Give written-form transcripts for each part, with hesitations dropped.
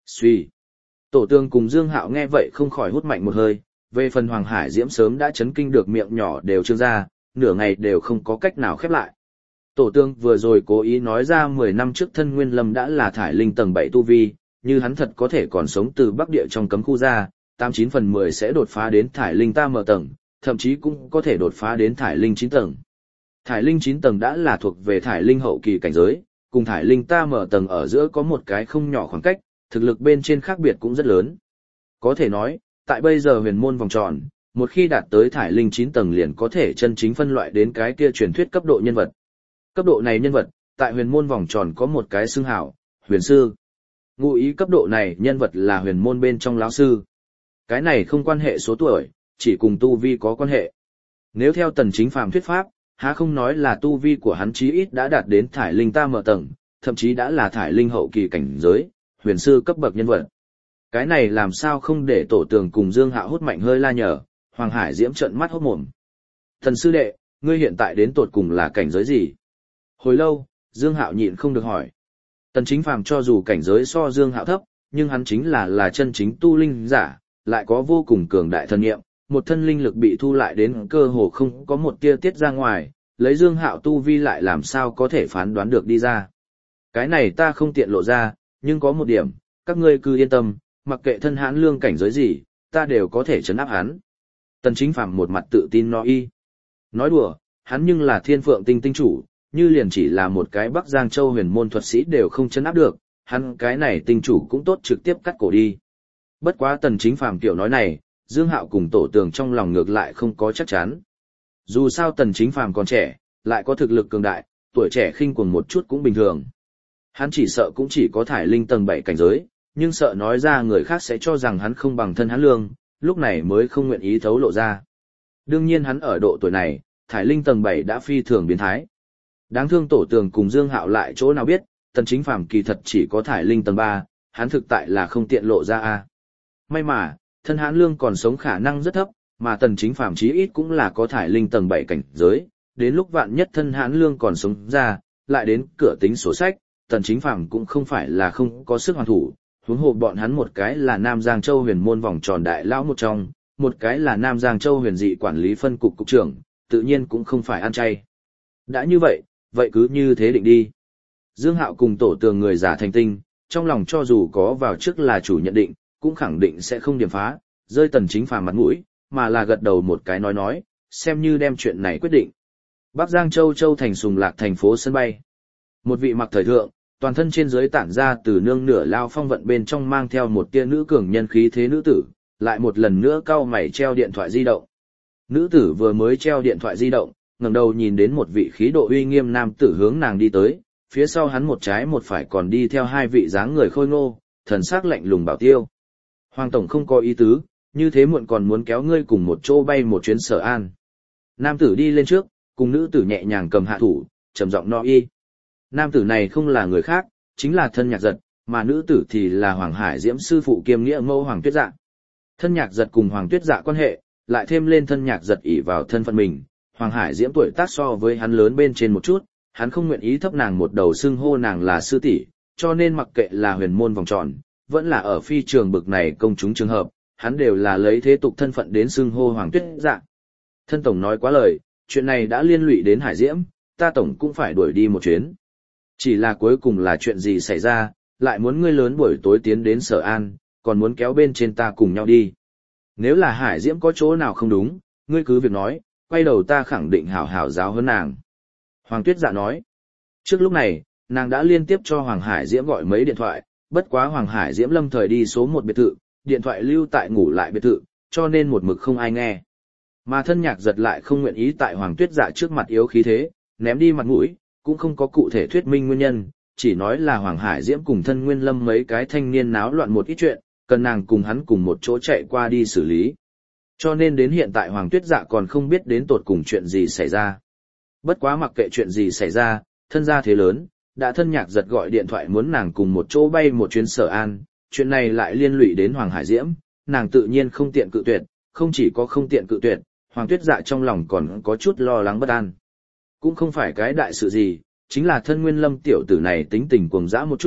Suy. Tổ Tường cùng Dương Hạo nghe vậy không khỏi hút mạnh một hơi, về phần Hoàng Hải Diễm sớm đã chấn kinh được miệng nhỏ đều trương ra, nửa ngày đều không có cách nào khép lại. Tổ Tường vừa rồi cố ý nói ra 10 năm trước thân Nguyên Lâm đã là thải linh tầng 7 tu vi, như hắn thật có thể còn sống từ Bắc Địa trong cấm khu ra, 89 phần 10 sẽ đột phá đến thải linh ta mở tầng, thậm chí cũng có thể đột phá đến thải linh 9 tầng. Thải linh 9 tầng đã là thuộc về thải linh hậu kỳ cảnh giới, cùng thải linh ta mở tầng ở giữa có một cái không nhỏ khoảng cách, thực lực bên trên khác biệt cũng rất lớn. Có thể nói, tại bây giờ huyền môn vòng tròn, một khi đạt tới thải linh 9 tầng liền có thể chân chính phân loại đến cái kia truyền thuyết cấp độ nhân vật. Cấp độ này nhân vật, tại huyền môn vòng tròn có một cái xưng hảo, huyền sư. Ngụ ý cấp độ này nhân vật là huyền môn bên trong lão sư. Cái này không quan hệ số tuổi, chỉ cùng tu vi có quan hệ. Nếu theo Tần Chính Phàm thuyết pháp, há không nói là tu vi của hắn chí ít đã đạt đến thải linh ta mở tầng, thậm chí đã là thải linh hậu kỳ cảnh giới, huyền sư cấp bậc nhân vật. Cái này làm sao không để Tổ Tường cùng Dương Hạo hút mạnh hơi la nhở, Hoàng Hải Diễm trợn mắt hốt mồm. Thần sư đệ, ngươi hiện tại đến tột cùng là cảnh giới gì? Hồi lâu, Dương Hạo nhịn không được hỏi. Tần Chính Phàm cho dù cảnh giới so Dương Hạo thấp, nhưng hắn chính là chân chính tu linh giả, lại có vô cùng cường đại thần nghiệm, một thân linh lực bị thu lại đến cơ hồ không có một tia tiết ra ngoài, lấy Dương Hạo tu vi lại làm sao có thể phán đoán được đi ra. Cái này ta không tiện lộ ra, nhưng có một điểm, các ngươi cứ yên tâm, mặc kệ thân hãn lương cảnh giới gì, ta đều có thể trấn áp hắn. Tần Chính Phàm một mặt tự tin nói Nói đùa, hắn nhưng là Thiên Phượng Tinh tinh chủ, như liền chỉ là một cái Bắc Giang Châu huyền môn thuật sĩ đều không trấn áp được, hắn cái này tinh chủ cũng tốt trực tiếp cắt cổ đi. Bất quá Tần Chính Phàm tiểu nói này, Dương Hạo cùng Tổ Tường trong lòng ngược lại không có chắc chắn. Dù sao Tần Chính Phàm còn trẻ, lại có thực lực cường đại, tuổi trẻ khinh cuồng một chút cũng bình thường. Hắn chỉ sợ cũng chỉ có thải linh tầng 7 cảnh giới, nhưng sợ nói ra người khác sẽ cho rằng hắn không bằng thân hắn lương, lúc này mới không nguyện ý thấu lộ ra. Đương nhiên hắn ở độ tuổi này, thải linh tầng 7 đã phi thường biến thái. Đáng thương Tổ Tường cùng Dương Hạo lại chỗ nào biết, Tần Chính Phàm kỳ thật chỉ có thải linh tầng 3, hắn thực tại là không tiện lộ ra a. May mà, thân hãn lương còn sống khả năng rất thấp, mà Tần Chính Phàm chí ít cũng là có thải linh tầng 7 cảnh giới, đến lúc vạn nhất thân hãn lương còn sống ra, lại đến cửa tính sổ sách, Tần Chính Phàm cũng không phải là không có sức hoàn thủ, huống hồ bọn hắn một cái là Nam Giang Châu huyền môn vòng tròn đại lão một trong, một cái là Nam Giang Châu huyền dị quản lý phân cục cục trưởng, tự nhiên cũng không phải ăn chay. Đã như vậy, vậy cứ như thế định đi. Dương Hạo cùng Tổ Tường người giả thành tinh, trong lòng cho dù có vào trước là chủ nhận định, cũng khẳng định sẽ không điểm phá, rơi Tần Chính Phàm mặt mũi, mà là gật đầu một cái nói, xem như đem chuyện này quyết định. Bắc Giang Châu Châu thành Sùng Lạc thành phố sân bay. Một vị mặc thời thượng, toàn thân trên dưới tản ra từ nương nửa lao phong vận bên trong mang theo một tia nữ cường nhân khí thế nữ tử, lại một lần nữa cau mày treo điện thoại di động. Nữ tử vừa mới treo điện thoại di động, ngẩng đầu nhìn đến một vị khí độ uy nghiêm nam tử hướng nàng đi tới, phía sau hắn một trái một phải còn đi theo hai vị dáng người khôi ngô, thần sắc lạnh lùng bảo tiêu. Hoàng tổng không có ý tứ, như thế muộn còn muốn kéo ngươi cùng một chỗ bay một chuyến Sở An. Nam tử đi lên trước, cùng nữ tử nhẹ nhàng cầm hạ thủ, trầm giọng nói. Nam tử này không là người khác, chính là Thân Nhạc Giật, mà nữ tử thì là Hoàng Hải Diễm sư phụ kiêm nghĩa mẫu Hoàng Tuyết Dạ. Thân Nhạc Giật cùng Hoàng Tuyết Dạ quan hệ, lại thêm lên Thân Nhạc Giật ỷ vào thân phận mình, Hoàng Hải Diễm tuổi tác so với hắn lớn bên trên một chút, hắn không nguyện ý thấp nàng một đầu xưng hô nàng là sư tỷ, cho nên mặc kệ là huyền môn vòng tròn, vẫn là ở phi trường bực này công chúng trường hợp, hắn đều là lấy thế tục thân phận đến xưng hô Hoàng Tuyết Dạ. Thân tổng nói quá lời, chuyện này đã liên lụy đến Hải Diễm, ta tổng cũng phải đuổi đi một chuyến. Chỉ là cuối cùng là chuyện gì xảy ra, lại muốn ngươi lớn buổi tối tiến đến Sở An, còn muốn kéo bên trên ta cùng nhau đi. Nếu là Hải Diễm có chỗ nào không đúng, ngươi cứ việc nói, quay đầu ta khẳng định hảo hảo giáo hơn nàng. Hoàng Tuyết Dạ nói. Trước lúc này, nàng đã liên tiếp cho Hoàng Hải Diễm gọi mấy điện thoại, bất quá Hoàng Hải Diễm lâm thời đi số 1 biệt thự, điện thoại lưu tại ngủ lại biệt thự, cho nên một mực không ai nghe. Mà Thân Nhạc Giật lại không nguyện ý tại Hoàng Tuyết Dạ trước mặt yếu khí thế, ném đi mặt mũi, cũng không có cụ thể thuyết minh nguyên nhân, chỉ nói là Hoàng Hải Diễm cùng Thân Nguyên Lâm mấy cái thanh niên náo loạn một ít chuyện, cần nàng cùng hắn cùng một chỗ chạy qua đi xử lý. Cho nên đến hiện tại Hoàng Tuyết Dạ còn không biết đến tột cùng chuyện gì xảy ra. Bất quá mặc kệ chuyện gì xảy ra, thân gia thế lớn, đã Thân Nhạc Giật gọi điện thoại muốn nàng cùng một chỗ bay một chuyến Sở An, chuyện này lại liên lụy đến Hoàng Hải Diễm, nàng tự nhiên không tiện cự tuyệt, không chỉ có không tiện cự tuyệt, Hoàng Tuyết Dạ trong lòng còn có chút lo lắng bất an. Cũng không phải cái đại sự gì, chính là Thân Nguyên Lâm tiểu tử này tính tình cuồng dã một chút,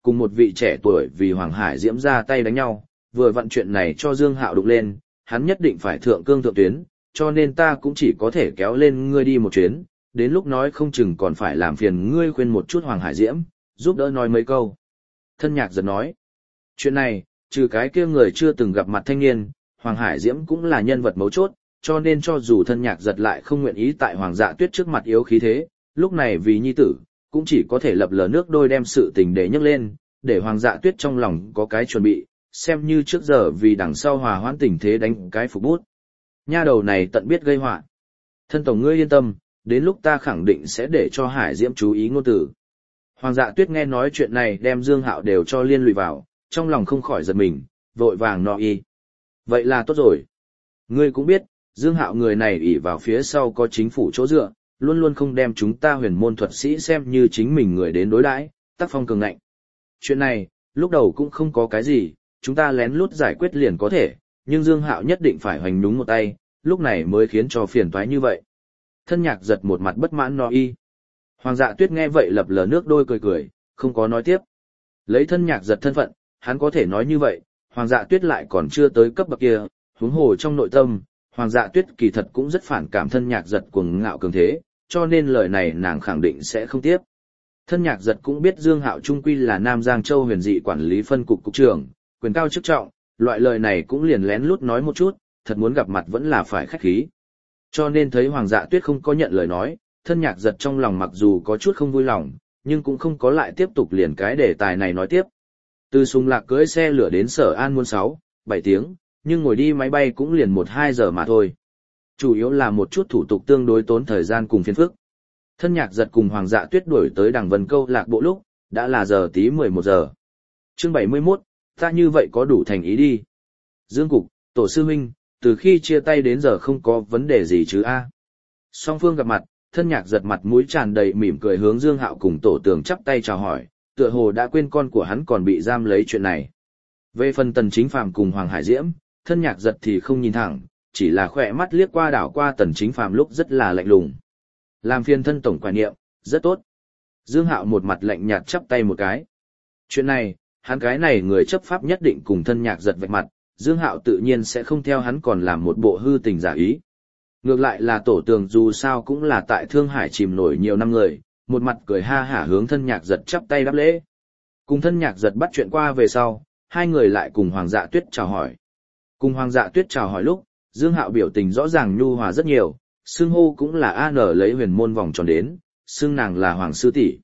cùng một vị trẻ tuổi vì Hoàng Hải Diễm ra tay đánh nhau, vừa vặn chuyện này cho Dương Hạo đụng lên, hắn nhất định phải thượng cương thượng tuyến, cho nên ta cũng chỉ có thể kéo lên ngươi đi một chuyến, đến lúc nói không chừng còn phải làm phiền ngươi khuyên một chút Hoàng Hải Diễm, giúp đỡ nói mấy câu. Thân Nhạc Giật nói, chuyện này, trừ cái kia người chưa từng gặp mặt thanh niên, Hoàng Hải Diễm cũng là nhân vật mấu chốt, cho nên cho dù Thân Nhạc Giật lại không nguyện ý tại Hoàng Dạ Tuyết trước mặt yếu khí thế, lúc này vì nhi tử, cũng chỉ có thể lập lờ nước đôi đem sự tình để nhấc lên, để Hoàng Dạ Tuyết trong lòng có cái chuẩn bị, xem như trước giờ vì đằng sau hòa hoãn tình thế đánh cái phục bút. Nha đầu này tận biết gây họa. Thân tổng ngươi yên tâm, đến lúc ta khẳng định sẽ để cho Hải Diễm chú ý ngôn từ. Hoàng Dạ Tuyết nghe nói chuyện này đem Dương Hạo đều cho liên lụy vào, trong lòng không khỏi giật mình, vội vàng nọ y. Vậy là tốt rồi. Ngươi cũng biết, Dương Hạo người này ỷ vào phía sau có chính phủ chỗ dựa, luôn luôn không đem chúng ta huyền môn thuật sĩ xem như chính mình người đến đối đãi, tác phong cường ngạnh. Chuyện này, lúc đầu cũng không có cái gì, chúng ta lén lút giải quyết liền có thể, nhưng Dương Hạo nhất định phải hoành đúng một tay, lúc này mới khiến cho phiền toái như vậy. Thân Nhạc Giật một mặt bất mãn no y. Hoàng Dạ Tuyết nghe vậy lập lờ nước đôi cười cười, không có nói tiếp. Lấy Thân Nhạc Giật thân phận, hắn có thể nói như vậy, Hoàng Dạ Tuyết lại còn chưa tới cấp bậc kia, huống hồ trong nội tâm, Hoàng Dạ Tuyết kỳ thật cũng rất phản cảm Thân Nhạc Giật cuồng ngạo cường thế, cho nên lời này nàng khẳng định sẽ không tiếp. Thân Nhạc Giật cũng biết Dương Hạo trung quy là Nam Giang Châu Huyền Dị quản lý phân cục cục trưởng, quyền cao chức trọng, loại lời này cũng liền lén lút nói một chút, thật muốn gặp mặt vẫn là phải khách khí. Cho nên thấy Hoàng Dạ Tuyết không có nhận lời nói, Thân Nhạc Giật trong lòng mặc dù có chút không vui lòng, nhưng cũng không có lại tiếp tục liền cái đề tài này nói tiếp. Từ Sùng Lạc cưỡi xe lửa đến Sở An muốn 6-7 tiếng, nhưng ngồi đi máy bay cũng liền 1-2 giờ mà thôi. Chủ yếu là một chút thủ tục tương đối tốn thời gian cùng phiền phức. Thân Nhạc Giật cùng Hoàng Dạ Tuyết đuổi tới Đằng Vân Câu lạc bộ lúc, đã là giờ tí 11 giờ. Chương 71, ta như vậy có đủ thành ý đi. Dương Cục, Tổ sư huynh, từ khi chia tay đến giờ không có vấn đề gì chứ a? Song phương gặp mặt, Thân Nhạc Giật mặt mũi tràn đầy mỉm cười hướng Dương Hạo cùng Tổ Tường chắp tay chào hỏi, tựa hồ đã quên con của hắn còn bị giam lấy chuyện này. Về phần Tần Chính Phàm cùng Hoàng Hải Diễm, Thân Nhạc Giật thì không nhìn thẳng, chỉ là khỏe mắt liếc qua đảo qua Tần Chính Phàm lúc rất là lạnh lùng. Làm phiền thân tổng quả niệm, rất tốt. Dương Hạo một mặt lạnh nhạt chắp tay một cái. Chuyện này, hắn cái này người chấp pháp nhất định cùng Thân Nhạc Giật vạch mặt, Dương Hạo tự nhiên sẽ không theo hắn còn làm một bộ hư tình giả ý. Ngược lại là Tổ Tường dù sao cũng là tại Thương Hải chìm nổi nhiều năm người, một mặt cười ha hả hướng Thân Nhạc Giật chắp tay đáp lễ. Cùng Thân Nhạc Giật bắt chuyện qua về sau, hai người lại cùng Hoàng Dạ Tuyết chào hỏi. Cùng Hoàng Dạ Tuyết chào hỏi lúc, Dương Hạo biểu tình rõ ràng nhu hòa rất nhiều, xưng hô cũng là an lấy huyền môn vòng tròn đến, xưng nàng là Hoàng sư tỷ.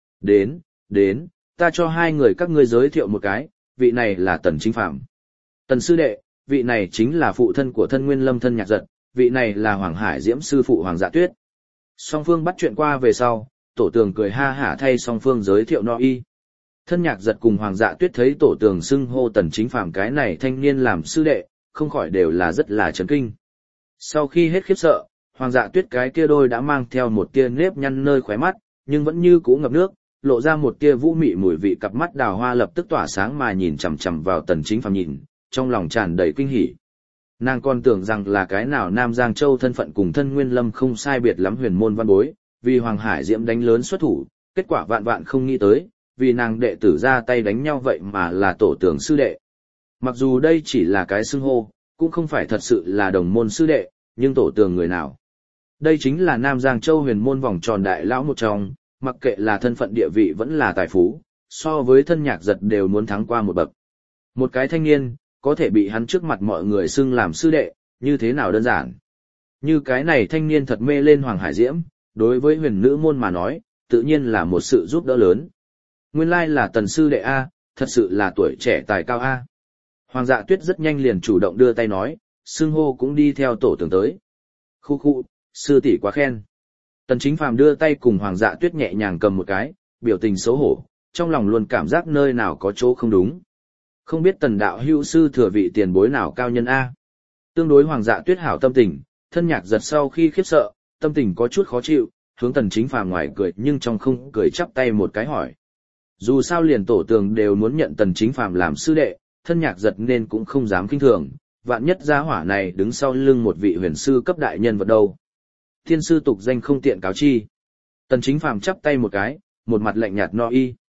Đến, ta cho hai người các ngươi giới thiệu một cái, vị này là Tần Chính Phàm. Tần sư đệ, vị này chính là phụ thân của Thân Nguyên Lâm Thân Nhạc Giật, vị này là Hoàng Hải Diễm sư phụ Hoàng Dạ Tuyết. Song phương bắt chuyện qua về sau, Tổ Tường cười ha hả thay song phương giới thiệu no y. Thân Nhạc Giật cùng Hoàng Dạ Tuyết thấy Tổ Tường xưng hô Tần Chính Phàm cái này thanh niên làm sư đệ, không khỏi đều là rất là chấn kinh. Sau khi hết khiếp sợ, Hoàng Dạ Tuyết cái kia đôi đã mang theo một tia nếp nhăn nơi khóe mắt, nhưng vẫn như cũ ngập nước, lộ ra một tia vũ mị mùi vị, cặp mắt đào hoa lập tức tỏa sáng mà nhìn chằm chằm vào Tần Chính Phàm nhìn, trong lòng tràn đầy kinh hỉ. Nàng còn tưởng rằng là cái nào Nam Giang Châu thân phận cùng Thân Nguyên Lâm không sai biệt lắm huyền môn văn bối, vì Hoàng Hải Diễm đánh lớn xuất thủ, kết quả vạn vạn không nghĩ tới, vì nàng đệ tử ra tay đánh nhau vậy mà là Tổ Tường sư đệ. Mặc dù đây chỉ là cái xưng hô, cũng không phải thật sự là đồng môn sư đệ, nhưng Tổ Tường người nào? Đây chính là Nam Giang Châu huyền môn vòng tròn đại lão một trong, mặc kệ là thân phận địa vị vẫn là tài phú, so với Thân Nhạc Giật đều muốn thắng qua một bậc. Một cái thanh niên, có thể bị hắn trước mặt mọi người xưng làm sư đệ, như thế nào đơn giản. Như cái này thanh niên thật mê lên Hoàng Hải Diễm, đối với huyền nữ môn mà nói, tự nhiên là một sự giúp đỡ lớn. Nguyên lai là Tần sư đệ A, thật sự là tuổi trẻ tài cao A. Hoàng Dạ Tuyết rất nhanh liền chủ động đưa tay nói, xưng hô cũng đi theo Tổ Tường tới. Khu, sư tỷ quá khen. Tần Chính Phàm đưa tay cùng Hoàng Dạ Tuyết nhẹ nhàng cầm một cái, biểu tình xấu hổ, trong lòng luôn cảm giác nơi nào có chỗ không đúng. Không biết Tần đạo hữu sư thừa vị tiền bối nào cao nhân A. Tương đối Hoàng Dạ Tuyết hảo tâm tình, Thân Nhạc Giật sau khi khiếp sợ, tâm tình có chút khó chịu, hướng Tần Chính Phàm ngoài cười nhưng trong không cười chắp tay một cái hỏi. Dù sao liền Tổ Tường đều muốn nhận Tần Chính Phàm làm sư đệ, Thân Nhạc Giật nên cũng không dám khinh thường, vạn nhất gia hỏa này đứng sau lưng một vị huyền sư cấp đại nhân vật đâu. Thiên sư tục danh không tiện cáo chi. Tần Chính Phàm chắp tay một cái, một mặt lạnh nhạt no y.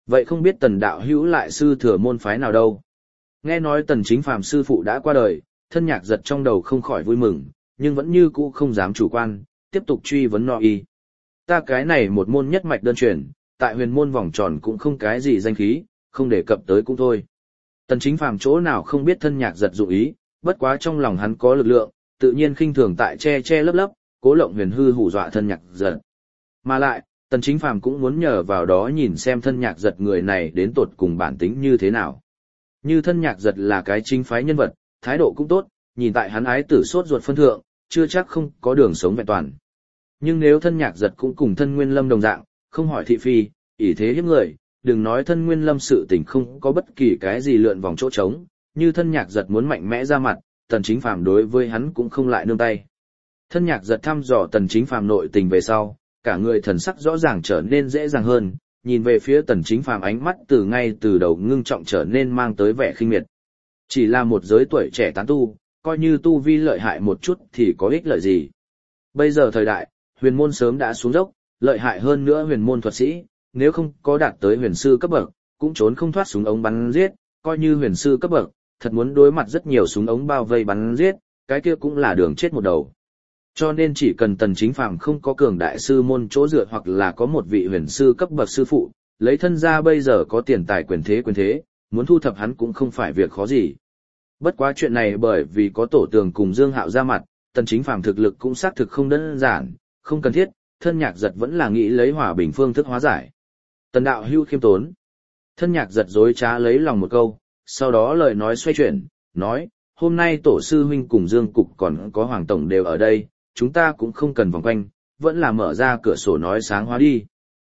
Vậy không biết tần đạo hữu lại sư thừa môn phái nào đâu? Nghe nói tần chính phàm sư phụ đã qua đời, thân nhạc giật trong đầu không khỏi vui mừng, nhưng vẫn như cũ không dám chủ quan, tiếp tục truy vấn no y. Ta cái này một môn nhất mạch đơn truyền, tại huyền môn vòng tròn cũng không cái gì danh khí, không đề cập tới cũng thôi. Tần chính phàm chỗ nào không biết thân nhạc giật dụng ý, bất quá trong lòng hắn có lực lượng, tự nhiên khinh thường tại che che lấp lấp, cố lộng huyền hư hù dọa thân nhạc giật. Mà lại, tần chính phàm cũng muốn nhờ vào đó nhìn xem thân nhạc giật người này đến tột cùng bản tính như thế nào. Như thân nhạc giật là cái chính phái nhân vật, thái độ cũng tốt, nhìn tại hắn ái tử sốt ruột phân thượng, chưa chắc không có đường sống vẹn toàn. Nhưng nếu thân nhạc giật cũng cùng thân nguyên lâm đồng dạng, không hỏi thị phi, ỷ thế hiếp người, đừng nói thân nguyên lâm sự tình không có bất kỳ cái gì lượn vòng chỗ trống, như thân nhạc giật muốn mạnh mẽ ra mặt, tần chính phàm đối với hắn cũng không lại nương tay. Thân nhạc giật thăm dò tần chính phàm nội tình về sau, cả người thần sắc rõ ràng trở nên dễ dàng hơn, nhìn về phía tần chính phàm ánh mắt từ ngay từ đầu ngưng trọng trở nên mang tới vẻ khinh miệt. Chỉ là một giới tuổi trẻ tán tu, coi như tu vi lợi hại một chút thì có ích lợi gì. Bây giờ thời đại, huyền môn sớm đã xuống dốc, lợi hại hơn nữa huyền môn thuật sĩ, nếu không có đạt tới huyền sư cấp bậc, cũng trốn không thoát súng ống bắn giết, coi như huyền sư cấp bậc, thật muốn đối mặt rất nhiều súng ống bao vây bắn giết, cái kia cũng là đường chết một đầu. Cho nên chỉ cần tần chính phàm không có cường đại sư môn chỗ dựa hoặc là có một vị huyền sư cấp bậc sư phụ, lấy thân ra bây giờ có tiền tài quyền thế, muốn thu thập hắn cũng không phải việc khó gì. Bất quá chuyện này bởi vì có tổ tường cùng Dương Hạo ra mặt, tần chính phàm thực lực cũng xác thực không đơn giản, không cần thiết, thân nhạc giật vẫn là nghĩ lấy hòa bình phương thức hóa giải. Tần đạo hưu khiêm tốn. Thân nhạc giật dối trá lấy lòng một câu, sau đó lời nói xoay chuyển, nói, hôm nay tổ sư huynh cùng Dương Cục còn có Hoàng Tổng đều ở đây, chúng ta cũng không cần vòng quanh, vẫn là mở ra cửa sổ nói sáng hóa đi.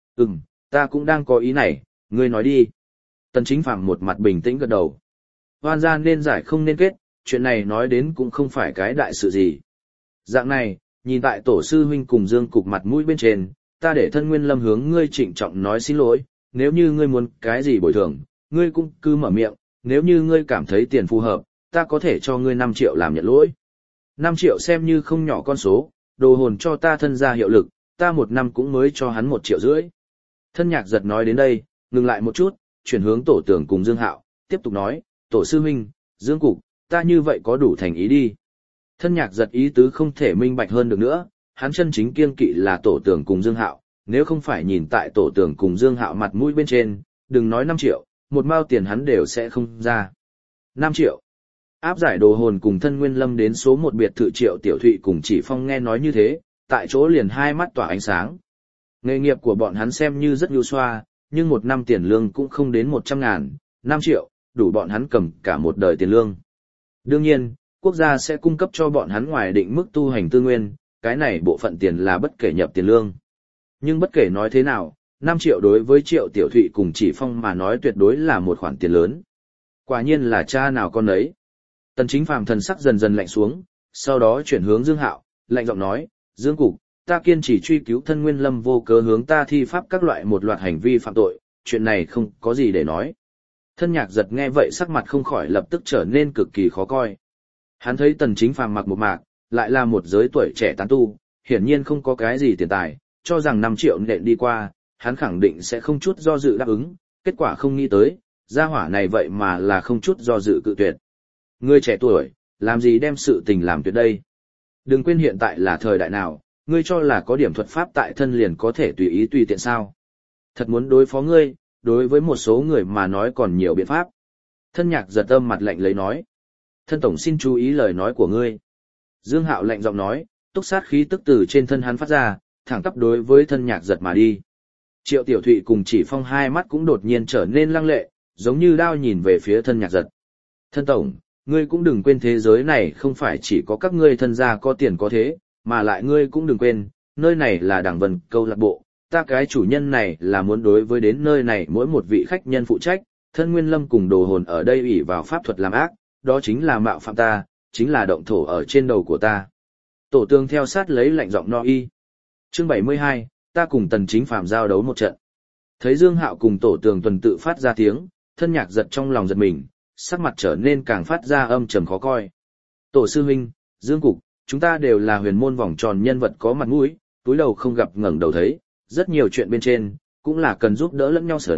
Ta cũng đang có ý này, ngươi nói đi. Tần chính phàm một mặt bình tĩnh gật đầu. Hoan gia nên giải không nên kết, chuyện này nói đến cũng không phải cái đại sự gì. Dạng này, nhìn tại tổ sư huynh cùng Dương Cục mặt mũi bên trên, ta để thân nguyên lâm hướng ngươi trịnh trọng nói xin lỗi, nếu như ngươi muốn cái gì bồi thường, ngươi cũng cứ mở miệng, nếu như ngươi cảm thấy tiền phù hợp, ta có thể cho ngươi 5 triệu làm nhận lỗi. 5 triệu xem như không nhỏ con số, đồ hồn cho ta thân gia hiệu lực, ta một năm cũng mới cho hắn 1,5 triệu. Thân nhạc giật nói đến đây, ngừng lại một chút, chuyển hướng tổ tưởng cùng Dương Hạo, tiếp tục nói, tổ sư huynh, Dương Cục, ta như vậy có đủ thành ý đi. Thân nhạc giật ý tứ không thể minh bạch hơn được nữa, hắn chân chính kiêng kỵ là tổ tưởng cùng Dương Hạo, nếu không phải nhìn tại tổ tưởng cùng Dương Hạo mặt mũi bên trên, đừng nói 5 triệu, một mao tiền hắn đều sẽ không ra. 5 triệu. Áp giải đồ hồn cùng thân nguyên lâm đến số 1 biệt thự Triệu Tiểu Thụy cùng Chỉ Phong nghe nói như thế, tại chỗ liền hai mắt tỏa ánh sáng. Nghề nghiệp của bọn hắn xem như rất nhu xoa, nhưng một năm tiền lương cũng không đến 100.000, 5 triệu, đủ bọn hắn cầm cả một đời tiền lương. Đương nhiên, quốc gia sẽ cung cấp cho bọn hắn ngoài định mức tu hành tư nguyên, cái này bộ phận tiền là bất kể nhập tiền lương. Nhưng bất kể nói thế nào, 5 triệu đối với Triệu Tiểu Thụy cùng Chỉ Phong mà nói tuyệt đối là một khoản tiền lớn. Quả nhiên là cha nào con ấy. Tần chính phàm thần sắc dần dần lạnh xuống, sau đó chuyển hướng Dương Hạo, lạnh giọng nói, Dương Cục, ta kiên trì truy cứu thân nguyên lâm vô cớ hướng ta thi pháp các loại một loạt hành vi phạm tội, chuyện này không có gì để nói. Thân nhạc giật nghe vậy sắc mặt không khỏi lập tức trở nên cực kỳ khó coi. Hắn thấy tần chính phàm mặc một mạc, lại là một giới tuổi trẻ tán tu, hiển nhiên không có cái gì tiền tài, cho rằng 5 triệu nện đi qua, hắn khẳng định sẽ không chút do dự đáp ứng, kết quả không nghĩ tới, gia hỏa này vậy mà là không chút do dự cự tuyệt. Ngươi trẻ tuổi, làm gì đem sự tình làm tuyệt đây? Đừng quên hiện tại là thời đại nào, ngươi cho là có điểm thuật pháp tại thân liền có thể tùy ý tùy tiện sao? Thật muốn đối phó ngươi, đối với một số người mà nói còn nhiều biện pháp. Thân nhạc giật âm mặt lạnh lấy nói. Thân tổng xin chú ý lời nói của ngươi. Dương Hạo lạnh giọng nói, túc sát khí tức từ trên thân hắn phát ra, thẳng tắp đối với thân nhạc giật mà đi. Triệu Tiểu Thụy cùng Chỉ Phong hai mắt cũng đột nhiên trở nên lăng lệ, giống như đao nhìn về phía thân nhạc giật. Thân tổng, ngươi cũng đừng quên thế giới này không phải chỉ có các ngươi thân gia có tiền có thế, mà lại ngươi cũng đừng quên, nơi này là Đảng Vân câu lạc bộ, ta cái chủ nhân này là muốn đối với đến nơi này mỗi một vị khách nhân phụ trách, thân nguyên lâm cùng đồ hồn ở đây ủy vào pháp thuật làm ác, đó chính là mạo phạm ta, chính là động thổ ở trên đầu của ta. Tổ tương theo sát lấy lạnh giọng no y. Chương 72, ta cùng tần chính phàm giao đấu một trận. Thấy Dương Hạo cùng tổ tường tuần tự phát ra tiếng, thân nhạc giật trong lòng giật mình, sắc mặt trở nên càng phát ra âm trầm khó coi. Tổ sư huynh, Dương Cục, chúng ta đều là huyền môn vòng tròn nhân vật có mặt mũi, túi đầu không gặp ngẩng đầu thấy, rất nhiều chuyện bên trên, cũng là cần giúp đỡ lẫn nhau sớn,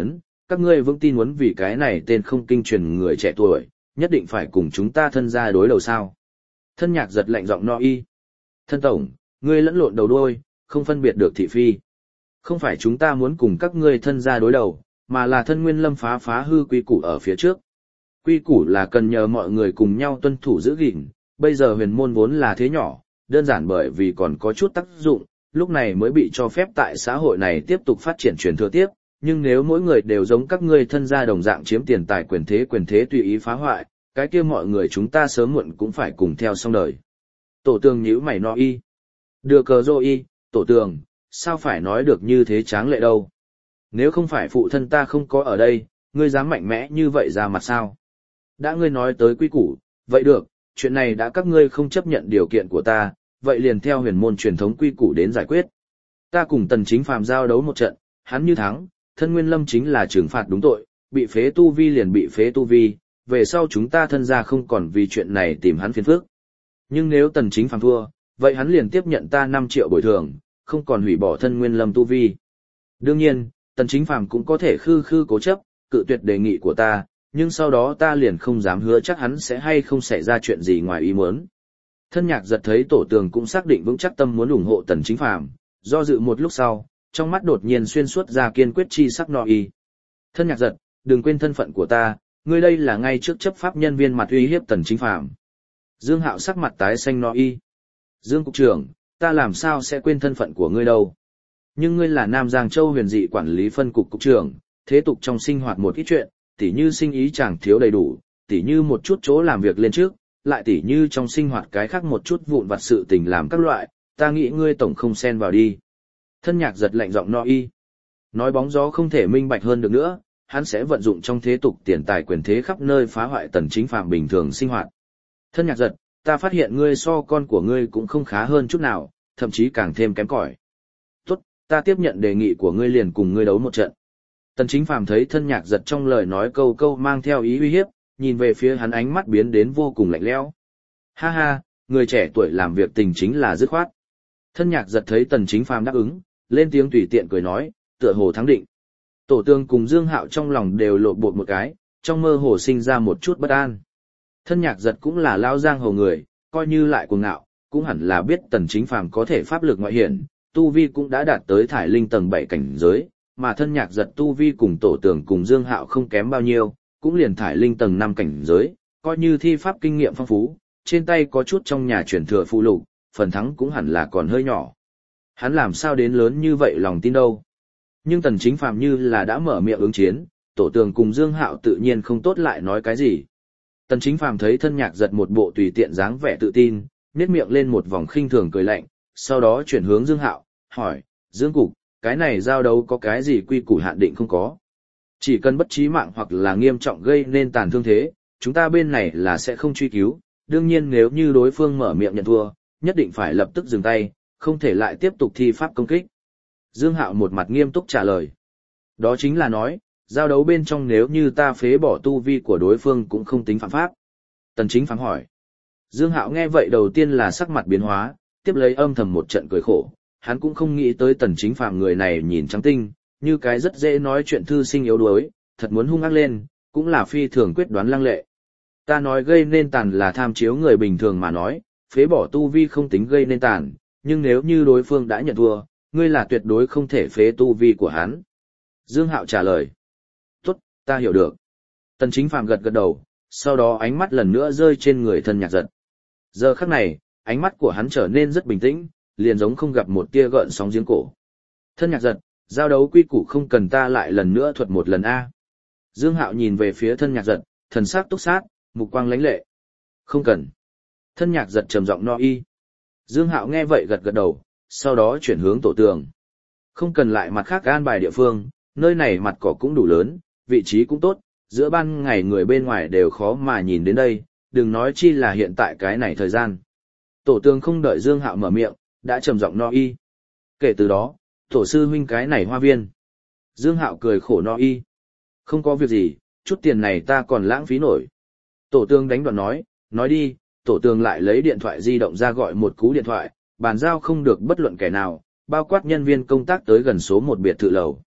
các ngươi vững tin muốn vì cái này tên không kinh truyền người trẻ tuổi, nhất định phải cùng chúng ta thân gia đối đầu sao. Thân nhạc giật lạnh giọng no y. Thân tổng, ngươi lẫn lộn đầu đuôi, không phân biệt được thị phi. Không phải chúng ta muốn cùng các ngươi thân gia đối đầu, mà là thân Nguyên Lâm phá hư quy củ ở phía trước. Quy củ là cần nhờ mọi người cùng nhau tuân thủ giữ gìn, bây giờ huyền môn vốn là thế nhỏ, đơn giản bởi vì còn có chút tác dụng, lúc này mới bị cho phép tại xã hội này tiếp tục phát triển truyền thừa tiếp, nhưng nếu mỗi người đều giống các ngươi thân gia đồng dạng chiếm tiền tài quyền thế tùy ý phá hoại, cái kia mọi người chúng ta sớm muộn cũng phải cùng theo xong đời. Tổ tường nhíu mày no y. Đưa cờ rô y, tổ tường, sao phải nói được như thế tráng lệ đâu. Nếu không phải phụ thân ta không có ở đây, ngươi dám mạnh mẽ như vậy ra mặt sao? Đã ngươi nói tới quy củ, vậy được, chuyện này đã các ngươi không chấp nhận điều kiện của ta, vậy liền theo huyền môn truyền thống quy củ đến giải quyết. Ta cùng Tần Chính Phàm giao đấu một trận, hắn như thắng, thân Nguyên Lâm chính là trừng phạt đúng tội, bị phế tu vi liền bị phế tu vi, về sau chúng ta thân gia không còn vì chuyện này tìm hắn phiền phức. Nhưng nếu Tần Chính Phàm thua, vậy hắn liền tiếp nhận ta 5 triệu bồi thường, không còn hủy bỏ thân Nguyên Lâm tu vi. Đương nhiên, Tần Chính Phàm cũng có thể khư cố chấp, cự tuyệt đề nghị của ta, nhưng sau đó ta liền không dám hứa chắc hắn sẽ hay không xảy ra chuyện gì ngoài ý muốn. Thân nhạc giật thấy tổ tường cũng xác định vững chắc tâm muốn ủng hộ Tần Chính Phàm, do dự một lúc sau, trong mắt đột nhiên xuyên suốt ra kiên quyết chi sắc no y. Thân nhạc giật, đừng quên thân phận của ta, ngươi đây là ngay trước chấp pháp nhân viên mặt uy hiếp Tần Chính Phàm. Dương Hạo sắc mặt tái xanh no y. Dương cục trưởng, ta làm sao sẽ quên thân phận của ngươi đâu. Nhưng ngươi là Nam Giang Châu Huyền Dị quản lý phân cục cục trưởng, thế tục trong sinh hoạt một ít chuyện, tỉ như sinh ý chẳng thiếu đầy đủ, tỉ như một chút chỗ làm việc lên trước, lại tỉ như trong sinh hoạt cái khác một chút vụn vặt sự tình làm các loại, ta nghĩ ngươi tổng không xen vào đi. Thân nhạc giật lạnh giọng no y. Nói bóng gió không thể minh bạch hơn được nữa, hắn sẽ vận dụng trong thế tục tiền tài quyền thế khắp nơi phá hoại Tần Chính Phàm bình thường sinh hoạt. Thân nhạc giật, ta phát hiện ngươi so con của ngươi cũng không khá hơn chút nào, thậm chí càng thêm kém cỏi. Tốt, ta tiếp nhận đề nghị của ngươi liền cùng ngươi đấu một trận. Tần Chính Phàm thấy thân nhạc giật trong lời nói câu câu mang theo ý uy hiếp, nhìn về phía hắn ánh mắt biến đến vô cùng lạnh lẽo. Ha ha, người trẻ tuổi làm việc tình chính là dứt khoát. Thân nhạc giật thấy Tần Chính Phàm đáp ứng, lên tiếng tùy tiện cười nói, tựa hồ thắng định. Tổ tường cùng Dương Hạo trong lòng đều lộn bột một cái, trong mơ hồ sinh ra một chút bất an. Thân nhạc giật cũng là lao giang hồ người, coi như lại cuồng ngạo, cũng hẳn là biết Tần Chính Phàm có thể pháp lực ngoại hiển, tu vi cũng đã đạt tới thải linh tầng 7 cảnh giới, mà thân nhạc giật tu vi cùng tổ tường cùng Dương Hạo không kém bao nhiêu, cũng liền thải linh tầng 5 cảnh giới, coi như thi pháp kinh nghiệm phong phú, trên tay có chút trong nhà truyền thừa phụ lục, phần thắng cũng hẳn là còn hơi nhỏ. Hắn làm sao đến lớn như vậy lòng tin đâu. Nhưng Tần Chính Phàm như là đã mở miệng ứng chiến, tổ tường cùng Dương Hạo tự nhiên không tốt lại nói cái gì. Tần Chính Phàm thấy thân nhạc giật một bộ tùy tiện dáng vẻ tự tin, nhếch miệng lên một vòng khinh thường cười lạnh, sau đó chuyển hướng Dương Hạo, hỏi, Dương Cục, cái này giao đấu có cái gì quy củ hạn định không có? Chỉ cần bất chí mạng hoặc là nghiêm trọng gây nên tàn thương thế, chúng ta bên này là sẽ không truy cứu, đương nhiên nếu như đối phương mở miệng nhận thua, nhất định phải lập tức dừng tay, không thể lại tiếp tục thi pháp công kích. Dương Hạo một mặt nghiêm túc trả lời. Đó chính là nói, giao đấu bên trong nếu như ta phế bỏ tu vi của đối phương cũng không tính phạm pháp. Tần Chính Phàm hỏi. Dương Hạo nghe vậy đầu tiên là sắc mặt biến hóa, tiếp lấy âm thầm một trận cười khổ, hắn cũng không nghĩ tới Tần Chính Phàm người này nhìn trắng tinh, như cái rất dễ nói chuyện thư sinh yếu đuối, thật muốn hung ác lên, cũng là phi thường quyết đoán lăng lệ. Ta nói gây nên tàn là tham chiếu người bình thường mà nói, phế bỏ tu vi không tính gây nên tàn, nhưng nếu như đối phương đã nhận thua, ngươi là tuyệt đối không thể phế tu vi của hắn. Dương Hạo trả lời. Tốt, ta hiểu được. Tần Chính Phàm gật gật đầu, sau đó ánh mắt lần nữa rơi trên người thân nhạc giật. Giờ khắc này, ánh mắt của hắn trở nên rất bình tĩnh, liền giống không gặp một tia gợn sóng giếng cổ. Thân nhạc giật, giao đấu quy củ không cần ta lại lần nữa thuật một lần a. Dương Hạo nhìn về phía thân nhạc giật, thần sắc túc sát, mục quang lãnh lệ. Không cần. Thân nhạc giật trầm giọng no y. Dương Hạo nghe vậy gật gật đầu, sau đó chuyển hướng tổ tường. Không cần lại mặt khác an bài địa phương, nơi này mặt cỏ cũng đủ lớn, vị trí cũng tốt, giữa ban ngày người bên ngoài đều khó mà nhìn đến đây, đừng nói chi là hiện tại cái này thời gian. Tổ tường không đợi Dương Hạo mở miệng, đã trầm giọng no y. Kể từ đó, tổ sư huynh cái này hoa viên. Dương Hạo cười khổ no y. Không có việc gì, chút tiền này ta còn lãng phí nổi. Tổ tường đánh đoạn nói đi, tổ tường lại lấy điện thoại di động ra gọi một cú điện thoại, bàn giao không được bất luận kẻ nào, bao quát nhân viên công tác tới gần số 1 biệt thự lầu.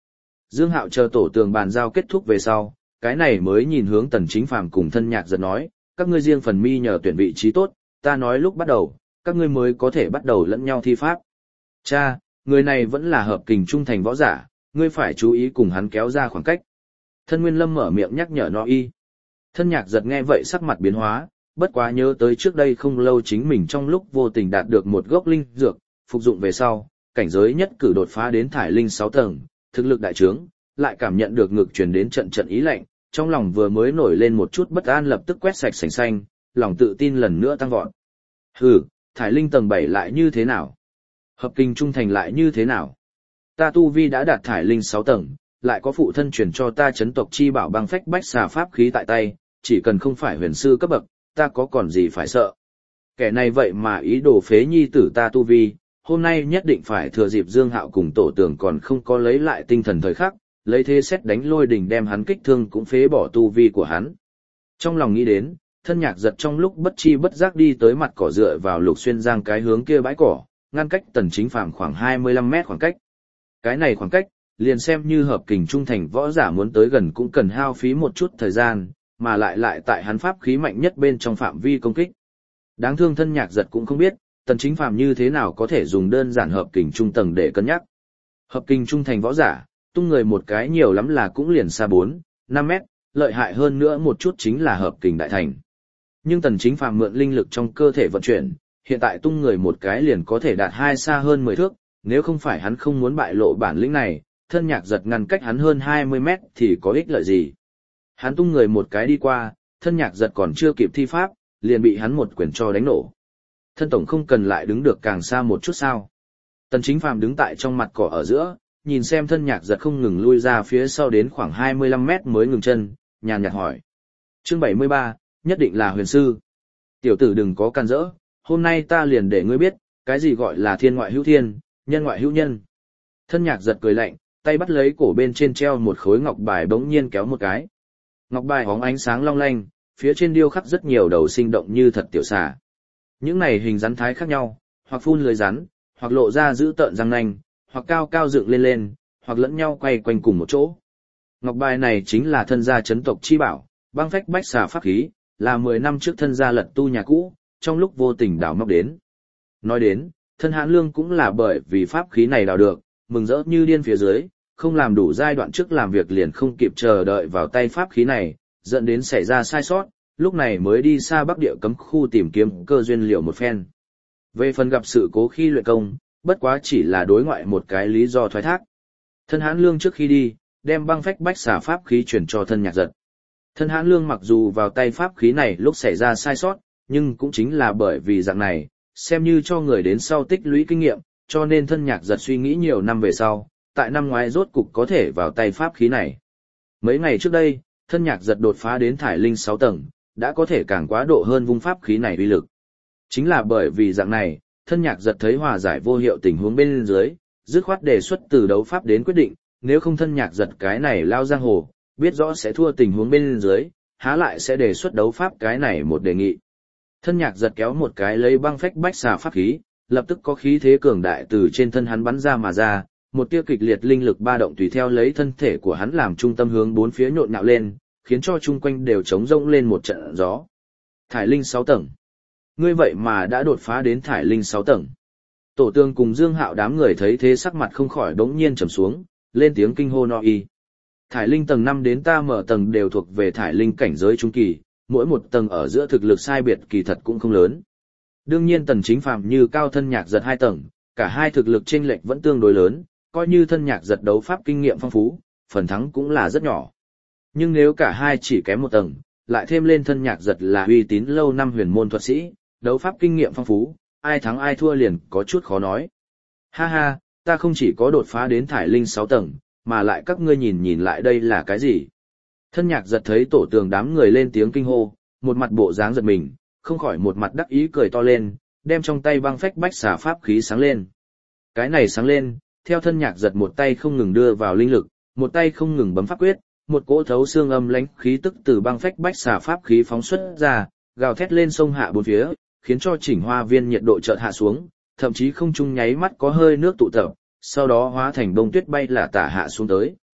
Dương Hạo chờ Tổ Tường bàn giao kết thúc về sau, cái này mới nhìn hướng Tần Chính Phàm cùng Thân Nhạc Giật nói, các ngươi riêng phần mi nhờ tuyển vị trí tốt, ta nói lúc bắt đầu, các ngươi mới có thể bắt đầu lẫn nhau thi pháp. Cha, người này vẫn là hợp kình trung thành võ giả, ngươi phải chú ý cùng hắn kéo ra khoảng cách. Thân Nguyên Lâm mở miệng nhắc nhở nó y. Thân Nhạc Giật nghe vậy sắc mặt biến hóa, bất quá nhớ tới trước đây không lâu chính mình trong lúc vô tình đạt được một gốc linh dược, phục dụng về sau, cảnh giới nhất cử đột phá đến thải linh 6 tầng, thực lực đại trướng, lại cảm nhận được ngực truyền đến trận trận ý lạnh, trong lòng vừa mới nổi lên một chút bất an lập tức quét sạch sành xanh, lòng tự tin lần nữa tăng vọt. Hừ, thải linh tầng 7 lại như thế nào? Hợp kinh trung thành lại như thế nào? Ta tu vi đã đạt thải linh 6 tầng, lại có phụ thân truyền cho ta chấn tộc chi bảo băng phách bách xà pháp khí tại tay, chỉ cần không phải huyền sư cấp bậc, ta có còn gì phải sợ. Kẻ này vậy mà ý đồ phế nhi tử ta tu vi, hôm nay nhất định phải thừa dịp Dương Hạo cùng Tổ Tường còn không có lấy lại tinh thần thời khắc, lấy thế xét đánh lôi đỉnh đem hắn kích thương cũng phế bỏ tu vi của hắn. Trong lòng nghĩ đến, Thân Nhạc Giật trong lúc bất chi bất giác đi tới mặt cỏ dựa vào Lục Xuyên Giang cái hướng kia bãi cỏ, ngăn cách Tần Chính Phàm khoảng 25 mét khoảng cách. Cái này khoảng cách, liền xem như hợp kình trung thành võ giả muốn tới gần cũng cần hao phí một chút thời gian, mà lại tại hắn pháp khí mạnh nhất bên trong phạm vi công kích. Đáng thương Thân Nhạc Giật cũng không biết, Tần Chính Phàm như thế nào có thể dùng đơn giản hợp kình trung tầng để cân nhắc. Hợp kình trung thành võ giả, tung người một cái nhiều lắm là cũng liền xa 4, 5 mét, lợi hại hơn nữa một chút chính là hợp kình đại thành. Nhưng Tần Chính Phàm mượn linh lực trong cơ thể vận chuyển, hiện tại tung người một cái liền có thể đạt hai xa hơn 10 thước, nếu không phải hắn không muốn bại lộ bản lĩnh này, Thân Nhạc Giật ngăn cách hắn hơn 20 mét thì có ích lợi gì. Hắn tung người một cái đi qua, Thân Nhạc Giật còn chưa kịp thi pháp, liền bị hắn một quyền cho đánh nổ. Thân tổng không cần lại đứng được càng xa một chút sao. Tần Chính Phàm đứng tại trong mặt cỏ ở giữa, nhìn xem Thân Nhạc Giật không ngừng lui ra phía sau đến khoảng 25 mét mới ngừng chân, nhàn nhạt hỏi. Chương 73, nhất định là huyền sư. Tiểu tử đừng có can dỡ, hôm nay ta liền để ngươi biết, cái gì gọi là thiên ngoại hữu thiên, nhân ngoại hữu nhân. Thân Nhạc Giật cười lạnh, tay bắt lấy cổ bên trên treo một khối ngọc bài bỗng nhiên kéo một cái. Ngọc bài hóng ánh sáng long lanh, phía trên điêu khắc rất nhiều đầu sinh động như thật tiểu xà. Những này hình rắn thái khác nhau, hoặc phun lưới rắn, hoặc lộ ra giữ tợn răng nanh, hoặc cao cao dựng lên lên, hoặc lẫn nhau quay quanh cùng một chỗ. Ngọc bài này chính là thân gia chấn tộc chi bảo, băng phách bách xà pháp khí, là 10 năm trước thân gia lật tu nhà cũ, trong lúc vô tình đào móc đến. Nói đến, Thân Hãn Lương cũng là bởi vì pháp khí này đào được, mừng rỡ như điên phía dưới, không làm đủ giai đoạn trước làm việc liền không kịp chờ đợi vào tay pháp khí này, dẫn đến xảy ra sai sót, lúc này mới đi xa Bắc Địa cấm khu tìm kiếm cơ duyên liệu một phen. Về phần gặp sự cố khi luyện công, bất quá chỉ là đối ngoại một cái lý do thoái thác. Thân Hãn Lương trước khi đi, đem băng phách bách xà pháp khí chuyển cho Thân Nhạc Giật. Thân Hãn Lương mặc dù vào tay pháp khí này lúc xảy ra sai sót, nhưng cũng chính là bởi vì dạng này, xem như cho người đến sau tích lũy kinh nghiệm, cho nên Thân Nhạc Giật suy nghĩ nhiều năm về sau, tại năm ngoái rốt cục có thể vào tay pháp khí này. Mấy ngày trước đây, Thân Nhạc Giật đột phá đến thải linh 6 tầng, đã có thể càng quá độ hơn vung pháp khí này uy lực. Chính là bởi vì dạng này, Thân Nhạc Giật thấy hòa giải vô hiệu tình huống bên dưới, dứt khoát đề xuất từ đấu pháp đến quyết định, nếu không Thân Nhạc Giật cái này lao giang hồ, biết rõ sẽ thua tình huống bên dưới, há lại sẽ đề xuất đấu pháp cái này một đề nghị. Thân Nhạc Giật kéo một cái lấy băng phách bách xà pháp khí, lập tức có khí thế cường đại từ trên thân hắn bắn ra mà ra, một tia kịch liệt linh lực ba động tùy theo lấy thân thể của hắn làm trung tâm hướng bốn phía nhộn nhạo lên, khiến cho chung quanh đều trống rỗng lên một trận gió. Thải linh 6 tầng. Ngươi vậy mà đã đột phá đến thải linh 6 tầng. Tổ Tường cùng Dương Hạo đám người thấy thế sắc mặt không khỏi đống nhiên trầm xuống, lên tiếng kinh hô no y. Thải linh tầng 5 đến ta mở tầng đều thuộc về thải linh cảnh giới trung kỳ, mỗi một tầng ở giữa thực lực sai biệt kỳ thật cũng không lớn. Đương nhiên Tần Chính Phàm như cao Thân Nhạc Giật 2 tầng, cả hai thực lực chênh lệch vẫn tương đối lớn, coi như Thân Nhạc Giật đấu pháp kinh nghiệm phong phú, phần thắng cũng là rất nhỏ. Nhưng nếu cả hai chỉ kém một tầng, lại thêm lên Thân Nhạc Giật là uy tín lâu năm huyền môn thuật sĩ, đấu pháp kinh nghiệm phong phú, ai thắng ai thua liền có chút khó nói. Ha ha, ta không chỉ có đột phá đến thải linh 6 tầng, mà lại các ngươi nhìn lại đây là cái gì? Thân Nhạc Giật thấy Tổ Tường đám người lên tiếng kinh hô, một mặt bộ dáng giật mình, không khỏi một mặt đắc ý cười to lên, đem trong tay băng phách bách xà pháp khí sáng lên. Cái này sáng lên, theo Thân Nhạc Giật một tay không ngừng đưa vào linh lực, một tay không ngừng bấm pháp quyết, một cỗ thấu xương âm lãnh khí tức từ băng phách bách xà pháp khí phóng xuất ra, gào thét lên sông hạ bốn phía, khiến cho chỉnh hoa viên nhiệt độ chợt hạ xuống, thậm chí không trung nháy mắt có hơi nước tụ tập, sau đó hóa thành bông tuyết bay là tả hạ xuống tới.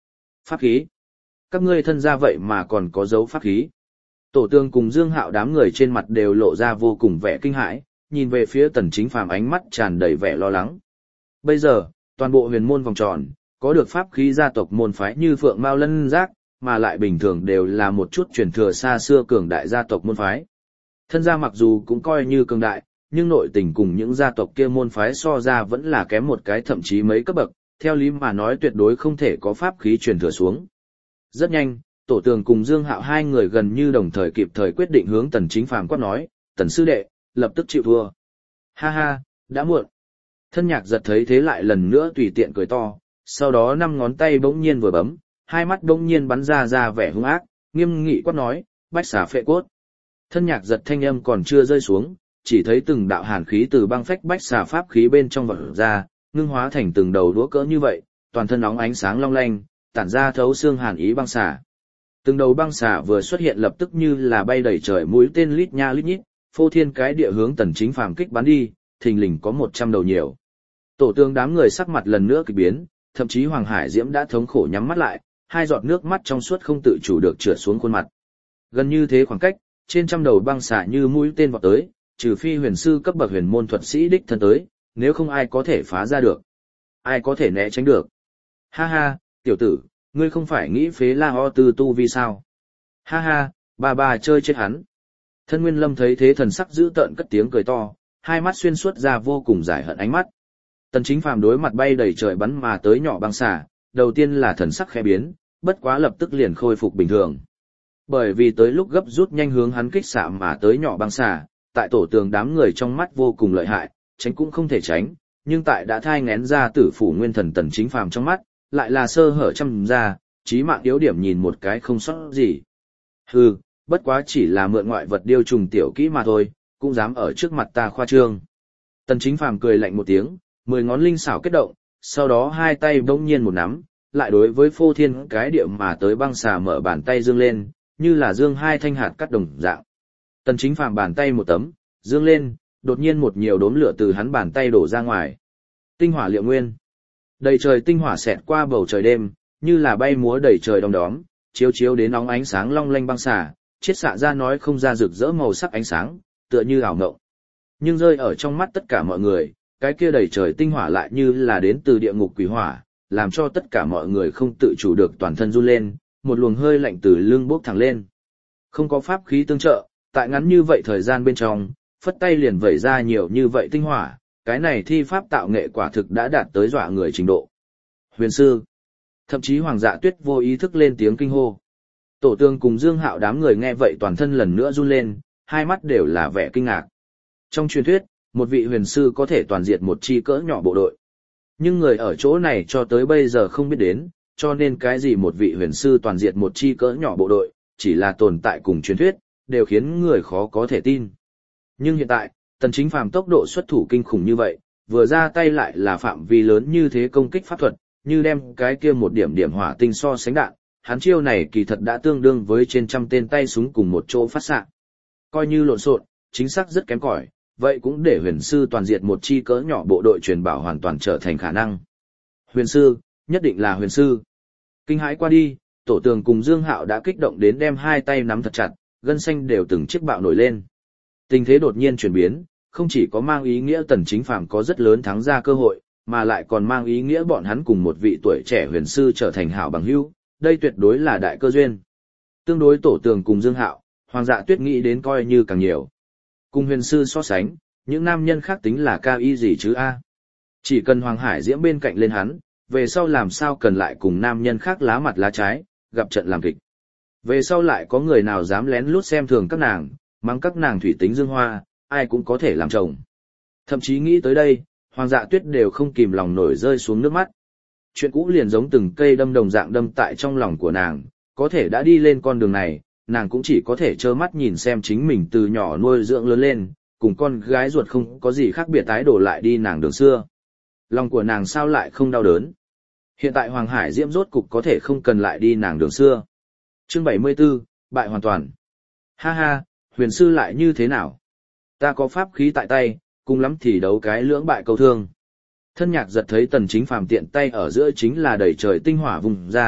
Pháp khí. Các ngươi thân gia vậy mà còn có dấu pháp khí. Tổ Tường cùng Dương Hạo đám người trên mặt đều lộ ra vô cùng vẻ kinh hãi, nhìn về phía Tần Chính Phàm ánh mắt tràn đầy vẻ lo lắng. Bây giờ, toàn bộ huyền môn vòng tròn, có được pháp khí gia tộc môn phái như Phượng Mao Lân Giác, mà lại bình thường đều là một chút truyền thừa xa xưa cường đại gia tộc môn phái. Thân gia mặc dù cũng coi như cường đại, nhưng nội tình cùng những gia tộc kia môn phái so ra vẫn là kém một cái thậm chí mấy cấp bậc, theo lý mà nói tuyệt đối không thể có pháp khí truyền thừa xuống. Rất nhanh, Tổ Tường cùng Dương Hạo hai người gần như đồng thời kịp thời quyết định hướng Tần Chính Phàm quát nói, Tần sư đệ, lập tức chịu thua. Ha ha, đã muộn. Thân Nhạc Giật thấy thế lại lần nữa tùy tiện cười to, sau đó năm ngón tay bỗng nhiên vừa bấm, hai mắt bỗng nhiên bắn ra vẻ hung ác, nghiêm nghị quát nói, bách xà phệ cốt. Thân Nhạc Giật thanh âm còn chưa rơi xuống, chỉ thấy từng đạo hàn khí từ băng phách bách xà pháp khí bên trong vọt ra, ngưng hóa thành từng đầu đũa cỡ như vậy, toàn thân óng ánh sáng long lanh, tản ra thấu xương hàn ý băng xà. Từng đầu băng xà vừa xuất hiện lập tức như là bay đầy trời mũi tên lít nha lít nhít, phô thiên cái địa hướng Tần Chính Phàm kích bắn đi, thình lình có 100 đầu nhiều. Tổ Tường đám người sắc mặt lần nữa kỳ biến, thậm chí Hoàng Hải Diễm đã thống khổ nhắm mắt lại, hai giọt nước mắt trong suốt không tự chủ được trượt xuống khuôn mặt. Gần như thế khoảng cách, trên trăm đầu băng xà như mũi tên vọt tới, trừ phi huyền sư cấp bậc huyền môn thuật sĩ đích thân tới, nếu không ai có thể phá ra được. Ai có thể né tránh được. Ha ha, tiểu tử, ngươi không phải nghĩ phế La Ho Tư tu vì sao? Ha ha, bà chơi chết hắn. Thân Nguyên Lâm thấy thế thần sắc dữ tợn cất tiếng cười to, hai mắt xuyên suốt ra vô cùng giải hận ánh mắt. Tần Chính Phàm đối mặt bay đầy trời bắn mà tới nhỏ băng xà, đầu tiên là thần sắc khẽ biến, bất quá lập tức liền khôi phục bình thường. Bởi vì tới lúc gấp rút nhanh hướng hắn kích xạ mà tới nhỏ băng xà, tại Tổ Tường đám người trong mắt vô cùng lợi hại, tránh cũng không thể tránh, nhưng tại đã thai nghén ra tử phủ nguyên thần Tần Chính Phàm trong mắt, lại là sơ hở trăm ra, chí mạng yếu điểm nhìn một cái không sót gì. Hừ, bất quá chỉ là mượn ngoại vật điêu trùng tiểu kỹ mà thôi, cũng dám ở trước mặt ta khoa trương. Tần Chính Phàm cười lạnh một tiếng, 10 ngón linh xảo kết động, sau đó hai tay bỗng nhiên một nắm, lại đối với phô thiên cái địa mà tới băng xà mở bàn tay dương lên, như là dương hai thanh hạt cắt đồng dạng. Tần Chính Phàm bàn tay một tấm, dương lên, đột nhiên một nhiều đốm lửa từ hắn bàn tay đổ ra ngoài. Tinh hỏa liệu nguyên. Đầy trời tinh hỏa xẹt qua bầu trời đêm, như là bay múa đầy trời đom đóm, chiếu chiếu đến óng ánh sáng long lanh băng xà, chiết xạ ra nói không ra rực rỡ màu sắc ánh sáng, tựa như ảo ngộng. Nhưng rơi ở trong mắt tất cả mọi người, cái kia đầy trời tinh hỏa lại như là đến từ địa ngục quỷ hỏa, làm cho tất cả mọi người không tự chủ được toàn thân run lên, một luồng hơi lạnh từ lưng bốc thẳng lên. Không có pháp khí tương trợ, tại ngắn như vậy thời gian bên trong, phất tay liền vẩy ra nhiều như vậy tinh hỏa, cái này thi pháp tạo nghệ quả thực đã đạt tới dọa người trình độ. Huyền sư. Thậm chí Hoàng Dạ Tuyết vô ý thức lên tiếng kinh hô. Tổ Tường cùng Dương Hạo đám người nghe vậy toàn thân lần nữa run lên, hai mắt đều là vẻ kinh ngạc. Trong truyền thuyết, một vị huyền sư có thể toàn diệt một chi cỡ nhỏ bộ đội. Nhưng người ở chỗ này cho tới bây giờ không biết đến, cho nên cái gì một vị huyền sư toàn diệt một chi cỡ nhỏ bộ đội, chỉ là tồn tại cùng truyền thuyết, đều khiến người khó có thể tin. Nhưng hiện tại, Tần Chính Phàm tốc độ xuất thủ kinh khủng như vậy, vừa ra tay lại là phạm vi lớn như thế công kích pháp thuật, như đem cái kia một điểm điểm hỏa tinh so sánh đạn, hắn chiêu này kỳ thật đã tương đương với trên trăm tên tay súng cùng một chỗ phát xạ. Coi như lộn xộn, chính xác rất kém cỏi, vậy cũng để huyền sư toàn diệt một chi cỡ nhỏ bộ đội truyền bảo hoàn toàn trở thành khả năng. Huyền sư, nhất định là huyền sư. Kinh hãi qua đi, Tổ Tường cùng Dương Hạo đã kích động đến đem hai tay nắm thật chặt, gân xanh đều từng chiếc bạo nổi lên. Tình thế đột nhiên chuyển biến, không chỉ có mang ý nghĩa Tần Chính Phàm có rất lớn thắng ra cơ hội, mà lại còn mang ý nghĩa bọn hắn cùng một vị tuổi trẻ huyền sư trở thành hảo bằng hữu, đây tuyệt đối là đại cơ duyên. Tương đối Tổ Tường cùng Dương Hạo, Hoàng Dạ Tuyết nghĩ đến coi như càng nhiều. Cùng huyền sư so sánh, những nam nhân khác tính là cao y gì chứ a? Chỉ cần Hoàng Hải Diễm bên cạnh lên hắn, về sau làm sao cần lại cùng nam nhân khác lá mặt lá trái, gặp trận làm kịch. Về sau lại có người nào dám lén lút xem thường các nàng, mắng các nàng thủy tính dương hoa, ai cũng có thể làm chồng. Thậm chí nghĩ tới đây, Hoàng Dạ Tuyết đều không kìm lòng nổi rơi xuống nước mắt. Chuyện cũ liền giống từng cây đâm đồng dạng đâm tại trong lòng của nàng, có thể đã đi lên con đường này, nàng cũng chỉ có thể trơ mắt nhìn xem chính mình từ nhỏ nuôi dưỡng lớn lên, cùng con gái ruột không có gì khác biệt tái đổ lại đi nàng đường xưa. Lòng của nàng sao lại không đau đớn. Hiện tại Hoàng Hải Diễm rốt cục có thể không cần lại đi nàng đường xưa. Chương 74, bại hoàn toàn. Ha ha, huyền sư lại như thế nào? Ta có pháp khí tại tay, cùng lắm thì đấu cái lưỡng bại câu thương. Thân Nhạc Giật thấy Tần Chính Phàm tiện tay ở giữa chính là đầy trời tinh hỏa vùng ra,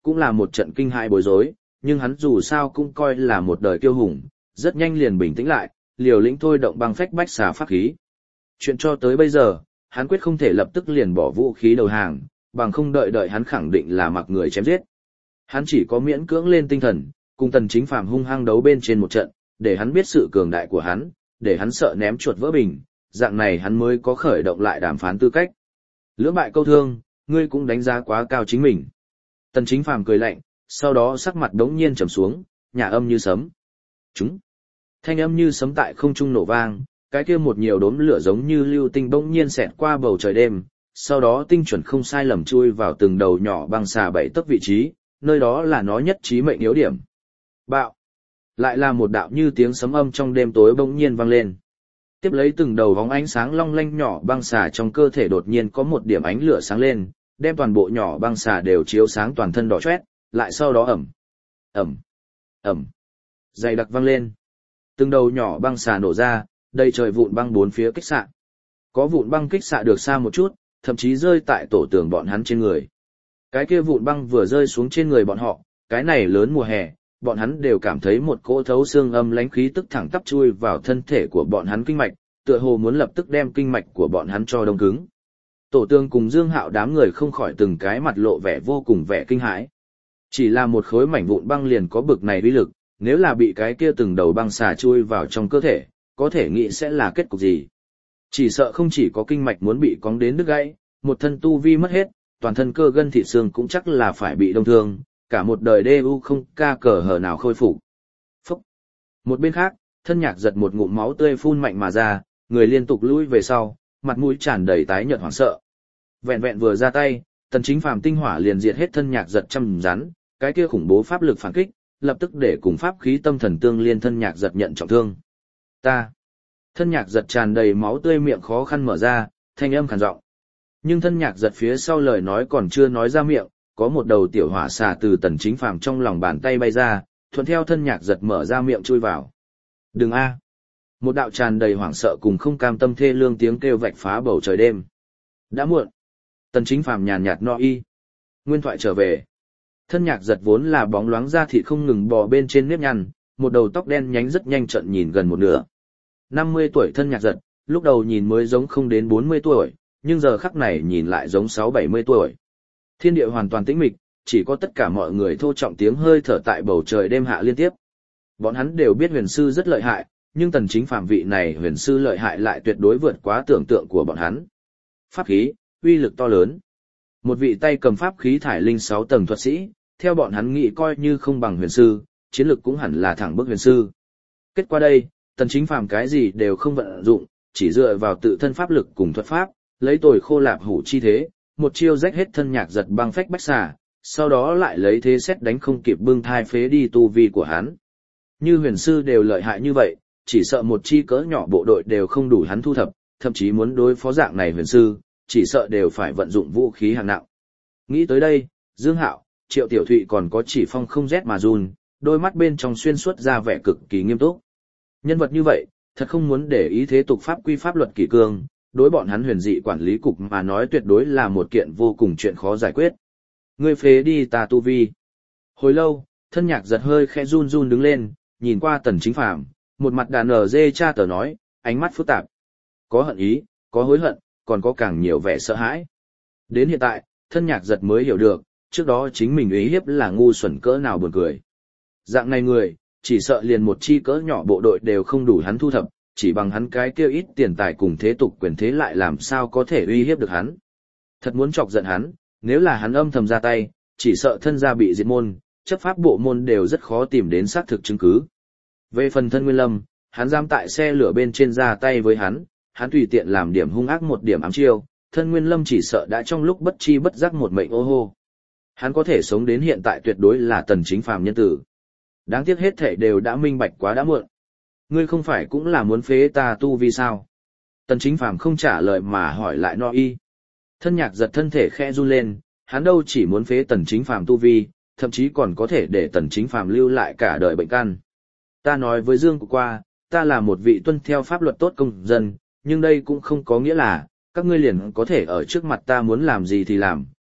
cũng là một trận kinh hãi bối rối, nhưng hắn dù sao cũng coi là một đời kiêu hùng, rất nhanh liền bình tĩnh lại, liều lĩnh thôi động băng phách bách xà pháp khí. Chuyện cho tới bây giờ, hắn quyết không thể lập tức liền bỏ vũ khí đầu hàng, bằng không đợi hắn khẳng định là mặc người chém giết. Hắn chỉ có miễn cưỡng lên tinh thần, cùng Tần Chính Phàm hung hăng đấu bên trên một trận, để hắn biết sự cường đại của hắn, để hắn sợ ném chuột vỡ bình, dạng này hắn mới có khởi động lại đàm phán tư cách. Lưỡng bại câu thương, ngươi cũng đánh giá quá cao chính mình. Tần Chính Phàm cười lạnh, sau đó sắc mặt đống nhiên trầm xuống, nhà âm như sấm. Chúng. Thanh âm như sấm tại không trung nổ vang, cái kia một nhiều đốm lửa giống như lưu tinh bỗng nhiên xẹt qua bầu trời đêm, sau đó tinh chuẩn không sai lầm chui vào từng đầu nhỏ băng xà 7 tấc vị trí, nơi đó là nó nhất chí mệnh yếu điểm. Bạo. Lại là một đạo như tiếng sấm âm trong đêm tối bỗng nhiên vang lên. Tiếp lấy từng đầu bóng ánh sáng long lanh nhỏ băng xà trong cơ thể đột nhiên có một điểm ánh lửa sáng lên, đem toàn bộ nhỏ băng xà đều chiếu sáng toàn thân đỏ chót, lại sau đó ầm, dày đặc vang lên. Từng đầu nhỏ băng xà nổ ra, đầy trời vụn băng bốn phía kích xạ. Có vụn băng kích xạ được xa một chút, thậm chí rơi tại tổ tường bọn hắn trên người. Cái kia vụn băng vừa rơi xuống trên người bọn họ, cái này lớn mùa hè, bọn hắn đều cảm thấy một cỗ thấu xương âm lãnh khí tức thẳng tắp chui vào thân thể của bọn hắn kinh mạch, tựa hồ muốn lập tức đem kinh mạch của bọn hắn cho đông cứng. Tổ tường cùng Dương Hạo đám người không khỏi từng cái mặt lộ vẻ vô cùng vẻ kinh hãi. Chỉ là một khối mảnh vụn băng liền có bực này uy lực, nếu là bị cái kia từng đầu băng xà chui vào trong cơ thể, có thể nghĩ sẽ là kết cục gì. Chỉ sợ không chỉ có kinh mạch muốn bị cóng đến đứt gãy, một thân tu vi mất hết, toàn thân cơ gân thịt xương cũng chắc là phải bị đông thương, cả một đời DU không ca cờ hở nào khôi phục. Phúc! Một bên khác, thân nhạc giật một ngụm máu tươi phun mạnh mà ra, người liên tục lùi về sau, mặt mũi tràn đầy tái nhợt hoảng sợ. Vẹn vẹn vừa ra tay, Tần Chính Phàm tinh hỏa liền diệt hết thân nhạc giật trăm rắn, cái kia khủng bố pháp lực phản kích, lập tức để cùng pháp khí tâm thần tương liên thân nhạc giật nhận trọng thương. Thân nhạc giật tràn đầy máu tươi miệng khó khăn mở ra, thanh âm khàn giọng. Nhưng thân nhạc giật phía sau lời nói còn chưa nói ra miệng, có một đầu tiểu hỏa xà từ Tần Chính Phàm trong lòng bàn tay bay ra, thuận theo thân nhạc giật mở ra miệng chui vào. Đừng a! Một đạo tràn đầy hoảng sợ cùng không cam tâm thê lương tiếng kêu vạch phá bầu trời đêm. Đã muộn. Tần Chính Phàm nhàn nhạt no y. Nguyên thoại trở về. Thân nhạc giật vốn là bóng loáng da thịt không ngừng bò bên trên nếp nhăn, một đầu tóc đen nhánh rất nhanh trận nhìn gần một nửa. 50 tuổi thân nhạc giật, lúc đầu nhìn mới giống không đến 40 tuổi, nhưng giờ khắc này nhìn lại giống 6-70 tuổi. Thiên địa hoàn toàn tĩnh mịch, chỉ có tất cả mọi người thô trọng tiếng hơi thở tại bầu trời đêm hạ liên tiếp. Bọn hắn đều biết huyền sư rất lợi hại, nhưng Tần Chính Phàm vị này huyền sư lợi hại lại tuyệt đối vượt quá tưởng tượng của bọn hắn. Pháp khí, uy lực to lớn. Một vị tay cầm pháp khí thải linh 6 tầng thuật sĩ, theo bọn hắn nghĩ coi như không bằng huyền sư, chiến lực cũng hẳn là thẳng bước huyền sư. Kết quả đây, Tần Chính Phàm cái gì đều không vận dụng, chỉ dựa vào tự thân pháp lực cùng thuật pháp, lấy tồi khô lạp hủ chi thế, một chiêu rách hết thân nhạc giật băng phách bách xà, sau đó lại lấy thế xét đánh không kịp bưng thai phế đi tu vi của hắn. Như huyền sư đều lợi hại như vậy, chỉ sợ một chi cỡ nhỏ bộ đội đều không đủ hắn thu thập, thậm chí muốn đối phó dạng này huyền sư, chỉ sợ đều phải vận dụng vũ khí hạng nặng. Nghĩ tới đây, Dương Hạo, Triệu Tiểu Thụy còn có Chỉ Phong không rét mà run, đôi mắt bên trong xuyên suốt ra vẻ cực kỳ nghiêm túc. Nhân vật như vậy, thật không muốn để ý thế tục pháp quy pháp luật kỷ cương, đối bọn hắn huyền dị quản lý cục mà nói tuyệt đối là một kiện vô cùng chuyện khó giải quyết. Ngươi phế đi ta tu vi. Hồi lâu, thân nhạc giật hơi khẽ run run đứng lên, nhìn qua Tần Chính Phàm, một mặt đàn ở dê cha tờ nói, ánh mắt phức tạp. Có hận ý, có hối hận, còn có càng nhiều vẻ sợ hãi. Đến hiện tại, thân nhạc giật mới hiểu được, trước đó chính mình ý hiếp là ngu xuẩn cỡ nào buồn cười. Dạng này người, chỉ sợ liền một chi cỡ nhỏ bộ đội đều không đủ hắn thu thập, chỉ bằng hắn cái kêu ít tiền tài cùng thế tục quyền thế lại làm sao có thể uy hiếp được hắn. Thật muốn chọc giận hắn, nếu là hắn âm thầm ra tay, chỉ sợ thân gia bị diệt môn, chấp pháp bộ môn đều rất khó tìm đến xác thực chứng cứ. Về phần thân Nguyên Lâm, hắn dám tại xe lửa bên trên ra tay với hắn tùy tiện làm điểm hung ác một điểm ám chiêu, thân Nguyên Lâm chỉ sợ đã trong lúc bất chi bất giác một mệnh ô hô. Hắn có thể sống đến hiện tại tuyệt đối là Tần Chính Phàm nhân tử. Đáng tiếc hết thảy đều đã minh bạch quá đã muộn. Ngươi không phải cũng là muốn phế ta tu vi sao? Tần Chính Phàm không trả lời mà hỏi lại no y. Thân nhạc giật thân thể khẽ run lên, hắn đâu chỉ muốn phế Tần Chính Phàm tu vi, thậm chí còn có thể để Tần Chính Phàm lưu lại cả đời bệnh căn. Ta nói với Dương của qua, ta là một vị tuân theo pháp luật tốt công dân, nhưng đây cũng không có nghĩa là, các ngươi liền có thể ở trước mặt ta muốn làm gì thì làm,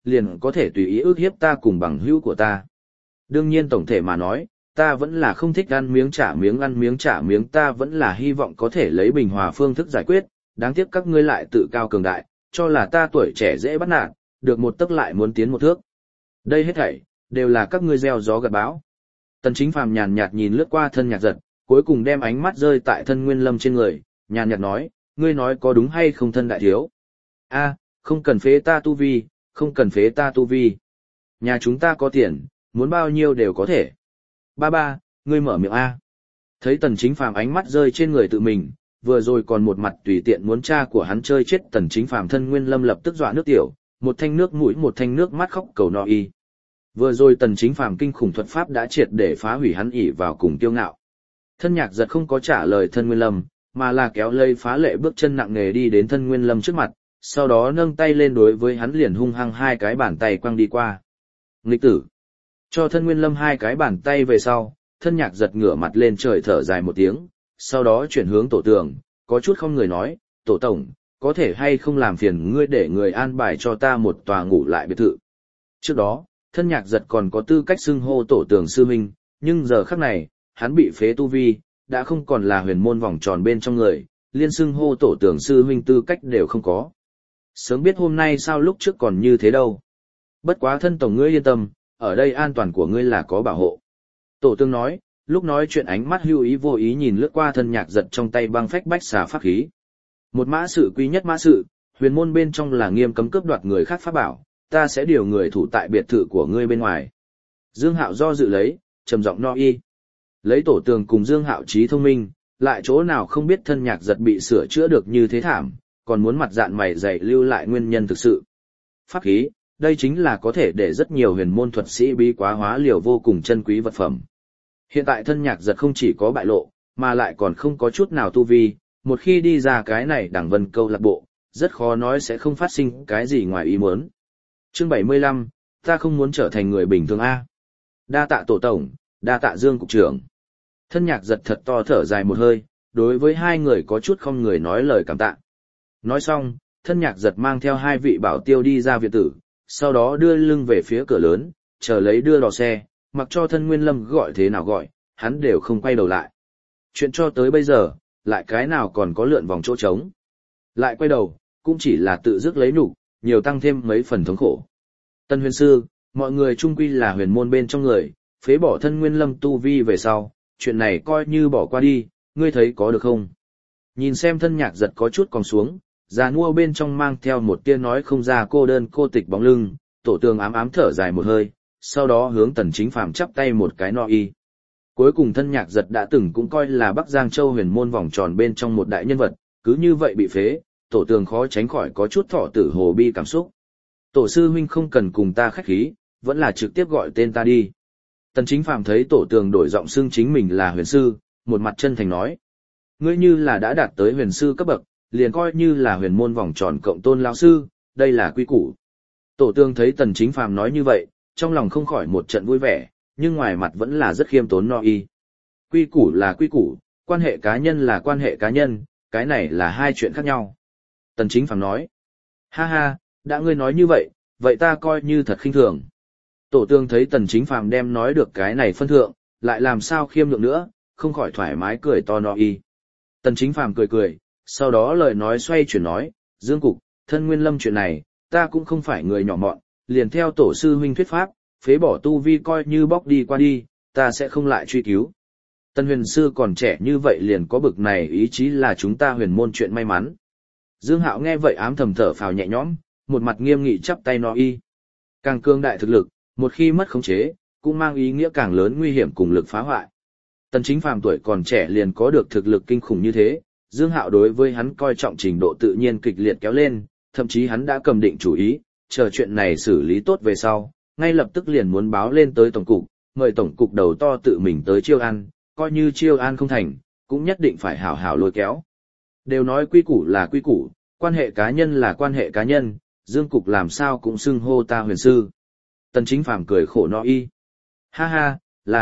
liền có thể tùy ý ức hiếp ta cùng bằng hữu của ta. Đương nhiên tổng thể mà nói, ta vẫn là không thích ăn miếng trả miếng, ta vẫn là hy vọng có thể lấy bình hòa phương thức giải quyết, đáng tiếc các ngươi lại tự cao cường đại, cho là ta tuổi trẻ dễ bắt nạt, được một tấc lại muốn tiến một thước. Đây hết thảy đều là các ngươi gieo gió gặt bão. Tần Chính Phàm nhàn nhạt nhìn lướt qua Thân Nhạc Giật, cuối cùng đem ánh mắt rơi tại Thân Nguyên Lâm trên người, nhàn nhạt nói, ngươi nói có đúng hay không Thân đại thiếu? A, không cần phế ta tu vi, không cần phế ta tu vi. Nhà chúng ta có tiền, muốn bao nhiêu đều có thể. Ba, ngươi mở miệng A. Thấy Tần Chính Phàm ánh mắt rơi trên người tự mình, vừa rồi còn một mặt tùy tiện muốn cha của hắn chơi chết Tần Chính Phàm, Thân Nguyên Lâm lập tức dọa nước tiểu, một thanh nước mũi một thanh nước mắt khóc cầu no y. Vừa rồi Tần Chính Phàm kinh khủng thuật pháp đã triệt để phá hủy hắn ỷ vào cùng kiêu ngạo. Thân Nhạc Giật không có trả lời Thân Nguyên Lâm, mà là kéo lây phá lệ bước chân nặng nề đi đến Thân Nguyên Lâm trước mặt, sau đó nâng tay lên đối với hắn liền hung hăng hai cái bàn tay quăng đi qua. Nghịch tử! Cho Thân Nguyên Lâm hai cái bàn tay về sau, Thân Nhạc Giật ngửa mặt lên trời thở dài một tiếng, sau đó chuyển hướng Tổ Tường, có chút không người nói, Tổ Tổng, có thể hay không làm phiền ngươi để người an bài cho ta một tòa ngủ lại biệt thự. Trước đó, Thân Nhạc Giật còn có tư cách xưng hô Tổ Tường sư huynh, nhưng giờ khắc này, hắn bị phế tu vi, đã không còn là huyền môn vòng tròn bên trong người, liên xưng hô Tổ Tường sư huynh tư cách đều không có. Sớm biết hôm nay sao lúc trước còn như thế đâu. Bất quá Thân Tổng ngươi yên tâm, ở đây an toàn của ngươi là có bảo hộ. Tổ Tường nói, lúc nói chuyện ánh mắt hưu ý vô ý nhìn lướt qua Thân Nhạc Giật trong tay băng phách bách xà pháp khí. Một mã sự quý nhất mã sự, huyền môn bên trong là nghiêm cấm cướp đoạt người khác pháp bảo, ta sẽ điều người thủ tại biệt thự của ngươi bên ngoài. Dương Hạo do dự lấy, trầm giọng no y. Lấy Tổ Tường cùng Dương Hạo trí thông minh, lại chỗ nào không biết Thân Nhạc Giật bị sửa chữa được như thế thảm, còn muốn mặt dạn mày dày lưu lại nguyên nhân thực sự. Pháp khí, đây chính là có thể để rất nhiều huyền môn thuật sĩ bí quá hóa liều vô cùng chân quý vật phẩm. Hiện tại Thân Nhạc Giật không chỉ có bại lộ, mà lại còn không có chút nào tu vi, một khi đi ra cái này đẳng vân câu lạc bộ, rất khó nói sẽ không phát sinh cái gì ngoài ý muốn. Chương 75, ta không muốn trở thành người bình thường A. Đa tạ Tổ Tổng, đa tạ Dương Cục trưởng. Thân Nhạc Giật thật to thở dài một hơi, đối với hai người có chút không người nói lời cảm tạ. Nói xong, Thân Nhạc Giật mang theo hai vị bảo tiêu đi ra viện tử, sau đó đưa lưng về phía cửa lớn, chờ lấy đưa đò xe, mặc cho Thân Nguyên Lâm gọi thế nào gọi, hắn đều không quay đầu lại. Chuyện cho tới bây giờ, lại cái nào còn có lượn vòng chỗ trống. Lại quay đầu, cũng chỉ là tự dứt lấy nhục, nhiều tăng thêm mấy phần thống khổ. Tân Huyền Sư, mọi người chung quy là huyền môn bên trong người, phế bỏ Thân Nguyên Lâm tu vi về sau, chuyện này coi như bỏ qua đi, ngươi thấy có được không? Nhìn xem Thân Nhạc Giật có chút còn xuống, già nua bên trong mang theo một tia nói không ra cô đơn cô tịch bóng lưng, Tổ Tường ám ám thở dài một hơi, sau đó hướng Tần Chính Phàm chắp tay một cái no y. Cuối cùng Thân Nhạc Giật đã từng cũng coi là Bắc Giang Châu huyền môn vòng tròn bên trong một đại nhân vật, cứ như vậy bị phế, Tổ Tường khó tránh khỏi có chút thọ tử hồ bi cảm xúc. Tổ sư huynh không cần cùng ta khách khí, vẫn là trực tiếp gọi tên ta đi. Tần Chính Phàm thấy Tổ Tường đổi giọng xưng chính mình là huyền sư, một mặt chân thành nói. Ngươi như là đã đạt tới huyền sư cấp bậc, liền coi như là huyền môn vòng tròn cộng tôn lão sư, đây là quy củ. Tổ Tường thấy Tần Chính Phàm nói như vậy, trong lòng không khỏi một trận vui vẻ, nhưng ngoài mặt vẫn là rất khiêm tốn no y. Quy củ là quy củ, quan hệ cá nhân là quan hệ cá nhân, cái này là hai chuyện khác nhau. Tần Chính Phàm nói, ha ha, đã ngươi nói như vậy, vậy ta coi như thật khinh thường. Tổ Tường thấy Tần Chính Phàm đem nói được cái này phân thượng, lại làm sao khiêm nhượng nữa, không khỏi thoải mái cười to no y. Tần Chính Phàm cười cười, sau đó lời nói xoay chuyển nói, Dương Cục, Thân Nguyên Lâm chuyện này, ta cũng không phải người nhỏ mọn, liền theo tổ sư huynh thuyết pháp, phế bỏ tu vi coi như bóc đi qua đi, ta sẽ không lại truy cứu. Tân huyền sư còn trẻ như vậy liền có bực này ý chí là chúng ta huyền môn chuyện may mắn. Dương Hạo nghe vậy ám thầm thở phào nhẹ nhõm, một mặt nghiêm nghị chắp tay no y. Càng cương đại thực lực, một khi mất khống chế, cũng mang ý nghĩa càng lớn nguy hiểm cùng lực phá hoại. Tần Chính Phàm tuổi còn trẻ liền có được thực lực kinh khủng như thế, Dương Hạo đối với hắn coi trọng trình độ tự nhiên kịch liệt kéo lên, thậm chí hắn đã cầm định chủ ý, chờ chuyện này xử lý tốt về sau, ngay lập tức liền muốn báo lên tới tổng cục, mời tổng cục đầu to tự mình tới chiêu an, coi như chiêu an không thành, cũng nhất định phải hảo hảo lôi kéo. Đều nói quy củ là quy củ, quan hệ cá nhân là quan hệ cá nhân, Dương Cục làm sao cũng xưng hô ta huyền sư. Tần Chính Phàm cười khổ no y. Ha ha,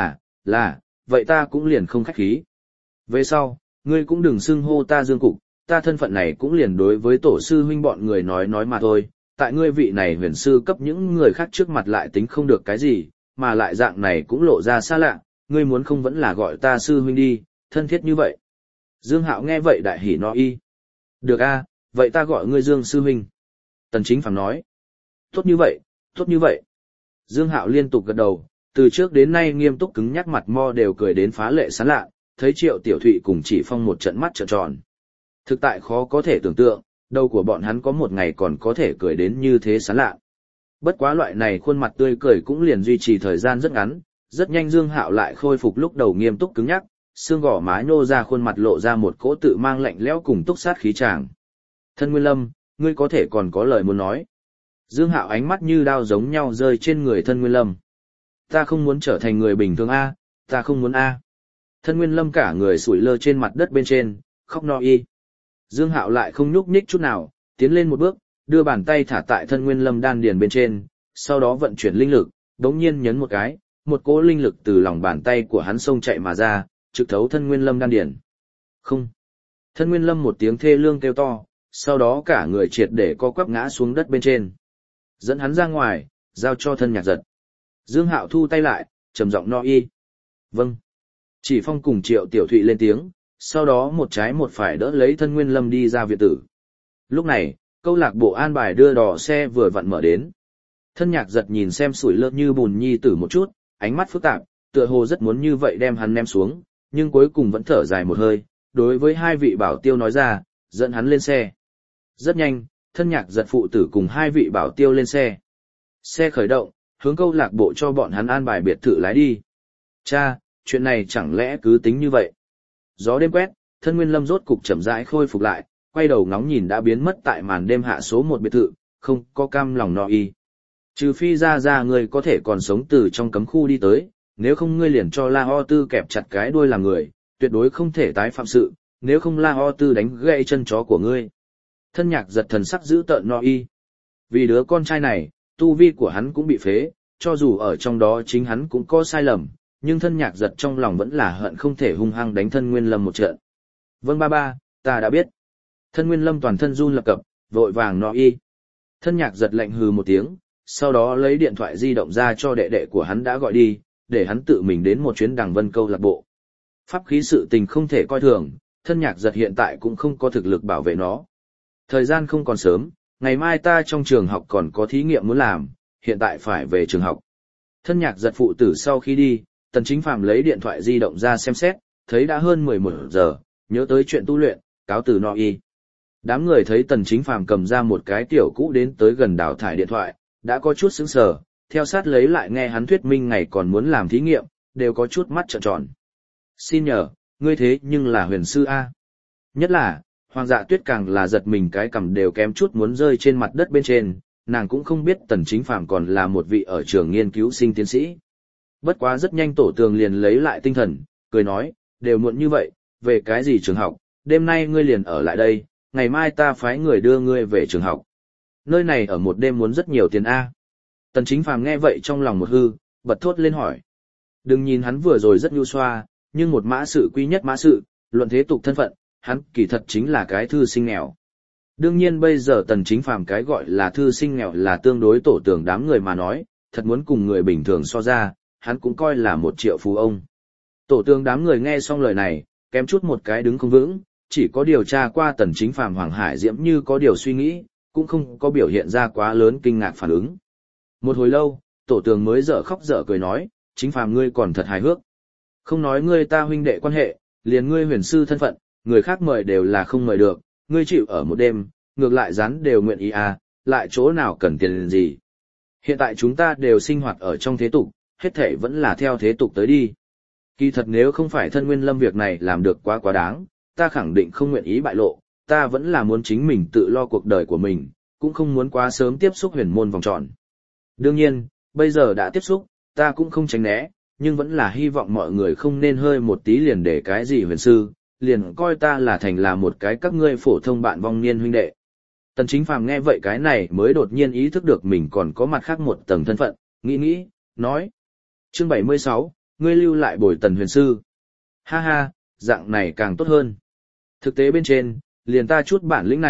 là, vậy ta cũng liền không khách khí. Về sau, ngươi cũng đừng xưng hô ta Dương Cục, ta thân phận này cũng liền đối với tổ sư huynh bọn người nói mà thôi, tại ngươi vị này huyền sư cấp những người khác trước mặt lại tính không được cái gì, mà lại dạng này cũng lộ ra xa lạ, ngươi muốn không vẫn là gọi ta sư huynh đi, thân thiết như vậy. Dương Hạo nghe vậy đại hỉ no y. Được a, vậy ta gọi ngươi Dương sư huynh. Tần Chính Phàm nói. Tốt như vậy, tốt như vậy. Dương Hạo liên tục gật đầu, từ trước đến nay nghiêm túc cứng nhắc mặt mo đều cười đến phá lệ sán lạ, thấy Triệu Tiểu Thụy cùng Chỉ Phong một trận mắt trợn tròn. Thực tại khó có thể tưởng tượng, đầu của bọn hắn có một ngày còn có thể cười đến như thế sán lạ. Bất quá loại này khuôn mặt tươi cười cũng liền duy trì thời gian rất ngắn, rất nhanh Dương Hạo lại khôi phục lúc đầu nghiêm túc cứng nhắc, xương gò má nhô ra, khuôn mặt lộ ra một cỗ tự mang lạnh lẽo cùng túc sát khí tràng. Thân Nguyên Lâm, ngươi có thể còn có lời muốn nói. Dương Hạo ánh mắt như đao giống nhau rơi trên người Thân Nguyên Lâm. Ta không muốn trở thành người bình thường a, ta không muốn a. Thân Nguyên Lâm cả người sủi lơ trên mặt đất bên trên, khóc no y. Dương Hạo lại không nhúc nhích chút nào, tiến lên một bước, đưa bàn tay thả tại Thân Nguyên Lâm đan điền bên trên, sau đó vận chuyển linh lực, đống nhiên nhấn một cái, một cỗ linh lực từ lòng bàn tay của hắn xông chạy mà ra, trực thấu Thân Nguyên Lâm đan điền. Không. Thân Nguyên Lâm một tiếng thê lương kêu to, sau đó cả người triệt để co quắp ngã xuống đất bên trên. Dẫn hắn ra ngoài, giao cho Thân Nhạc Giật. Dương Hạo thu tay lại, trầm giọng no y. Vâng. Chỉ Phong cùng Triệu Tiểu Thụy lên tiếng, sau đó một trái một phải đỡ lấy Thân Nguyên Lâm đi ra viện tử. Lúc này, câu lạc bộ an bài đưa đò xe vừa vặn mở đến. Thân Nhạc Giật nhìn xem sủi lơ như bùn nhi tử một chút, ánh mắt phức tạp, tựa hồ rất muốn như vậy đem hắn ném xuống, nhưng cuối cùng vẫn thở dài một hơi, đối với hai vị bảo tiêu nói ra, dẫn hắn lên xe. Rất nhanh, Thân Nhạc Giật phụ tử cùng hai vị bảo tiêu lên xe. Xe khởi động, hướng câu lạc bộ cho bọn hắn an bài biệt thự lái đi. Cha, chuyện này chẳng lẽ cứ tính như vậy? Gió đêm quét, Thân Nguyên Lâm rốt cục chậm rãi khôi phục lại, quay đầu ngóng nhìn đã biến mất tại màn đêm hạ số một biệt thự, không có cam lòng no y. Trừ phi ra ngươi có thể còn sống từ trong cấm khu đi tới, nếu không ngươi liền cho La Ho Tư kẹp chặt cái đuôi làm người, tuyệt đối không thể tái phạm sự, nếu không La Ho Tư đánh gãy chân chó của ngươi. Thân Nhạc Giật thần sắc giữ tợn no y. Vì đứa con trai này, tu vi của hắn cũng bị phế, cho dù ở trong đó chính hắn cũng có sai lầm, nhưng Thân Nhạc Giật trong lòng vẫn là hận không thể hung hăng đánh Thân Nguyên Lâm một trận. Vâng ba, ta đã biết. Thân Nguyên Lâm toàn thân run lập cập, vội vàng no y. Thân Nhạc Giật lạnh hừ một tiếng, sau đó lấy điện thoại di động ra cho đệ đệ của hắn đã gọi đi, để hắn tự mình đến một chuyến Đằng Vân câu lạc bộ. Pháp khí sự tình không thể coi thường, Thân Nhạc Giật hiện tại cũng không có thực lực bảo vệ nó. Thời gian không còn sớm, ngày mai ta trong trường học còn có thí nghiệm muốn làm, hiện tại phải về trường học. Thân Nhạc Giật phụ tử sau khi đi, Tần Chính Phàm lấy điện thoại di động ra xem xét, thấy đã hơn 11 giờ, nhớ tới chuyện tu luyện, cáo từ no y. Đám người thấy Tần Chính Phàm cầm ra một cái tiểu cũ đến tới gần đào thải điện thoại, đã có chút sững sờ, theo sát lấy lại nghe hắn thuyết minh ngày còn muốn làm thí nghiệm, đều có chút mắt trợn tròn. Xin nhờ, ngươi thế nhưng là huyền sư A. Nhất là, Hoàng Dạ Tuyết càng là giật mình cái cằm đều kém chút muốn rơi trên mặt đất bên trên, nàng cũng không biết Tần Chính Phàm còn là một vị ở trường nghiên cứu sinh tiến sĩ. Bất quá rất nhanh Tổ Tường liền lấy lại tinh thần, cười nói, đều muộn như vậy, về cái gì trường học, đêm nay ngươi liền ở lại đây, ngày mai ta phái người đưa ngươi về trường học. Nơi này ở một đêm muốn rất nhiều tiền A. Tần Chính Phàm nghe vậy trong lòng một hư, bật thốt lên hỏi. Đừng nhìn hắn vừa rồi rất nhu xoa, nhưng một mã sự quy nhất mã sự, luận thế tục thân phận, hắn kỳ thật chính là cái thư sinh nghèo. Đương nhiên bây giờ Tần Chính Phàm cái gọi là thư sinh nghèo là tương đối Tổ Tường đám người mà nói, thật muốn cùng người bình thường so ra, hắn cũng coi là 1 triệu phú ông. Tổ Tường đám người nghe xong lời này, kém chút một cái đứng không vững, chỉ có điều tra qua Tần Chính Phàm Hoàng Hải Diễm như có điều suy nghĩ, cũng không có biểu hiện ra quá lớn kinh ngạc phản ứng. Một hồi lâu, Tổ Tường mới dở khóc dở cười nói, Chính Phàm ngươi còn thật hài hước. Không nói ngươi ta huynh đệ quan hệ, liền ngươi huyền sư thân phận, người khác mời đều là không mời được, ngươi chịu ở một đêm, ngược lại rắn đều nguyện ý à, lại chỗ nào cần tiền gì. Hiện tại chúng ta đều sinh hoạt ở trong thế tục, hết thể vẫn là theo thế tục tới đi. Kỳ thật nếu không phải Thân Nguyên Lâm việc này làm được quá đáng, ta khẳng định không nguyện ý bại lộ, ta vẫn là muốn chính mình tự lo cuộc đời của mình, cũng không muốn quá sớm tiếp xúc huyền môn vòng tròn. Đương nhiên, bây giờ đã tiếp xúc, ta cũng không tránh né, nhưng vẫn là hy vọng mọi người không nên hơi một tí liền để cái gì huyền sư, liền coi ta là thành là một cái các ngươi phổ thông bạn vong niên huynh đệ. Tần Chính Phàm nghe vậy cái này mới đột nhiên ý thức được mình còn có mặt khác một tầng thân phận, nghĩ, nói. Chương 76, ngươi lưu lại bồi Tần huyền sư. Ha ha, dạng này càng tốt hơn. Thực tế bên trên, liền ta chút bản lĩnh này,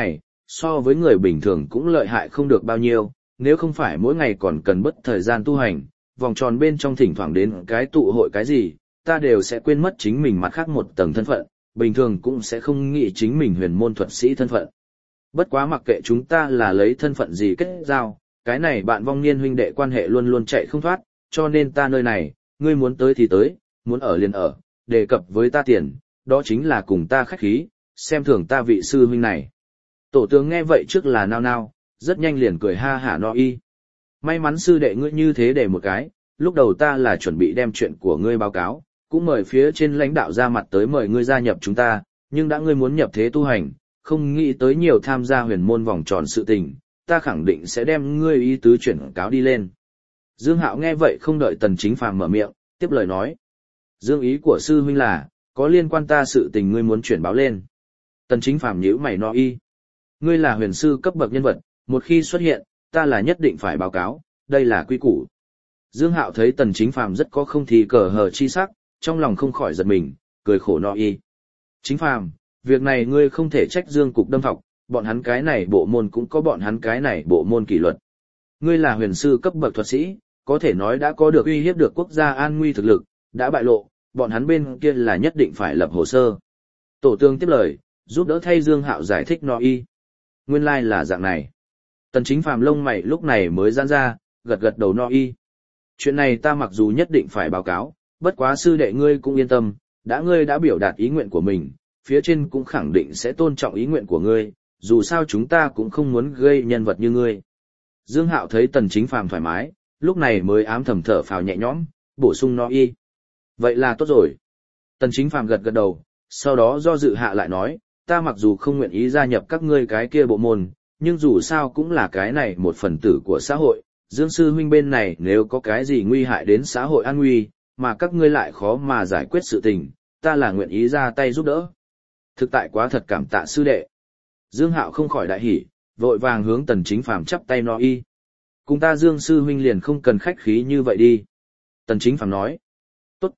so với người bình thường cũng lợi hại không được bao nhiêu, nếu không phải mỗi ngày còn cần bất thời gian tu hành, vòng tròn bên trong thỉnh thoảng đến cái tụ hội cái gì, ta đều sẽ quên mất chính mình mặt khác một tầng thân phận, bình thường cũng sẽ không nghĩ chính mình huyền môn thuật sĩ thân phận. Bất quá mặc kệ chúng ta là lấy thân phận gì kết giao, cái này bạn vong niên huynh đệ quan hệ luôn luôn chạy không thoát, cho nên ta nơi này, ngươi muốn tới thì tới, muốn ở liền ở, đề cập với ta tiền, đó chính là cùng ta khách khí, xem thường ta vị sư huynh này. Tổ tướng nghe vậy trước là nao nao, rất nhanh liền cười ha hả no y. May mắn sư đệ ngươi như thế để một cái, lúc đầu ta là chuẩn bị đem chuyện của ngươi báo cáo, cũng mời phía trên lãnh đạo ra mặt tới mời ngươi gia nhập chúng ta, nhưng đã ngươi muốn nhập thế tu hành, không nghĩ tới nhiều tham gia huyền môn vòng tròn sự tình, ta khẳng định sẽ đem ngươi ý tứ chuyển cáo đi lên. Dương Hạo nghe vậy không đợi Tần Chính Phàm mở miệng, tiếp lời nói. Dương ý của sư huynh là, có liên quan ta sự tình ngươi muốn chuyển báo lên. Tần Chính Phàm nhíu mày no y. Ngươi là huyền sư cấp bậc nhân vật, một khi xuất hiện, ta là nhất định phải báo cáo, đây là quy củ. Dương Hạo thấy Tần Chính Phàm rất có không thì cờ hờ chi sắc, trong lòng không khỏi giật mình, cười khổ no y. Chính Phàm, việc này ngươi không thể trách Dương cục đâm học, bọn hắn cái này bộ môn cũng có bọn hắn cái này bộ môn kỷ luật. Ngươi là huyền sư cấp bậc thuật sĩ, có thể nói đã có được uy hiếp được quốc gia an nguy thực lực, đã bại lộ, bọn hắn bên kia là nhất định phải lập hồ sơ. Tổ tương tiếp lời, giúp đỡ thay Dương Hạo giải thích no y. Nguyên lai là dạng này. Tần Chính Phàm lông mày lúc này mới giãn ra, gật gật đầu no y. Chuyện này ta mặc dù nhất định phải báo cáo, bất quá sư đệ ngươi cũng yên tâm, ngươi đã biểu đạt ý nguyện của mình, phía trên cũng khẳng định sẽ tôn trọng ý nguyện của ngươi, dù sao chúng ta cũng không muốn gây nhân vật như ngươi. Dương Hạo thấy Tần Chính Phàm thoải mái, lúc này mới ám thầm thở phào nhẹ nhõm, bổ sung no y. Vậy là tốt rồi. Tần Chính Phàm gật gật đầu, sau đó do dự hạ lại nói, ta mặc dù không nguyện ý gia nhập các ngươi cái kia bộ môn, nhưng dù sao cũng là cái này một phần tử của xã hội, Dương sư huynh bên này nếu có cái gì nguy hại đến xã hội an nguy, mà các ngươi lại khó mà giải quyết sự tình, ta là nguyện ý ra tay giúp đỡ. Thực tại quá thật cảm tạ sư đệ. Dương Hạo không khỏi đại hỉ, vội vàng hướng Tần Chính Phàm chắp tay no y. Cùng ta Dương sư huynh liền không cần khách khí như vậy đi. Tần Chính Phàm nói, tốt,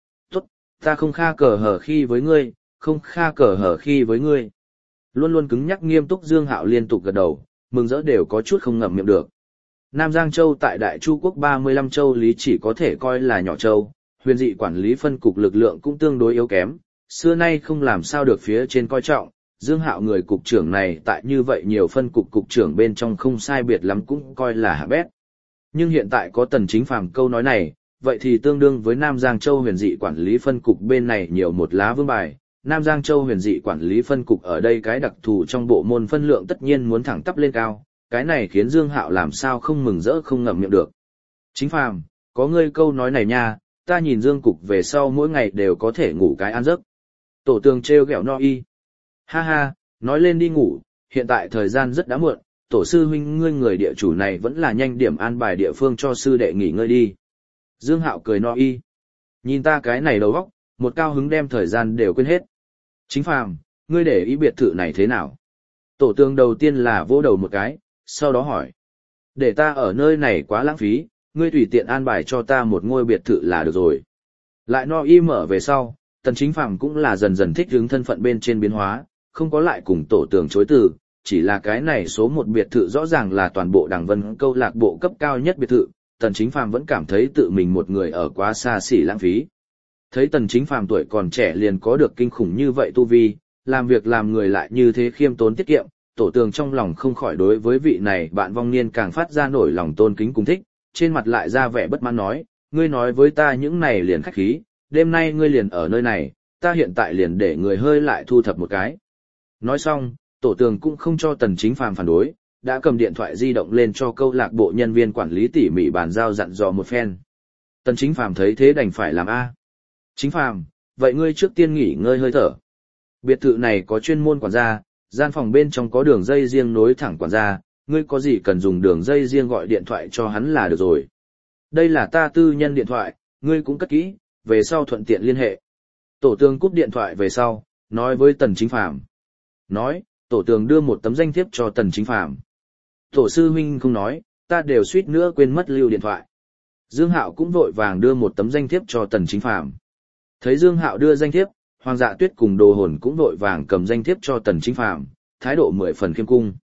ta không kha cờ hở khi với ngươi, không kha cờ hở khi với ngươi. Luôn luôn cứng nhắc nghiêm túc Dương Hạo liên tục gật đầu, mừng rỡ đều có chút không ngậm miệng được. Nam Giang Châu tại Đại Chu Quốc 35 châu lý chỉ có thể coi là nhỏ châu, huyền dị quản lý phân cục lực lượng cũng tương đối yếu kém, xưa nay không làm sao được phía trên coi trọng. Dương Hạo người cục trưởng này tại như vậy nhiều phân cục cục trưởng bên trong không sai biệt lắm cũng coi là hạ bét. Nhưng hiện tại có Tần Chính Phàm câu nói này, vậy thì tương đương với Nam Giang Châu huyền dị quản lý phân cục bên này nhiều một lá vương bài. Nam Giang Châu huyền dị quản lý phân cục ở đây cái đặc thù trong bộ môn phân lượng tất nhiên muốn thẳng tắp lên cao, cái này khiến Dương Hạo làm sao không mừng rỡ không ngậm miệng được. Chính Phàm, có ngươi câu nói này nha, ta nhìn Dương cục về sau mỗi ngày đều có thể ngủ cái an giấc. Tổ tường trêu ghẹo no y. Ha ha, nói lên đi ngủ, hiện tại thời gian rất đã muộn, tổ sư huynh ngươi người địa chủ này vẫn là nhanh điểm an bài địa phương cho sư đệ nghỉ ngơi đi. Dương Hạo cười no y. Nhìn ta cái này đầu óc, một cao hứng đem thời gian đều quên hết. Chính Phàm, ngươi để ý biệt thự này thế nào? Tổ tường đầu tiên là vỗ đầu một cái, sau đó hỏi. Để ta ở nơi này quá lãng phí, ngươi tùy tiện an bài cho ta một ngôi biệt thự là được rồi. Lại no y mở về sau, Tần Chính Phàm cũng là dần dần thích ứng thân phận bên trên biến hóa, không có lại cùng tổ tường chối từ, chỉ là cái này số một biệt thự rõ ràng là toàn bộ Đằng Vân câu lạc bộ cấp cao nhất biệt thự, Tần Chính Phàm vẫn cảm thấy tự mình một người ở quá xa xỉ lãng phí. Thấy Tần Chính Phàm tuổi còn trẻ liền có được kinh khủng như vậy tu vi, làm việc làm người lại như thế khiêm tốn tiết kiệm, tổ tường trong lòng không khỏi đối với vị này bạn vong niên càng phát ra nổi lòng tôn kính cùng thích, trên mặt lại ra vẻ bất mãn nói, ngươi nói với ta những này liền khách khí, đêm nay ngươi liền ở nơi này, ta hiện tại liền để người hơi lại thu thập một cái. Nói xong, tổ tường cũng không cho Tần Chính Phàm phản đối, đã cầm điện thoại di động lên cho câu lạc bộ nhân viên quản lý tỉ mỉ bàn giao dặn dò một phen. Tần Chính Phàm thấy thế đành phải làm A. Chính Phàm, vậy ngươi trước tiên nghỉ ngơi hơi thở. Biệt thự này có chuyên môn quản gia, gian phòng bên trong có đường dây riêng nối thẳng quản gia, ngươi có gì cần dùng đường dây riêng gọi điện thoại cho hắn là được rồi. Đây là ta tư nhân điện thoại, ngươi cũng cất kỹ, về sau thuận tiện liên hệ. Tổ tường cúp điện thoại về sau, nói với Tần Chính Phàm. Nói, tổ tường đưa một tấm danh thiếp cho Tần Chính Phàm. Tổ sư huynh không nói, ta đều suýt nữa quên mất lưu điện thoại. Dương Hạo cũng vội vàng đưa một tấm danh thiếp cho Tần Chính Phàm. Thấy Dương Hạo đưa danh thiếp, Hoàng Dạ Tuyết cùng Đồ Hồn cũng vội vàng cầm danh thiếp cho Tần Chính Phàm, thái độ 10 phần khiêm cung.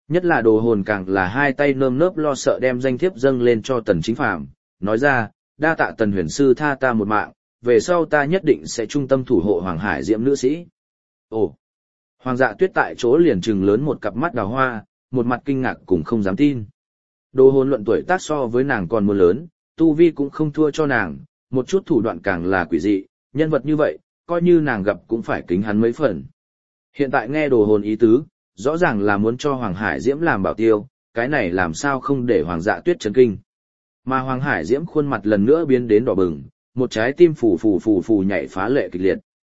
Nhất là Đồ Hồn càng là hai tay nơm nớp lo sợ đem danh thiếp dâng lên cho Tần Chính Phàm, nói ra, đa tạ Tần huyền sư tha ta một mạng, về sau ta nhất định sẽ trung tâm thủ hộ Hoàng Hải Diễm nữ sĩ. Ồ! Hoàng Dạ Tuyết tại chỗ liền trừng lớn một cặp mắt đào hoa, một mặt kinh ngạc cũng không dám tin. Đồ Hồn luận tuổi tác so với nàng còn muốn lớn, tu vi cũng không thua cho nàng, một chút thủ đoạn càng là quỷ dị, nhân vật như vậy, coi như nàng gặp cũng phải kính hắn mấy phần. Hiện tại nghe Đồ Hồn ý tứ, rõ ràng là muốn cho Hoàng Hải Diễm làm bảo tiêu, cái này làm sao không để Hoàng Dạ Tuyết chấn kinh. Mà Hoàng Hải Diễm khuôn mặt lần nữa biến đến đỏ bừng, một trái tim phù nhảy phá lệ kịch liệt.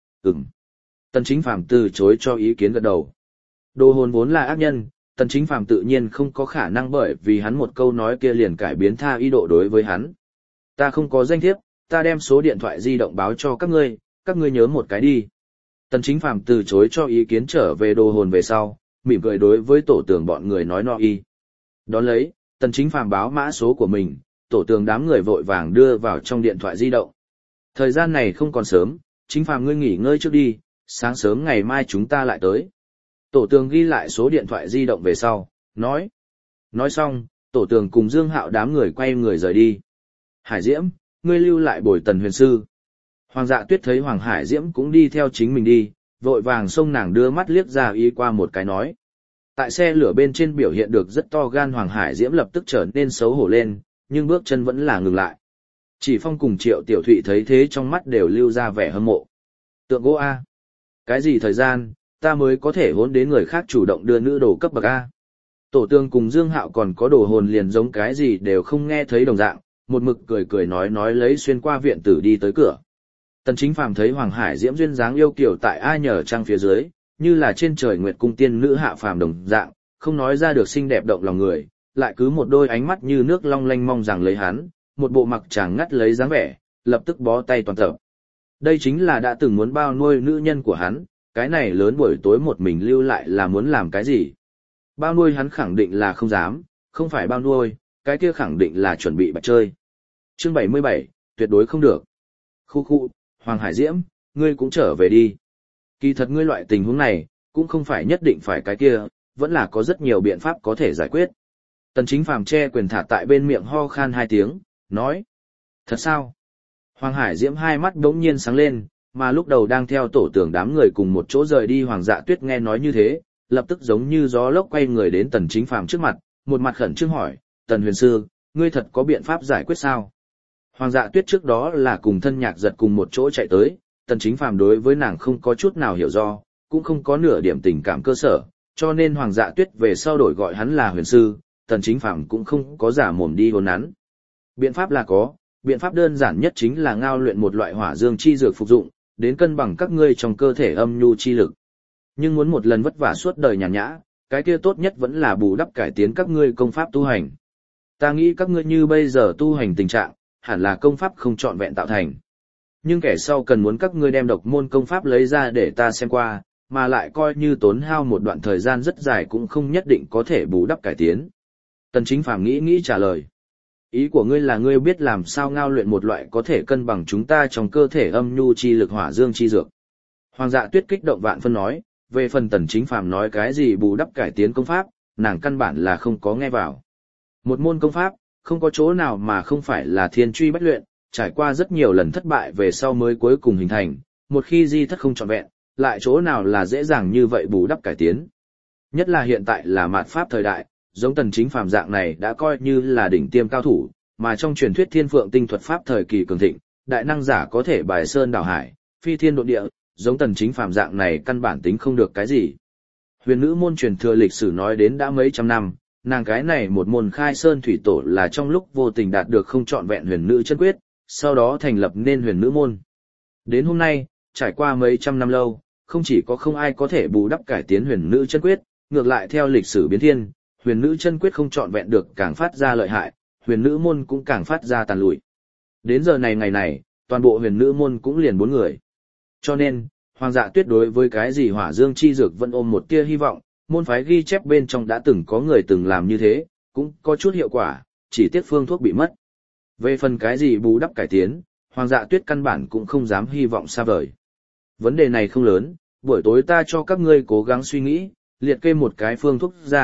Tần Chính Phàm từ chối cho ý kiến gật đầu. Đồ Hồn vốn là ác nhân, Tần Chính Phàm tự nhiên không có khả năng bởi vì hắn một câu nói kia liền cải biến tha ý độ đối với hắn. Ta không có danh thiếp, ta đem số điện thoại di động báo cho các ngươi nhớ một cái đi. Tần Chính Phàm từ chối cho ý kiến trở về Đồ Hồn về sau, mỉm cười đối với tổ tường bọn người nói no y. Đón lấy, Tần Chính Phàm báo mã số của mình, tổ tường đám người vội vàng đưa vào trong điện thoại di động. Thời gian này không còn sớm, Chính Phàm ngươi nghỉ ngơi trước đi, sáng sớm ngày mai chúng ta lại tới. Tổ tường ghi lại số điện thoại di động về sau, nói. Nói xong, tổ tường cùng Dương Hạo đám người quay người rời đi. Hải Diễm, ngươi lưu lại bồi Tần huyền sư. Hoàng Dạ Tuyết thấy Hoàng Hải Diễm cũng đi theo chính mình đi, vội vàng xông nàng đưa mắt liếc ra ý qua một cái nói. Tại xe lửa bên trên biểu hiện được rất to gan Hoàng Hải Diễm lập tức trở nên xấu hổ lên, nhưng bước chân vẫn là ngừng lại. Chỉ Phong cùng Triệu Tiểu Thụy thấy thế trong mắt đều lưu ra vẻ hâm mộ. Tượng gỗ A. Cái gì thời gian, ta mới có thể hôn đến người khác chủ động đưa nữ đồ cấp bậc A. Tổ tường cùng Dương Hạo còn có Đồ Hồn liền giống cái gì đều không nghe thấy đồng dạng, một mực cười nói lấy xuyên qua viện tử đi tới cửa. Tần Chính Phàm thấy Hoàng Hải Diễm duyên dáng yêu kiều tại ai nhờ trăng phía dưới, như là trên trời nguyệt cung tiên nữ hạ phàm đồng dạng, không nói ra được xinh đẹp động lòng người, lại cứ một đôi ánh mắt như nước long lanh mong rằng lấy hắn, một bộ mặc chàng ngắt lấy dáng vẻ, lập tức bó tay toàn tập. Đây chính là đã từng muốn bao nuôi nữ nhân của hắn, cái này lớn buổi tối một mình lưu lại là muốn làm cái gì? Bao nuôi hắn khẳng định là không dám, không phải bao nuôi, cái kia khẳng định là chuẩn bị bạch chơi. Chương 77, tuyệt đối không được. Khu, Hoàng Hải Diễm, ngươi cũng trở về đi. Kỳ thật ngươi loại tình huống này, cũng không phải nhất định phải cái kia, vẫn là có rất nhiều biện pháp có thể giải quyết. Tần Chính Phàm che quyền thả tại bên miệng ho khan hai tiếng, nói. Thật sao? Hoàng Hải Diễm hai mắt đống nhiên sáng lên, mà lúc đầu đang theo tổ tưởng đám người cùng một chỗ rời đi Hoàng Dạ Tuyết nghe nói như thế, lập tức giống như gió lốc quay người đến Tần Chính Phàm trước mặt, một mặt khẩn trương hỏi, Tần huyền sư, ngươi thật có biện pháp giải quyết sao? Hoàng Dạ Tuyết trước đó là cùng thân nhạc giật cùng một chỗ chạy tới, Tần Chính Phàm đối với nàng không có chút nào hiểu do, cũng không có nửa điểm tình cảm cơ sở, cho nên Hoàng Dạ Tuyết về sau đổi gọi hắn là huyền sư, Tần Chính Phàm cũng không có giả mồm đi hôn hắn. Biện pháp là có, biện pháp đơn giản nhất chính là ngao luyện một loại hỏa dương chi dược phục dụng, đến cân bằng các ngươi trong cơ thể âm nhu chi lực. Nhưng muốn một lần vất vả suốt đời nhàn nhã, cái kia tốt nhất vẫn là bù đắp cải tiến các ngươi công pháp tu hành. Ta nghĩ các ngươi như bây giờ tu hành tình trạng, hẳn là công pháp không trọn vẹn tạo thành. Nhưng kẻ sau cần muốn các ngươi đem độc môn công pháp lấy ra để ta xem qua, mà lại coi như tốn hao một đoạn thời gian rất dài cũng không nhất định có thể bù đắp cải tiến. Tần Chính Phàm nghĩ trả lời. Ý của ngươi là ngươi biết làm sao ngao luyện một loại có thể cân bằng chúng ta trong cơ thể âm nhu chi lực hỏa dương chi dược. Hoàng Dạ Tuyết kích động vạn phân nói, về phần Tần Chính Phàm nói cái gì bù đắp cải tiến công pháp, nàng căn bản là không có nghe vào. Một môn công pháp, không có chỗ nào mà không phải là thiên truy bách luyện, trải qua rất nhiều lần thất bại về sau mới cuối cùng hình thành, một khi di thất không trọn vẹn, lại chỗ nào là dễ dàng như vậy bù đắp cải tiến. Nhất là hiện tại là mạt pháp thời đại, giống Tần Chính Phàm dạng này đã coi như là đỉnh tiêm cao thủ, mà trong truyền thuyết Thiên Phượng tinh thuật pháp thời kỳ cường thịnh, đại năng giả có thể bài sơn đảo hải, phi thiên độ địa, giống Tần Chính Phàm dạng này căn bản tính không được cái gì. Huyền nữ môn truyền thừa lịch sử nói đến đã mấy trăm năm, nàng cái này một môn khai sơn thủy tổ là trong lúc vô tình đạt được không trọn vẹn huyền nữ chân quyết, sau đó thành lập nên huyền nữ môn. Đến hôm nay, trải qua mấy trăm năm lâu, không chỉ có không ai có thể bù đắp cải tiến huyền nữ chân quyết, ngược lại theo lịch sử biến thiên, huyền nữ chân quyết không trọn vẹn được càng phát ra lợi hại, huyền nữ môn cũng càng phát ra tàn lụi. Đến giờ này ngày này, toàn bộ huyền nữ môn cũng liền 4 người. Cho nên, Hoàng Dạ Tuyết đối với cái gì hỏa dương chi dược vẫn ôm một tia hy vọng, môn phái ghi chép bên trong đã từng có người từng làm như thế, cũng có chút hiệu quả, chỉ tiếc phương thuốc bị mất. Về phần cái gì bù đắp cải tiến, Hoàng Dạ Tuyết căn bản cũng không dám hy vọng xa vời. Vấn đề này không lớn, buổi tối ta cho các ngươi cố gắng suy nghĩ, liệt kê một cái phương thuốc ra,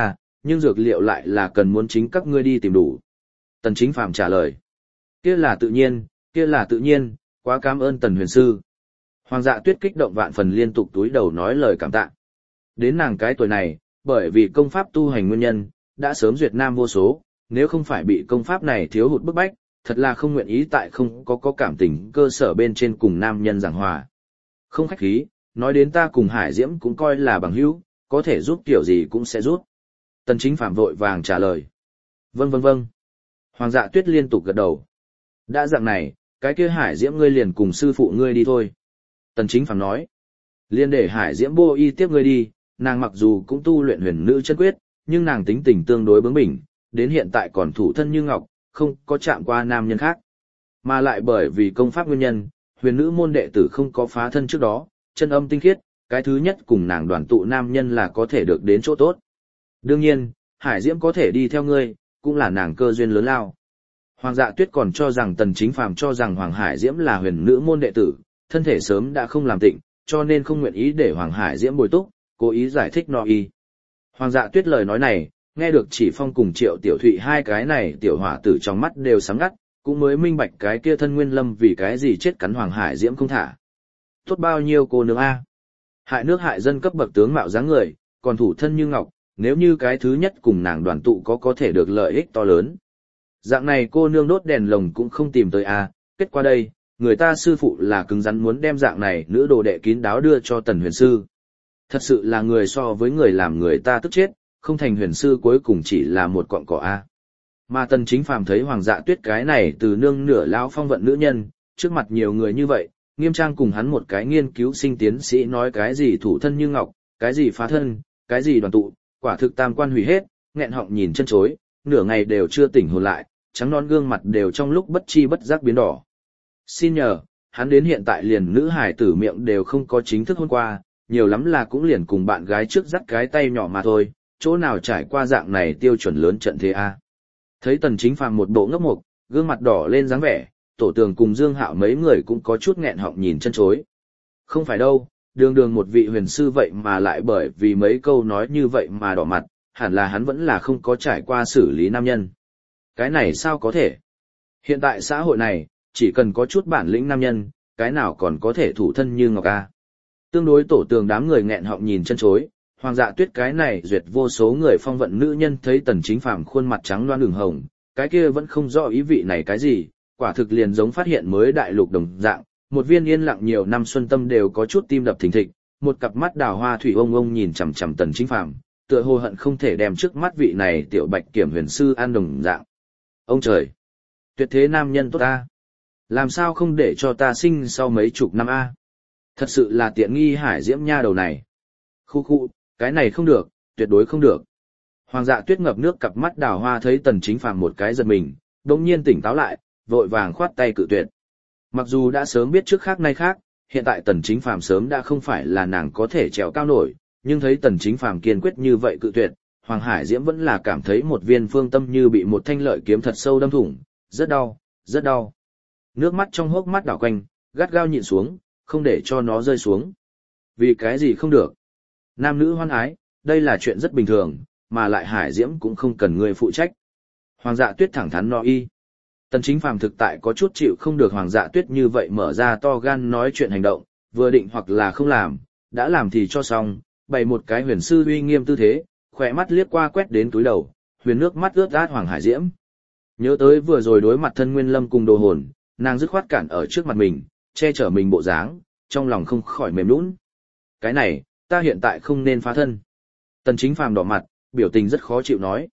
nhưng dược liệu lại là cần muốn chính các ngươi đi tìm đủ. Tần Chính Phàm trả lời. Kia là tự nhiên, kia là tự nhiên, quá cảm ơn Tần huyền sư. Hoàng Dạ Tuyết kích động vạn phần liên tục túi đầu nói lời cảm tạ. Đến nàng cái tuổi này, bởi vì công pháp tu hành nguyên nhân, đã sớm duyệt nam vô số, nếu không phải bị công pháp này thiếu hụt bức bách, thật là không nguyện ý tại không có cảm tình cơ sở bên trên cùng nam nhân giảng hòa. Không khách khí, nói đến ta cùng Hải Diễm cũng coi là bằng hữu, có thể giúp kiểu gì cũng sẽ giúp. Tần Chính Phạm vội vàng trả lời. Vâng vâng vâng. Hoàng Dạ Tuyết liên tục gật đầu. Đã dạng này, cái kia Hải Diễm ngươi liền cùng sư phụ ngươi đi thôi. Tần Chính Phạm nói. Liên để Hải Diễm bô y tiếp ngươi đi, nàng mặc dù cũng tu luyện huyền nữ chân quyết, nhưng nàng tính tình tương đối bướng bỉnh, đến hiện tại còn thủ thân như ngọc, không có chạm qua nam nhân khác. Mà lại bởi vì công pháp nguyên nhân, huyền nữ môn đệ tử không có phá thân trước đó, chân âm tinh khiết, cái thứ nhất cùng nàng đoàn tụ nam nhân là có thể được đến chỗ tốt. Đương nhiên, Hải Diễm có thể đi theo ngươi, cũng là nàng cơ duyên lớn lao. Hoàng Dạ Tuyết còn cho rằng Tần Chính Phàm cho rằng Hoàng Hải Diễm là huyền nữ môn đệ tử, thân thể sớm đã không làm tịnh, cho nên không nguyện ý để Hoàng Hải Diễm bồi túc, cố ý giải thích no y. Hoàng Dạ Tuyết lời nói này, nghe được Chỉ Phong cùng Triệu Tiểu Thụy hai cái này tiểu hỏa tử trong mắt đều sáng ngắt, cũng mới minh bạch cái kia thân Nguyên Lâm vì cái gì chết cắn Hoàng Hải Diễm không thả. Tốt bao nhiêu cô nương a. Hại nước hại dân cấp bậc tướng mạo dáng người, còn thủ thân như ngọc, nếu như cái thứ nhất cùng nàng đoàn tụ có thể được lợi ích to lớn. Dạng này cô nương đốt đèn lồng cũng không tìm tới a, kết quả đây, người ta sư phụ là cứng rắn muốn đem dạng này nữ đồ đệ kín đáo đưa cho Tần huyền sư. Thật sự là người so với người làm người ta tức chết, không thành huyền sư cuối cùng chỉ là một cọng cỏ a. Mà Tần Chính Phàm thấy Hoàng Dạ Tuyết cái này từ nương nửa lão phong vận nữ nhân, trước mặt nhiều người như vậy, nghiêm trang cùng hắn một cái nghiên cứu sinh tiến sĩ nói cái gì thủ thân như ngọc, cái gì phá thân, cái gì đoàn tụ, quả thực tam quan hủy hết, nghẹn họng nhìn chân chối, nửa ngày đều chưa tỉnh hồn lại, trắng non gương mặt đều trong lúc bất chi bất giác biến đỏ. Xin nhờ, hắn đến hiện tại liền nữ hài tử miệng đều không có chính thức hôn qua, nhiều lắm là cũng liền cùng bạn gái trước dắt cái tay nhỏ mà thôi, chỗ nào trải qua dạng này tiêu chuẩn lớn trận thế a. Thấy Tần Chính Phàm một bộ ngốc mục, gương mặt đỏ lên dáng vẻ, Tổ Tường cùng Dương Hạo mấy người cũng có chút nghẹn họng nhìn chân chối. Không phải đâu, đường một vị huyền sư vậy mà lại bởi vì mấy câu nói như vậy mà đỏ mặt, hẳn là hắn vẫn là không có trải qua xử lý nam nhân. Cái này sao có thể? Hiện tại xã hội này, chỉ cần có chút bản lĩnh nam nhân, cái nào còn có thể thủ thân như ngọc a. Tương đối Tổ Tường đám người nghẹn họng nhìn chân chối, Hoàng Dạ Tuyết cái này duyệt vô số người phong vận nữ nhân thấy Tần Chính Phàm khuôn mặt trắng loáng đường hồng, cái kia vẫn không rõ ý vị này cái gì, quả thực liền giống phát hiện mới đại lục đồng dạng, một viên yên lặng nhiều năm xuân tâm đều có chút tim đập thình thịch, một cặp mắt đào hoa thủy ông nhìn chằm chằm Tần Chính Phàm, tựa hồ hận không thể đem trước mắt vị này tiểu bạch kiểm huyền sư an đồng dạng. Ông trời, tuyệt thế nam nhân tốt ta, làm sao không để cho ta sinh sau mấy chục năm a? Thật sự là tiện nghi Hải Diễm nha đầu này. Khu, cái này không được, tuyệt đối không được. Hoàng Dạ Tuyết ngập nước cặp mắt đào hoa thấy Tần Chính Phàm một cái giật mình, đột nhiên tỉnh táo lại, vội vàng khoát tay cự tuyệt. Mặc dù đã sớm biết trước khác nay khác, hiện tại Tần Chính Phàm sớm đã không phải là nàng có thể trèo cao nổi, nhưng thấy Tần Chính Phàm kiên quyết như vậy cự tuyệt, Hoàng Hải Diễm vẫn là cảm thấy một viên phương tâm như bị một thanh lợi kiếm thật sâu đâm thủng, rất đau, rất đau. Nước mắt trong hốc mắt đảo quanh, gắt gao nhịn xuống, không để cho nó rơi xuống. Vì cái gì không được? Nam nữ hoan ái, đây là chuyện rất bình thường, mà lại Hải Diễm cũng không cần người phụ trách. Hoàng Dạ Tuyết thẳng thắn nói y. Tần Chính Phàm thực tại có chút chịu không được Hoàng Dạ Tuyết như vậy mở ra to gan nói chuyện hành động, vừa định hoặc là không làm, đã làm thì cho xong, bày một cái huyền sư uy nghiêm tư thế, khỏe mắt liếc qua quét đến túi đầu, huyền nước mắt ướt át Hoàng Hải Diễm. Nhớ tới vừa rồi đối mặt thân Nguyên Lâm cùng đồ hồn, nàng dứt khoát cản ở trước mặt mình, che chở mình bộ dáng, trong lòng không khỏi mềm nhũn. Cái này, ta hiện tại không nên phá thân. Tần Chính Phàm đỏ mặt, biểu tình rất khó chịu nói.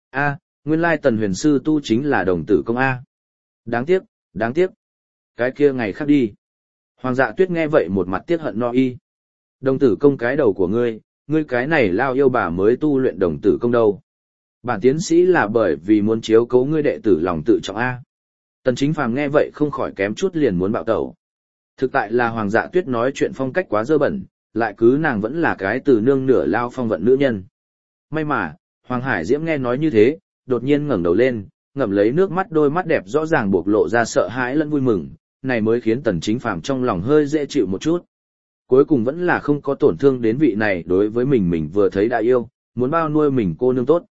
Nguyên lai Tần huyền sư tu chính là đồng tử công A. Đáng tiếc. Cái kia ngày khác đi. Hoàng Dạ Tuyết nghe vậy một mặt tiếc hận no y. Đồng tử công cái đầu của ngươi cái này lao yêu bà mới tu luyện đồng tử công đâu. Bản tiến sĩ là bởi vì muốn chiếu cố ngươi đệ tử lòng tự trọng A. Tần Chính Phàm nghe vậy không khỏi kém chút liền muốn bạo tẩu. Thực tại là Hoàng Dạ Tuyết nói chuyện phong cách quá dơ bẩn, lại cứ nàng vẫn là cái từ nương nửa lao phong vận nữ nhân. May mà, Hoàng Hải Diễm nghe nói như thế, đột nhiên ngẩng đầu lên, ngậm lấy nước mắt, đôi mắt đẹp rõ ràng bộc lộ ra sợ hãi lẫn vui mừng, này mới khiến Tần Chính Phàm trong lòng hơi dễ chịu một chút. Cuối cùng vẫn là không có tổn thương đến vị này đối với mình vừa thấy đã yêu, muốn bao nuôi mình cô nương tốt.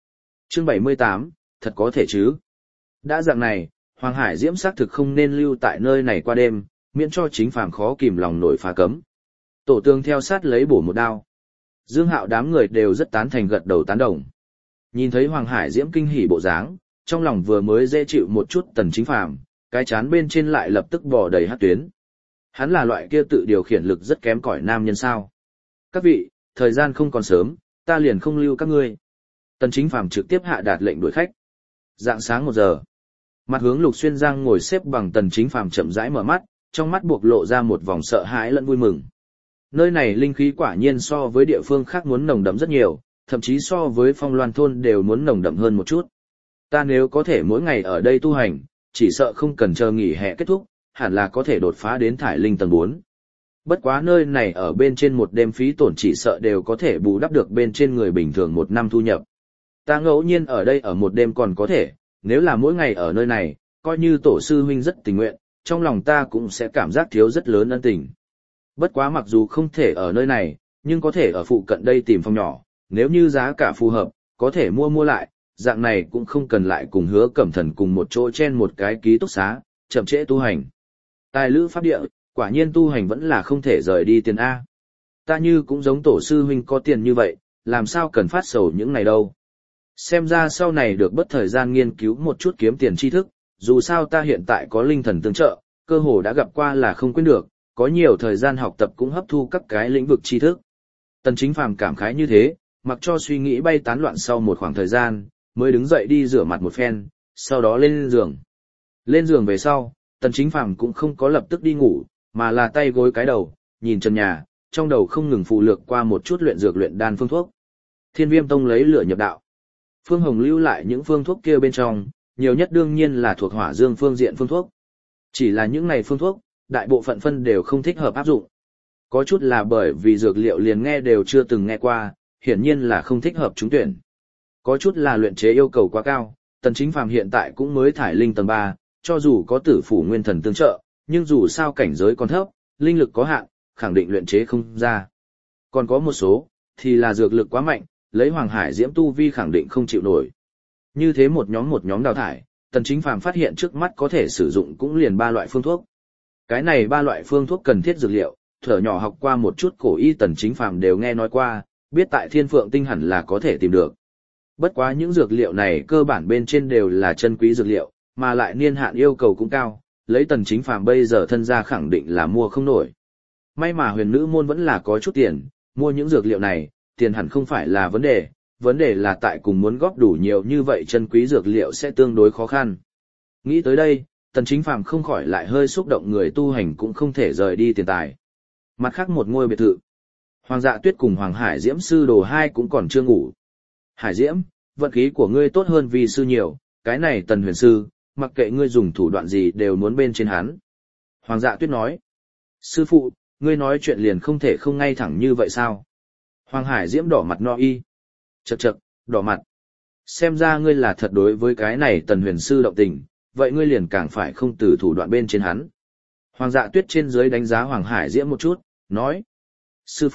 Chương 78, thật có thể chứ. Đã dạng này, Hoàng Hải Diễm xác thực không nên lưu tại nơi này qua đêm, miễn cho chính phàm khó kìm lòng nổi phá cấm. Tổ tương theo sát lấy bổ một đao. Dương Hạo đám người đều rất tán thành gật đầu tán đồng. Nhìn thấy Hoàng Hải Diễm kinh hỉ bộ dáng, trong lòng vừa mới dễ chịu một chút tần chính phàm, cái chán bên trên lại lập tức bò đầy hắc tuyến. Hắn là loại kia tự điều khiển lực rất kém cỏi nam nhân sao. Các vị, thời gian không còn sớm, ta liền không lưu các ngươi. Tần chính phàm trực tiếp hạ đạt lệnh đuổi khách. Dạng sáng 1 giờ. Mặt hướng Lục Xuyên Giang ngồi xếp bằng tần chính phàm chậm rãi mở mắt, trong mắt buộc lộ ra một vòng sợ hãi lẫn vui mừng. Nơi này linh khí quả nhiên so với địa phương khác muốn nồng đậm rất nhiều, thậm chí so với Phong Loan thôn đều muốn nồng đậm hơn một chút. Ta nếu có thể mỗi ngày ở đây tu hành, chỉ sợ không cần chờ nghỉ hè kết thúc, hẳn là có thể đột phá đến thải linh tầng 4. Bất quá nơi này ở bên trên một đêm phí tổn chỉ sợ đều có thể bù đắp được bên trên người bình thường 1 năm thu nhập. Ta ngẫu nhiên ở đây ở một đêm còn có thể, nếu là mỗi ngày ở nơi này, coi như tổ sư huynh rất tình nguyện, trong lòng ta cũng sẽ cảm giác thiếu rất lớn ân tình. Bất quá mặc dù không thể ở nơi này, nhưng có thể ở phụ cận đây tìm phòng nhỏ, nếu như giá cả phù hợp, có thể mua lại, dạng này cũng không cần lại cùng Hứa Cẩm Thần cùng một chỗ chen một cái ký túc xá, chậm trễ tu hành. Tài lữ pháp địa, quả nhiên tu hành vẫn là không thể rời đi tiền A. Ta như cũng giống tổ sư huynh có tiền như vậy, làm sao cần phát sầu những này đâu. Xem ra sau này được bất thời gian nghiên cứu một chút kiếm tiền tri thức, dù sao ta hiện tại có linh thần tương trợ, cơ hồ đã gặp qua là không quên được, có nhiều thời gian học tập cũng hấp thu các cái lĩnh vực tri thức. Tần Chính Phàm cảm khái như thế, mặc cho suy nghĩ bay tán loạn sau một khoảng thời gian, mới đứng dậy đi rửa mặt một phen, sau đó lên giường. Lên giường về sau, Tần Chính Phàm cũng không có lập tức đi ngủ, mà là tay gối cái đầu, nhìn trần nhà, trong đầu không ngừng phụ lược qua một chút luyện dược luyện đan phương thuốc. Thiên Viêm Tông lấy lửa nhập đạo. Phương Hồng lưu lại những phương thuốc kia bên trong, nhiều nhất đương nhiên là thuộc hỏa dương phương diện phương thuốc. Chỉ là những này phương thuốc, đại bộ phận phân đều không thích hợp áp dụng. Có chút là bởi vì dược liệu liền nghe đều chưa từng nghe qua, hiển nhiên là không thích hợp trúng tuyển. Có chút là luyện chế yêu cầu quá cao, Tần Chính Phàm hiện tại cũng mới thải linh tầng 3, cho dù có tử phủ nguyên thần tương trợ, nhưng dù sao cảnh giới còn thấp, linh lực có hạn, khẳng định luyện chế không ra. Còn có một số, thì là dược lực quá mạnh, lấy Hoàng Hải Diễm tu vi khẳng định không chịu nổi. Như thế một nhóm đào thải, Tần Chính Phàm phát hiện trước mắt có thể sử dụng cũng liền 3 loại phương thuốc. Cái này 3 loại phương thuốc cần thiết dược liệu, thở nhỏ học qua một chút cổ y Tần Chính Phàm đều nghe nói qua, biết tại Thiên Phượng Tinh hẳn là có thể tìm được. Bất quá những dược liệu này cơ bản bên trên đều là chân quý dược liệu, mà lại niên hạn yêu cầu cũng cao, lấy Tần Chính Phàm bây giờ thân gia khẳng định là mua không nổi. May mà huyền nữ môn vẫn là có chút tiền, mua những dược liệu này, tiền hẳn không phải là vấn đề là tại cùng muốn góp đủ nhiều như vậy chân quý dược liệu sẽ tương đối khó khăn. Nghĩ tới đây, Tần Chính Phàm không khỏi lại hơi xúc động, người tu hành cũng không thể rời đi tiền tài. Mặt khác một ngôi biệt thự, Hoàng Dạ Tuyết cùng Hoàng Hải Diễm sư đồ hai cũng còn chưa ngủ. Hải Diễm, vận khí của ngươi tốt hơn vì sư nhiều, cái này Tần huyền sư, mặc kệ ngươi dùng thủ đoạn gì đều muốn bên trên hắn. Hoàng Dạ Tuyết nói, sư phụ, ngươi nói chuyện liền không thể không ngay thẳng như vậy sao? Hoàng Hải Diễm đỏ mặt no y. Chậc, đỏ mặt. Xem ra ngươi là thật đối với cái này Tần huyền sư động tình, vậy ngươi liền càng phải không từ thủ đoạn bên trên hắn. Hoàng Dạ Tuyết trên dưới đánh giá Hoàng Hải Diễm một chút, nói. Sư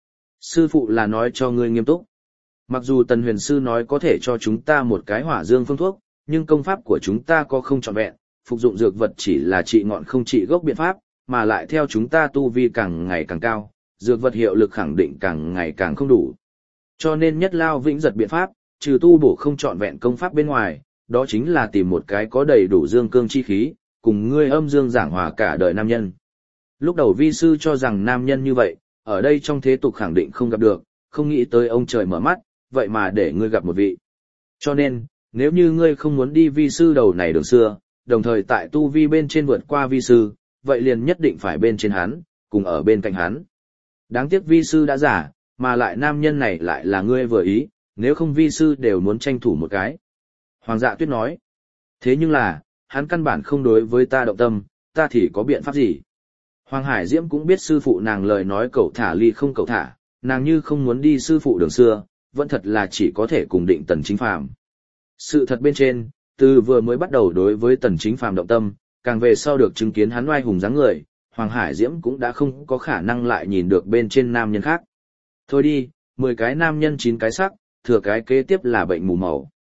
phụ là nói cho ngươi nghiêm túc. Mặc dù Tần huyền sư nói có thể cho chúng ta một cái hỏa dương phương thuốc, nhưng công pháp của chúng ta có không trọn vẹn, phục dụng dược vật chỉ là trị ngọn không trị gốc biện pháp, mà lại theo chúng ta tu vi càng ngày càng cao, dược vật hiệu lực khẳng định càng ngày càng không đủ. Cho nên nhất lao vĩnh giật biện pháp, trừ tu bổ không trọn vẹn công pháp bên ngoài, đó chính là tìm một cái có đầy đủ dương cương chi khí, cùng ngươi âm dương giảng hòa cả đời nam nhân. Lúc đầu vi sư cho rằng nam nhân như vậy, ở đây trong thế tục khẳng định không gặp được, không nghĩ tới ông trời mở mắt, vậy mà để ngươi gặp một vị. Cho nên, nếu như ngươi không muốn đi vi sư đầu này đường xưa, đồng thời tại tu vi bên trên vượt qua vi sư, vậy liền nhất định phải bên trên hắn, cùng ở bên cạnh hắn. Đáng tiếc vi sư đã giả, mà lại nam nhân này lại là ngươi vừa ý, nếu không vi sư đều muốn tranh thủ một cái. Hoàng Dạ Tuyết nói, thế nhưng là, hắn căn bản không đối với ta động tâm, ta thì có biện pháp gì? Hoàng Hải Diễm cũng biết sư phụ nàng lời nói cẩu thả ly không cẩu thả, nàng như không muốn đi sư phụ đường xưa, vẫn thật là chỉ có thể cùng định Tần Chính Phàm. Sự thật bên trên, từ vừa mới bắt đầu đối với Tần Chính Phàm động tâm, càng về sau được chứng kiến hắn oai hùng dáng người, Hoàng Hải Diễm cũng đã không có khả năng lại nhìn được bên trên nam nhân khác. Thôi đi, 10 cái nam nhân 9 cái sắc, thừa cái kế tiếp là bệnh mù màu.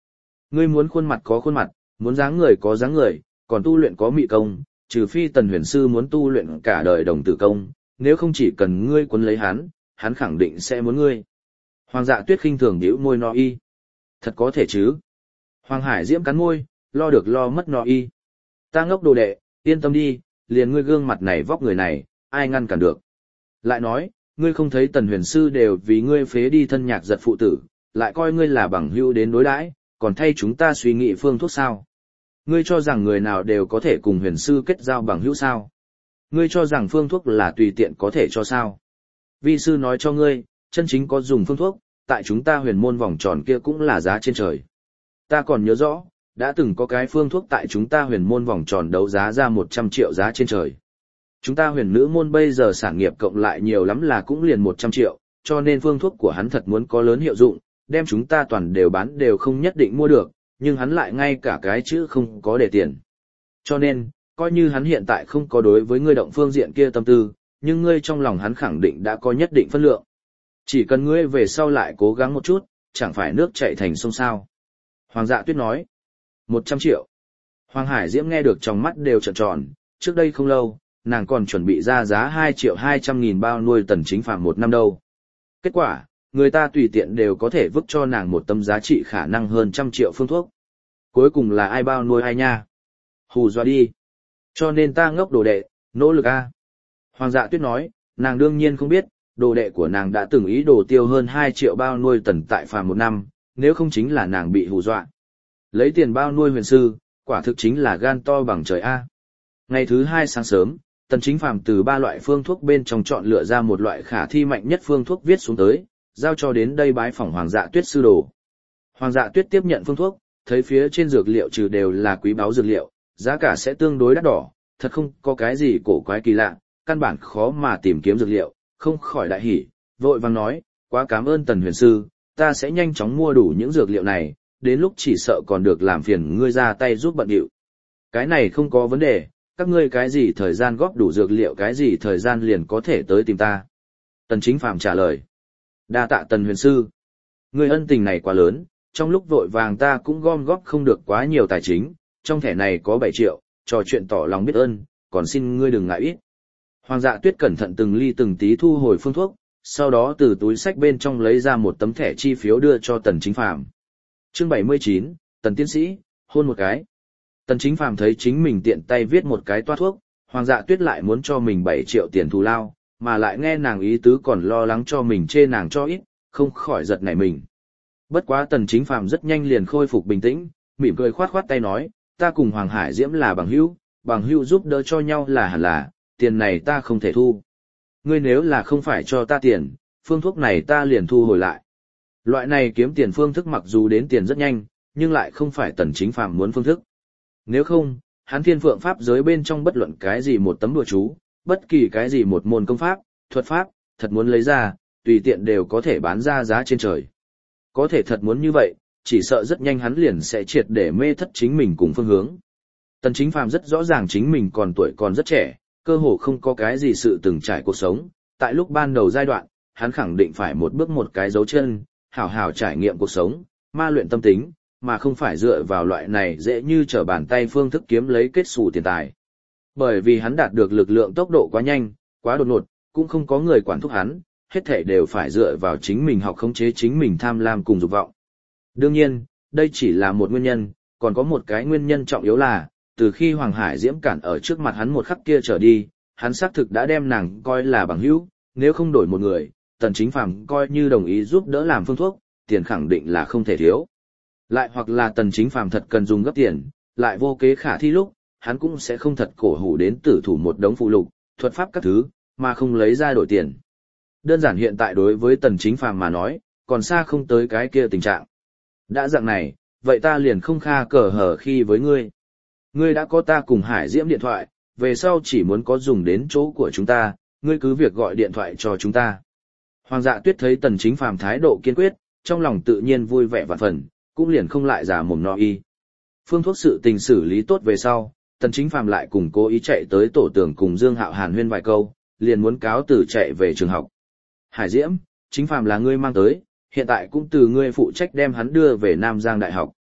Ngươi muốn khuôn mặt có khuôn mặt, muốn dáng người có dáng người, còn tu luyện có mị công, trừ phi Tần Huyền Sư muốn tu luyện cả đời đồng tử công, nếu không chỉ cần ngươi quấn lấy hắn khẳng định sẽ muốn ngươi. Hoàng Dạ Tuyết khinh thường nhíu môi no y. Thật có thể chứ? Hoàng Hải Diễm cắn môi, lo được lo mất no y. Ta ngốc đồ đệ, yên tâm đi, liền ngươi gương mặt này vóc người này, ai ngăn cản được. Lại nói, ngươi không thấy Tần Huyền Sư đều vì ngươi phế đi thân nhạc giật phụ tử, lại coi ngươi là bằng hữu đến đối đãi, còn thay chúng ta suy nghĩ phương thuốc sao? Ngươi cho rằng người nào đều có thể cùng Huyền Sư kết giao bằng hữu sao? Ngươi cho rằng phương thuốc là tùy tiện có thể cho sao? Vi sư nói cho ngươi, chân chính có dùng phương thuốc, tại chúng ta huyền môn vòng tròn kia cũng là giá trên trời. Ta còn nhớ rõ, đã từng có cái phương thuốc tại chúng ta huyền môn vòng tròn đấu giá ra 100 triệu giá trên trời. Chúng ta huyền nữ môn bây giờ sản nghiệp cộng lại nhiều lắm là cũng liền 100 triệu, cho nên phương thuốc của hắn thật muốn có lớn hiệu dụng, đem chúng ta toàn đều bán đều không nhất định mua được, nhưng hắn lại ngay cả cái chữ không có để tiền. Cho nên, coi như hắn hiện tại không có đối với ngươi động phương diện kia tâm tư, nhưng ngươi trong lòng hắn khẳng định đã có nhất định phân lượng. Chỉ cần ngươi về sau lại cố gắng một chút, chẳng phải nước chảy thành sông sao. Hoàng Dạ Tuyết nói, 100 triệu. Hoàng Hải Diễm nghe được trong mắt đều trợn tròn, trước đây không lâu, nàng còn chuẩn bị ra giá 2.200.000 bao nuôi Tần Chính Phàm một năm đâu. Kết quả, người ta tùy tiện đều có thể vứt cho nàng một tấm giá trị khả năng hơn 100 triệu phương thuốc. Cuối cùng là ai bao nuôi ai nha? Hù dọa đi. Cho nên ta ngốc đồ đệ, nỗ lực a. Hoàng Dạ Tuyết nói, nàng đương nhiên không biết, đồ đệ của nàng đã từng ý đồ tiêu hơn 2 triệu bao nuôi Tần tại Phàm một năm, nếu không chính là nàng bị hù dọa. Lấy tiền bao nuôi huyền sư, quả thực chính là gan to bằng trời a. Ngày thứ 2 sáng sớm, Tần Chính Phàm từ 3 loại phương thuốc bên trong chọn lựa ra một loại khả thi mạnh nhất phương thuốc viết xuống tới, giao cho đến đây bái phỏng Hoàng Dạ Tuyết sư đồ. Hoàng Dạ Tuyết tiếp nhận phương thuốc, thấy phía trên dược liệu trừ đều là quý báu dược liệu, giá cả sẽ tương đối đắt đỏ, thật không có cái gì cổ quái kỳ lạ, căn bản khó mà tìm kiếm dược liệu, không khỏi đại hỉ, vội vàng nói, quá cảm ơn Tần huyền sư, ta sẽ nhanh chóng mua đủ những dược liệu này, đến lúc chỉ sợ còn được làm phiền ngươi ra tay giúp bận điệu. Cái này không có vấn đề, các ngươi cái gì thời gian góp đủ dược liệu cái gì thời gian liền có thể tới tìm ta. Tần Chính Phàm trả lời. Đa tạ Tần huyền sư. Ngươi ân tình này quá lớn, trong lúc vội vàng ta cũng gom góp không được quá nhiều tài chính, trong thẻ này có 7 triệu, trò chuyện tỏ lòng biết ơn, còn xin ngươi đừng ngại ít. Hoàng Dạ Tuyết cẩn thận từng ly từng tí thu hồi phương thuốc, sau đó từ túi sách bên trong lấy ra một tấm thẻ chi phiếu đưa cho Tần Chính Phàm. Chương 79, Tần tiến sĩ, hôn một cái. Tần Chính Phàm thấy chính mình tiện tay viết một cái toa thuốc, Hoàng Dạ Tuyết lại muốn cho mình 7 triệu tiền thù lao, mà lại nghe nàng ý tứ còn lo lắng cho mình chê nàng cho ít, không khỏi giật nảy mình. Bất quá Tần Chính Phàm rất nhanh liền khôi phục bình tĩnh, mỉm cười khoát khoát tay nói, ta cùng Hoàng Hải Diễm là bằng hữu giúp đỡ cho nhau là hẳn là, tiền này ta không thể thu. Ngươi nếu là không phải cho ta tiền, phương thuốc này ta liền thu hồi lại. Loại này kiếm tiền phương thức mặc dù đến tiền rất nhanh, nhưng lại không phải Tần Chính Phàm muốn phương thức. Nếu không, hắn Thiên Phượng pháp giới bên trong bất luận cái gì một tấm đùa chú, bất kỳ cái gì một môn công pháp, thuật pháp, thật muốn lấy ra, tùy tiện đều có thể bán ra giá trên trời. Có thể thật muốn như vậy, chỉ sợ rất nhanh hắn liền sẽ triệt để mê thất chính mình cùng phương hướng. Tần Chính Phàm rất rõ ràng chính mình còn tuổi còn rất trẻ, cơ hồ không có cái gì sự từng trải cuộc sống, tại lúc ban đầu giai đoạn, hắn khẳng định phải một bước một cái dấu chân, hảo hảo trải nghiệm cuộc sống, ma luyện tâm tính, mà không phải dựa vào loại này dễ như trở bàn tay phương thức kiếm lấy kết xù tiền tài. Bởi vì hắn đạt được lực lượng tốc độ quá nhanh, quá đột ngột, cũng không có người quản thúc hắn, hết thảy đều phải dựa vào chính mình học khống chế chính mình tham lam cùng dục vọng. Đương nhiên, đây chỉ là một nguyên nhân, còn có một cái nguyên nhân trọng yếu là, từ khi Hoàng Hải Diễm cản ở trước mặt hắn một khắc kia trở đi, hắn xác thực đã đem nàng coi là bằng hữu, nếu không đổi một người, Tần Chính Phàm coi như đồng ý giúp đỡ làm phương thuốc, tiền khẳng định là không thể thiếu. Lại hoặc là Tần Chính Phàm thật cần dùng gấp tiền, lại vô kế khả thi lúc, hắn cũng sẽ không thật cổ hủ đến tử thủ một đống phụ lục, thuật pháp các thứ, mà không lấy ra đổi tiền. Đơn giản hiện tại đối với Tần Chính Phàm mà nói, còn xa không tới cái kia tình trạng. Đã dạng này, vậy ta liền không kha cờ hở khi với ngươi. Ngươi đã có ta cùng Hải Diễm điện thoại, về sau chỉ muốn có dùng đến chỗ của chúng ta, ngươi cứ việc gọi điện thoại cho chúng ta. Hoàng Dạ Tuyết thấy Tần Chính Phàm thái độ kiên quyết, trong lòng tự nhiên vui vẻ vạn phần, cũng liền không lại giả mồm no y. Phương thuốc sự tình xử lý tốt về sau, Tần Chính Phàm lại cùng cố ý chạy tới tổ tường cùng Dương Hạo hàn huyên vài câu, liền muốn cáo từ chạy về trường học. Hải Diễm, Chính Phàm là ngươi mang tới, hiện tại cũng từ ngươi phụ trách đem hắn đưa về Nam Giang Đại học.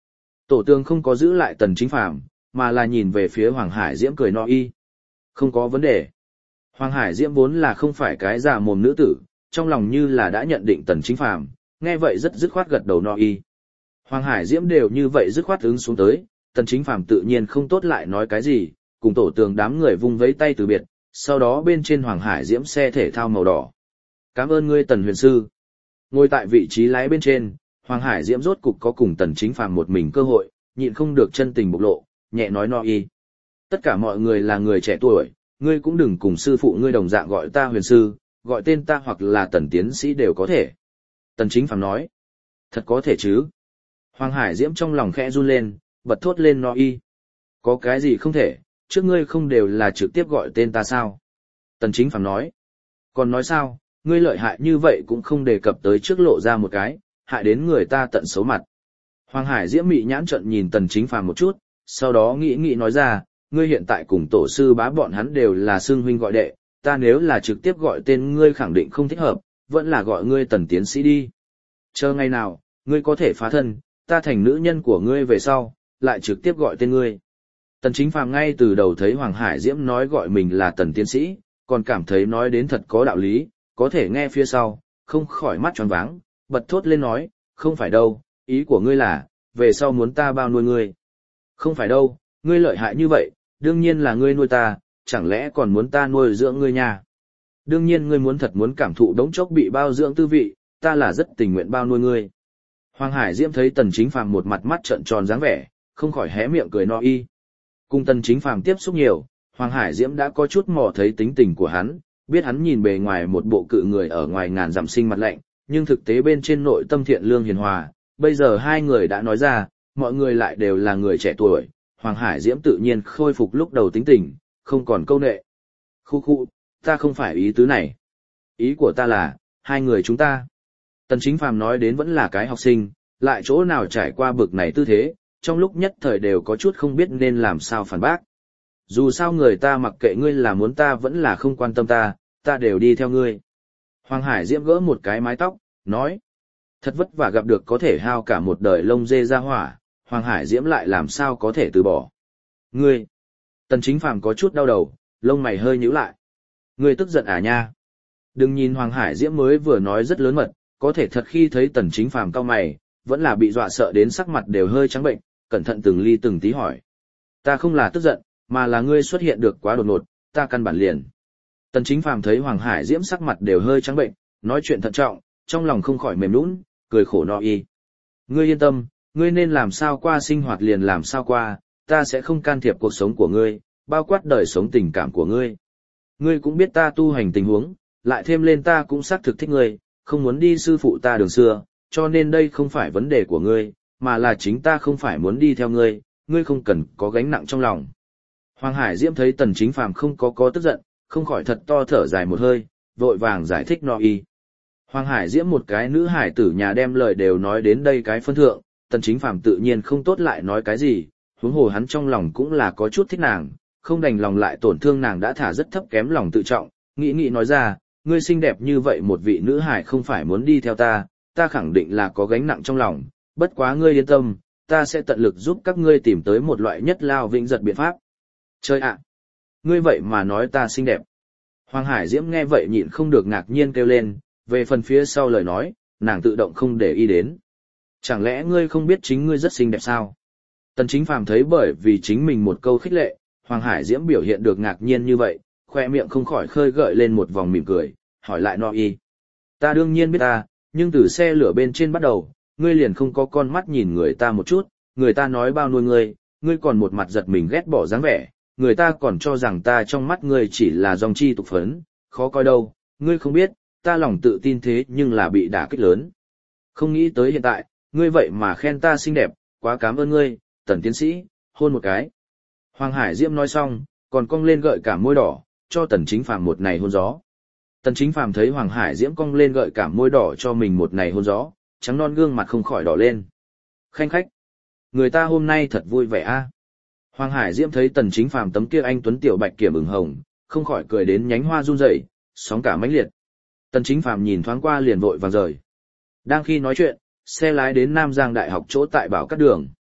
Tổ tường không có giữ lại Tần Chính Phàm, mà là nhìn về phía Hoàng Hải Diễm cười no y. Không có vấn đề. Hoàng Hải Diễm vốn là không phải cái già mồm nữ tử, trong lòng như là đã nhận định Tần Chính Phàm, nghe vậy rất dứt khoát gật đầu no y. Hoàng Hải Diễm đều như vậy dứt khoát ứng xuống tới, Tần Chính Phàm tự nhiên không tốt lại nói cái gì, cùng tổ tường đám người vung vẫy tay từ biệt, sau đó bên trên Hoàng Hải Diễm xe thể thao màu đỏ. Cảm ơn ngươi Tần huyền sư. Ngồi tại vị trí lái bên trên, Hoàng Hải Diễm rốt cục có cùng Tần Chính Phàm một mình cơ hội, nhịn không được chân tình bộc lộ, nhẹ nói no y. Tất cả mọi người là người trẻ tuổi, ngươi cũng đừng cùng sư phụ ngươi đồng dạng gọi ta huyền sư, gọi tên ta hoặc là Tần tiến sĩ đều có thể. Tần Chính Phàm nói, thật có thể chứ. Hoàng Hải Diễm trong lòng khẽ run lên, bật thốt lên no y. Có cái gì không thể, trước ngươi không đều là trực tiếp gọi tên ta sao? Tần Chính Phàm nói, còn nói sao, ngươi lợi hại như vậy cũng không đề cập tới trước lộ ra một cái, hại đến người ta tận xấu mặt. Hoàng Hải Diễm mị nhãn trận nhìn Tần Chính Phàm một chút, sau đó nghĩ nói ra, ngươi hiện tại cùng tổ sư bá bọn hắn đều là xưng huynh gọi đệ, ta nếu là trực tiếp gọi tên ngươi khẳng định không thích hợp, vẫn là gọi ngươi Tần tiến sĩ đi. Chờ ngày nào, ngươi có thể phá thân, ta thành nữ nhân của ngươi về sau, lại trực tiếp gọi tên ngươi. Tần Chính Phàm ngay từ đầu thấy Hoàng Hải Diễm nói gọi mình là Tần tiến sĩ, còn cảm thấy nói đến thật có đạo lý, có thể nghe phía sau, không khỏi mắt tròn váng, bật thốt lên nói, không phải đâu, ý của ngươi là, về sau muốn ta bao nuôi ngươi. Không phải đâu, ngươi lợi hại như vậy, đương nhiên là ngươi nuôi ta, chẳng lẽ còn muốn ta nuôi dưỡng ngươi nha. Đương nhiên ngươi muốn thật muốn cảm thụ đống chốc bị bao dưỡng tư vị, ta là rất tình nguyện bao nuôi ngươi. Hoàng Hải Diễm thấy Tần Chính Phàm một mặt mắt trợn tròn dáng vẻ, không khỏi hé miệng cười no y. Cùng Tần Chính Phàm tiếp xúc nhiều, Hoàng Hải Diễm đã có chút mò thấy tính tình của hắn, biết hắn nhìn bề ngoài một bộ cự người ở ngoài ngàn dặm sinh mặt lạnh, nhưng thực tế bên trên nội tâm thiện lương hiền hòa. Bây giờ hai người đã nói ra, mọi người lại đều là người trẻ tuổi, Hoàng Hải Diễm tự nhiên khôi phục lúc đầu tính tình, không còn câu nệ. Khu, ta không phải ý tứ này. Ý của ta là, hai người chúng ta. Tần Chính Phàm nói đến vẫn là cái học sinh, lại chỗ nào trải qua bực này tư thế, trong lúc nhất thời đều có chút không biết nên làm sao phản bác. Dù sao người ta mặc kệ ngươi là muốn ta vẫn là không quan tâm ta đều đi theo ngươi. Hoàng Hải Diễm gỡ một cái mái tóc, nói. Thật vất vả gặp được có thể hao cả một đời lông dê ra hỏa, Hoàng Hải Diễm lại làm sao có thể từ bỏ. Ngươi! Tần Chính Phàm có chút đau đầu, lông mày hơi nhíu lại. Ngươi tức giận à nha? Đừng nhìn Hoàng Hải Diễm mới vừa nói rất lớn mật, có thể thật khi thấy Tần Chính Phàm cau mày, vẫn là bị dọa sợ đến sắc mặt đều hơi trắng bệnh, cẩn thận từng ly từng tí hỏi. Ta không là tức giận, mà là ngươi xuất hiện được quá đột ngột, ta căn bản liền. Tần Chính Phàm thấy Hoàng Hải Diễm sắc mặt đều hơi trắng bệnh, nói chuyện thận trọng, trong lòng không khỏi mềm nhũn, cười khổ no y. Ngươi yên tâm, ngươi nên làm sao qua sinh hoạt liền làm sao qua, ta sẽ không can thiệp cuộc sống của ngươi, bao quát đời sống tình cảm của ngươi. Ngươi cũng biết ta tu hành tình huống, lại thêm lên ta cũng xác thực thích ngươi, không muốn đi sư phụ ta đường xưa, cho nên đây không phải vấn đề của ngươi, mà là chính ta không phải muốn đi theo ngươi, ngươi không cần có gánh nặng trong lòng. Hoàng Hải Diễm thấy Tần Chính Phàm không có tức giận, không khỏi thật to thở dài một hơi, vội vàng giải thích no y. Hoàng Hải Diễm một cái nữ hải tử nhà đem lời đều nói đến đây cái phân thượng, Tần Chính Phàm tự nhiên không tốt lại nói cái gì, huống hồ hắn trong lòng cũng là có chút thích nàng, không đành lòng lại tổn thương nàng đã thả rất thấp kém lòng tự trọng, nghĩ nói ra, ngươi xinh đẹp như vậy một vị nữ hải không phải muốn đi theo ta khẳng định là có gánh nặng trong lòng, bất quá ngươi yên tâm, ta sẽ tận lực giúp các ngươi tìm tới một loại nhất lao vĩnh giật biện pháp. Chơi ạ! Ngươi vậy mà nói ta xinh đẹp. Hoàng Hải Diễm nghe vậy nhịn không được ngạc nhiên kêu lên, về phần phía sau lời nói, nàng tự động không để ý đến. Chẳng lẽ ngươi không biết chính ngươi rất xinh đẹp sao? Tần Chính Phàm thấy bởi vì chính mình một câu khích lệ, Hoàng Hải Diễm biểu hiện được ngạc nhiên như vậy, khoe miệng không khỏi khơi gợi lên một vòng mỉm cười, hỏi lại no y. Ta đương nhiên biết ta, nhưng từ xe lửa bên trên bắt đầu, ngươi liền không có con mắt nhìn người ta một chút, người ta nói bao nuôi ngươi còn một mặt giật mình ghét bỏ dáng vẻ, người ta còn cho rằng ta trong mắt ngươi chỉ là dòng chi tục phấn, khó coi đâu, ngươi không biết, ta lòng tự tin thế nhưng là bị đả kích lớn. Không nghĩ tới hiện tại, ngươi vậy mà khen ta xinh đẹp, quá cảm ơn ngươi, Tần tiến sĩ, hôn một cái. Hoàng Hải Diễm nói xong, còn cong lên gợi cả môi đỏ, cho Tần Chính Phàm một này hôn gió. Tần Chính Phàm thấy Hoàng Hải Diễm cong lên gợi cả môi đỏ cho mình một này hôn gió, trắng non gương mặt không khỏi đỏ lên. Khanh khách, người ta hôm nay thật vui vẻ a. Hoàng Hải Diễm thấy Tần Chính Phàm tấm kia anh tuấn tiểu bạch kiểm ửng hồng, không khỏi cười đến nhánh hoa run rẩy, sóng cả mãnh liệt. Tần Chính Phàm nhìn thoáng qua liền vội vàng rời. Đang khi nói chuyện, xe lái đến Nam Giang Đại học chỗ tại Bảo Cát Đường.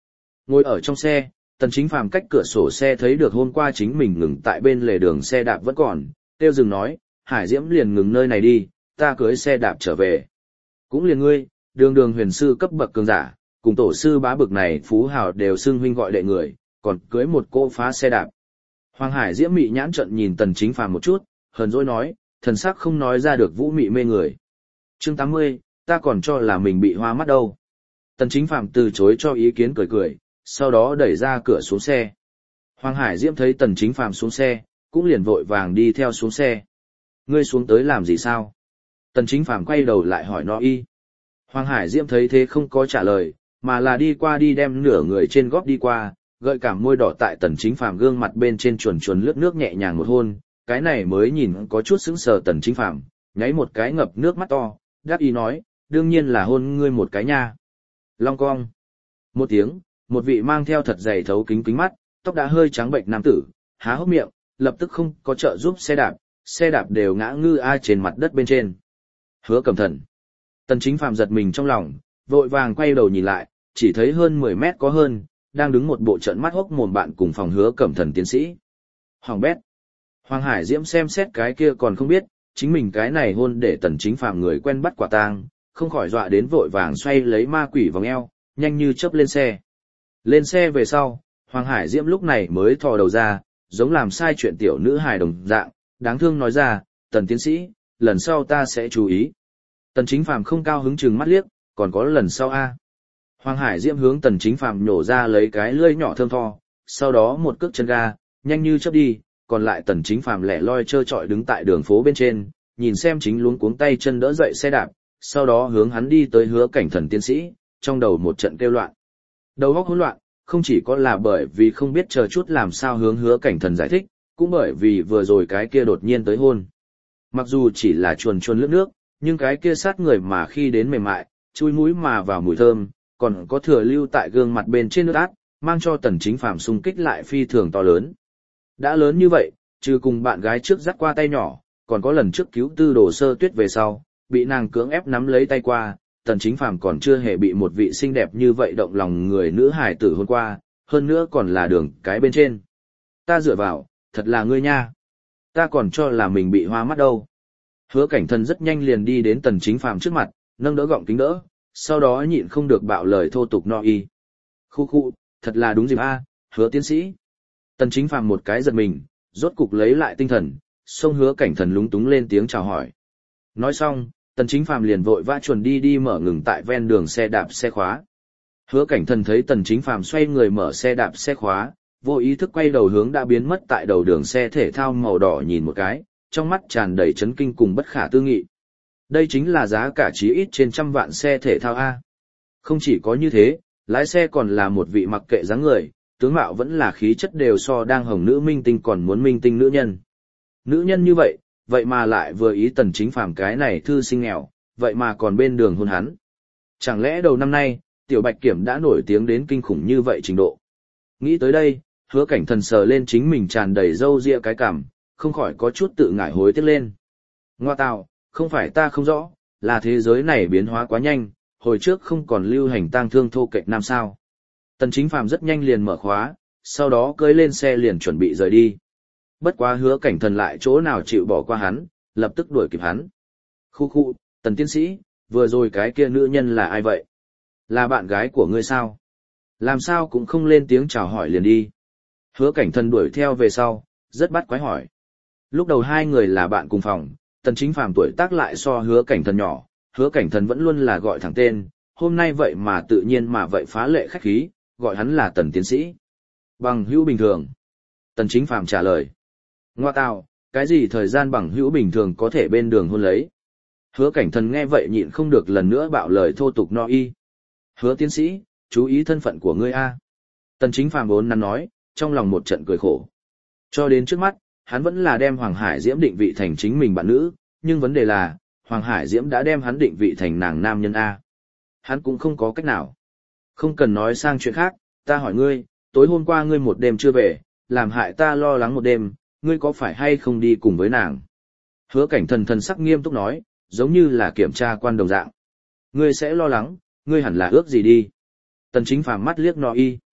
Ngồi ở trong xe, Tần Chính Phàm cách cửa sổ xe thấy được hôm qua chính mình ngừng tại bên lề đường xe đạp vẫn còn, tiêu dừng nói, Hải Diễm liền ngừng nơi này đi, ta cưới xe đạp trở về. Cũng liền ngươi, đường đường huyền sư cấp bậc cường giả, cùng tổ sư bá bực này phú hào đều xưng huynh gọi đệ người, còn cưới một cô phá xe đạp. Hoàng Hải Diễm mị nhãn trận nhìn Tần Chính Phàm một chút, hờn dỗi nói, thần sắc không nói ra được vũ mị mê người. Chương 80, ta còn cho là mình bị hoa mắt đâu. Tần Chính Phàm từ chối cho ý kiến cười cười, sau đó đẩy ra cửa xuống xe. Hoàng Hải Diễm thấy Tần Chính Phàm xuống xe, cũng liền vội vàng đi theo xuống xe. Ngươi xuống tới làm gì sao? Tần Chính Phàm quay đầu lại hỏi nó y. Hoàng Hải Diễm thấy thế không có trả lời, mà là đi qua đi đem nửa người trên góp đi qua, gợi cảm môi đỏ tại Tần Chính Phàm gương mặt bên trên chuồn chuồn lướt nước nhẹ nhàng một hôn, cái này mới nhìn có chút sững sờ Tần Chính Phàm, nháy một cái ngập nước mắt to, đáp ý nói, đương nhiên là hôn ngươi một cái nha. Long cong. Một tiếng, một vị mang theo thật dày thấu kính kính mắt, tóc đã hơi trắng bệnh nam tử, há hốc miệng, lập tức không có trợ giúp xe đạp đều ngã ngư ai trên mặt đất bên trên. Hứa Cẩm Thần. Tần Chính Phàm giật mình trong lòng, vội vàng quay đầu nhìn lại, chỉ thấy hơn 10 mét có hơn, đang đứng một bộ trận mắt hốc mồm bạn cùng phòng Hứa Cẩm Thần tiến sĩ. Hoàng bét. Hoàng Hải Diễm xem xét cái kia còn không biết, chính mình cái này hôn để Tần Chính Phàm người quen bắt quả tang, không khỏi dọa đến vội vàng xoay lấy ma quỷ vòng eo, nhanh như chớp lên xe. Lên xe về sau, Hoàng Hải Diễm lúc này mới thò đầu ra, giống làm sai chuyện tiểu nữ hài đồng dạng, đáng thương nói ra, Tần tiến sĩ, lần sau ta sẽ chú ý. Tần Chính Phàm không cao hứng chừng mắt liếc, còn có lần sau a. Hoàng Hải Diễm hướng Tần Chính Phàm nhổ ra lấy cái lưỡi nhỏ thơm tho, sau đó một cước chân ga, nhanh như chớp đi, còn lại Tần Chính Phàm lẻ loi trơ trọi đứng tại đường phố bên trên, nhìn xem chính luống cuống tay chân đỡ dậy xe đạp, sau đó hướng hắn đi tới Hứa Cảnh Thần tiến sĩ, trong đầu một trận kêu loạn. Đầu óc hỗn loạn, không chỉ có là bởi vì không biết chờ chút làm sao hướng Hứa Cảnh Thần giải thích, cũng bởi vì vừa rồi cái kia đột nhiên tới hôn. Mặc dù chỉ là chuồn chuồn lướt nước, nhưng cái kia sát người mà khi đến mềm mại, chui mũi mà vào mùi thơm, còn có thừa lưu tại gương mặt bên trên nước át, mang cho Tần Chính Phàm xung kích lại phi thường to lớn. Đã lớn như vậy, trừ cùng bạn gái trước dắt qua tay nhỏ, còn có lần trước cứu Tư Đồ Sơ Tuyết về sau, bị nàng cưỡng ép nắm lấy tay qua, Tần Chính Phàm còn chưa hề bị một vị xinh đẹp như vậy động lòng người nữ hài tử hôn qua, hơn nữa còn là đường cái bên trên. Ta dựa vào, thật là ngươi nha. Ta còn cho là mình bị hoa mắt đâu. Hứa Cảnh Thần rất nhanh liền đi đến Tần Chính Phàm trước mặt, nâng đỡ gọng kính đỡ, sau đó nhịn không được bạo lời thô tục no y. Khu khu, thật là đúng dịp a, Hứa tiến sĩ. Tần Chính Phàm một cái giật mình, rốt cục lấy lại tinh thần, xông Hứa Cảnh Thần lúng túng lên tiếng chào hỏi. Nói xong, Tần Chính Phàm liền vội vã chuẩn đi mở ngừng tại ven đường xe đạp xe khóa. Hứa Cảnh Thần thấy Tần Chính Phàm xoay người mở xe đạp xe khóa, vô ý thức quay đầu hướng đã biến mất tại đầu đường xe thể thao màu đỏ nhìn một cái, trong mắt tràn đầy chấn kinh cùng bất khả tư nghị. Đây chính là giá cả chí ít trên trăm vạn xe thể thao A. Không chỉ có như thế, lái xe còn là một vị mặc kệ dáng người, tướng mạo vẫn là khí chất đều so đang hồng nữ minh tinh còn muốn minh tinh nữ nhân. Nữ nhân như vậy, vậy mà lại vừa ý Tần Chính Phàm cái này thư sinh nghèo, vậy mà còn bên đường hôn hắn. Chẳng lẽ đầu năm nay, Tiểu Bạch Kiểm đã nổi tiếng đến kinh khủng như vậy trình độ. Nghĩ tới đây, Hứa Cảnh Thần sờ lên chính mình tràn đầy râu ria cái cằm, không khỏi có chút tự ngại hối tiếc lên. Ngoa tạo, không phải ta không rõ, là thế giới này biến hóa quá nhanh, hồi trước không còn lưu hành tang thương thô kệch nam sao. Tần Chính Phàm rất nhanh liền mở khóa, sau đó cưỡi lên xe liền chuẩn bị rời đi. Bất quá Hứa Cảnh Thần lại chỗ nào chịu bỏ qua hắn, lập tức đuổi kịp hắn. Khu khu, Tần tiến sĩ, vừa rồi cái kia nữ nhân là ai vậy? Là bạn gái của ngươi sao? Làm sao cũng không lên tiếng chào hỏi liền đi. Hứa Cảnh Thần đuổi theo về sau, rất bắt quái hỏi. Lúc đầu hai người là bạn cùng phòng, Tần Chính Phàm tuổi tác lại so Hứa Cảnh Thần nhỏ, Hứa Cảnh Thần vẫn luôn là gọi thẳng tên, hôm nay vậy mà tự nhiên mà vậy phá lệ khách khí, gọi hắn là Tần tiến sĩ. Bằng hữu bình thường. Tần Chính Phàm trả lời. Ngoa tạo, cái gì thời gian bằng hữu bình thường có thể bên đường hôn lấy. Hứa Cảnh Thần nghe vậy nhịn không được lần nữa bạo lời thô tục no y. Hứa tiến sĩ, chú ý thân phận của ngươi a. Tần Chính Phàm vốn nắn nói, trong lòng một trận cười khổ. Cho đến trước mắt, hắn vẫn là đem Hoàng Hải Diễm định vị thành chính mình bạn nữ, nhưng vấn đề là, Hoàng Hải Diễm đã đem hắn định vị thành nàng nam nhân A. Hắn cũng không có cách nào. Không cần nói sang chuyện khác, ta hỏi ngươi, tối hôm qua ngươi một đêm chưa về, làm hại ta lo lắng một đêm, ngươi có phải hay không đi cùng với nàng? Hứa Cảnh Thần thần sắc nghiêm túc nói, giống như là kiểm tra quan đồng dạng. Ngươi sẽ lo lắng, ngươi hẳn là ước gì đi. Tần Chính Phàm mắt liếc nó y.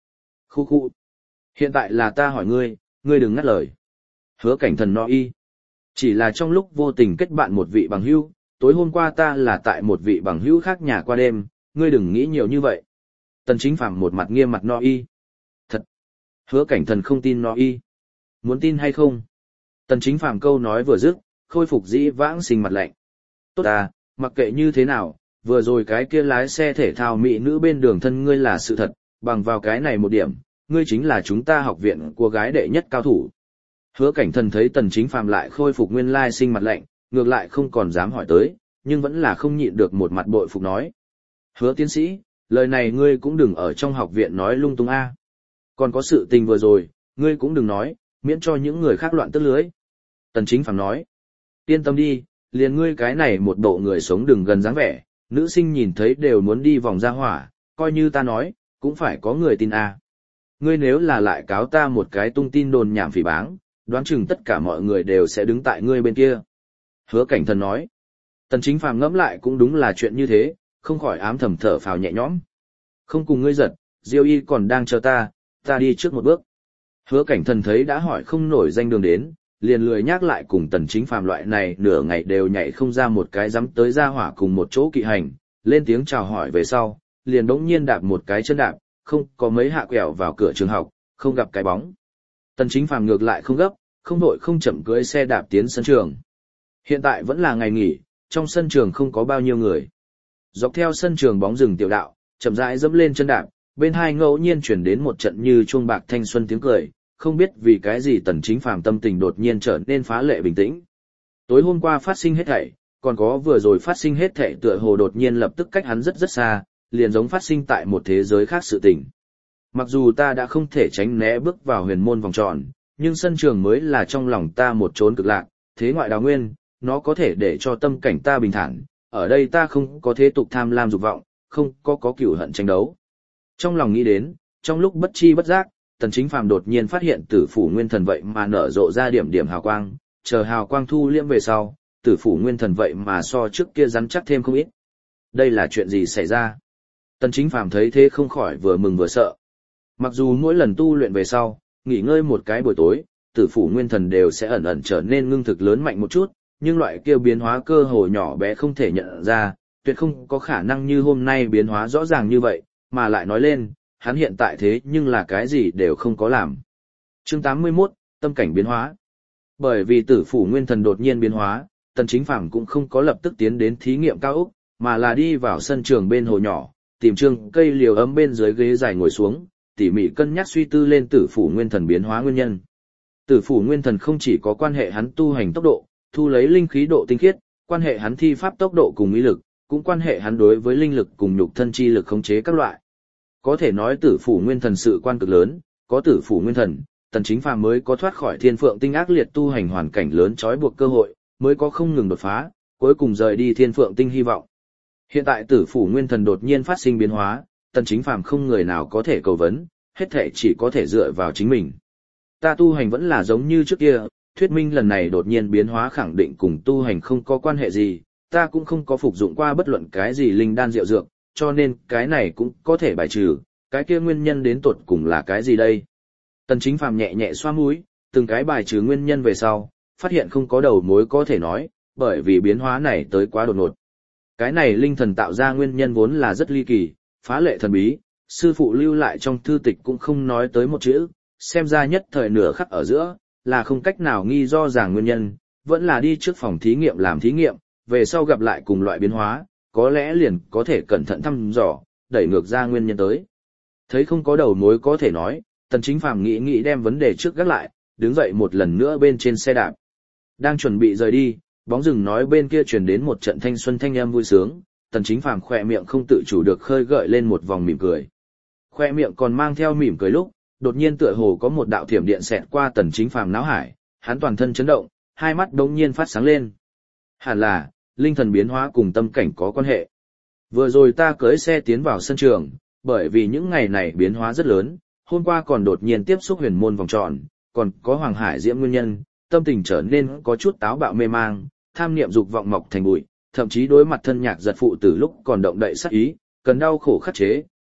Khu khu. Hiện tại là ta hỏi ngươi, ngươi đừng ngắt lời. Hứa Cảnh Thần no y. Chỉ là trong lúc vô tình kết bạn một vị bằng hữu, tối hôm qua ta là tại một vị bằng hữu khác nhà qua đêm, ngươi đừng nghĩ nhiều như vậy. Tần Chính Phàm một mặt nghiêm mặt no y. Thật. Hứa Cảnh Thần không tin no y. Muốn tin hay không? Tần Chính Phàm câu nói vừa dứt, khôi phục dĩ vãng sinh mặt lạnh. Tốt à, mặc kệ như thế nào, vừa rồi cái kia lái xe thể thao mỹ nữ bên đường thân ngươi là sự thật, bằng vào cái này một điểm, ngươi chính là chúng ta học viện của gái đệ nhất cao thủ. Hứa Cảnh Thần thấy Tần Chính Phàm lại khôi phục nguyên lai sinh mặt lạnh, ngược lại không còn dám hỏi tới, nhưng vẫn là không nhịn được một mặt bội phục nói. Hứa tiến sĩ, lời này ngươi cũng đừng ở trong học viện nói lung tung a. Còn có sự tình vừa rồi, ngươi cũng đừng nói, miễn cho những người khác loạn tức lưới. Tần Chính Phàm nói, yên tâm đi, liền ngươi cái này một bộ người sống đừng gần dáng vẻ, nữ sinh nhìn thấy đều muốn đi vòng ra hỏa, coi như ta nói, cũng phải có người tin a. Ngươi nếu là lại cáo ta một cái tung tin đồn nhảm phỉ báng, đoán chừng tất cả mọi người đều sẽ đứng tại ngươi bên kia. Hứa Cảnh Thần nói, Tần Chính Phàm ngẫm lại cũng đúng là chuyện như thế, không khỏi ám thầm thở phào nhẹ nhõm. Không cùng ngươi giật, Diêu Y còn đang chờ ta đi trước một bước. Hứa Cảnh Thần thấy đã hỏi không nổi danh đường đến, liền lười nhắc lại cùng Tần Chính Phàm loại này nửa ngày đều nhảy không ra một cái dám tới ra hỏa cùng một chỗ kỵ hành, lên tiếng chào hỏi về sau, liền đống nhiên đạp một cái chân đạp, không có mấy hạ quẹo vào cửa trường học, không gặp cái bóng. Tần Chính Phàm ngược lại không gấp, không đội không chậm cưỡi xe đạp tiến sân trường. Hiện tại vẫn là ngày nghỉ, trong sân trường không có bao nhiêu người. Dọc theo sân trường bóng rừng tiểu đạo, chậm rãi dẫm lên chân đạp, bên hai ngẫu nhiên chuyển đến một trận như chuông bạc thanh xuân tiếng cười, không biết vì cái gì Tần Chính Phàm tâm tình đột nhiên trở nên phá lệ bình tĩnh. Tối hôm qua phát sinh hết thảy, còn có vừa rồi phát sinh hết thảy tựa hồ đột nhiên lập tức cách hắn rất rất xa, liền giống phát sinh tại một thế giới khác sự tình. Mặc dù ta đã không thể tránh né bước vào huyền môn vòng tròn, nhưng sân trường mới là trong lòng ta một chốn cực lạc, thế ngoại đào nguyên, nó có thể để cho tâm cảnh ta bình thản, ở đây ta không có thế tục tham lam dục vọng, không có cửu hận tranh đấu. Trong lòng nghĩ đến, trong lúc bất chi bất giác, Tần Chính Phàm đột nhiên phát hiện tử phủ nguyên thần vậy mà nở rộ ra điểm điểm hào quang, chờ hào quang thu liễm về sau, tử phủ nguyên thần vậy mà so trước kia rắn chắc thêm không ít. Đây là chuyện gì xảy ra? Tần Chính Phàm thấy thế không khỏi vừa mừng vừa sợ. Mặc dù mỗi lần tu luyện về sau, nghỉ ngơi một cái buổi tối, tử phủ nguyên thần đều sẽ ẩn ẩn trở nên ngưng thực lớn mạnh một chút, nhưng loại kia biến hóa cơ hồ nhỏ bé không thể nhận ra, tuyệt không có khả năng như hôm nay biến hóa rõ ràng như vậy, mà lại nói lên, hắn hiện tại thế nhưng là cái gì đều không có làm. Chương 81, tâm cảnh biến hóa. Bởi vì tử phủ nguyên thần đột nhiên biến hóa, Tần Chính Phàm cũng không có lập tức tiến đến thí nghiệm cao ốc, mà là đi vào sân trường bên hồ nhỏ, tìm trương cây liều ấm bên dưới ghế dài ngồi xuống, tỉ mỉ cân nhắc suy tư lên tử phủ nguyên thần biến hóa nguyên nhân. Tử phủ nguyên thần không chỉ có quan hệ hắn tu hành tốc độ, thu lấy linh khí độ tinh khiết, quan hệ hắn thi pháp tốc độ cùng ý lực, cũng quan hệ hắn đối với linh lực cùng nhục thân chi lực khống chế các loại. Có thể nói tử phủ nguyên thần sự quan cực lớn, có tử phủ nguyên thần, Tần Chính Phàm mới có thoát khỏi thiên phượng tinh ác liệt tu hành hoàn cảnh lớn trói buộc cơ hội, mới có không ngừng đột phá, cuối cùng rời đi thiên phượng tinh hy vọng. Hiện tại tử phủ nguyên thần đột nhiên phát sinh biến hóa, Tần Chính Phàm không người nào có thể cầu vấn, hết thể chỉ có thể dựa vào chính mình. Ta tu hành vẫn là giống như trước kia, thuyết minh lần này đột nhiên biến hóa khẳng định cùng tu hành không có quan hệ gì, ta cũng không có phục dụng qua bất luận cái gì linh đan diệu dược, cho nên cái này cũng có thể bài trừ, cái kia nguyên nhân đến tột cùng là cái gì đây? Tần Chính Phàm nhẹ nhẹ xoa mũi, từng cái bài trừ nguyên nhân về sau, phát hiện không có đầu mối có thể nói, bởi vì biến hóa này tới quá đột ngột. Cái này linh thần tạo ra nguyên nhân vốn là rất ly kỳ, phá lệ thần bí, sư phụ lưu lại trong thư tịch cũng không nói tới một chữ, xem ra nhất thời nửa khắc ở giữa, là không cách nào nghi do ràng nguyên nhân, vẫn là đi trước phòng thí nghiệm làm thí nghiệm, về sau gặp lại cùng loại biến hóa, có lẽ liền có thể cẩn thận thăm dò, đẩy ngược ra nguyên nhân tới. Thấy không có đầu mối có thể nói, Tần Chính Phàm nghĩ đem vấn đề trước gác lại, đứng dậy một lần nữa bên trên xe đạp. Đang chuẩn bị rời đi, bóng rừng nói bên kia truyền đến một trận thanh xuân thanh âm vui sướng, Tần Chính Phàm khỏe miệng không tự chủ được khơi gợi lên một vòng mỉm cười. Khỏe miệng còn mang theo mỉm cười lúc, đột nhiên tựa hồ có một đạo thiểm điện xẹt qua Tần Chính Phàm não hải, hắn toàn thân chấn động, hai mắt đống nhiên phát sáng lên. Hẳn là, linh thần biến hóa cùng tâm cảnh có quan hệ. Vừa rồi ta cưỡi xe tiến vào sân trường, bởi vì những ngày này biến hóa rất lớn, hôm qua còn đột nhiên tiếp xúc huyền môn vòng tròn, còn có Hoàng Hải Diễm nguyên nhân, tâm tình trở nên có chút táo bạo mê mang, tham niệm dục vọng mọc thành bụi, thậm chí đối mặt thân nhạc giật phụ từ lúc còn động đậy sát ý, cần đau khổ khắc chế,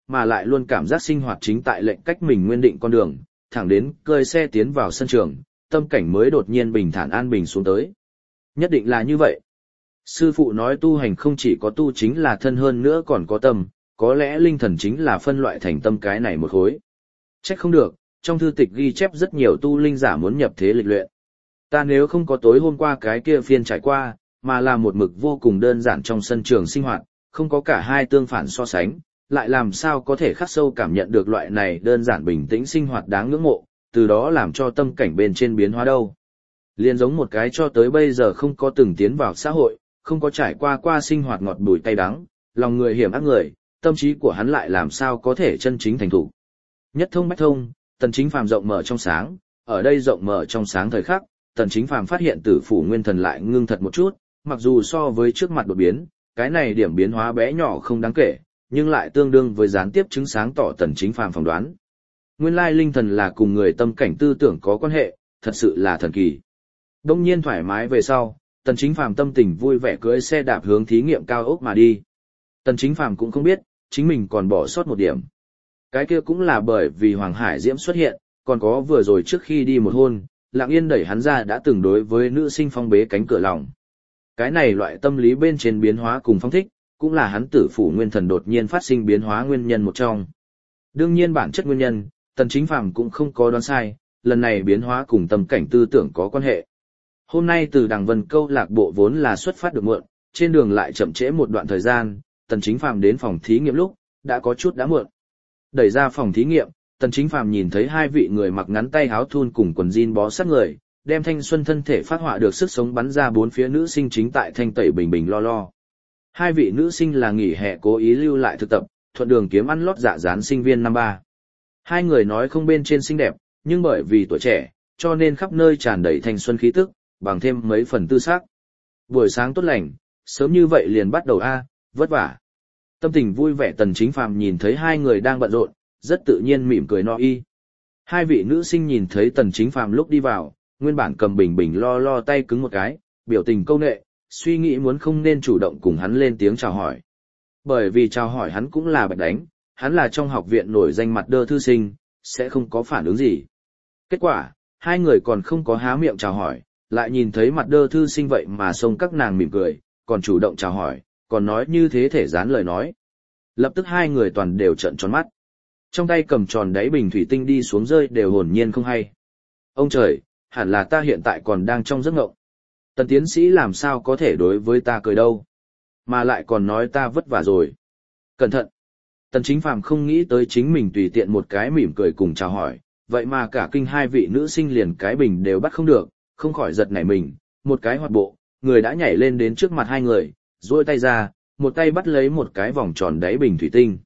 mà lại luôn cảm giác sinh hoạt chính tại lệnh cách mình nguyên định con đường, thẳng đến cơi xe tiến vào sân trường, tâm cảnh mới đột nhiên bình thản an bình xuống tới. Nhất định là như vậy. Sư phụ nói tu hành không chỉ có tu chính là thân hơn nữa còn có tâm, có lẽ linh thần chính là phân loại thành tâm cái này một khối. Trách không được, trong thư tịch ghi chép rất nhiều tu linh giả muốn nhập thế lịch luyện. Ta nếu không có tối hôm qua cái kia phiên trải qua, mà là một mực vô cùng đơn giản trong sân trường sinh hoạt, không có cả hai tương phản so sánh, lại làm sao có thể khắc sâu cảm nhận được loại này đơn giản bình tĩnh sinh hoạt đáng ngưỡng mộ, từ đó làm cho tâm cảnh bên trên biến hóa đâu. Liên giống một cái cho tới bây giờ không có từng tiến vào xã hội, không có trải qua sinh hoạt ngọt bùi cay đắng, lòng người hiểm ác người, tâm trí của hắn lại làm sao có thể chân chính thành thủ. Nhất thông bách thông, Tần Chính Phàm rộng mở trong sáng, ở đây rộng mở trong sáng thời khắc, Tần Chính Phàm phát hiện tử phủ nguyên thần lại ngưng thật một chút, mặc dù so với trước mặt đột biến, cái này điểm biến hóa bé nhỏ không đáng kể, nhưng lại tương đương với gián tiếp chứng sáng tỏ Tần Chính Phàm phỏng đoán. Nguyên lai linh thần là cùng người tâm cảnh tư tưởng có quan hệ, thật sự là thần kỳ. Đông nhiên thoải mái về sau, Tần Chính Phàm tâm tình vui vẻ cưỡi xe đạp hướng thí nghiệm cao ốc mà đi. Tần Chính Phàm cũng không biết, chính mình còn bỏ sót một điểm. Cái kia cũng là bởi vì Hoàng Hải Diễm xuất hiện, còn có vừa rồi trước khi đi một hôn, Lặng Yên đẩy hắn ra đã từng đối với nữ sinh phong bế cánh cửa lòng. Cái này loại tâm lý bên trên biến hóa cùng phong thích, cũng là hắn tử phủ nguyên thần đột nhiên phát sinh biến hóa nguyên nhân một trong. Đương nhiên bản chất nguyên nhân, Tần Chính Phàm cũng không có đoán sai, lần này biến hóa cùng tâm cảnh tư tưởng có quan hệ. Hôm nay từ Đằng Vân câu lạc bộ vốn là xuất phát được muộn, trên đường lại chậm trễ một đoạn thời gian, Tần Chính Phàm đến phòng thí nghiệm lúc, đã có chút đã muộn. Đẩy ra phòng thí nghiệm, Tần Chính Phàm nhìn thấy hai vị người mặc ngắn tay áo thun cùng quần jean bó sát người, đem thanh xuân thân thể phát họa được sức sống bắn ra bốn phía nữ sinh chính tại thanh tẩy bình bình lo lo. Hai vị nữ sinh là nghỉ hè cố ý lưu lại thực tập, thuận đường kiếm ăn lót dạ dán sinh viên năm ba. Hai người nói không bên trên xinh đẹp, nhưng bởi vì tuổi trẻ, cho nên khắp nơi tràn đầy thanh xuân khí tức, bằng thêm mấy phần tư sắc. Buổi sáng tốt lành, sớm như vậy liền bắt đầu vất vả. Tâm tình vui vẻ Tần Chính Phàm nhìn thấy hai người đang bận rộn, rất tự nhiên mỉm cười no y. Hai vị nữ sinh nhìn thấy Tần Chính Phàm lúc đi vào, nguyên bản cầm bình bình lo lo tay cứng một cái, biểu tình câu nệ, suy nghĩ muốn không nên chủ động cùng hắn lên tiếng chào hỏi. Bởi vì chào hỏi hắn cũng là bạch đánh, hắn là trong học viện nổi danh mặt đơ thư sinh, sẽ không có phản ứng gì. Kết quả, hai người còn không có há miệng chào hỏi, lại nhìn thấy mặt đơ thư sinh vậy mà xông các nàng mỉm cười, còn chủ động chào hỏi, còn nói như thế thể dán lời nói. Lập tức hai người toàn đều trợn tròn mắt. Trong tay cầm tròn đáy bình thủy tinh đi xuống rơi đều hồn nhiên không hay. Ông trời, hẳn là ta hiện tại còn đang trong giấc ngộng. Tần tiến sĩ làm sao có thể đối với ta cười đâu. Mà lại còn nói ta vất vả rồi. Cẩn thận. Tần Chính Phàm không nghĩ tới chính mình tùy tiện một cái mỉm cười cùng chào hỏi, vậy mà cả kinh hai vị nữ sinh liền cái bình đều bắt không được, không khỏi giật nảy mình, một cái hoạt bộ, người đã nhảy lên đến trước mặt hai người, duỗi tay ra, một tay bắt lấy một cái vòng tròn đáy bình thủy tinh.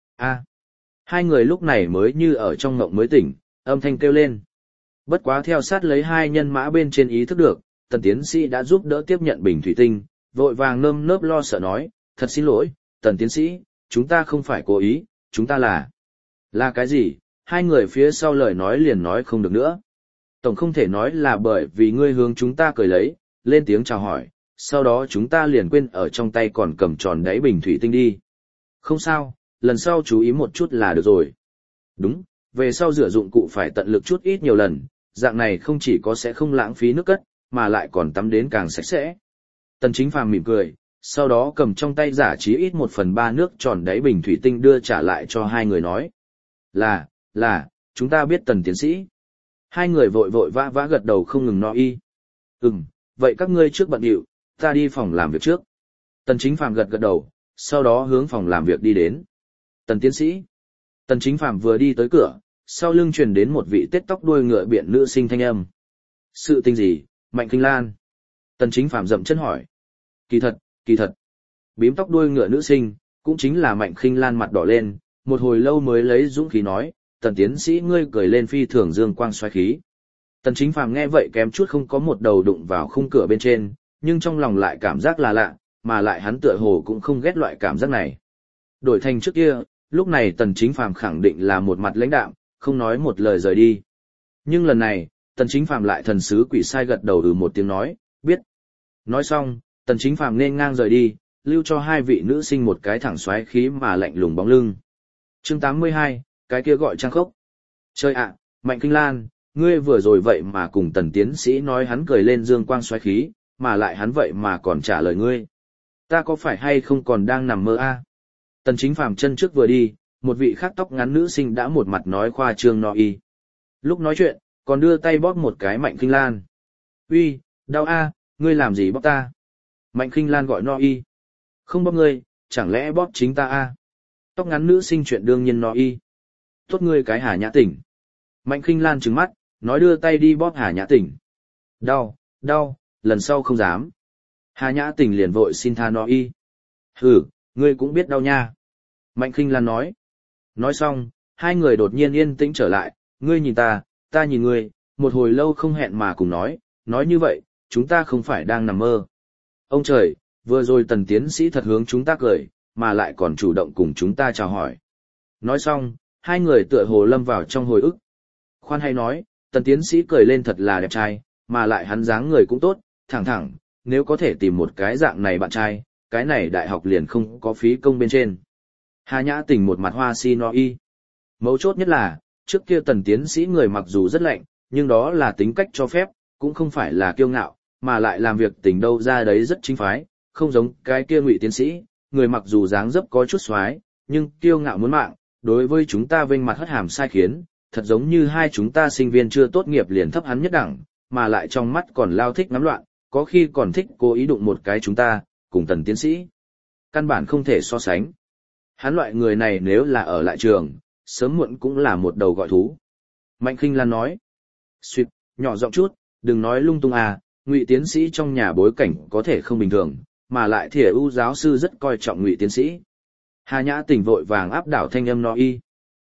Hai người lúc này mới như ở trong ngộng mới tỉnh, âm thanh kêu lên. Bất quá theo sát lấy hai nhân mã bên trên ý thức được, Tần tiến sĩ đã giúp đỡ tiếp nhận bình thủy tinh, vội vàng nơm nớp lo sợ nói, thật xin lỗi, Tần tiến sĩ, chúng ta không phải cố ý, chúng ta là cái gì? Hai người phía sau lời nói liền nói không được nữa. Tổng không thể nói là bởi vì ngươi hướng chúng ta cười lấy, lên tiếng chào hỏi, sau đó chúng ta liền quên ở trong tay còn cầm tròn đáy bình thủy tinh đi. Không sao, lần sau chú ý một chút là được rồi. Đúng, về sau rửa dụng cụ phải tận lực chút ít nhiều lần, dạng này không chỉ có sẽ không lãng phí nước cất, mà lại còn tắm đến càng sạch sẽ. Tần Chính Phàm mỉm cười, sau đó cầm trong tay giả trí ít 1/3 nước tròn đáy bình thủy tinh đưa trả lại cho hai người nói. Là, chúng ta biết Tần tiến sĩ. Hai người vội vội vã vã gật đầu không ngừng no y. Vậy các ngươi trước bận điệu, ta đi phòng làm việc trước. Tần Chính Phàm gật đầu, sau đó hướng phòng làm việc đi đến. Tần tiến sĩ. Tần Chính Phàm vừa đi tới cửa, sau lưng truyền đến một vị tết tóc đuôi ngựa biện nữ sinh thanh âm. Sự tình gì, Mạnh Kinh Lan? Tần Chính Phàm dậm chân hỏi. Kỳ thật. Bím tóc đuôi ngựa nữ sinh, cũng chính là Mạnh Kinh Lan mặt đỏ lên, một hồi lâu mới lấy dũng khí nói, Tần tiến sĩ ngươi cười lên phi thường dương quang xoáy khí. Tần Chính Phàm nghe vậy kém chút không có một đầu đụng vào khung cửa bên trên, nhưng trong lòng lại cảm giác là lạ, mà lại hắn tựa hồ cũng không ghét loại cảm giác này. Đổi thành trước kia, lúc này Tần Chính Phàm khẳng định là một mặt lãnh đạm, không nói một lời rời đi. Nhưng lần này, Tần Chính Phàm lại thần sứ quỷ sai gật đầu một tiếng nói, biết. Nói xong, Tần Chính Phàm nên ngang rời đi, lưu cho hai vị nữ sinh một cái thẳng xoáy khí mà lạnh lùng bóng lưng. Chương 82, cái kia gọi trang khốc. Chơi ạ, Mạnh Kinh Lan, ngươi vừa rồi vậy mà cùng Tần tiến sĩ nói hắn cười lên dương quang xoáy khí, mà lại hắn vậy mà còn trả lời ngươi. Ta có phải hay không còn đang nằm mơ a? Tần Chính Phàm chân trước vừa đi, một vị khác tóc ngắn nữ sinh đã một mặt nói khoa trương no y. Lúc nói chuyện, còn đưa tay bóp một cái Mạnh Kinh Lan. Uy, đau a, ngươi làm gì bóp ta? Mạnh Kinh Lan gọi no y. Không bóp ngươi, chẳng lẽ bóp chính ta a? Tóc ngắn nữ sinh chuyện đương nhiên no y. Tốt ngươi cái Hà Nhã Tỉnh. Mạnh Kinh Lan trừng mắt, nói đưa tay đi bóp Hà Nhã Tỉnh. Đau, đau, lần sau không dám. Hà Nhã Tỉnh liền vội xin tha no y. Hừ, ngươi cũng biết đau nha. Mạnh Kinh Lan nói. Nói xong, hai người đột nhiên yên tĩnh trở lại, ngươi nhìn ta nhìn ngươi, một hồi lâu không hẹn mà cùng nói như vậy, chúng ta không phải đang nằm mơ. Ông trời, vừa rồi Tần tiến sĩ thật hướng chúng ta cười, mà lại còn chủ động cùng chúng ta chào hỏi. Nói xong, hai người tựa hồ lâm vào trong hồi ức. Khoan hay nói, Tần tiến sĩ cười lên thật là đẹp trai, mà lại hắn dáng người cũng tốt, thẳng, nếu có thể tìm một cái dạng này bạn trai, cái này đại học liền không có phí công bên trên. Hà Nhã Tình một mặt hoa si no y. Mấu chốt nhất là, trước kia Tần tiến sĩ người mặc dù rất lạnh, nhưng đó là tính cách cho phép, cũng không phải là kiêu ngạo, mà lại làm việc tình đâu ra đấy rất chính phái, không giống cái kia Ngụy tiến sĩ, người mặc dù dáng dấp có chút xoái, nhưng kiêu ngạo muốn mạng, đối với chúng ta vênh mặt hất hàm sai khiến, thật giống như hai chúng ta sinh viên chưa tốt nghiệp liền thấp hắn nhất đẳng, mà lại trong mắt còn lao thích ngắm loạn, có khi còn thích cố ý đụng một cái chúng ta, cùng Tần tiến sĩ. Căn bản không thể so sánh. Hắn loại người này nếu là ở lại trường, sớm muộn cũng là một đầu gọi thú. Mạnh Kinh Lan nói. Xuyệt, nhỏ giọng chút, đừng nói lung tung à, Ngụy tiến sĩ trong nhà bối cảnh có thể không bình thường, mà lại Thìa ưu giáo sư rất coi trọng Ngụy tiến sĩ. Hà Nhã Tình vội vàng áp đảo thanh âm no y.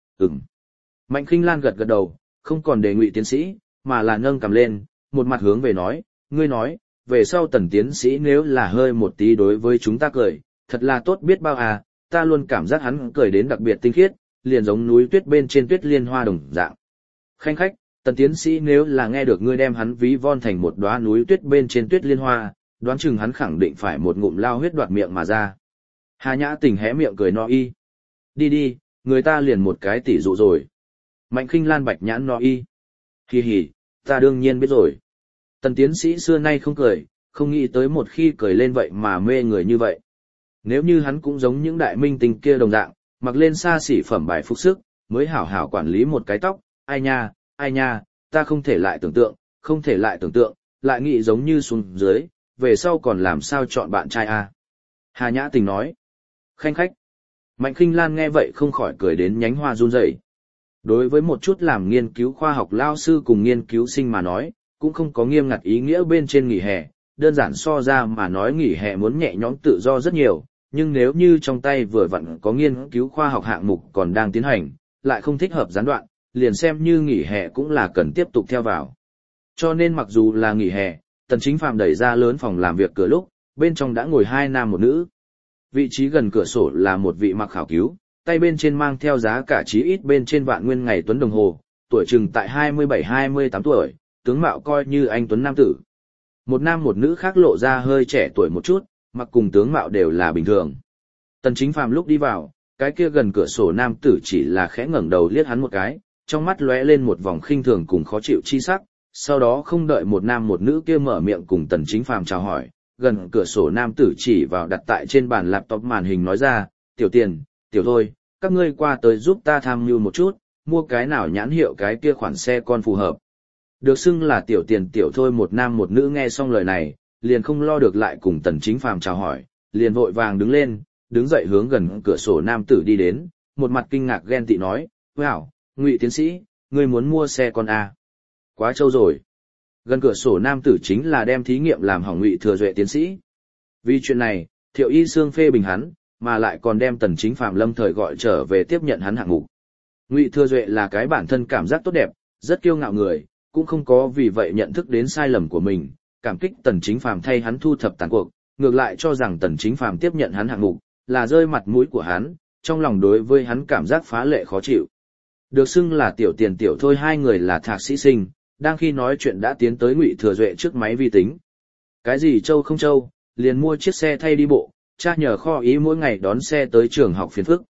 Mạnh Kinh Lan gật gật đầu, không còn đề Ngụy tiến sĩ, mà là nâng cầm lên, một mặt hướng về nói, ngươi nói, về sau Tần tiến sĩ nếu là hơi một tí đối với chúng ta cười, thật là tốt biết bao à, ta luôn cảm giác hắn cười đến đặc biệt tinh khiết, liền giống núi tuyết bên trên tuyết liên hoa đồng dạng. Khanh khách, Tần tiến sĩ nếu là nghe được ngươi đem hắn ví von thành một đóa núi tuyết bên trên tuyết liên hoa, đoán chừng hắn khẳng định phải một ngụm lao huyết đoạt miệng mà ra. Hà Nhã Tình hé miệng cười no y. Đi, người ta liền một cái tỷ dụ rồi. Mạnh Kinh Lan bạch nhãn no y. Hì hì, ta đương nhiên biết rồi. Tần tiến sĩ xưa nay không cười, không nghĩ tới một khi cười lên vậy mà mê người như vậy. Nếu như hắn cũng giống những đại minh tinh kia đồng dạng, mặc lên xa xỉ phẩm bài phục sức, mới hảo hảo quản lý một cái tóc, ai nha, ta không thể lại tưởng tượng, lại nghĩ giống như xuống dưới, về sau còn làm sao chọn bạn trai à. Hà Nhã Tình nói. Khanh khách. Mạnh Kinh Lan nghe vậy không khỏi cười đến nhánh hoa run rẩy. Đối với một chút làm nghiên cứu khoa học lao sư cùng nghiên cứu sinh mà nói, cũng không có nghiêm ngặt ý nghĩa bên trên nghỉ hè, đơn giản so ra mà nói nghỉ hè muốn nhẹ nhõm tự do rất nhiều, nhưng nếu như trong tay vừa vặn có nghiên cứu khoa học hạng mục còn đang tiến hành, lại không thích hợp gián đoạn, liền xem như nghỉ hè cũng là cần tiếp tục theo vào. Cho nên mặc dù là nghỉ hè, Tần Chính Phàm đẩy ra lớn phòng làm việc cửa lúc, bên trong đã ngồi hai nam một nữ. Vị trí gần cửa sổ là một vị mặc khảo cứu, tay bên trên mang theo giá cả chí ít bên trên vạn nguyên ngày tuấn đồng hồ, tuổi chừng tại 27-28 tuổi, tướng mạo coi như anh tuấn nam tử. Một nam một nữ khác lộ ra hơi trẻ tuổi một chút, mặc cùng tướng mạo đều là bình thường. Tần Chính Phàm lúc đi vào, cái kia gần cửa sổ nam tử chỉ là khẽ ngẩng đầu liếc hắn một cái, trong mắt lóe lên một vòng khinh thường cùng khó chịu chi sắc, sau đó không đợi một nam một nữ kia mở miệng cùng Tần Chính Phàm chào hỏi, gần cửa sổ nam tử chỉ vào đặt tại trên bàn laptop màn hình nói ra, tiểu tiền, tiểu thôi, các ngươi qua tới giúp ta tham mưu một chút, mua cái nào nhãn hiệu cái kia khoản xe con phù hợp. Được xưng là tiểu tiền tiểu thôi một nam một nữ nghe xong lời này, liền không lo được lại cùng Tần Chính Phàm chào hỏi, liền vội vàng đứng lên, đứng dậy hướng gần cửa sổ nam tử đi đến, một mặt kinh ngạc ghen tị nói, wow, Ngụy tiến sĩ, ngươi muốn mua xe con à? Quá trâu rồi. Gần cửa sổ nam tử chính là đem thí nghiệm làm hỏng Ngụy Thừa Duệ tiến sĩ. Vì chuyện này, Thiệu Y Sương phê bình hắn, mà lại còn đem Tần Chính Phàm lâm thời gọi trở về tiếp nhận hắn hạng mục. Ngụy Thừa Duệ là cái bản thân cảm giác tốt đẹp, rất kiêu ngạo người, cũng không có vì vậy nhận thức đến sai lầm của mình, cảm kích Tần Chính Phàm thay hắn thu thập tàn cuộc, ngược lại cho rằng Tần Chính Phàm tiếp nhận hắn hạng mục, là rơi mặt mũi của hắn, trong lòng đối với hắn cảm giác phá lệ khó chịu. Được xưng là tiểu tiền tiểu thôi hai người là thạc sĩ sinh, đang khi nói chuyện đã tiến tới Ngụy Thừa Duệ trước máy vi tính. Cái gì châu không châu, liền mua chiếc xe thay đi bộ, cha nhờ kho ý mỗi ngày đón xe tới trường học phiền phức.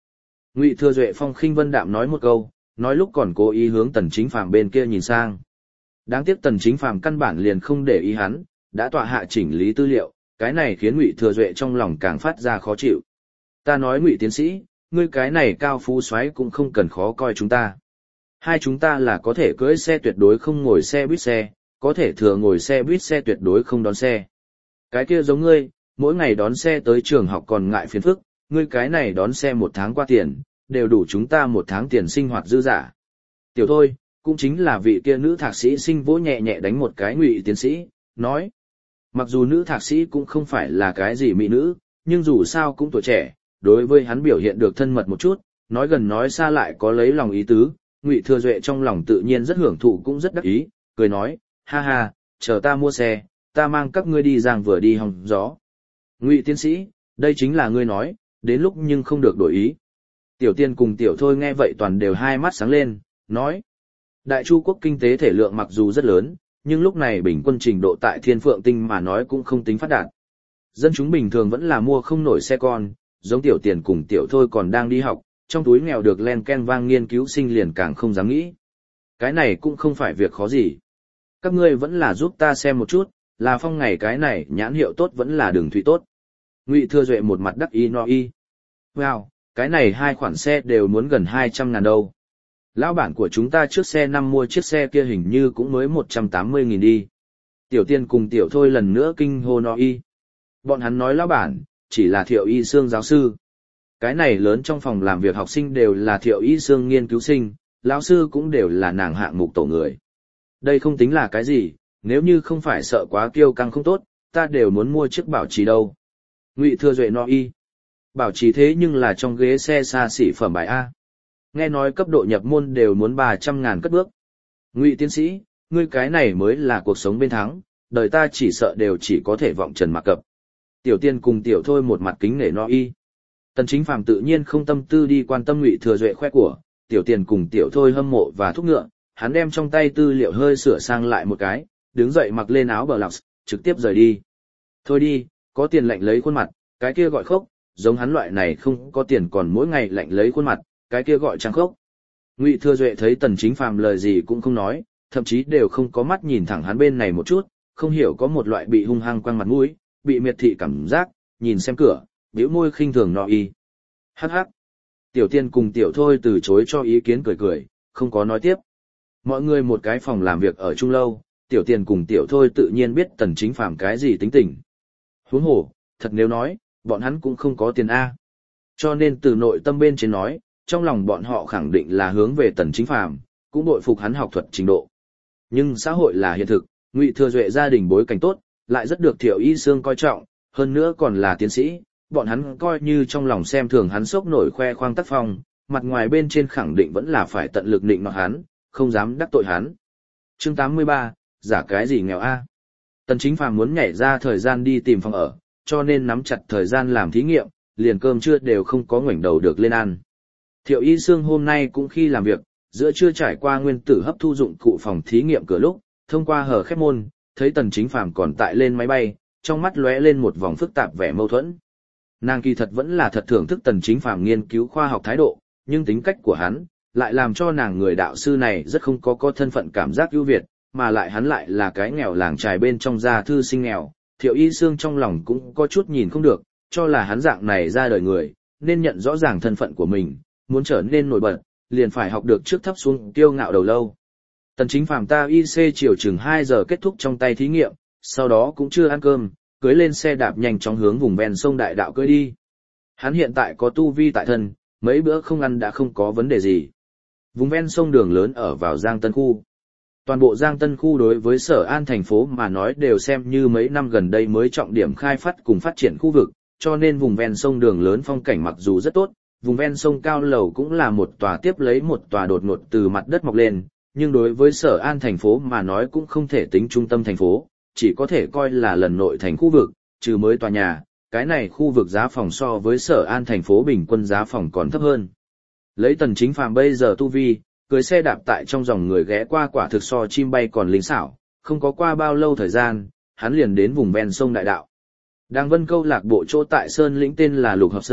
Ngụy Thừa Duệ phong khinh vân đạm nói một câu, nói lúc còn cố ý hướng Tần Chính Phàm bên kia nhìn sang. Đáng tiếc Tần Chính Phàm căn bản liền không để ý hắn, đã tọa hạ chỉnh lý tư liệu, cái này khiến Ngụy Thừa Duệ trong lòng càng phát ra khó chịu. Ta nói Ngụy tiến sĩ, ngươi cái này cao phú soái cũng không cần khó coi chúng ta. Hai chúng ta là có thể cưỡi xe tuyệt đối không ngồi xe buýt xe, có thể thừa ngồi xe buýt xe tuyệt đối không đón xe. Cái kia giống ngươi, mỗi ngày đón xe tới trường học còn ngại phiền phức, ngươi cái này đón xe một tháng qua tiền, đều đủ chúng ta một tháng tiền sinh hoạt dư giả. Tiểu thôi, cũng chính là vị kia nữ thạc sĩ sinh vỗ nhẹ nhẹ đánh một cái Ngụy tiến sĩ, nói. Mặc dù nữ thạc sĩ cũng không phải là cái gì mỹ nữ, nhưng dù sao cũng tuổi trẻ, đối với hắn biểu hiện được thân mật một chút, nói gần nói xa lại có lấy lòng ý tứ, Ngụy Thừa Duệ trong lòng tự nhiên rất hưởng thụ cũng rất đắc ý, cười nói, ha ha, chờ ta mua xe, ta mang các ngươi đi giang vừa đi hòng gió. Ngụy tiến sĩ, đây chính là ngươi nói, đến lúc nhưng không được đổi ý. Tiểu Tiên cùng Tiểu Thôi nghe vậy toàn đều hai mắt sáng lên, nói. Đại Chu quốc kinh tế thể lượng mặc dù rất lớn, nhưng lúc này bình quân trình độ tại Thiên Phượng Tinh mà nói cũng không tính phát đạt. Dân chúng bình thường vẫn là mua không nổi xe con, giống Tiểu Tiền cùng Tiểu Thôi còn đang đi học, trong túi nghèo được len ken vang nghiên cứu sinh liền càng không dám nghĩ. Cái này cũng không phải việc khó gì. Các ngươi vẫn là giúp ta xem một chút, là Phong ngày cái này nhãn hiệu tốt vẫn là Đường Thủy tốt. Ngụy Thừa Duệ một mặt đắc ý no y. Wow, cái này hai khoản xe đều muốn gần 200.000 đâu. Lão bản của chúng ta trước xe năm mua chiếc xe kia hình như cũng mới 180.000 đi. Tiểu Tiên cùng Tiểu Thôi lần nữa kinh hô no y. Bọn hắn nói lão bản, chỉ là Thiệu Y Sương giáo sư. Cái này lớn trong phòng làm việc học sinh đều là Thiệu Y Sương nghiên cứu sinh, lão sư cũng đều là nàng hạng mục tổ người. Đây không tính là cái gì, nếu như không phải sợ quá kiêu căng không tốt, ta đều muốn mua chiếc bảo trì đâu. Ngụy Thừa Duệ no y. Bảo trì thế nhưng là trong ghế xe xa xỉ phẩm bài A. Nghe nói cấp độ nhập môn đều muốn 300.000 cất bước. Ngụy tiến sĩ, ngươi cái này mới là cuộc sống bên thắng, đời ta chỉ sợ đều chỉ có thể vọng trần mặc cập. Tiểu Tiên cùng Tiểu Thôi một mặt kính nể no y. Tần Chính Phàm tự nhiên không tâm tư đi quan tâm Ngụy Thừa Duệ khoe của, Tiểu Tiên cùng Tiểu Thôi hâm mộ và thúc ngựa, hắn đem trong tay tư liệu hơi sửa sang lại một cái, đứng dậy mặc lên áo bờ lọc, trực tiếp rời đi. Thôi đi, có tiền lạnh lấy khuôn mặt, cái kia gọi khốc, giống hắn loại này không có tiền còn mỗi ngày lạnh lấy khuôn mặt, cái kia gọi trang khốc. Ngụy Thừa Duệ thấy Tần Chính Phàm lời gì cũng không nói, thậm chí đều không có mắt nhìn thẳng hắn bên này một chút, không hiểu có một loại bị hung hăng quăng mặt mũi, bị miệt thị cảm giác, nhìn xem cửa, bĩu môi khinh thường nọ y. Hắc hắc. Tiểu Tiên cùng Tiểu Thôi từ chối cho ý kiến cười cười, không có nói tiếp. Mọi người một cái phòng làm việc ở chung lâu, Tiểu Tiên cùng Tiểu Thôi tự nhiên biết Tần Chính Phàm cái gì tính tình. Huống hồ, thật nếu nói, bọn hắn cũng không có tiền A. Cho nên từ nội tâm bên trên nói, trong lòng bọn họ khẳng định là hướng về Tần Chính Phàm, cũng bội phục hắn học thuật trình độ. Nhưng xã hội là hiện thực, Ngụy Thừa Duệ gia đình bối cảnh tốt, lại rất được Thiệu Y Sương coi trọng, hơn nữa còn là tiến sĩ, bọn hắn coi như trong lòng xem thường hắn sốc nổi khoe khoang tác phong, mặt ngoài bên trên khẳng định vẫn là phải tận lực nịnh nọt hắn, không dám đắc tội hắn. Chương 83, giả cái gì nghèo a? Tần Chính Phàm muốn nhảy ra thời gian đi tìm phòng ở, cho nên nắm chặt thời gian làm thí nghiệm, liền cơm trưa đều không có ngoảnh đầu được lên ăn. Thiệu Y Sương hôm nay cũng khi làm việc, giữa trưa trải qua nguyên tử hấp thu dụng cụ phòng thí nghiệm cửa lúc, thông qua hở khép môn, thấy Tần Chính Phàm còn tại lên máy bay, trong mắt lóe lên một vòng phức tạp vẻ mâu thuẫn. Nàng kỳ thật vẫn là thật thưởng thức Tần Chính Phàm nghiên cứu khoa học thái độ, nhưng tính cách của hắn lại làm cho nàng người đạo sư này rất không có thân phận cảm giác ưu việt, mà lại hắn lại là cái nghèo làng trài bên trong gia thư sinh nghèo. Thiệu Y Sương trong lòng cũng có chút nhìn không được, cho là hắn dạng này ra đời người, nên nhận rõ ràng thân phận của mình, muốn trở nên nổi bật, liền phải học được trước thấp xuống kiêu ngạo đầu lâu. Tần Chính Phàm ta IC chiều chừng 2 giờ kết thúc trong tay thí nghiệm, sau đó cũng chưa ăn cơm, cưới lên xe đạp nhanh chóng hướng vùng ven sông Đại Đạo cưới đi. Hắn hiện tại có tu vi tại thân, mấy bữa không ăn đã không có vấn đề gì. Vùng ven sông đường lớn ở vào Giang Tân khu. Toàn bộ Giang Tân khu đối với Sở An thành phố mà nói đều xem như mấy năm gần đây mới trọng điểm khai phát cùng phát triển khu vực, cho nên vùng ven sông đường lớn phong cảnh mặc dù rất tốt, vùng ven sông cao lầu cũng là một tòa tiếp lấy một tòa đột ngột từ mặt đất mọc lên, nhưng đối với Sở An thành phố mà nói cũng không thể tính trung tâm thành phố, chỉ có thể coi là lần nội thành khu vực, trừ mới tòa nhà, cái này khu vực giá phòng so với Sở An thành phố bình quân giá phòng còn thấp hơn. Lấy Tần Chính Phàm bây giờ tu vi, cưới xe đạp tại trong dòng người ghé qua quả thực so chim bay còn linh xảo, không có qua bao lâu thời gian, hắn liền đến vùng ven sông Đại Đạo. Đang Vân Câu lạc bộ chỗ tại Sơn lĩnh tên là Lục Hợp Sơn,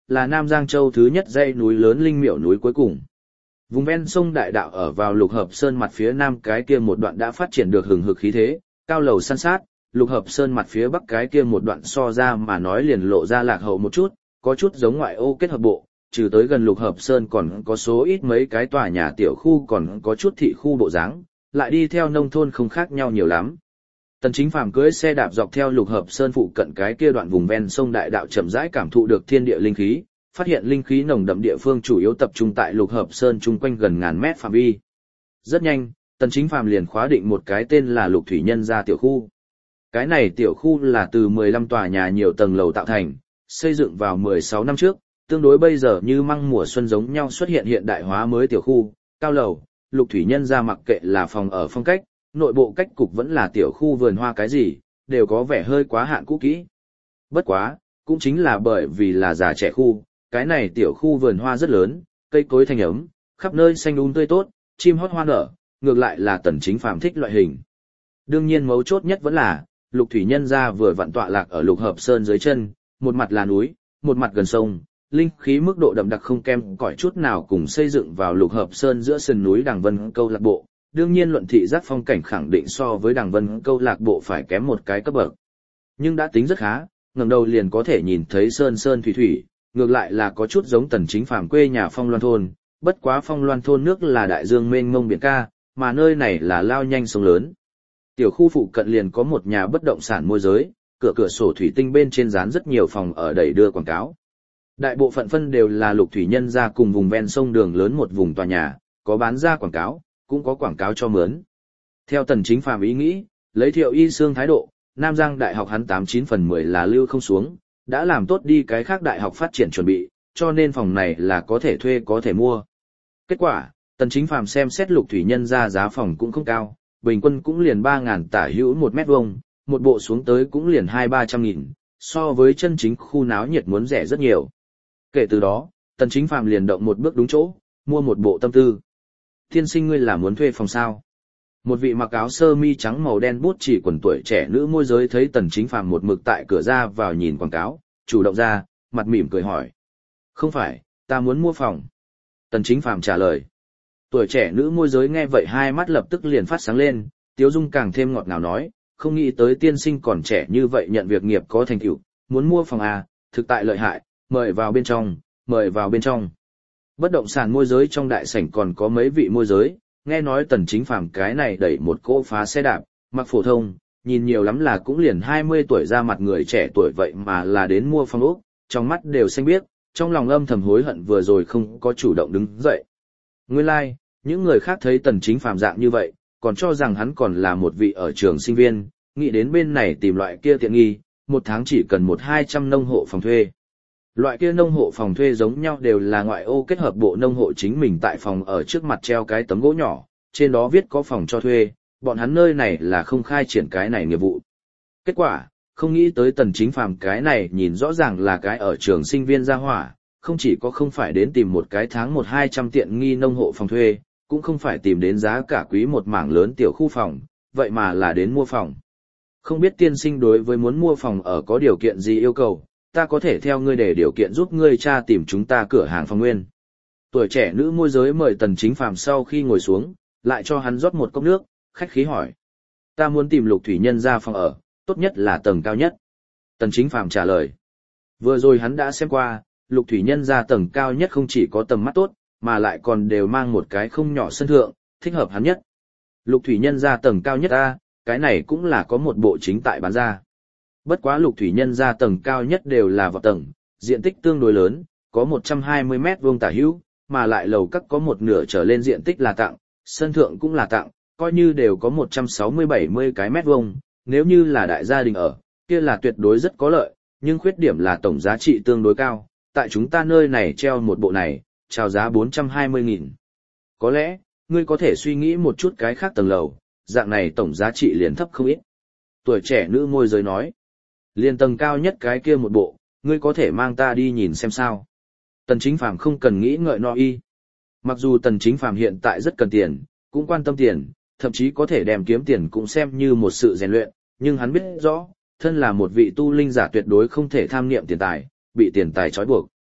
là Nam Giang Châu thứ nhất dãy núi lớn linh miểu núi cuối cùng. Vùng ven sông Đại Đạo ở vào Lục Hợp Sơn mặt phía nam cái kia một đoạn đã phát triển được hừng hực khí thế, cao lầu san sát, Lục Hợp Sơn mặt phía bắc cái kia một đoạn so ra mà nói liền lộ ra lạc hậu một chút, có chút giống ngoại ô kết hợp bộ, trừ tới gần Lục Hợp Sơn còn có số ít mấy cái tòa nhà tiểu khu còn có chút thị khu bộ dáng, lại đi theo nông thôn không khác nhau nhiều lắm. Tần Chính Phàm cưỡi xe đạp dọc theo Lục Hợp Sơn phụ cận cái kia đoạn vùng ven sông Đại Đạo chậm rãi cảm thụ được thiên địa linh khí, phát hiện linh khí nồng đậm địa phương chủ yếu tập trung tại Lục Hợp Sơn chung quanh gần ngàn mét phạm vi. Rất nhanh, Tần Chính Phàm liền khóa định một cái tên là Lục Thủy Nhân Gia tiểu khu. Cái này tiểu khu là từ 15 tòa nhà nhiều tầng lầu tạo thành, xây dựng vào 16 năm trước, tương đối bây giờ như măng mùa xuân giống nhau xuất hiện hiện đại hóa mới tiểu khu, cao lầu, Lục Thủy Nhân Gia mặc kệ là phòng ở phong cách, nội bộ cách cục vẫn là tiểu khu vườn hoa cái gì, đều có vẻ hơi quá hạn cũ kỹ. Bất quá, cũng chính là bởi vì là già trẻ khu, cái này tiểu khu vườn hoa rất lớn, cây cối thanh ấm, khắp nơi xanh tươi tốt, chim hót hoa nở, ngược lại là Tần Chính Phàm thích loại hình. Đương nhiên mấu chốt nhất vẫn là, Lục Thủy Nhân Gia vừa vặn tọa lạc ở Lục Hợp Sơn dưới chân, một mặt là núi, một mặt gần sông, linh khí mức độ đậm đặc không kém cỏi chút nào cùng xây dựng vào Lục Hợp Sơn giữa sườn núi Đằng Vân câu lạc bộ. Đương nhiên luận thị giác phong cảnh khẳng định so với Đằng Vân câu lạc bộ phải kém một cái cấp bậc. Nhưng đã tính rất khá, ngẩng đầu liền có thể nhìn thấy sơn sơn thủy thủy, ngược lại là có chút giống Tần Chính Phàm quê nhà Phong Loan thôn, bất quá Phong Loan thôn nước là đại dương mênh mông biển ca, mà nơi này là lao nhanh sông lớn. Tiểu khu phụ cận liền có một nhà bất động sản môi giới, cửa sổ thủy tinh bên trên dán rất nhiều phòng ở đẩy đưa quảng cáo. Đại bộ phận phân đều là Lục Thủy Nhân Gia cùng vùng ven sông đường lớn một vùng tòa nhà, có bán ra quảng cáo, cũng có quảng cáo cho mướn. Theo Tần Chính Phàm ý nghĩ, lấy Thiệu Y Sương thái độ, Nam Giang Đại học hắn 89/10 là lưu không xuống, đã làm tốt đi cái khác đại học phát triển chuẩn bị, cho nên phòng này là có thể thuê có thể mua. Kết quả, Tần Chính Phàm xem xét Lục Thủy Nhân Gia giá phòng cũng không cao, bình quân cũng liền 3.000 tả hữu một mét vuông, một bộ xuống tới cũng liền 200-300.000, so với chân chính khu náo nhiệt muốn rẻ rất nhiều. Kể từ đó, Tần Chính Phàm liền động một bước đúng chỗ, mua một bộ tâm tư. Tiên sinh ngươi là muốn thuê phòng sao? Một vị mặc áo sơ mi trắng màu đen bút chỉ quần tuổi trẻ nữ môi giới thấy Tần Chính Phàm một mực tại cửa ra vào nhìn quảng cáo, chủ động ra, mặt mỉm cười hỏi. Không phải, ta muốn mua phòng. Tần Chính Phàm trả lời. Tuổi trẻ nữ môi giới nghe vậy hai mắt lập tức liền phát sáng lên, tiếu dung càng thêm ngọt ngào nói, không nghĩ tới tiên sinh còn trẻ như vậy nhận việc nghiệp có thành tựu, muốn mua phòng à, thực tại lợi hại, mời vào bên trong, mời vào bên trong. Bất động sản môi giới trong đại sảnh còn có mấy vị môi giới, nghe nói Tần Chính Phàm cái này đẩy một cỗ phá xe đạp, mặc phổ thông, nhìn nhiều lắm là cũng liền 20 tuổi ra mặt người trẻ tuổi vậy mà là đến mua phòng ốc, trong mắt đều xanh biếc, trong lòng âm thầm hối hận vừa rồi không có chủ động đứng dậy. Nguyên lai, like, những người khác thấy Tần Chính Phàm dạng như vậy, còn cho rằng hắn còn là một vị ở trường sinh viên, nghĩ đến bên này tìm loại kia tiện nghi, một tháng chỉ cần 100-200 nông hộ phòng thuê. Loại kia nông hộ phòng thuê giống nhau đều là ngoại ô kết hợp bộ nông hộ chính mình tại phòng ở trước mặt treo cái tấm gỗ nhỏ, trên đó viết có phòng cho thuê, bọn hắn nơi này là không khai triển cái này nghiệp vụ. Kết quả, không nghĩ tới Tần Chính Phàm cái này nhìn rõ ràng là cái ở trường sinh viên gia hỏa, không chỉ có không phải đến tìm một cái tháng 100-200 tiện nghi nông hộ phòng thuê, cũng không phải tìm đến giá cả quý một mảng lớn tiểu khu phòng, vậy mà là đến mua phòng. Không biết tiên sinh đối với muốn mua phòng ở có điều kiện gì yêu cầu, ta có thể theo ngươi để điều kiện giúp ngươi tra tìm chúng ta cửa hàng phòng nguyên. Tuổi trẻ nữ môi giới mời Tần Chính Phàm sau khi ngồi xuống, lại cho hắn rót một cốc nước, khách khí hỏi. Ta muốn tìm Lục Thủy Nhân Gia phòng ở, tốt nhất là tầng cao nhất. Tần Chính Phàm trả lời. Vừa rồi hắn đã xem qua, Lục Thủy Nhân Gia tầng cao nhất không chỉ có tầm mắt tốt, mà lại còn đều mang một cái không nhỏ sân thượng, thích hợp hắn nhất. Lục Thủy Nhân Gia tầng cao nhất a, cái này cũng là có một bộ chính tại bán ra. Bất quá Lục Thủy Nhân Gia tầng cao nhất đều là vào tầng, diện tích tương đối lớn, có 120 mét vuông tả hữu, mà lại lầu các có một nửa trở lên diện tích là tặng, sân thượng cũng là tặng, coi như đều có 160-70 cái mét vuông, nếu như là đại gia đình ở, kia là tuyệt đối rất có lợi, nhưng khuyết điểm là tổng giá trị tương đối cao, tại chúng ta nơi này treo một bộ này, chào giá 420.000. Có lẽ, ngươi có thể suy nghĩ một chút cái khác tầng lầu, dạng này tổng giá trị liền thấp không ít. Tuổi trẻ nữ môi giới nói, liền tầng cao nhất cái kia một bộ, ngươi có thể mang ta đi nhìn xem sao. Tần Chính Phàm không cần nghĩ ngợi no y. Mặc dù Tần Chính Phàm hiện tại rất cần tiền, cũng quan tâm tiền, thậm chí có thể đem kiếm tiền cũng xem như một sự rèn luyện, nhưng hắn biết rõ, thân là một vị tu linh giả tuyệt đối không thể tham niệm tiền tài, bị tiền tài trói buộc.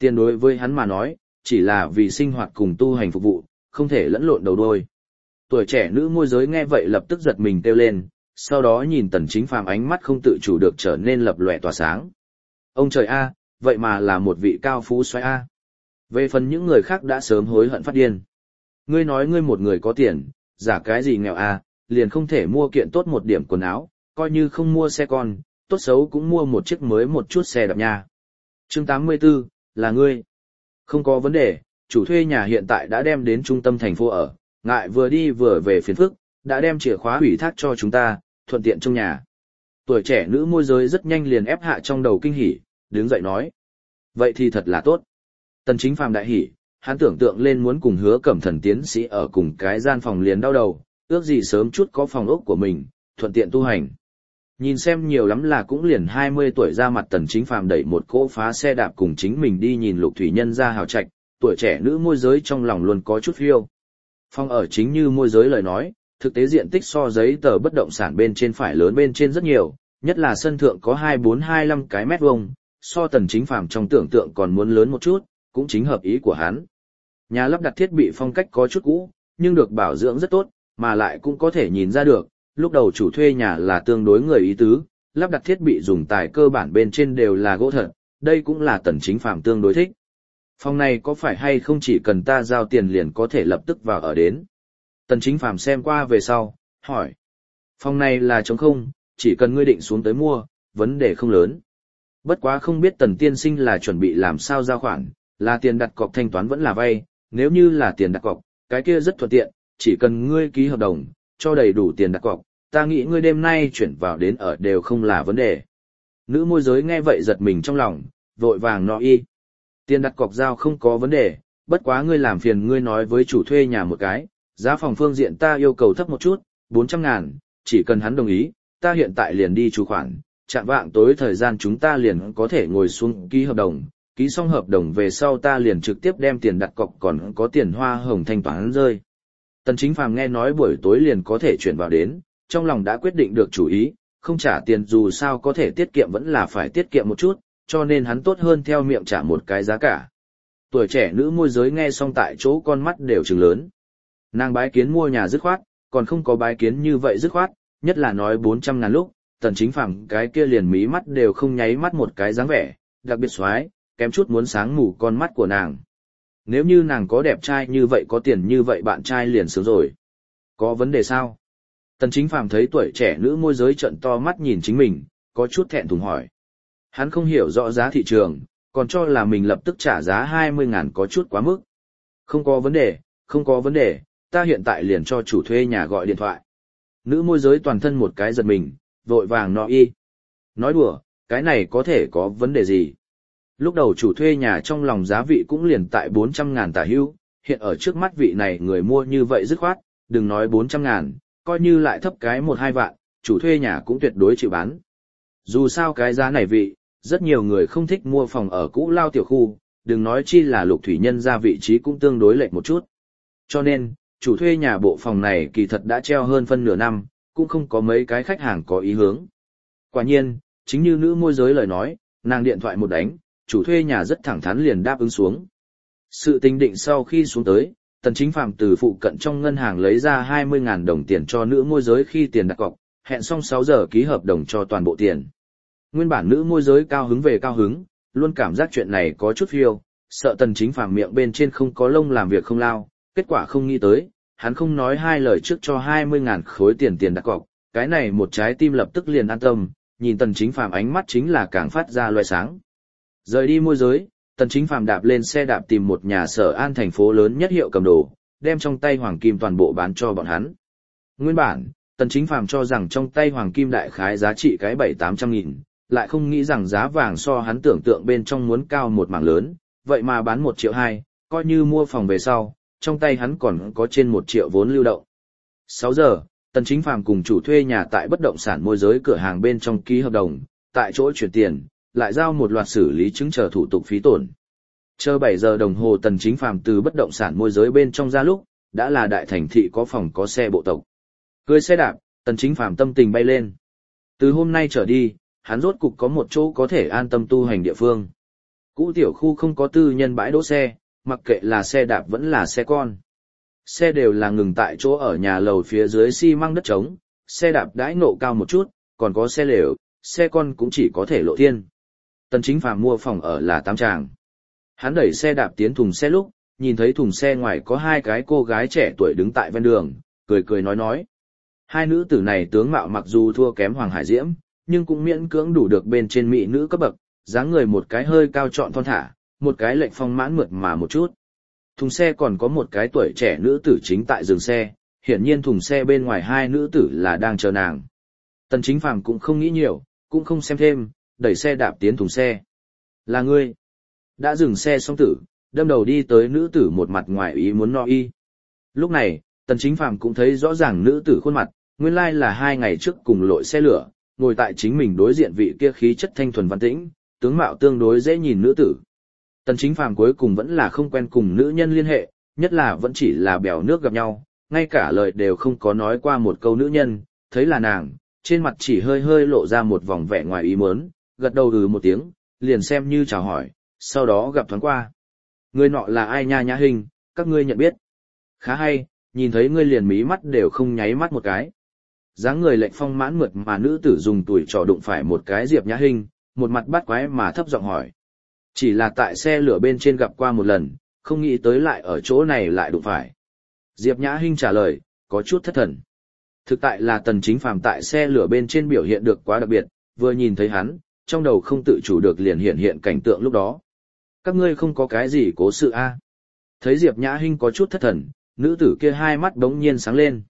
Tiền đối với hắn mà nói, chỉ là vì sinh hoạt cùng tu hành phục vụ, không thể lẫn lộn đầu đuôi. Tuổi trẻ nữ môi giới nghe vậy lập tức giật mình kêu lên, sau đó nhìn Tần Chính Phàm ánh mắt không tự chủ được trở nên lập lòe tỏa sáng. Ông trời a, vậy mà là một vị cao phú soái a. Về phần những người khác đã sớm hối hận phát điên. Ngươi nói ngươi một người có tiền, giả cái gì nghèo a, liền không thể mua kiện tốt một điểm quần áo, coi như không mua xe con, tốt xấu cũng mua một chiếc mới một chút xe đạp nha. Chương 84, là ngươi. Không có vấn đề, chủ thuê nhà hiện tại đã đem đến trung tâm thành phố ở, ngại vừa đi vừa về phiền phức, đã đem chìa khóa ủy thác cho chúng ta, thuận tiện trong nhà. Tuổi trẻ nữ môi giới rất nhanh liền ép hạ trong đầu kinh hỉ, đứng dậy nói. Vậy thì thật là tốt. Tần Chính Phàm đại hỉ, hắn tưởng tượng lên muốn cùng Hứa Cẩm Thần tiến sĩ ở cùng cái gian phòng liền đau đầu, ước gì sớm chút có phòng ốc của mình, thuận tiện tu hành. Nhìn xem nhiều lắm là cũng liền 20 tuổi ra mặt Tần Chính Phàm đẩy một cỗ phá xe đạp cùng chính mình đi nhìn Lục Thủy Nhân ra hào trạch, tuổi trẻ nữ môi giới trong lòng luôn có chút phiêu. Phòng ở chính như môi giới lời nói, thực tế diện tích so giấy tờ bất động sản bên trên phải lớn bên trên rất nhiều, nhất là sân thượng có 24-25 cái mét vuông, so Tần Chính Phàm trong tưởng tượng còn muốn lớn một chút, cũng chính hợp ý của hắn. Nhà lắp đặt thiết bị phong cách có chút cũ, nhưng được bảo dưỡng rất tốt, mà lại cũng có thể nhìn ra được, lúc đầu chủ thuê nhà là tương đối người ý tứ, lắp đặt thiết bị dùng tài cơ bản bên trên đều là gỗ thật, đây cũng là Tần Chính Phàm tương đối thích. Phòng này có phải hay không chỉ cần ta giao tiền liền có thể lập tức vào ở đến? Tần Chính Phàm xem qua về sau, hỏi. Phòng này là trống không, chỉ cần ngươi định xuống tới mua, vấn đề không lớn. Bất quá không biết Tần tiên sinh là chuẩn bị làm sao giao khoản, là tiền đặt cọc thanh toán vẫn là vay, nếu như là tiền đặt cọc, cái kia rất thuận tiện, chỉ cần ngươi ký hợp đồng, cho đầy đủ tiền đặt cọc, ta nghĩ ngươi đêm nay chuyển vào đến ở đều không là vấn đề. Nữ môi giới nghe vậy giật mình trong lòng, vội vàng nói y. Tiền đặt cọc giao không có vấn đề, bất quá ngươi làm phiền ngươi nói với chủ thuê nhà một cái, giá phòng phương diện ta yêu cầu thấp một chút, 400.000, chỉ cần hắn đồng ý, ta hiện tại liền đi chủ khoản, chạm vạng tối thời gian chúng ta liền có thể ngồi xuống ký hợp đồng, ký xong hợp đồng về sau ta liền trực tiếp đem tiền đặt cọc còn có tiền hoa hồng thanh toán rơi. Tần Chính Phàm nghe nói buổi tối liền có thể chuyển vào đến, trong lòng đã quyết định được chủ ý, không trả tiền dù sao có thể tiết kiệm vẫn là phải tiết kiệm một chút, cho nên hắn tốt hơn theo miệng trả một cái giá cả. Tuổi trẻ nữ môi giới nghe xong tại chỗ con mắt đều trừng lớn. Nàng bái kiến mua nhà dứt khoát, còn không có bái kiến như vậy dứt khoát, nhất là nói 400.000 lúc, Tần Chính Phàm cái kia liền mí mắt đều không nháy mắt một cái dáng vẻ, đặc biệt xoái, kém chút muốn sáng mù con mắt của nàng. Nếu như nàng có đẹp trai như vậy có tiền như vậy bạn trai liền sướng rồi. Có vấn đề sao? Tần Chính Phàm thấy tuổi trẻ nữ môi giới trợn to mắt nhìn chính mình, có chút thẹn thùng hỏi. Hắn không hiểu rõ giá thị trường, còn cho là mình lập tức trả giá 20.000 có chút quá mức. Không có vấn đề, không có vấn đề, ta hiện tại liền cho chủ thuê nhà gọi điện thoại. Nữ môi giới toàn thân một cái giật mình, vội vàng nói y. Nói đùa, cái này có thể có vấn đề gì? Lúc đầu chủ thuê nhà trong lòng giá vị cũng liền tại 400.000 tả hữu, hiện ở trước mắt vị này người mua như vậy dứt khoát, đừng nói 400.000, coi như lại thấp cái 1-2 vạn, chủ thuê nhà cũng tuyệt đối chịu bán. Dù sao cái giá này vị, rất nhiều người không thích mua phòng ở cũ lao tiểu khu, đừng nói chi là Lục Thủy Nhân ra vị trí cũng tương đối lệch một chút. Cho nên, chủ thuê nhà bộ phòng này kỳ thật đã treo hơn phân nửa năm, cũng không có mấy cái khách hàng có ý hướng. Quả nhiên, chính như nữ môi giới lời nói, nàng điện thoại một đánh, chủ thuê nhà rất thẳng thắn liền đáp ứng xuống. Sự tình định sau khi xuống tới, Tần Chính Phàm từ phụ cận trong ngân hàng lấy ra 20.000 đồng tiền cho nữ môi giới khi tiền đặt cọc, hẹn xong 6 giờ ký hợp đồng cho toàn bộ tiền. Nguyên bản nữ môi giới cao hứng về cao hứng, luôn cảm giác chuyện này có chút phiêu, sợ Tần Chính Phàm miệng bên trên không có lông làm việc không lao, kết quả không nghĩ tới, hắn không nói hai lời trước cho 20.000 khối tiền đặt cọc, cái này một trái tim lập tức liền an tâm, nhìn Tần Chính Phàm ánh mắt chính là càng phát ra loé sáng. Rời đi môi giới, Tần Chính Phàm đạp lên xe đạp tìm một nhà sở an thành phố lớn nhất hiệu cầm đồ, đem trong tay hoàng kim toàn bộ bán cho bọn hắn. Nguyên bản, Tần Chính Phàm cho rằng trong tay hoàng kim đại khái giá trị cái 700-800.000, lại không nghĩ rằng giá vàng so hắn tưởng tượng bên trong muốn cao một mảng lớn, vậy mà bán 1,2 triệu, coi như mua phòng về sau, trong tay hắn còn có trên 1 triệu vốn lưu động. 6 giờ, Tần Chính Phàm cùng chủ thuê nhà tại bất động sản môi giới cửa hàng bên trong ký hợp đồng, tại chỗ chuyển tiền, lại giao một loạt xử lý chứng chờ thủ tục phí tổn. Chờ 7 giờ đồng hồ Tần Chính Phàm từ bất động sản môi giới bên trong ra lúc, đã là đại thành thị có phòng có xe bộ tộc. Cưới xe đạp, Tần Chính Phàm tâm tình bay lên. Từ hôm nay trở đi, hắn rốt cục có một chỗ có thể an tâm tu hành địa phương. Cũ tiểu khu không có tư nhân bãi đỗ xe, mặc kệ là xe đạp vẫn là xe con. Xe đều là ngừng tại chỗ ở nhà lầu phía dưới xi măng đất trống, xe đạp đãi nộ cao một chút, còn có xe lều, xe con cũng chỉ có thể lộ thiên. Tần Chính Phàm mua phòng ở là 8 tràng. Hắn đẩy xe đạp tiến thùng xe lúc, nhìn thấy thùng xe ngoài có hai cái cô gái trẻ tuổi đứng tại ven đường, cười cười nói. Hai nữ tử này tướng mạo mặc dù thua kém Hoàng Hải Diễm, nhưng cũng miễn cưỡng đủ được bên trên mỹ nữ cấp bậc, dáng người một cái hơi cao trọn thon thả, một cái lệnh phong mãn mượt mà một chút. Thùng xe còn có một cái tuổi trẻ nữ tử chính tại dừng xe, hiển nhiên thùng xe bên ngoài hai nữ tử là đang chờ nàng. Tần Chính Phàm cũng không nghĩ nhiều, cũng không xem thêm, đẩy xe đạp tiến thùng xe. Là ngươi. Đã dừng xe xong tử, đâm đầu đi tới nữ tử một mặt ngoài ý muốn no y. Lúc này, Tần Chính Phàm cũng thấy rõ ràng nữ tử khuôn mặt, nguyên lai là 2 ngày trước cùng lội xe lửa, ngồi tại chính mình đối diện vị kia khí chất thanh thuần văn tĩnh, tướng mạo tương đối dễ nhìn nữ tử. Tần Chính Phàm cuối cùng vẫn là không quen cùng nữ nhân liên hệ, nhất là vẫn chỉ là bèo nước gặp nhau, ngay cả lời đều không có nói qua một câu nữ nhân, thấy là nàng, trên mặt chỉ hơi hơi lộ ra một vòng vẻ ngoài ý muốn, gật đầu một tiếng, liền xem như chào hỏi, sau đó gặp thoáng qua. Người nọ là ai nha Nhã Hinh, các ngươi nhận biết. Khá hay, nhìn thấy ngươi liền mí mắt đều không nháy mắt một cái. Dáng người lệnh phong mãn mượt mà nữ tử dùng tuổi trò đụng phải một cái Diệp Nhã Hinh, một mặt bắt quái mà thấp giọng hỏi. Chỉ là tại xe lửa bên trên gặp qua một lần, không nghĩ tới lại ở chỗ này lại đụng phải. Diệp Nhã Hinh trả lời, có chút thất thần. Thực tại là Tần Chính Phàm tại xe lửa bên trên biểu hiện được quá đặc biệt, vừa nhìn thấy hắn, trong đầu không tự chủ được liền hiện cảnh tượng lúc đó. Các ngươi không có cái gì cố sự a? Thấy Diệp Nhã Hinh có chút thất thần, nữ tử kia hai mắt đống nhiên sáng lên.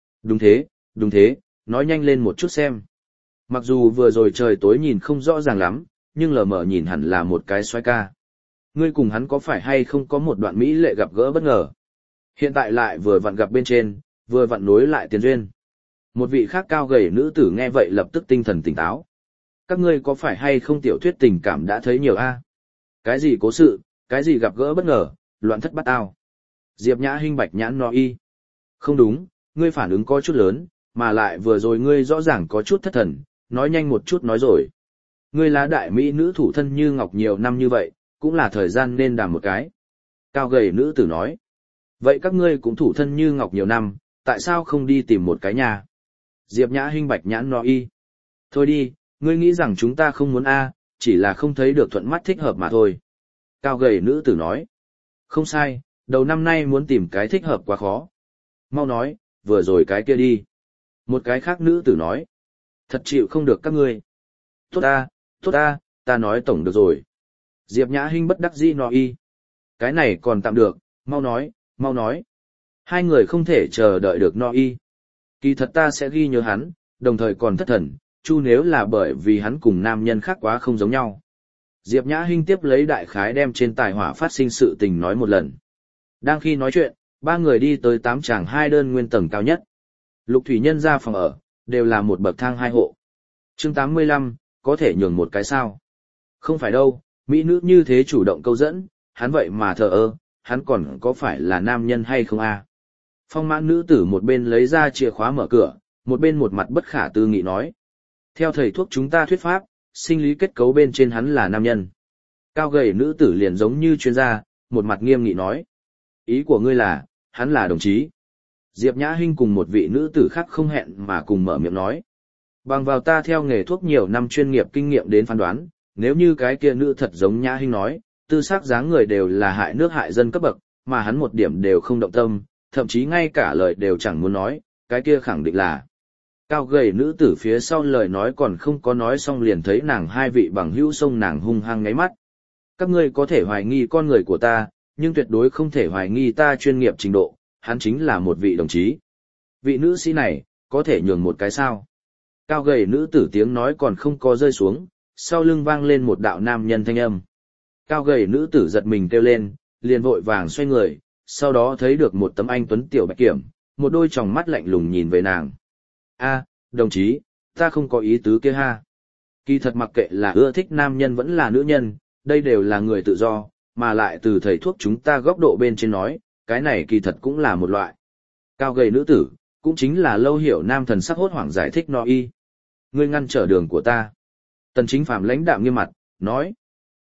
Đúng thế, nói nhanh lên một chút xem. Mặc dù vừa rồi trời tối nhìn không rõ ràng lắm, nhưng lờ mờ nhìn hẳn là một cái xoái ca. Ngươi cùng hắn có phải hay không có một đoạn mỹ lệ gặp gỡ bất ngờ? Hiện tại lại vừa vặn gặp bên trên, vừa vặn nối lại tiền duyên. Một vị khác cao gầy nữ tử nghe vậy lập tức tinh thần tỉnh táo. Các ngươi có phải hay không tiểu thuyết tình cảm đã thấy nhiều a? Cái gì cố sự, cái gì gặp gỡ bất ngờ, loạn thất bát ao. Diệp Nhã Hinh bạch nhãn no y. Không đúng, ngươi phản ứng có chút lớn, mà lại vừa rồi ngươi rõ ràng có chút thất thần, nói nhanh một chút nói rồi. Ngươi là đại mỹ nữ thủ thân như ngọc nhiều năm như vậy, cũng là thời gian nên đàm một cái. Cao gầy nữ tử nói. Vậy các ngươi cũng thủ thân như ngọc nhiều năm, tại sao không đi tìm một cái nhà? Diệp Nhã Hinh bạch nhãn no y. Thôi đi, ngươi nghĩ rằng chúng ta không muốn a, chỉ là không thấy được thuận mắt thích hợp mà thôi. Cao gầy nữ tử nói. Không sai, đầu năm nay muốn tìm cái thích hợp quá khó. Mau nói, vừa rồi cái kia đi. Một cái khác nữ tử nói. Thật chịu không được các ngươi. Tốt ta, ta nói tổng được rồi. Diệp Nhã Hinh bất đắc dĩ no y. Cái này còn tạm được, mau nói. Hai người không thể chờ đợi được no y. Kỳ thật ta sẽ ghi nhớ hắn, đồng thời còn thất thần, chu nếu là bởi vì hắn cùng nam nhân khác quá không giống nhau. Diệp Nhã Hinh tiếp lấy đại khái đem trên tài hỏa phát sinh sự tình nói một lần. Đang khi nói chuyện, ba người đi tới 8 tràng 2 đơn nguyên tầng cao nhất. Lục Thủy Nhân ra phòng ở, đều là một bậc thang 2 hộ. Chương 85, có thể nhường một cái sao? Không phải đâu, mỹ nữ như thế chủ động câu dẫn, hắn vậy mà thờ ơ, hắn còn có phải là nam nhân hay không a? Phong mãn nữ tử một bên lấy ra chìa khóa mở cửa, một bên một mặt bất khả tư nghị nói. Theo thầy thuốc chúng ta thuyết pháp, sinh lý kết cấu bên trên hắn là nam nhân. Cao gầy nữ tử liền giống như chuyên gia, một mặt nghiêm nghị nói. Ý của ngươi là, hắn là đồng chí. Diệp Nhã Hinh cùng một vị nữ tử khác không hẹn mà cùng mở miệng nói. Bằng vào ta theo nghề thuốc nhiều năm chuyên nghiệp kinh nghiệm đến phán đoán, nếu như cái kia nữ thật giống Nhã Hinh nói, tư sắc dáng người đều là hại nước hại dân cấp bậc, mà hắn một điểm đều không động tâm, thậm chí ngay cả lời đều chẳng muốn nói, cái kia khẳng định là. Cao gầy nữ tử phía sau lời nói còn không có nói xong liền thấy nàng hai vị bằng hữu xông nàng hung hăng ngáy mắt. Các ngươi có thể hoài nghi con người của ta, nhưng tuyệt đối không thể hoài nghi ta chuyên nghiệp trình độ, hắn chính là một vị đồng chí. Vị nữ sĩ này, có thể nhường một cái sao? Cao gầy nữ tử tiếng nói còn không có rơi xuống, sau lưng vang lên một đạo nam nhân thanh âm. Cao gầy nữ tử giật mình kêu lên, liền vội vàng xoay người, sau đó thấy được một tấm anh tuấn tiểu bạch kiểm, một đôi tròng mắt lạnh lùng nhìn về nàng. A, đồng chí, ta không có ý tứ kia ha. Kỳ thật mặc kệ là ưa thích nam nhân vẫn là nữ nhân, đây đều là người tự do, mà lại từ thầy thuốc chúng ta góc độ bên trên nói, cái này kỳ thật cũng là một loại. Cao gầy nữ tử, cũng chính là Lâu Hiểu nam thần sắc hốt hoảng giải thích no y. Ngươi ngăn trở đường của ta. Tần Chính Phàm lãnh đạm nghiêm mặt, nói.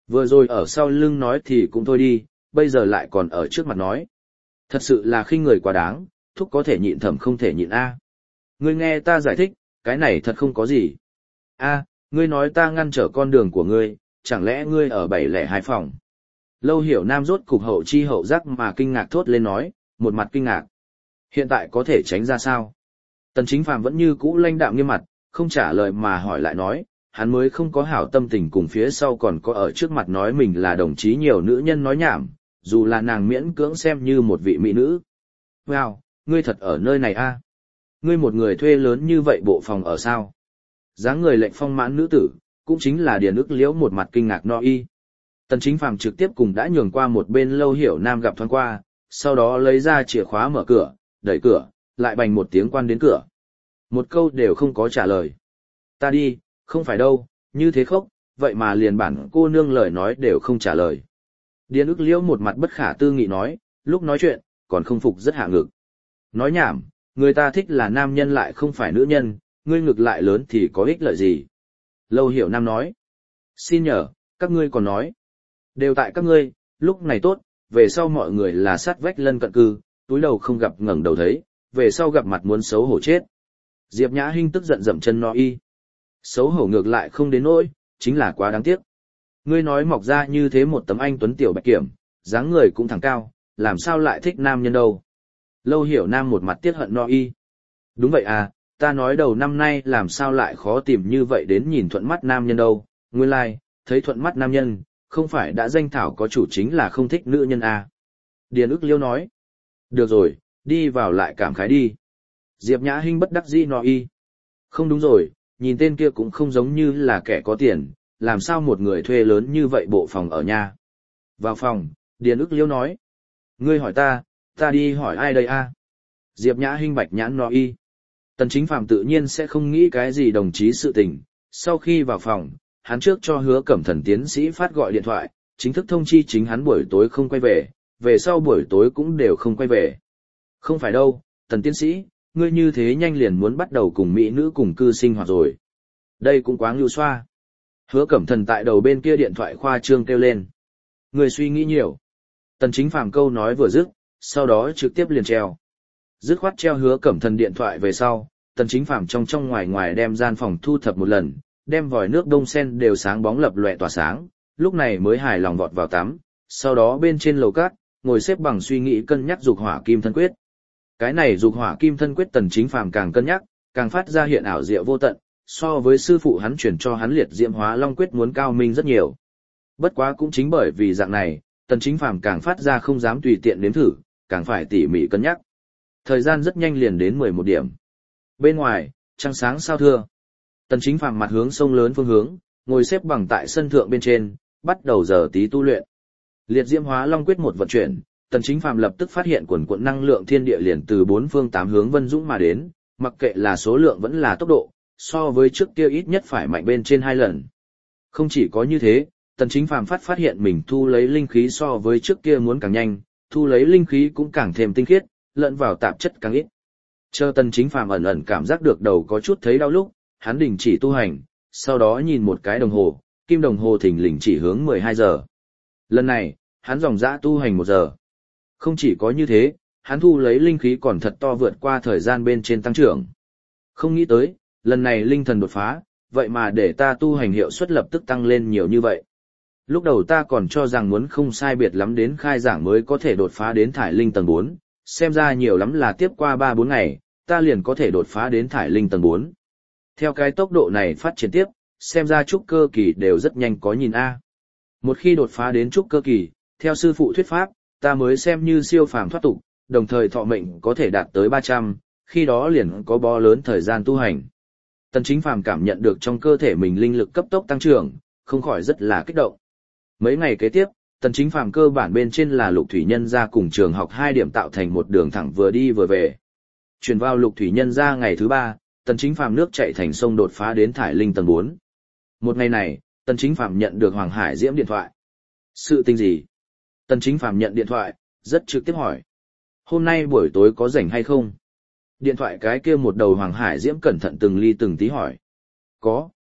Vừa rồi ở sau lưng nói thì cũng thôi đi, bây giờ lại còn ở trước mặt nói. Thật sự là khinh người quá đáng, thúc có thể nhịn thẩm không thể nhịn A. Ngươi nghe ta giải thích, cái này thật không có gì. A, ngươi nói ta ngăn trở con đường của ngươi, chẳng lẽ ngươi ở 702 phòng. Lâu Hiểu Nam rốt cục hậu chi hậu giác mà kinh ngạc thốt lên nói, một mặt kinh ngạc. Hiện tại có thể tránh ra sao? Tần Chính Phàm vẫn như cũ lãnh đạm nghiêm mặt, không trả lời mà hỏi lại nói, hắn mới không có hảo tâm tình cùng phía sau còn có ở trước mặt nói mình là đồng chí nhiều nữ nhân nói nhảm, dù là nàng miễn cưỡng xem như một vị mỹ nữ. Wow, ngươi thật ở nơi này a? Ngươi một người thuê lớn như vậy bộ phòng ở sao? Dáng người lệnh phong mãn nữ tử, cũng chính là Điền Ức Liễu một mặt kinh ngạc no y. Tần Chính Phàm trực tiếp cùng đã nhường qua một bên Lâu Hiểu Nam gặp thoáng qua, sau đó lấy ra chìa khóa mở cửa, đẩy cửa, lại bành một tiếng quan đến cửa. Một câu đều không có trả lời. Ta đi, không phải đâu, như thế khóc, vậy mà liền bản cô nương lời nói đều không trả lời. Điền Ức Liễu một mặt bất khả tư nghị nói, lúc nói chuyện, còn không phục rất hạ ngực. Nói nhảm, người ta thích là nam nhân lại không phải nữ nhân, ngươi ngực lại lớn thì có ích lợi gì. Lâu Hiểu Nam nói, xin nhờ, các ngươi còn nói. Đều tại các ngươi, lúc này tốt, về sau mọi người là sát vách lân cận cư, túi đầu không gặp ngẩng đầu thấy, về sau gặp mặt muốn xấu hổ chết. Diệp Nhã Hinh tức giận dậm chân no y. Xấu hổ ngược lại không đến nỗi, chính là quá đáng tiếc. Ngươi nói mọc ra như thế một tấm anh tuấn tiểu bạch kiểm, dáng người cũng thẳng cao, làm sao lại thích nam nhân đâu. Lâu Hiểu Nam một mặt tiếc hận no y. Đúng vậy à, ta nói đầu năm nay làm sao lại khó tìm như vậy đến nhìn thuận mắt nam nhân đâu, nguyên lai, like, thấy thuận mắt nam nhân, không phải đã danh thảo có chủ chính là không thích nữ nhân à. Điền Ức Liêu nói. Được rồi, đi vào lại cảm khái đi. Diệp Nhã Hinh bất đắc dĩ no y. Không đúng rồi, nhìn tên kia cũng không giống như là kẻ có tiền, làm sao một người thuê lớn như vậy bộ phòng ở nhà. Vào phòng, Điền Ức Liêu nói. Ngươi hỏi ta đi hỏi ai đây a? Diệp Nhã Hinh bạch nhãn no y. Tần Chính Phàm tự nhiên sẽ không nghĩ cái gì đồng chí sự tình, sau khi vào phòng, hắn trước cho Hứa Cẩm Thần tiến sĩ phát gọi điện thoại, chính thức thông chi chính hắn buổi tối không quay về, về sau buổi tối cũng đều không quay về. Không phải đâu, Tần tiến sĩ, ngươi như thế nhanh liền muốn bắt đầu cùng mỹ nữ cùng cư sinh hoạt rồi. Đây cũng quá ngưu xoa. Hứa Cẩm Thần tại đầu bên kia điện thoại khoa trương kêu lên. Ngươi suy nghĩ nhiều. Tần Chính Phàm câu nói vừa dứt, sau đó trực tiếp liền treo. Dứt khoát treo Hứa Cẩm Thần điện thoại về sau, Tần Chính Phàm trong ngoài ngoài đem gian phòng thu thập một lần, đem vòi nước đông sen đều sáng bóng lập lòe tỏa sáng, lúc này mới hài lòng vọt vào tắm, sau đó bên trên lầu cát, ngồi xếp bằng suy nghĩ cân nhắc dục hỏa kim thân quyết. Cái này dục hỏa kim thân quyết Tần Chính Phàm càng cân nhắc, càng phát ra hiện ảo diệu vô tận, so với sư phụ hắn chuyển cho hắn liệt diễm hóa long quyết muốn cao minh rất nhiều. Bất quá cũng chính bởi vì dạng này, Tần Chính Phàm càng phát ra không dám tùy tiện nếm thử, càng phải tỉ mỉ cân nhắc. Thời gian rất nhanh liền đến 11 điểm. Bên ngoài, trăng sáng sao thưa. Tần Chính Phàm mặt hướng sông lớn phương hướng, ngồi xếp bằng tại sân thượng bên trên, bắt đầu giờ tí tu luyện. Liệt diễm hóa long quyết một vận chuyển, Tần Chính Phàm lập tức phát hiện quần quần năng lượng thiên địa liền từ bốn phương tám hướng vân dũng mà đến, mặc kệ là số lượng vẫn là tốc độ, so với trước kia ít nhất phải mạnh bên trên 2 lần. Không chỉ có như thế, Tần Chính Phàm phát hiện mình thu lấy linh khí so với trước kia muốn càng nhanh, thu lấy linh khí cũng càng thêm tinh khiết, lẫn vào tạp chất càng ít. Chờ Tần Chính Phàm ẩn ẩn cảm giác được đầu có chút thấy đau lúc, hắn đình chỉ tu hành, sau đó nhìn một cái đồng hồ, kim đồng hồ thình lình chỉ hướng 12 giờ. Lần này, hắn dòng dã tu hành 1 giờ. Không chỉ có như thế, hắn thu lấy linh khí còn thật to vượt qua thời gian bên trên tăng trưởng. Không nghĩ tới, lần này linh thần đột phá, vậy mà để ta tu hành hiệu suất lập tức tăng lên nhiều như vậy. Lúc đầu ta còn cho rằng muốn không sai biệt lắm đến khai giảng mới có thể đột phá đến thải linh tầng 4, xem ra nhiều lắm là tiếp qua 3-4 ngày, ta liền có thể đột phá đến thải linh tầng 4. Theo cái tốc độ này phát triển tiếp, xem ra trúc cơ kỳ đều rất nhanh có nhìn a. Một khi đột phá đến trúc cơ kỳ, theo sư phụ thuyết pháp, ta mới xem như siêu phàm thoát tục, đồng thời thọ mệnh có thể đạt tới 300, khi đó liền có bó lớn thời gian tu hành. Tần Chính Phàm cảm nhận được trong cơ thể mình linh lực cấp tốc tăng trưởng, không khỏi rất là kích động. Mấy ngày kế tiếp, Tần Chính Phàm cơ bản bên trên là Lục Thủy Nhân gia cùng trường học 2 điểm tạo thành một đường thẳng vừa đi vừa về. Chuyển vào Lục Thủy Nhân gia ngày thứ 3, Tần Chính Phàm nước chảy thành sông đột phá đến thải linh tầng 4. Một ngày này, Tần Chính Phàm nhận được Hoàng Hải Diễm điện thoại. Sự tình gì? Tần Chính Phàm nhận điện thoại, rất trực tiếp hỏi. Hôm nay buổi tối có rảnh hay không? Điện thoại cái kia một đầu Hoàng Hải Diễm cẩn thận từng ly từng tí hỏi. Có.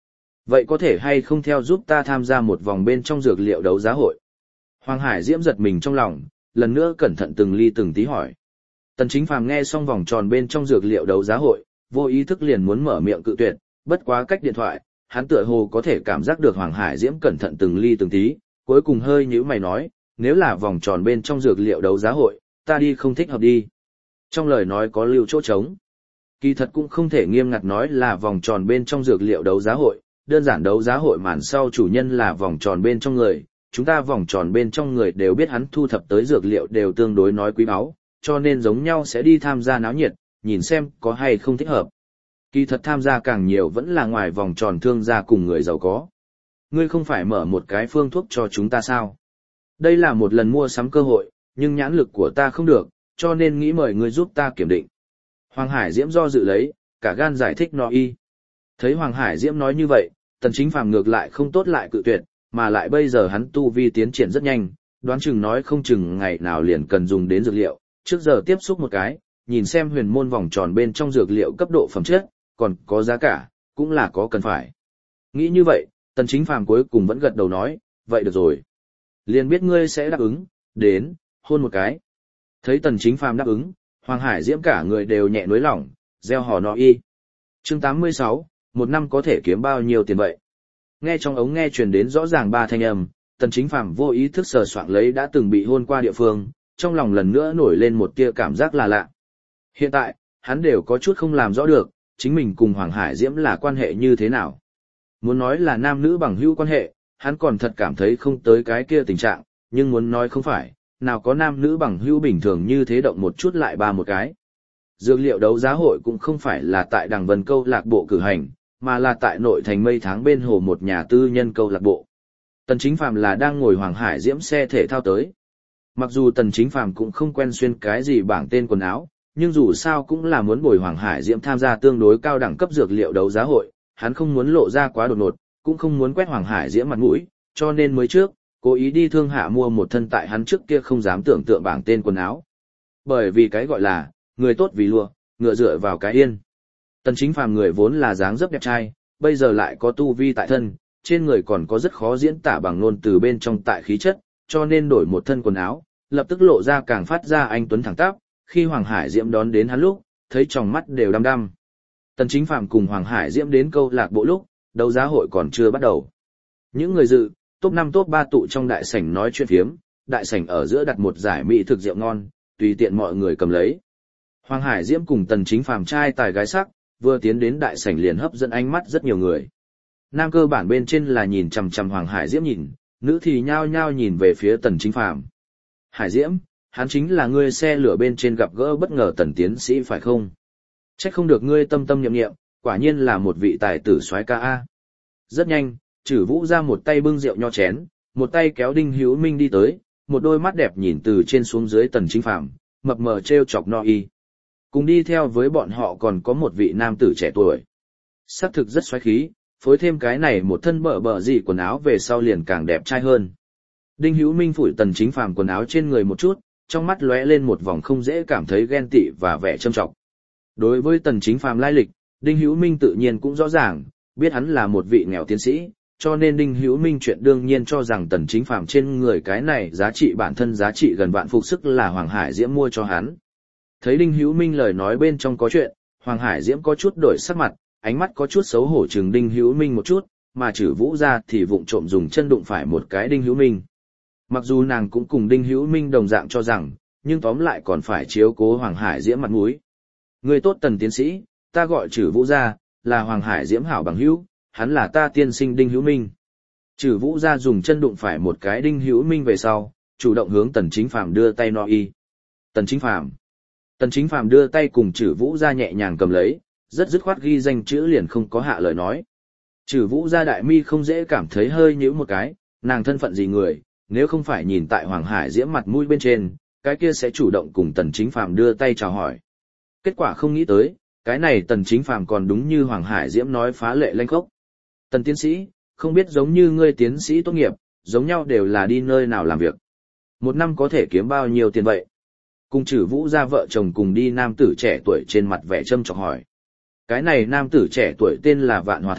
Vậy có thể hay không theo giúp ta tham gia một vòng bên trong dược liệu đấu giá hội? Hoàng Hải Diễm giật mình trong lòng, lần nữa cẩn thận từng ly từng tí hỏi. Tần Chính Phàm nghe xong vòng tròn bên trong dược liệu đấu giá hội, vô ý thức liền muốn mở miệng cự tuyệt, bất quá cách điện thoại, hắn tựa hồ có thể cảm giác được Hoàng Hải Diễm cẩn thận từng ly từng tí, cuối cùng hơi nhíu mày nói, nếu là vòng tròn bên trong dược liệu đấu giá hội, ta đi không thích hợp đi. Trong lời nói có lưu chỗ trống. Kỳ thật cũng không thể nghiêm ngặt nói là vòng tròn bên trong dược liệu đấu giá hội, đơn giản đấu giá hội màn sau chủ nhân là vòng tròn bên trong người, chúng ta vòng tròn bên trong người đều biết hắn thu thập tới dược liệu đều tương đối nói quý báu, cho nên giống nhau sẽ đi tham gia náo nhiệt, nhìn xem có hay không thích hợp. Kỳ thật tham gia càng nhiều vẫn là ngoài vòng tròn thương gia cùng người giàu có. Ngươi không phải mở một cái phương thuốc cho chúng ta sao? Đây là một lần mua sắm cơ hội, nhưng nhãn lực của ta không được, cho nên nghĩ mời ngươi giúp ta kiểm định. Hoàng Hải Diễm do dự lấy, cả gan giải thích nó y. Thấy Hoàng Hải Diễm nói như vậy, Tần Chính Phàm ngược lại không tốt lại cự tuyệt, mà lại bây giờ hắn tu vi tiến triển rất nhanh, đoán chừng nói không chừng ngày nào liền cần dùng đến dược liệu, trước giờ tiếp xúc một cái, nhìn xem huyền môn vòng tròn bên trong dược liệu cấp độ phẩm chất, còn có giá cả, cũng là có cần phải. Nghĩ như vậy, Tần Chính Phàm cuối cùng vẫn gật đầu nói, vậy được rồi. Liền biết ngươi sẽ đáp ứng, đến, hôn một cái. Thấy Tần Chính Phàm đáp ứng, Hoàng Hải Diễm cả người đều nhẹ nối lỏng, gieo hò nó y. Chương 86, một năm có thể kiếm bao nhiêu tiền vậy? Nghe trong ống nghe truyền đến rõ ràng ba thanh âm, Tần Chính Phàm vô ý thức sờ soạng lấy đã từng bị hôn qua địa phương, trong lòng lần nữa nổi lên một tia cảm giác là lạ. Hiện tại, hắn đều có chút không làm rõ được, chính mình cùng Hoàng Hải Diễm là quan hệ như thế nào. Muốn nói là nam nữ bằng hữu quan hệ, hắn còn thật cảm thấy không tới cái kia tình trạng, nhưng muốn nói không phải, nào có nam nữ bằng hữu bình thường như thế động một chút lại ba một cái. Dược liệu đấu giá hội cũng không phải là tại Đằng Vân câu lạc bộ cử hành, mà là tại nội thành Mây Tháng bên hồ một nhà tư nhân câu lạc bộ. Tần Chính Phàm là đang ngồi Hoàng Hải Diễm xe thể thao tới. Mặc dù Tần Chính Phàm cũng không quen xuyên cái gì bảng tên quần áo, nhưng dù sao cũng là muốn bồi Hoàng Hải Diễm tham gia tương đối cao đẳng cấp dược liệu đấu giá hội, hắn không muốn lộ ra quá đột ngột, cũng không muốn quét Hoàng Hải Diễm mặt mũi, cho nên mới trước, cố ý đi thương hạ mua một thân tại hắn trước kia không dám tưởng tượng bảng tên quần áo. Bởi vì cái gọi là, người tốt vì lùa, ngựa dựa vào cái yên. Tần Chính Phàm người vốn là dáng dấp đẹp trai, bây giờ lại có tu vi tại thân, trên người còn có rất khó diễn tả bằng ngôn từ bên trong tại khí chất, cho nên đổi một thân quần áo, lập tức lộ ra càng phát ra anh tuấn thẳng tắp, khi Hoàng Hải Diễm đón đến hắn lúc, thấy tròng mắt đều đăm đăm. Tần Chính Phàm cùng Hoàng Hải Diễm đến câu lạc bộ lúc, đấu giá hội còn chưa bắt đầu. Những người dự, top 5 top 3 tụ trong đại sảnh nói chuyện phiếm, đại sảnh ở giữa đặt một giải mỹ thực rượu ngon, tùy tiện mọi người cầm lấy. Hoàng Hải Diễm cùng Tần Chính Phàm trai tài gái sắc, vừa tiến đến đại sảnh liền hấp dẫn ánh mắt rất nhiều người. Nam cơ bản bên trên là nhìn chằm chằm Hoàng Hải Diễm nhìn, nữ thì nhao nhao nhìn về phía Tần Chính Phàm. Hải Diễm, hắn chính là ngươi xe lửa bên trên gặp gỡ bất ngờ Tần tiến sĩ phải không? Trách không được ngươi tâm tâm niệm niệm, quả nhiên là một vị tài tử soái ca a. Rất nhanh, Trử Vũ ra một tay bưng rượu nho chén, một tay kéo Đinh Hữu Minh đi tới, một đôi mắt đẹp nhìn từ trên xuống dưới Tần Chính Phàm, mập mờ trêu chọc no y. Cùng đi theo với bọn họ còn có một vị nam tử trẻ tuổi. Sắc thực rất xoáy khí, phối thêm cái này một thân bợ bợ gì quần áo về sau liền càng đẹp trai hơn. Đinh Hữu Minh phủi Tần Chính Phàm quần áo trên người một chút, trong mắt lóe lên một vòng không dễ cảm thấy ghen tị và vẻ châm trọng. Đối với Tần Chính Phàm lai lịch, Đinh Hữu Minh tự nhiên cũng rõ ràng, biết hắn là một vị nghèo tiến sĩ, cho nên Đinh Hữu Minh chuyện đương nhiên cho rằng Tần Chính Phàm trên người cái này giá trị bản thân giá trị gần vạn phục sức là Hoàng Hải Diễm mua cho hắn. Thấy Đinh Hữu Minh lời nói bên trong có chuyện, Hoàng Hải Diễm có chút đổi sắc mặt, ánh mắt có chút xấu hổ chừng Đinh Hữu Minh một chút, mà Trử Vũ ra thì vụng trộm dùng chân đụng phải một cái Đinh Hữu Minh. Mặc dù nàng cũng cùng Đinh Hữu Minh đồng dạng cho rằng, nhưng tóm lại còn phải chiếu cố Hoàng Hải Diễm mặt mũi. Người tốt Tần tiến sĩ, ta gọi Trử Vũ ra, là Hoàng Hải Diễm hảo bằng hữu, hắn là ta tiên sinh Đinh Hữu Minh. Trử Vũ ra dùng chân đụng phải một cái Đinh Hữu Minh về sau, chủ động hướng Tần Chính Phàm đưa tay no y. Tần Chính Phàm. Tần Chính Phàm đưa tay cùng Trử Vũ ra nhẹ nhàng cầm lấy, rất dứt khoát ghi danh chữ liền không có hạ lời nói. Trử Vũ ra đại mi không dễ cảm thấy hơi nhíu một cái, nàng thân phận gì người, nếu không phải nhìn tại Hoàng Hải Diễm mặt mũi bên trên, cái kia sẽ chủ động cùng Tần Chính Phàm đưa tay chào hỏi. Kết quả không nghĩ tới, cái này Tần Chính Phàm còn đúng như Hoàng Hải Diễm nói phá lệ lanh khốc. Tần tiến sĩ, không biết giống như ngươi tiến sĩ tốt nghiệp, giống nhau đều là đi nơi nào làm việc. Một năm có thể kiếm bao nhiêu tiền vậy? Cùng Trử Vũ ra vợ chồng cùng đi nam tử trẻ tuổi trên mặt vẻ châm chọc hỏi. Cái này nam tử trẻ tuổi tên là Vạn Hòa Thạc,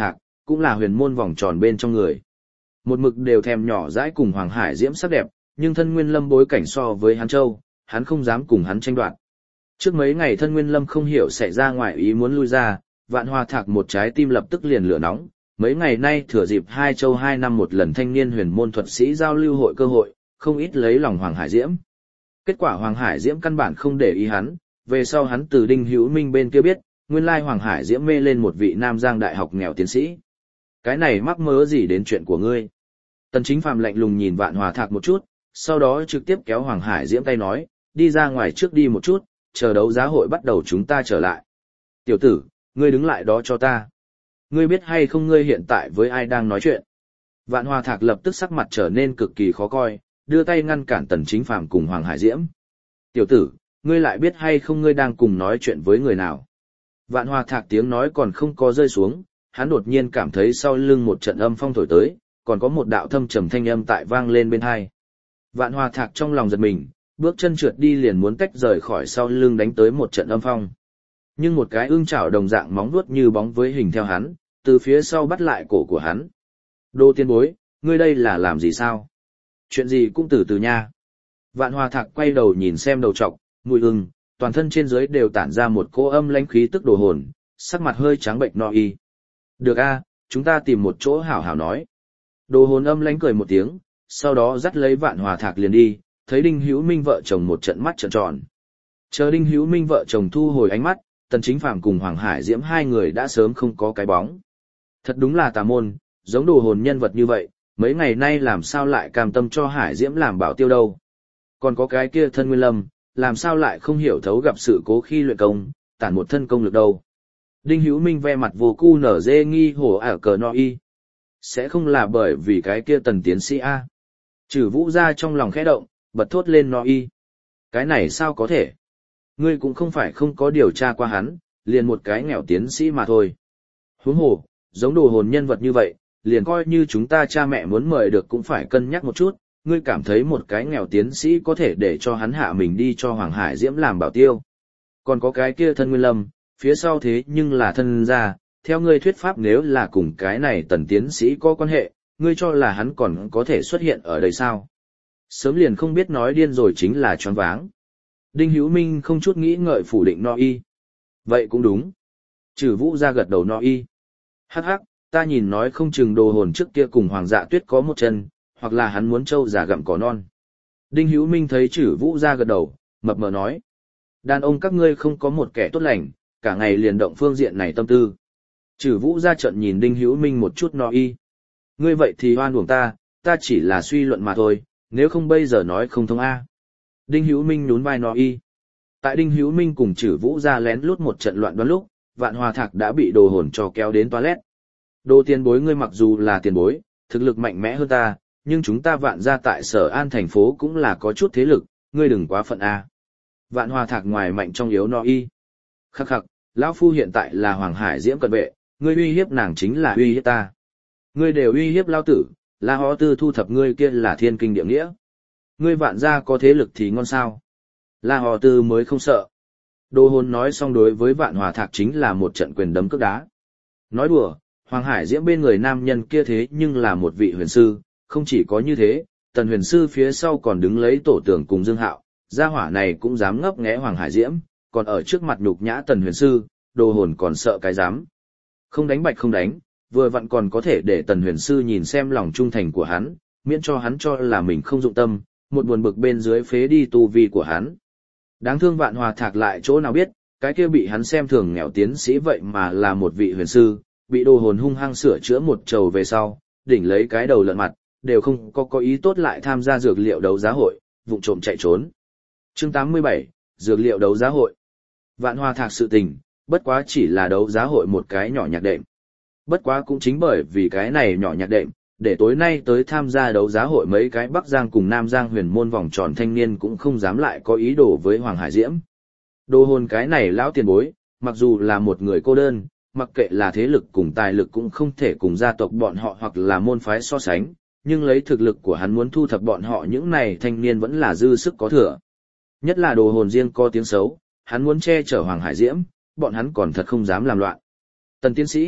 cũng là huyền môn vòng tròn bên trong người. Một mực đều thèm nhỏ dãi cùng Hoàng Hải Diễm sắc đẹp, nhưng thân Nguyên Lâm bối cảnh so với hắn Châu, hắn không dám cùng hắn tranh đoạt. Trước mấy ngày thân Nguyên Lâm không hiểu xảy ra ngoài ý muốn lui ra, Vạn Hoa Thạc một trái tim lập tức liền lửa nóng. Mấy ngày nay thừa dịp hai châu 2 năm một lần thanh niên huyền môn thuật sĩ giao lưu hội cơ hội, không ít lấy lòng Hoàng Hải Diễm. Kết quả Hoàng Hải Diễm căn bản không để ý hắn, về sau hắn từ Đinh Hữu Minh bên kia biết, nguyên lai Hoàng Hải Diễm mê lên một vị Nam Giang đại học nghèo tiến sĩ. Cái này mắc mớ gì đến chuyện của ngươi? Tần Chính Phàm lạnh lùng nhìn Vạn Hòa Thạc một chút, sau đó trực tiếp kéo Hoàng Hải Diễm tay nói, đi ra ngoài trước đi một chút, chờ đấu giá hội bắt đầu chúng ta trở lại. Tiểu tử, ngươi đứng lại đó cho ta. Ngươi biết hay không ngươi hiện tại với ai đang nói chuyện? Vạn Hòa Thạc lập tức sắc mặt trở nên cực kỳ khó coi, đưa tay ngăn cản Tần Chính Phàm cùng Hoàng Hải Diễm. Tiểu tử, ngươi lại biết hay không ngươi đang cùng nói chuyện với người nào? Vạn Hòa Thạc tiếng nói còn không có rơi xuống, hắn đột nhiên cảm thấy sau lưng một trận âm phong thổi tới, còn có một đạo thâm trầm thanh âm tại vang lên bên tai. Vạn Hòa Thạc trong lòng giật mình, bước chân trượt đi liền muốn tách rời khỏi sau lưng đánh tới một trận âm phong. Nhưng một cái ương chảo đồng dạng móng vuốt như bóng với hình theo hắn, từ phía sau bắt lại cổ của hắn. Đô tiên bối, ngươi đây là làm gì sao? Chuyện gì cũng từ từ nha. Vạn Hòa Thạc quay đầu nhìn xem đầu trọc, mùi ưng, toàn thân trên dưới đều tản ra một cỗ âm lãnh khí tức đồ hồn, sắc mặt hơi trắng bệnh no y. Được a, chúng ta tìm một chỗ hảo hảo nói. Đồ hồn âm lãnh cười một tiếng, sau đó dắt lấy Vạn Hòa Thạc liền đi, thấy Đinh Hữu Minh vợ chồng một trận mắt trợn tròn. Chờ Đinh Hữu Minh vợ chồng thu hồi ánh mắt, Tần Chính Phàm cùng Hoàng Hải Diễm hai người đã sớm không có cái bóng. Thật đúng là tà môn, giống đồ hồn nhân vật như vậy, mấy ngày nay làm sao lại cam tâm cho Hải Diễm làm bảo tiêu đâu. Còn có cái kia thân Nguyên Lâm, làm sao lại không hiểu thấu gặp sự cố khi luyện công, tản một thân công lực đâu. Đinh Hữu Minh ve mặt vô cu nở dê nghi hổ ả cờ no y. Sẽ không là bởi vì cái kia Tần tiến sĩ A. Trừ Vũ ra trong lòng khẽ động, bật thốt lên no y. Cái này sao có thể? Ngươi cũng không phải không có điều tra qua hắn, liền một cái nghèo tiến sĩ mà thôi. Huống hồ, giống đồ hồn nhân vật như vậy, liền coi như chúng ta cha mẹ muốn mời được cũng phải cân nhắc một chút, ngươi cảm thấy một cái nghèo tiến sĩ có thể để cho hắn hạ mình đi cho Hoàng Hải Diễm làm bảo tiêu. Còn có cái kia thân Nguyên Lâm, phía sau thế nhưng là thân gia, theo ngươi thuyết pháp nếu là cùng cái này Tần tiến sĩ có quan hệ, ngươi cho là hắn còn có thể xuất hiện ở đây sao? Sớm liền không biết nói điên rồi chính là choáng váng. Đinh Hữu Minh không chút nghĩ ngợi phủ định no y. Vậy cũng đúng. Trừ Vũ ra gật đầu no y. Hắc hắc, ta nhìn nói không chừng đồ hồn trước kia cùng Hoàng Dạ Tuyết có một chân, hoặc là hắn muốn trâu già gặm cỏ non. Đinh Hữu Minh thấy Trừ Vũ ra gật đầu, mập mờ nói. Đàn ông các ngươi không có một kẻ tốt lành, cả ngày liền động phương diện này tâm tư. Trừ Vũ ra trận nhìn Đinh Hữu Minh một chút no y. Ngươi vậy thì oan uổng ta chỉ là suy luận mà thôi, nếu không bây giờ nói không thông a. Đinh Hữu Minh nhún vai no y. Tại Đinh Hữu Minh cùng Trử Vũ ra lén lút một trận loạn đoán lúc, Vạn Hòa Thạc đã bị đồ hồn cho kéo đến toilet. Đồ tiền bối ngươi mặc dù là tiền bối, thực lực mạnh mẽ hơn ta, nhưng chúng ta Vạn gia tại Sở An thành phố cũng là có chút thế lực, ngươi đừng quá phận a. Vạn Hòa Thạc ngoài mạnh trong yếu no y. Khắc khắc, lão phu hiện tại là Hoàng Hải Diễm cận vệ, ngươi uy hiếp nàng chính là uy hiếp ta. Ngươi đều uy hiếp lão tử, La Ho Tư thu thập ngươi kia là thiên kinh địa nghĩa. Ngươi Vạn gia có thế lực thì ngon sao? La Ho Tư mới không sợ. Đồ hồn nói xong đối với Vạn Hòa Thạc chính là một trận quyền đấm cước đá. Nói đùa, Hoàng Hải Diễm bên người nam nhân kia thế nhưng là một vị huyền sư, không chỉ có như thế, Tần huyền sư phía sau còn đứng lấy tổ tưởng cùng Dương Hạo, gia hỏa này cũng dám ngấp nghé Hoàng Hải Diễm, còn ở trước mặt nhục nhã Tần huyền sư, đồ hồn còn sợ cái dám. Không đánh bạch không đánh, vừa vặn còn có thể để Tần huyền sư nhìn xem lòng trung thành của hắn, miễn cho hắn cho là mình không dụng tâm, một buồn bực bên dưới phế đi tu vi của hắn. Đáng thương Vạn Hòa Thạc lại chỗ nào biết, cái kia bị hắn xem thường nghèo tiến sĩ vậy mà là một vị huyền sư, bị đồ hồn hung hăng sửa chữa một trầu về sau, đỉnh lấy cái đầu lợn mặt, đều không có ý tốt lại tham gia dược liệu đấu giá hội, vụng trộm chạy trốn. Chương 87, dược liệu đấu giá hội. Vạn Hòa Thạc sự tình, bất quá chỉ là đấu giá hội một cái nhỏ nhạc đệm. Bất quá cũng chính bởi vì cái này nhỏ nhạc đệm, để tối nay tới tham gia đấu giá hội mấy cái Bắc Giang cùng Nam Giang huyền môn vòng tròn thanh niên cũng không dám lại có ý đồ với Hoàng Hải Diễm. Đồ hồn cái này lão tiền bối, mặc dù là một người cô đơn, mặc kệ là thế lực cùng tài lực cũng không thể cùng gia tộc bọn họ hoặc là môn phái so sánh, nhưng lấy thực lực của hắn muốn thu thập bọn họ những này thanh niên vẫn là dư sức có thừa. Nhất là đồ hồn riêng có tiếng xấu, hắn muốn che chở Hoàng Hải Diễm, bọn hắn còn thật không dám làm loạn. Tần tiến sĩ,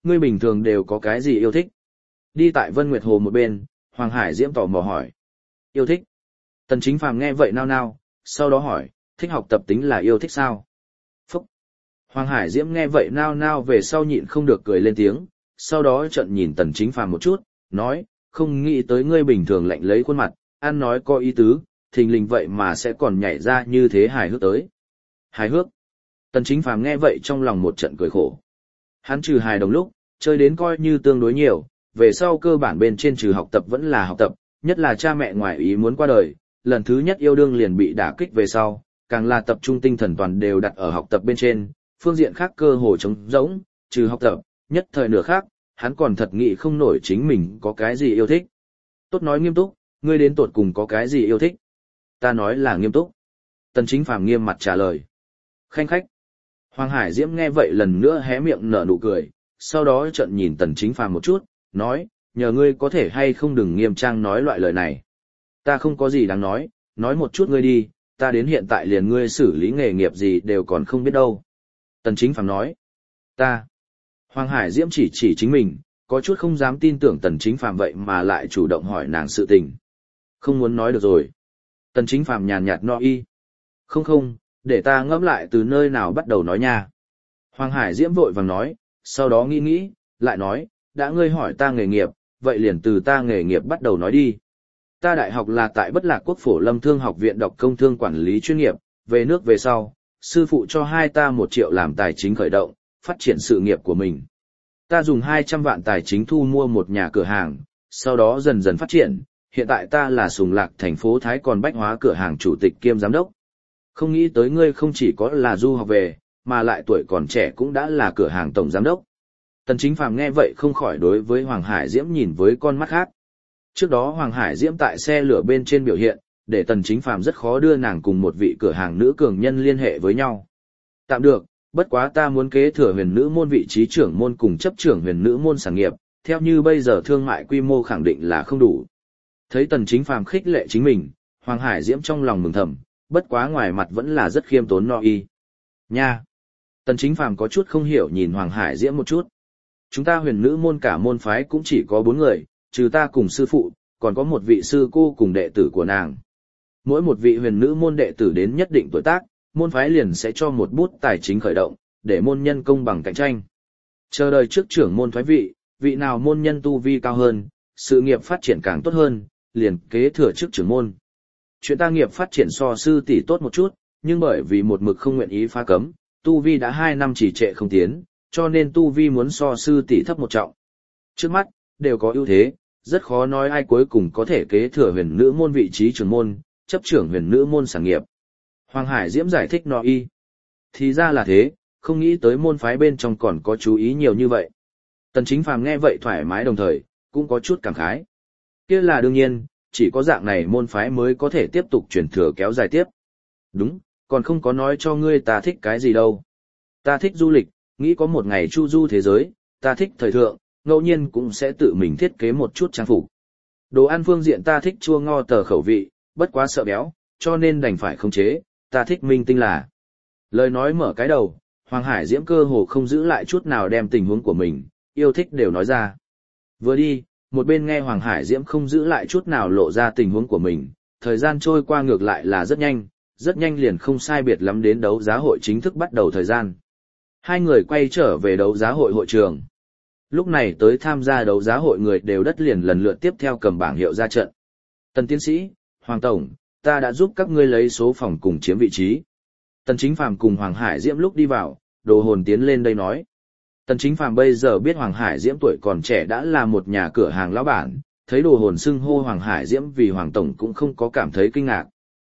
ngươi bình thường đều có cái gì yêu thích? Đi tại Vân Nguyệt Hồ một bên, Hoàng Hải Diễm tò mò hỏi. Yêu thích? Tần Chính Phàm nghe vậy nao nao, sau đó hỏi, thích học tập tính là yêu thích sao? Phúc! Hoàng Hải Diễm nghe vậy nao nao về sau nhịn không được cười lên tiếng, sau đó trợn nhìn Tần Chính Phàm một chút, nói, không nghĩ tới ngươi bình thường lạnh lấy khuôn mặt, ăn nói có ý tứ, thình lình vậy mà sẽ còn nhảy ra như thế hài hước tới. Hài hước? Tần Chính Phàm nghe vậy trong lòng một trận cười khổ. Hắn trừ hài đồng lúc, chơi đến coi như tương đối nhiều, về sau cơ bản bên trên trừ học tập vẫn là học tập, nhất là cha mẹ ngoài ý muốn qua đời, lần thứ nhất yêu đương liền bị đả kích về sau, càng là tập trung tinh thần toàn đều đặt ở học tập bên trên, phương diện khác cơ hồ trống rỗng, trừ học tập, nhất thời nửa khác, hắn còn thật nghĩ không nổi chính mình có cái gì yêu thích. Tốt nói nghiêm túc, ngươi đến tột cùng có cái gì yêu thích? Ta nói là nghiêm túc. Tần Chính Phàm nghiêm mặt trả lời. Khanh khách. Hoàng Hải Diễm nghe vậy lần nữa hé miệng nở nụ cười, sau đó trợn nhìn Tần Chính Phàm một chút, nói, nhờ ngươi có thể hay không đừng nghiêm trang nói loại lời này. Ta không có gì đáng nói một chút ngươi đi, ta đến hiện tại liền ngươi xử lý nghề nghiệp gì đều còn không biết đâu. Tần Chính Phàm nói, ta. Hoàng Hải Diễm chỉ chính mình, có chút không dám tin tưởng Tần Chính Phàm vậy mà lại chủ động hỏi nàng sự tình. Không muốn nói được rồi. Tần Chính Phàm nhàn nhạt no y. Không, để ta ngẫm lại từ nơi nào bắt đầu nói nha. Hoàng Hải Diễm vội vàng nói, sau đó nghĩ, lại nói, đã ngươi hỏi ta nghề nghiệp, vậy liền từ ta nghề nghiệp bắt đầu nói đi. Ta đại học là tại Bất Lạc Quốc Phổ Lâm Thương Học viện đọc công thương quản lý chuyên nghiệp, về nước về sau, sư phụ cho hai ta 1 triệu làm tài chính khởi động, phát triển sự nghiệp của mình. Ta dùng 200 vạn tài chính thu mua một nhà cửa hàng, sau đó dần dần phát triển, hiện tại ta là Sùng Lạc thành phố Thái Còn bách hóa cửa hàng chủ tịch kiêm giám đốc. Không nghĩ tới ngươi không chỉ có là du học về, mà lại tuổi còn trẻ cũng đã là cửa hàng tổng giám đốc. Tần Chính Phàm nghe vậy không khỏi đối với Hoàng Hải Diễm nhìn với con mắt khác. Trước đó Hoàng Hải Diễm tại xe lửa bên trên biểu hiện, để Tần Chính Phàm rất khó đưa nàng cùng một vị cửa hàng nữ cường nhân liên hệ với nhau. Tạm được, bất quá ta muốn kế thừa huyền nữ môn vị trí trưởng môn cùng chấp trưởng huyền nữ môn sản nghiệp, theo như bây giờ thương mại quy mô khẳng định là không đủ. Thấy Tần Chính Phàm khích lệ chính mình, Hoàng Hải Diễm trong lòng mừng thầm, bất quá ngoài mặt vẫn là rất khiêm tốn no y. Nha! Tần Chính Phàm có chút không hiểu nhìn Hoàng Hải Diễm một chút. Chúng ta huyền nữ môn cả môn phái cũng chỉ có 4 người, trừ ta cùng sư phụ, còn có một vị sư cô cùng đệ tử của nàng. Mỗi một vị huyền nữ môn đệ tử đến nhất định tuổi tác, môn phái liền sẽ cho một bút tài chính khởi động, để môn nhân công bằng cạnh tranh. Chờ đợi trước trưởng môn thoái vị nào môn nhân tu vi cao hơn, sự nghiệp phát triển càng tốt hơn, liền kế thừa chức trưởng môn. Chuyện ta nghiệp phát triển so sư tỷ tốt một chút, nhưng bởi vì một mực không nguyện ý phá cấm, tu vi đã 2 năm trì trệ không tiến, cho nên tu vi muốn so sư tỷ thấp một trọng. Trước mắt, đều có ưu thế, rất khó nói ai cuối cùng có thể kế thừa huyền nữ môn vị trí trưởng môn, chấp trưởng huyền nữ môn sản nghiệp. Hoàng Hải Diễm giải thích no y. Thì ra là thế, không nghĩ tới môn phái bên trong còn có chú ý nhiều như vậy. Tần Chính Phàm nghe vậy thoải mái đồng thời, cũng có chút cảm khái. Kia là đương nhiên, chỉ có dạng này môn phái mới có thể tiếp tục truyền thừa kéo dài tiếp. Đúng, còn không có nói cho ngươi ta thích cái gì đâu. Ta thích du lịch, nghĩ có một ngày chu du thế giới, ta thích thời thượng, ngẫu nhiên cũng sẽ tự mình thiết kế một chút trang phục. Đồ ăn phương diện ta thích chua ngo tờ khẩu vị, bất quá sợ béo, cho nên đành phải khống chế, ta thích minh tinh là. Lời nói mở cái đầu, Hoàng Hải Diễm cơ hồ không giữ lại chút nào đem tình huống của mình, yêu thích đều nói ra. Vừa đi, một bên nghe Hoàng Hải Diễm không giữ lại chút nào lộ ra tình huống của mình, thời gian trôi qua ngược lại là rất nhanh liền không sai biệt lắm đến đấu giá hội chính thức bắt đầu thời gian. Hai người quay trở về đấu giá hội hội trường. Lúc này tới tham gia đấu giá hội người đều đất liền lần lượt tiếp theo cầm bảng hiệu ra trận. Tần tiến sĩ, Hoàng Tổng, ta đã giúp các ngươi lấy số phòng cùng chiếm vị trí. Tần Chính Phàm cùng Hoàng Hải Diễm lúc đi vào, Đồ Hồn tiến lên đây nói. Tần Chính Phàm bây giờ biết Hoàng Hải Diễm tuổi còn trẻ đã là một nhà cửa hàng lão bản, thấy Đồ Hồn xưng hô Hoàng Hải Diễm vì Hoàng Tổng cũng không có cảm thấy kinh ngạc.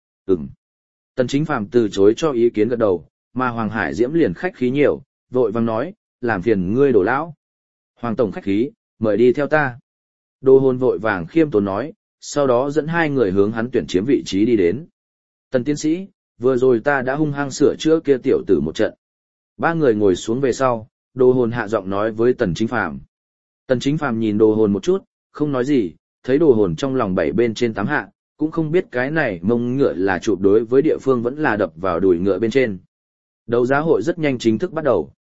Tần Chính Phàm từ chối cho ý kiến gật đầu, mà Hoàng Hải Diễm liền khách khí nhiều, vội vàng nói, làm phiền ngươi Đồ lão. Hoàng Tổng khách khí, mời đi theo ta. Đồ Hồn vội vàng khiêm tốn nói, sau đó dẫn hai người hướng hắn tuyển chiếm vị trí đi đến. Tần tiến sĩ, vừa rồi ta đã hung hăng sửa chữa kia tiểu tử một trận. 3 người ngồi xuống về sau, Đồ Hồn hạ giọng nói với Tần Chính Phàm. Tần Chính Phàm nhìn Đồ Hồn một chút, không nói gì, thấy Đồ Hồn trong lòng 7 bên trên 8 hạ, cũng không biết cái này mông ngựa là chụp đối với địa phương vẫn là đập vào đùi ngựa bên trên. Đấu giá hội rất nhanh chính thức bắt đầu.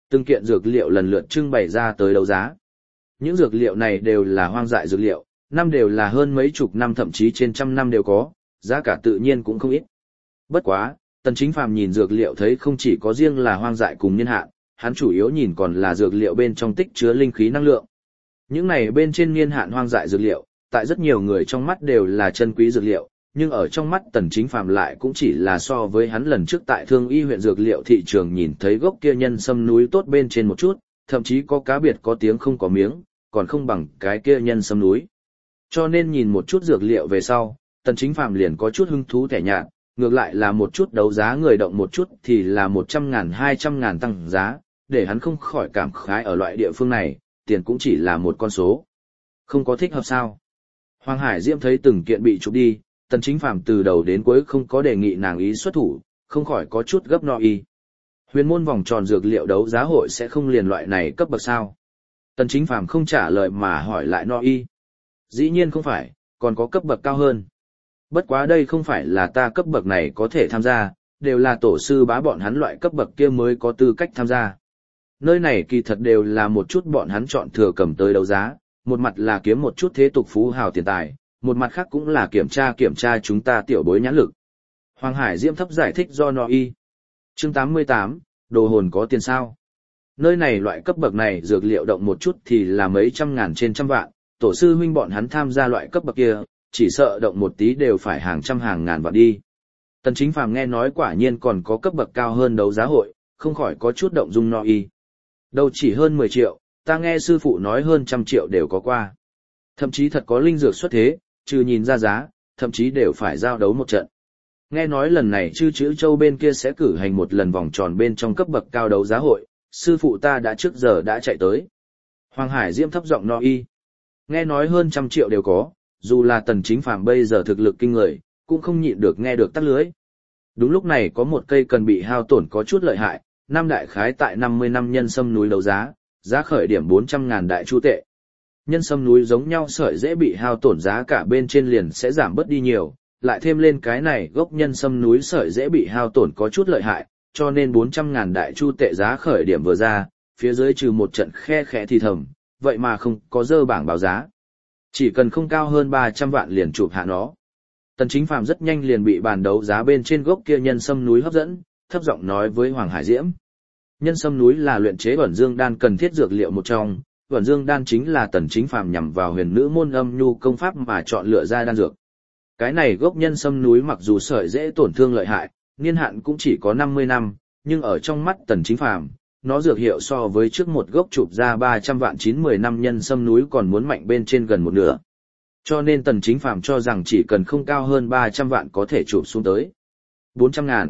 Từng kiện dược liệu lần lượt trưng bày ra tới đấu giá. Những dược liệu này đều là hoang dại dược liệu, năm đều là hơn mấy chục năm thậm chí trên trăm năm đều có, giá cả tự nhiên cũng không ít. Bất quá, Tần Chính Phàm nhìn dược liệu thấy không chỉ có riêng là hoang dại cùng niên hạn, hắn chủ yếu nhìn còn là dược liệu bên trong tích chứa linh khí năng lượng. Những này bên trên niên hạn hoang dại dược liệu, tại rất nhiều người trong mắt đều là chân quý dược liệu, nhưng ở trong mắt Tần Chính Phàm lại cũng chỉ là so với hắn lần trước tại Thương Y huyện dược liệu thị trường nhìn thấy gốc kia nhân sâm núi tốt bên trên một chút, thậm chí có cá biệt có tiếng không có miếng, còn không bằng cái kia nhân sâm núi. Cho nên nhìn một chút dược liệu về sau, Tần Chính Phàm liền có chút hứng thú thẻ nhạt, ngược lại là một chút đấu giá người động một chút thì là 100.000 200.000 tăng giá, để hắn không khỏi cảm khái ở loại địa phương này, tiền cũng chỉ là một con số. Không có thích hợp sao? Hoàng Hải Diễm thấy từng kiện bị chụp đi, Tần Chính Phàm từ đầu đến cuối không có đề nghị nàng ý xuất thủ, không khỏi có chút gấp no y. Huyền môn vòng tròn dược liệu đấu giá hội sẽ không liền loại này cấp bậc sao? Tần Chính Phàm không trả lời mà hỏi lại no y. Dĩ nhiên không phải, còn có cấp bậc cao hơn. Bất quá đây không phải là ta cấp bậc này có thể tham gia, đều là tổ sư bá bọn hắn loại cấp bậc kia mới có tư cách tham gia. Nơi này kỳ thật đều là một chút bọn hắn chọn thừa cầm tới đấu giá, một mặt là kiếm một chút thế tục phú hào tiền tài, một mặt khác cũng là kiểm tra chúng ta tiểu bối nhãn lực. Hoàng Hải Diễm thấp giải thích do no y. Chương 88, đồ hồn có tiền sao? Nơi này loại cấp bậc này dược liệu động một chút thì là mấy trăm ngàn trên trăm vạn, tổ sư huynh bọn hắn tham gia loại cấp bậc kia, chỉ sợ động một tí đều phải hàng trăm hàng ngàn vạn đi. Tần Chính Phàm nghe nói quả nhiên còn có cấp bậc cao hơn đấu giá hội, không khỏi có chút động dung no y. Đâu chỉ hơn 10 triệu, ta nghe sư phụ nói hơn 100 triệu đều có qua. Thậm chí thật có linh dược xuất thế, trừ nhìn ra giá, thậm chí đều phải giao đấu một trận. Nghe nói lần này Chư Chữ Châu bên kia sẽ cử hành một lần vòng tròn bên trong cấp bậc cao đấu giá hội, sư phụ ta đã trước giờ đã chạy tới. Hoàng Hải Diễm thấp giọng no y. Nghe nói hơn 100 triệu đều có, dù là Tần Chính Phàm bây giờ thực lực kinh người, cũng không nhịn được nghe được tắt lưới. Đúng lúc này có một cây cần bị hao tổn có chút lợi hại, năm đại khái tại 50 năm nhân sâm núi đấu giá, giá khởi điểm 400.000 đại chu tệ. Nhân sâm núi giống nhau sợi dễ bị hao tổn giá cả bên trên liền sẽ giảm bớt đi nhiều, lại thêm lên cái này gốc nhân sâm núi sợi dễ bị hao tổn có chút lợi hại, cho nên 400.000 đại chu tệ giá khởi điểm vừa ra, phía dưới trừ một trận khe khẽ thì thầm, vậy mà không có dơ bảng báo giá. Chỉ cần không cao hơn 300 vạn liền chụp hạ nó. Tần Chính Phàm rất nhanh liền bị bàn đấu giá bên trên gốc kia nhân sâm núi hấp dẫn, thấp giọng nói với Hoàng Hải Diễm. Nhân sâm núi là luyện chế Bẩn Dương đan cần thiết dược liệu một trong, Bẩn Dương đan chính là Tần Chính Phàm nhằm vào huyền nữ môn âm nhu công pháp mà chọn lựa ra đan dược. Cái này gốc nhân sâm núi mặc dù sợi dễ tổn thương lợi hại, niên hạn cũng chỉ có 50 năm, nhưng ở trong mắt Tần Chính Phàm, nó dược hiệu so với trước một gốc chụp ra 300 vạn 9-10 năm nhân sâm núi còn muốn mạnh bên trên gần một nửa. Cho nên Tần Chính Phàm cho rằng chỉ cần không cao hơn 300 vạn có thể chụp xuống tới 400.000.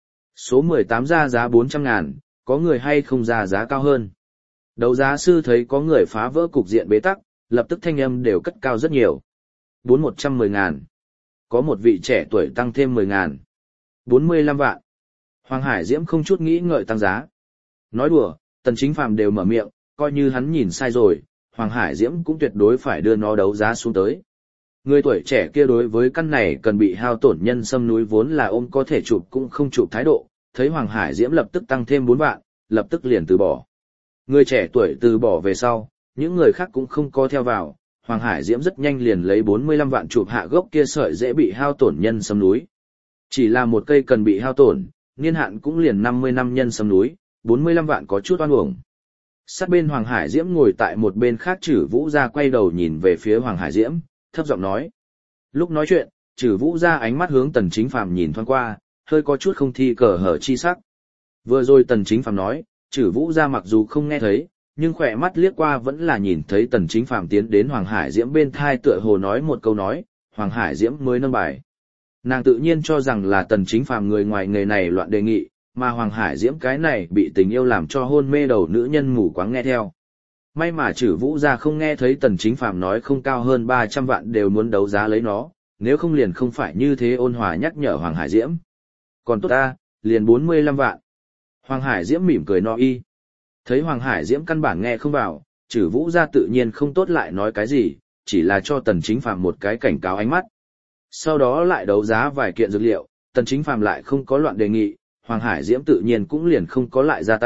Số 18 ra giá 400.000, có người hay không ra giá cao hơn. Đấu giá sư thấy có người phá vỡ cục diện bế tắc, lập tức thanh âm đều cất cao rất nhiều. 410.000. Có một vị trẻ tuổi tăng thêm 10.000. 45 vạn. Hoàng Hải Diễm không chút nghĩ ngợi tăng giá. Nói đùa, Tần Chính Phàm đều mở miệng, coi như hắn nhìn sai rồi, Hoàng Hải Diễm cũng tuyệt đối phải đưa nó đấu giá xuống tới. Người tuổi trẻ kia đối với căn này cần bị hao tổn nhân sâm núi vốn là ôm có thể chụp cũng không chụp thái độ, thấy Hoàng Hải Diễm lập tức tăng thêm 4 vạn, lập tức liền từ bỏ. Người trẻ tuổi từ bỏ về sau, những người khác cũng không có theo vào, Hoàng Hải Diễm rất nhanh liền lấy 45 vạn chụp hạ gốc kia sợi dễ bị hao tổn nhân sâm núi. Chỉ là một cây cần bị hao tổn, niên hạn cũng liền 50 năm nhân sâm núi, 45 vạn có chút oan uổng. Sát bên Hoàng Hải Diễm ngồi tại một bên khác Trử Vũ Gia quay đầu nhìn về phía Hoàng Hải Diễm, thấp giọng nói. Lúc nói chuyện, Trử Vũ Gia ánh mắt hướng Tần Chính Phàm nhìn thoáng qua, hơi có chút không thi cờ hở chi sắc. Vừa rồi Tần Chính Phàm nói, Trử Vũ Gia mặc dù không nghe thấy, nhưng khỏe mắt liếc qua vẫn là nhìn thấy Tần Chính Phàm tiến đến Hoàng Hải Diễm bên thai tựa hồ nói một câu nói, Hoàng Hải Diễm mới nâng bài. Nàng tự nhiên cho rằng là Tần Chính Phàm người ngoài nghề này loạn đề nghị, mà Hoàng Hải Diễm cái này bị tình yêu làm cho hôn mê đầu nữ nhân mù quáng nghe theo. May mà Trử Vũ Gia không nghe thấy Tần Chính Phàm nói không cao hơn 300 vạn đều muốn đấu giá lấy nó, nếu không liền không phải như thế ôn hòa nhắc nhở Hoàng Hải Diễm. Còn tốt ta, liền 45 vạn. Hoàng Hải Diễm mỉm cười no y. Thấy Hoàng Hải Diễm căn bản nghe không vào, Trử Vũ Gia tự nhiên không tốt lại nói cái gì, chỉ là cho Tần Chính Phàm một cái cảnh cáo ánh mắt. Sau đó lại đấu giá vài kiện dược liệu, Tần Chính Phàm lại không có loạn đề nghị, Hoàng Hải Diễm tự nhiên cũng liền không có lại ra tay,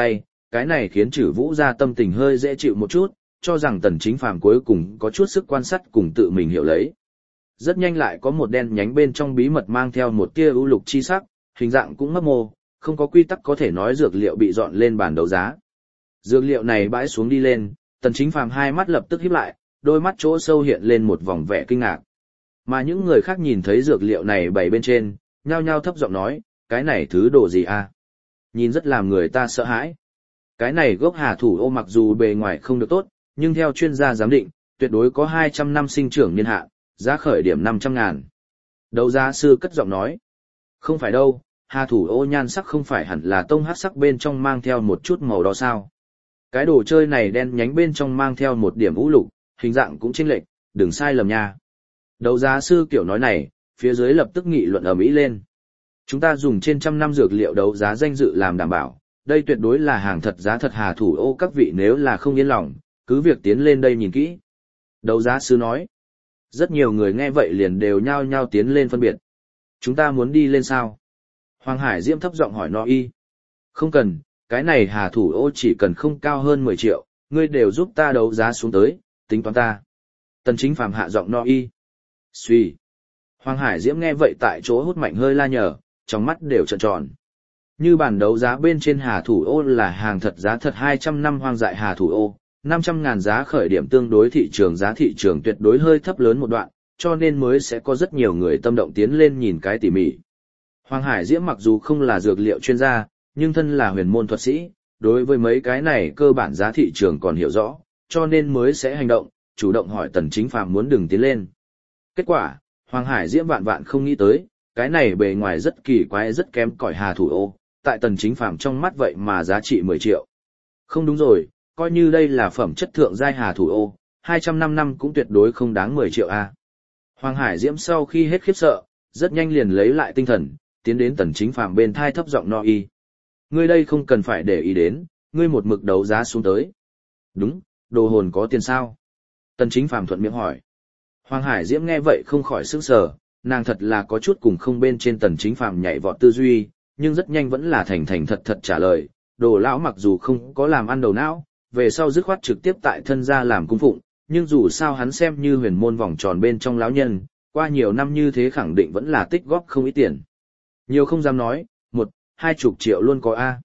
cái này khiến Trử Vũ gia tâm tình hơi dễ chịu một chút, cho rằng Tần Chính Phàm cuối cùng có chút sức quan sát cùng tự mình hiểu lấy. Rất nhanh lại có một đen nhánh bên trong bí mật mang theo một tia ưu lục chi sắc, hình dạng cũng mấp mô, không có quy tắc có thể nói dược liệu bị dọn lên bàn đấu giá. Dược liệu này bãi xuống đi lên, Tần Chính Phàm hai mắt lập tức híp lại, đôi mắt chỗ sâu hiện lên một vòng vẻ kinh ngạc. Mà những người khác nhìn thấy dược liệu này bày bên trên, nhao nhao thấp giọng nói, cái này thứ đồ gì a? Nhìn rất làm người ta sợ hãi. Cái này gốc hà thủ ô mặc dù bề ngoài không được tốt, nhưng theo chuyên gia giám định, tuyệt đối có 200 năm sinh trưởng niên hạn, giá khởi điểm 500.000. Đấu giá sư cất giọng nói, không phải đâu, hà thủ ô nhan sắc không phải hẳn là tông hắc sắc bên trong mang theo một chút màu đỏ sao. Cái đồ chơi này đen nhánh bên trong mang theo một điểm ú lục, hình dạng cũng chênh lệch, đừng sai lầm nha. Đấu giá sư kiểu nói này, phía dưới lập tức nghị luận ầm ĩ lên. Chúng ta dùng trên trăm năm dược liệu đấu giá danh dự làm đảm bảo, đây tuyệt đối là hàng thật giá thật hà thủ ô, các vị nếu là không yên lòng, cứ việc tiến lên đây nhìn kỹ. Đấu giá sư nói. Rất nhiều người nghe vậy liền đều nhao nhao tiến lên phân biệt. Chúng ta muốn đi lên sao? Hoàng Hải Diễm thấp giọng hỏi nó y. Không cần, cái này hà thủ ô chỉ cần không cao hơn 10 triệu, ngươi đều giúp ta đấu giá xuống tới, tính toán ta. Tần Chính Phàm hạ giọng no y. Suy. Hoàng Hải Diễm nghe vậy tại chỗ hút mạnh hơi la nhở, trong mắt đều trợn tròn. Như bản đấu giá bên trên hà thủ ô là hàng thật giá thật 200 năm hoang dại hà thủ ô, 500.000 giá khởi điểm tương đối thị trường, giá thị trường tuyệt đối hơi thấp lớn một đoạn, cho nên mới sẽ có rất nhiều người tâm động tiến lên nhìn cái tỉ mỉ. Hoàng Hải Diễm mặc dù không là dược liệu chuyên gia, nhưng thân là huyền môn thuật sĩ, đối với mấy cái này cơ bản giá thị trường còn hiểu rõ, cho nên mới sẽ hành động, chủ động hỏi Tần Chính Phàm muốn đừng tiến lên. Kết quả, Hoàng Hải Diễm vạn vạn không nghĩ tới, cái này bề ngoài rất kỳ quái rất kém cỏi hà thủ ô, tại Tần Chính Phàm trong mắt vậy mà giá trị 10 triệu. Không đúng rồi, coi như đây là phẩm chất thượng giai hà thủ ô, 200 năm cũng tuyệt đối không đáng 10 triệu a. Hoàng Hải Diễm sau khi hết khiếp sợ, rất nhanh liền lấy lại tinh thần, tiến đến Tần Chính Phàm bên thai thấp giọng no y. Ngươi đây không cần phải để ý đến, ngươi một mực đấu giá xuống tới. Đúng, đồ hồn có tiền sao? Tần Chính Phàm thuận miệng hỏi. Hoàng Hải Diễm nghe vậy không khỏi sửng sở, nàng thật là có chút cùng không bên trên Tần Chính Phàm nhảy vọt tư duy, nhưng rất nhanh vẫn là thành thành thật thật trả lời, đồ lão mặc dù không có làm ăn đầu não, về sau dứt khoát trực tiếp tại thân gia làm cung phụng, nhưng dù sao hắn xem như huyền môn vòng tròn bên trong lão nhân, qua nhiều năm như thế khẳng định vẫn là tích góp không ít tiền. Nhiều không dám nói, 1-20 triệu luôn có a.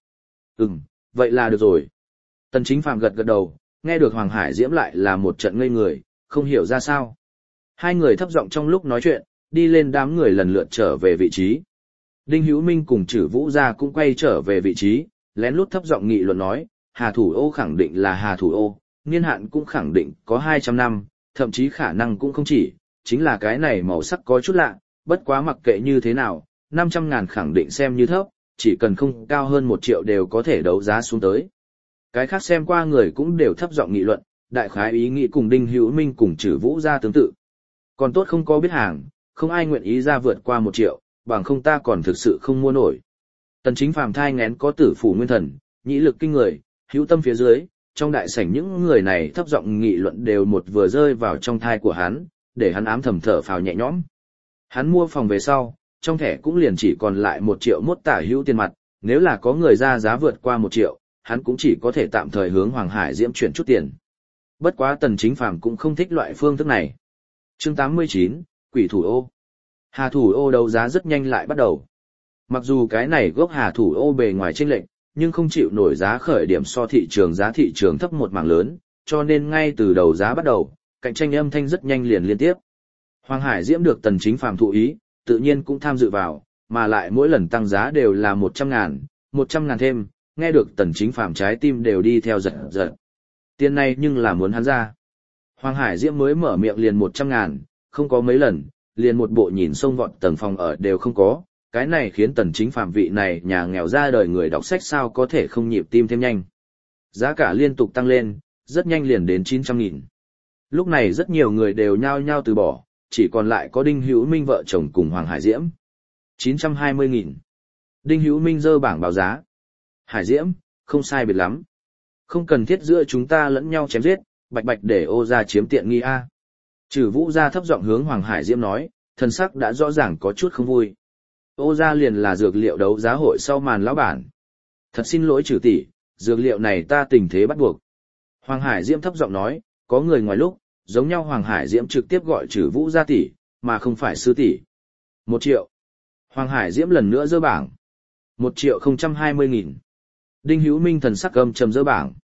Vậy là được rồi. Tần Chính Phàm gật gật đầu, nghe được Hoàng Hải Diễm lại là một trận ngây người, không hiểu ra sao. Hai người thấp giọng trong lúc nói chuyện, đi lên đám người lần lượt trở về vị trí. Đinh Hữu Minh cùng Trử Vũ gia cũng quay trở về vị trí, lén lút thấp giọng nghị luận nói, hà thủ ô khẳng định là hà thủ ô, niên hạn cũng khẳng định có 200 năm, thậm chí khả năng cũng không chỉ, chính là cái này màu sắc có chút lạ, bất quá mặc kệ như thế nào, 500.000 khẳng định xem như thấp, chỉ cần không cao hơn 1 triệu đều có thể đấu giá xuống tới. Cái khác xem qua người cũng đều thấp giọng nghị luận, đại khái ý nghĩ cùng Đinh Hữu Minh cùng Trử Vũ gia tương tự. Còn tốt không có biết hàng, không ai nguyện ý ra vượt qua 1 triệu, bằng không ta còn thực sự không mua nổi. Tần Chính Phàm thai nghén có tử phủ nguyên thần, nhĩ lực kinh người, hữu tâm phía dưới, trong đại sảnh những người này thấp giọng nghị luận đều một vừa rơi vào trong thai của hắn, để hắn ám thầm thở phào nhẹ nhõm. Hắn mua phòng về sau, trong thẻ cũng liền chỉ còn lại 1 triệu mốt tả hữu tiền mặt, nếu là có người ra giá vượt qua 1 triệu, hắn cũng chỉ có thể tạm thời hướng Hoàng Hải Diễm chuyển chút tiền. Bất quá Tần Chính Phàm cũng không thích loại phương thức này. Chương 89, Quỷ thủ ô. Hà thủ ô đấu giá rất nhanh lại bắt đầu. Mặc dù cái này gốc hà thủ ô bề ngoài chênh lệch, nhưng không chịu nổi giá khởi điểm so giá thị trường thấp một mảng lớn, cho nên ngay từ đầu giá bắt đầu, cạnh tranh âm thanh rất nhanh liền liên tiếp. Hoàng Hải Diễm được Tần Chính Phàm thụ ý, tự nhiên cũng tham dự vào, mà lại mỗi lần tăng giá đều là 100.000, 100.000 thêm, nghe được Tần Chính Phàm trái tim đều đi theo giật giật. Tiền này nhưng là muốn hắn ra. Hoàng Hải Diễm mới mở miệng liền 100.000, không có mấy lần, liền một bộ nhìn sông vọt tầng phòng ở đều không có, cái này khiến Tần Chính Phàm vị này nhà nghèo ra đời người đọc sách sao có thể không nhịp tim thêm nhanh. Giá cả liên tục tăng lên, rất nhanh liền đến 900.000. Lúc này rất nhiều người đều nhao nhao từ bỏ, chỉ còn lại có Đinh Hữu Minh vợ chồng cùng Hoàng Hải Diễm. 920.000. Đinh Hữu Minh giơ bảng báo giá. Hải Diễm, không sai biệt lắm. Không cần thiết giữa chúng ta lẫn nhau chém giết, bạch bạch để ô ra chiếm tiện nghi a. Trử Vũ gia thấp giọng hướng Hoàng Hải Diễm nói, thần sắc đã rõ ràng có chút không vui. Ô gia liền là dược liệu đấu giá hội sau màn lão bản. Thật xin lỗi Trử tỷ, dược liệu này ta tình thế bắt buộc. Hoàng Hải Diễm thấp giọng nói, có người ngoài lúc, giống nhau Hoàng Hải Diễm trực tiếp gọi Trử Vũ gia tỷ, mà không phải sư tỷ. 1 triệu. Hoàng Hải Diễm lần nữa dơ bảng. 1.020.000. Đinh Hữu Minh thần sắc âm trầm dơ bảng.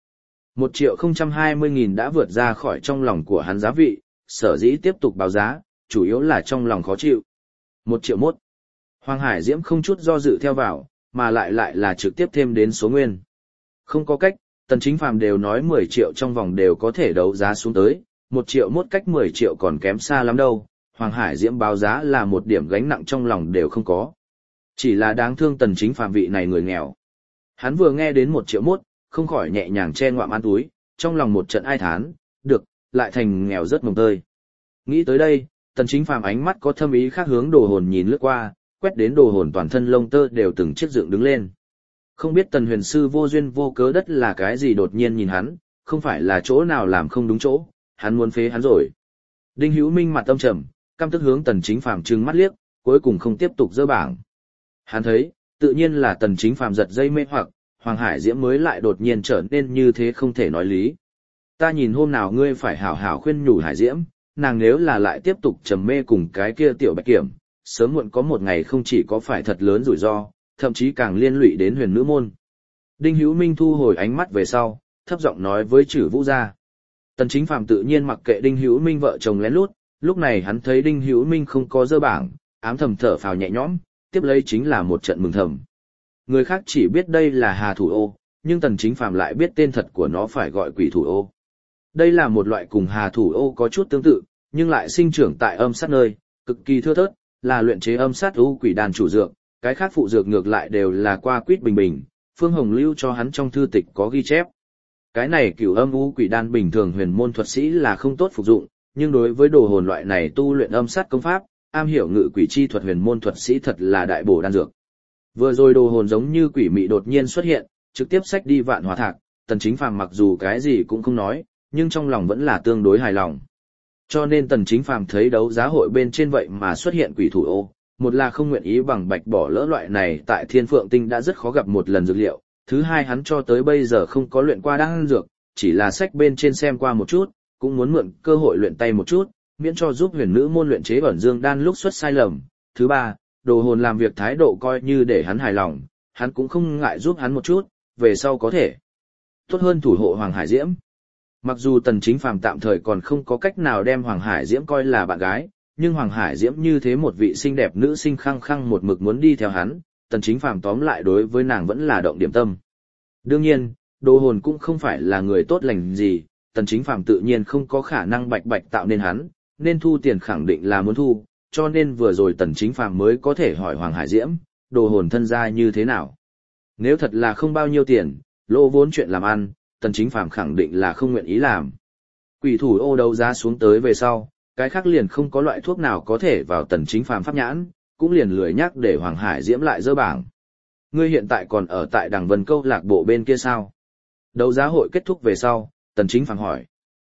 1.020.000 đã vượt ra khỏi trong lòng của hắn giá vị, sở dĩ tiếp tục báo giá, chủ yếu là trong lòng khó chịu. 1 triệu mốt. Hoàng Hải Diễm không chút do dự theo vào, mà lại là trực tiếp thêm đến số nguyên. Không có cách, Tần Chính Phàm đều nói 10 triệu trong vòng đều có thể đấu giá xuống tới, 1 triệu mốt cách 10 triệu còn kém xa lắm đâu. Hoàng Hải Diễm báo giá là một điểm gánh nặng trong lòng đều không có. Chỉ là đáng thương Tần Chính Phàm vị này người nghèo. Hắn vừa nghe đến 1 triệu mốt, không khỏi nhẹ nhàng che ngoạm ăn túi, trong lòng một trận ai thán, được, lại thành nghèo rất mồng tơi. Nghĩ tới đây, Tần Chính Phàm ánh mắt có thâm ý khác hướng đồ hồn nhìn lướt qua, quét đến đồ hồn toàn thân lông tơ đều từng chiếc dựng đứng lên. Không biết Tần Huyền Sư vô duyên vô cớ đất là cái gì đột nhiên nhìn hắn, không phải là chỗ nào làm không đúng chỗ, hắn muốn phế hắn rồi. Đinh Hữu Minh mặt âm trầm, căm tức hướng Tần Chính Phàm trừng mắt liếc, cuối cùng không tiếp tục dơ bảng. Hắn thấy, tự nhiên là Tần Chính Phàm giật dây mê hoặc, Hoàng Hải Diễm mới lại đột nhiên trở nên như thế không thể nói lý. Ta nhìn hôm nào ngươi phải hảo hảo khuyên nhủ Hải Diễm, nàng nếu là lại tiếp tục trầm mê cùng cái kia tiểu bạch kiểm, sớm muộn có một ngày không chỉ có phải thật lớn rủi ro, thậm chí càng liên lụy đến huyền nữ môn. Đinh Hữu Minh thu hồi ánh mắt về sau, thấp giọng nói với Trử Vũ gia. Tần Chính Phàm tự nhiên mặc kệ Đinh Hữu Minh vợ chồng lén lút, lúc này hắn thấy Đinh Hữu Minh không có dơ bảng, ám thầm thở phào nhẹ nhõm, tiếp lấy chính là một trận mừng thầm. Người khác chỉ biết đây là Hà Thủ Ô, nhưng Tần Chính Phàm lại biết tên thật của nó phải gọi Quỷ Thủ Ô. Đây là một loại cùng Hà Thủ Ô có chút tương tự, nhưng lại sinh trưởng tại âm sát nơi, cực kỳ thưa thớt, là luyện chế âm sát u quỷ đan chủ dược, cái khác phụ dược ngược lại đều là qua quýt bình bình, Phương Hồng lưu cho hắn trong thư tịch có ghi chép. Cái này cửu âm u quỷ đan bình thường huyền môn thuật sĩ là không tốt phục dụng, nhưng đối với đồ hồn loại này tu luyện âm sát công pháp, am hiểu ngự quỷ chi thuật huyền môn thuật sĩ thật là đại bổ đan dược. Vừa rồi đồ hồn giống như quỷ mị đột nhiên xuất hiện, trực tiếp xách đi Vạn Hỏa Thạc, Tần Chính Phàm mặc dù cái gì cũng không nói, nhưng trong lòng vẫn là tương đối hài lòng. Cho nên Tần Chính Phàm thấy đấu giá hội bên trên vậy mà xuất hiện Quỷ Thủ Ô, một là không nguyện ý bằng bạch bỏ lỡ loại này tại Thiên Phượng Tinh đã rất khó gặp một lần dược liệu, thứ hai hắn cho tới bây giờ không có luyện qua đan dược, chỉ là sách bên trên xem qua một chút, cũng muốn mượn cơ hội luyện tay một chút, miễn cho giúp huyền nữ môn luyện chế ẩn dương đan lúc xuất sai lầm. Thứ ba, đồ hồn làm việc thái độ coi như để hắn hài lòng, hắn cũng không ngại giúp hắn một chút, về sau có thể tốt hơn thủ hộ Hoàng Hải Diễm. Mặc dù Tần Chính Phàm tạm thời còn không có cách nào đem Hoàng Hải Diễm coi là bạn gái, nhưng Hoàng Hải Diễm như thế một vị xinh đẹp nữ sinh khăng khăng một mực muốn đi theo hắn, Tần Chính Phàm tóm lại đối với nàng vẫn là động điểm tâm. Đương nhiên, đồ hồn cũng không phải là người tốt lành gì, Tần Chính Phàm tự nhiên không có khả năng bạch bạch tạo nên hắn, nên thu tiền khẳng định là muốn thu, cho nên vừa rồi Tần Chính Phàm mới có thể hỏi Hoàng Hải Diễm, đồ hồn thân gia như thế nào. Nếu thật là không bao nhiêu tiền, lỗ vốn chuyện làm ăn, Tần Chính Phàm khẳng định là không nguyện ý làm. Quỷ Thủ Ô đấu giá xuống tới về sau, cái khác liền không có loại thuốc nào có thể vào Tần Chính Phàm pháp nhãn, cũng liền lười nhắc để Hoàng Hải Diễm lại dơ bảng. Ngươi hiện tại còn ở tại Đằng Vân câu lạc bộ bên kia sao? Đấu giá hội kết thúc về sau, Tần Chính Phàm hỏi.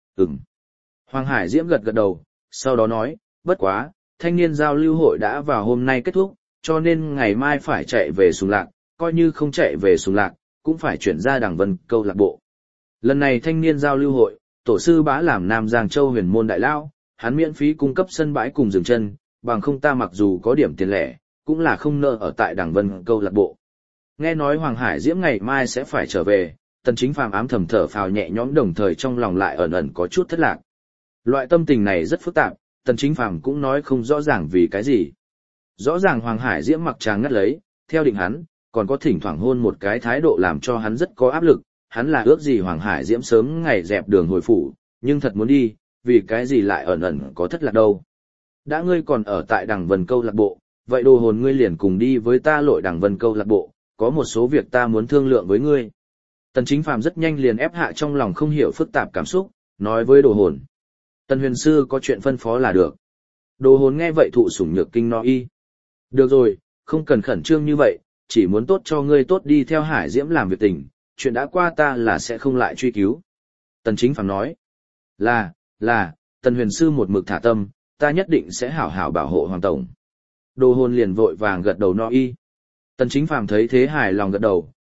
Hoàng Hải Diễm gật gật đầu, sau đó nói, bất quá, thanh niên giao lưu hội đã vào hôm nay kết thúc, cho nên ngày mai phải chạy về Sùng Lạc, coi như không chạy về Sùng Lạc, cũng phải chuyển ra Đằng Vân câu lạc bộ. Lần này thanh niên giao lưu hội, tổ sư Bá làm Nam Giang Châu huyền môn đại lao, hắn miễn phí cung cấp sân bãi cùng dừng chân, bằng không ta mặc dù có điểm tiền lẻ, cũng là không nợ ở tại Đằng Vân câu lạc bộ. Nghe nói Hoàng Hải Diễm ngày mai sẽ phải trở về, Tần Chính Phàm ám thầm thở phào nhẹ nhõm, đồng thời trong lòng lại ẩn ẩn có chút thất lạc. Loại tâm tình này rất phức tạp, Tần Chính Phàm cũng nói không rõ ràng vì cái gì. Rõ ràng Hoàng Hải Diễm mặc tràng ngắt lấy, theo định hắn, còn có thỉnh thoảng hôn một cái thái độ làm cho hắn rất có áp lực, hắn là ước gì Hoàng Hải Diễm sớm ngày dẹp đường hồi phủ, nhưng thật muốn đi, vì cái gì lại ẩn ẩn có thất lạc đâu. Đã ngươi còn ở tại Đằng Vân câu lạc bộ, vậy đồ hồn ngươi liền cùng đi với ta lội Đằng Vân câu lạc bộ, có một số việc ta muốn thương lượng với ngươi. Tần Chính Phàm rất nhanh liền ép hạ trong lòng không hiểu phức tạp cảm xúc, nói với đồ hồn. Tần huyền sư có chuyện phân phó là được. Đồ hồn nghe vậy thụ sủng nhược kinh no y. Được rồi, không cần khẩn trương như vậy, chỉ muốn tốt cho ngươi tốt đi theo Hải Diễm làm việc tình, chuyện đã qua ta là sẽ không lại truy cứu. Tần Chính Phàm nói. Là, Tần huyền sư một mực thả tâm, ta nhất định sẽ hảo hảo bảo hộ Hoàng Tổng. Đồ hồn liền vội vàng gật đầu no y. Tần Chính Phàm thấy thế hài lòng gật đầu,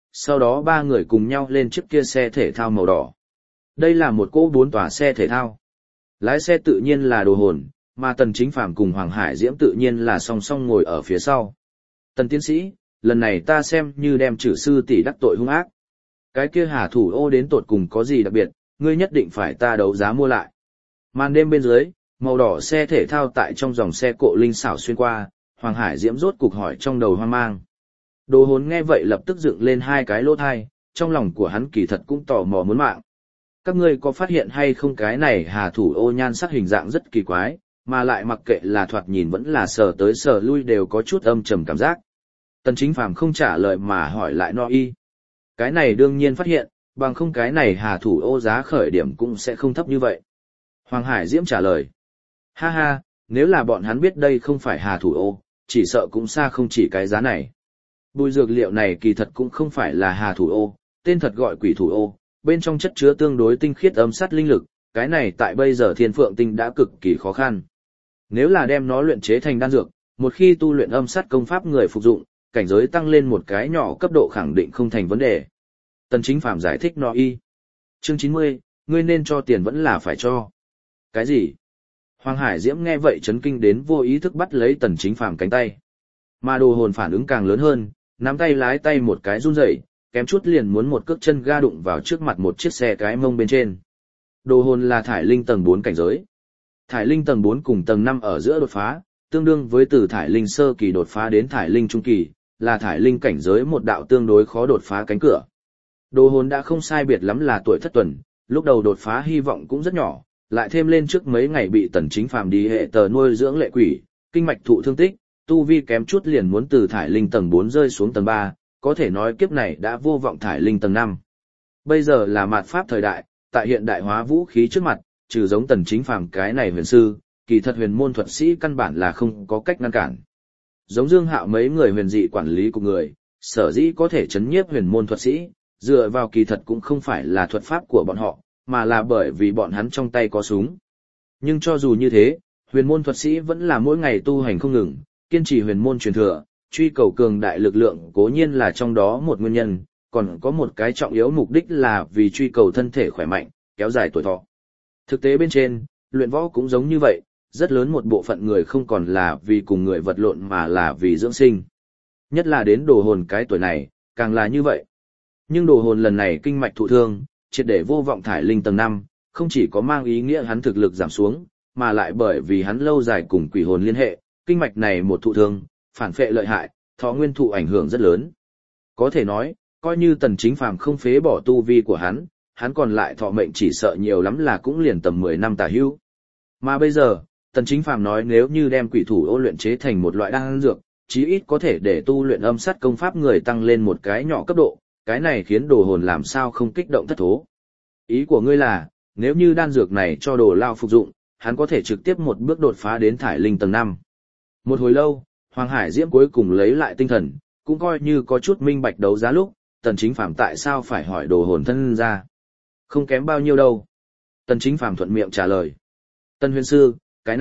sau đó ba người cùng nhau lên chiếc kia xe thể thao màu đỏ. Đây là một cỗ 4 tòa xe thể thao. Lái xe tự nhiên là Đồ Hồn, mà Tần Chính Phàm cùng Hoàng Hải Diễm tự nhiên là song song ngồi ở phía sau. Tần tiến sĩ, lần này ta xem như đem trừ sư tỷ đắc tội hung ác. Cái kia Hà Thủ Ô đến tột cùng có gì đặc biệt, ngươi nhất định phải ta đấu giá mua lại. Màn đêm bên dưới, màu đỏ xe thể thao tại trong dòng xe cộ linh xảo xuyên qua, Hoàng Hải Diễm rốt cục hỏi trong đầu hoang mang. Đồ Hồn nghe vậy lập tức dựng lên hai cái lỗ thai, trong lòng của hắn kỳ thật cũng tò mò muốn mạng. Các ngươi có phát hiện hay không cái này Hà Thủ Ô nhan sắc hình dạng rất kỳ quái, mà lại mặc kệ là thoạt nhìn vẫn là sờ tới sờ lui đều có chút âm trầm cảm giác. Tần Chính Phàm không trả lời mà hỏi lại no y. Cái này đương nhiên phát hiện, bằng không cái này Hà Thủ Ô giá khởi điểm cũng sẽ không thấp như vậy. Hoàng Hải Diễm trả lời. Ha ha, nếu là bọn hắn biết đây không phải Hà Thủ Ô, chỉ sợ cũng xa không chỉ cái giá này. Bùi dược liệu này kỳ thật cũng không phải là Hà Thủ Ô, tên thật gọi Quỷ Thủ Ô, bên trong chất chứa tương đối tinh khiết âm sát linh lực, cái này tại bây giờ Thiên Phượng Tinh đã cực kỳ khó khăn. Nếu là đem nó luyện chế thành đan dược, một khi tu luyện âm sát công pháp người phục dụng, cảnh giới tăng lên một cái nhỏ cấp độ khẳng định không thành vấn đề. Tần Chính Phàm giải thích no y. Chương 90, ngươi nên cho tiền vẫn là phải cho. Cái gì? Hoàng Hải Diễm nghe vậy chấn kinh đến vô ý thức bắt lấy Tần Chính Phàm cánh tay. Mà Đồ Hồn phản ứng càng lớn hơn, nắm tay lái tay một cái run rẩy, kém chút liền muốn một cước chân ga đụng vào trước mặt một chiếc xe cái mông bên trên. Đồ Hồn là thải linh tầng 4 cảnh giới. Thải linh tầng 4 cùng tầng 5 ở giữa đột phá, tương đương với từ thải linh sơ kỳ đột phá đến thải linh trung kỳ, là thải linh cảnh giới một đạo tương đối khó đột phá cánh cửa. Đồ Hồn đã không sai biệt lắm là tuổi thất tuần, lúc đầu đột phá hy vọng cũng rất nhỏ, lại thêm lên trước mấy ngày bị Tần Chính Phàm đi hệ tờ nuôi dưỡng lệ quỷ, kinh mạch thụ thương tích, tu vi kém chút liền muốn từ thải linh tầng 4 rơi xuống tầng 3, có thể nói kiếp này đã vô vọng thải linh tầng 5. Bây giờ là mạt pháp thời đại, tại hiện đại hóa vũ khí trước mặt, trừ giống Tần Chính Phàm cái này huyền sư, kỳ thật huyền môn thuật sĩ căn bản là không có cách ngăn cản. Giống Dương Hạo mấy người huyền dị quản lý của người, sở dĩ có thể chấn nhiếp huyền môn thuật sĩ, dựa vào kỳ thật cũng không phải là thuật pháp của bọn họ, mà là bởi vì bọn hắn trong tay có súng. Nhưng cho dù như thế, huyền môn thuật sĩ vẫn là mỗi ngày tu hành không ngừng, kiên trì huyền môn truyền thừa, truy cầu cường đại lực lượng cố nhiên là trong đó một nguyên nhân, còn có một cái trọng yếu mục đích là vì truy cầu thân thể khỏe mạnh, kéo dài tuổi thọ. Thực tế bên trên, luyện võ cũng giống như vậy, rất lớn một bộ phận người không còn là vì cùng người vật lộn mà là vì dưỡng sinh. Nhất là đến Đồ Hồn cái tuổi này, càng là như vậy. Nhưng Đồ Hồn lần này kinh mạch thụ thương, triệt để vô vọng thải linh tầng 5, không chỉ có mang ý nghĩa hắn thực lực giảm xuống, mà lại bởi vì hắn lâu dài cùng quỷ hồn liên hệ, kinh mạch này một thụ thương, phản phệ lợi hại, thọ nguyên thụ ảnh hưởng rất lớn. Có thể nói, coi như Tần Chính Phàm không phế bỏ tu vi của hắn còn lại thọ mệnh chỉ sợ nhiều lắm là cũng liền tầm 10 năm tà hữu. Mà bây giờ, Tần Chính Phàm nói nếu như đem quỷ thủ ô luyện chế thành một loại đan dược, chí ít có thể để tu luyện âm sát công pháp người tăng lên một cái nhỏ cấp độ, cái này khiến Đồ Hồn làm sao không kích động thất thố. Ý của ngươi là, nếu như đan dược này cho Đồ Lao phục dụng, hắn có thể trực tiếp một bước đột phá đến thải linh tầng 5. Một hồi lâu, Hoàng Hải Diễm cuối cùng lấy lại tinh thần, cũng coi như có chút minh bạch đấu giá lúc, Tần Chính Phàm tại sao phải hỏi Đồ Hồn thân ra. Không kém bao nhiêu đâu. Tần Chính Phàm thuận miệng trả lời. Tần huyền sư,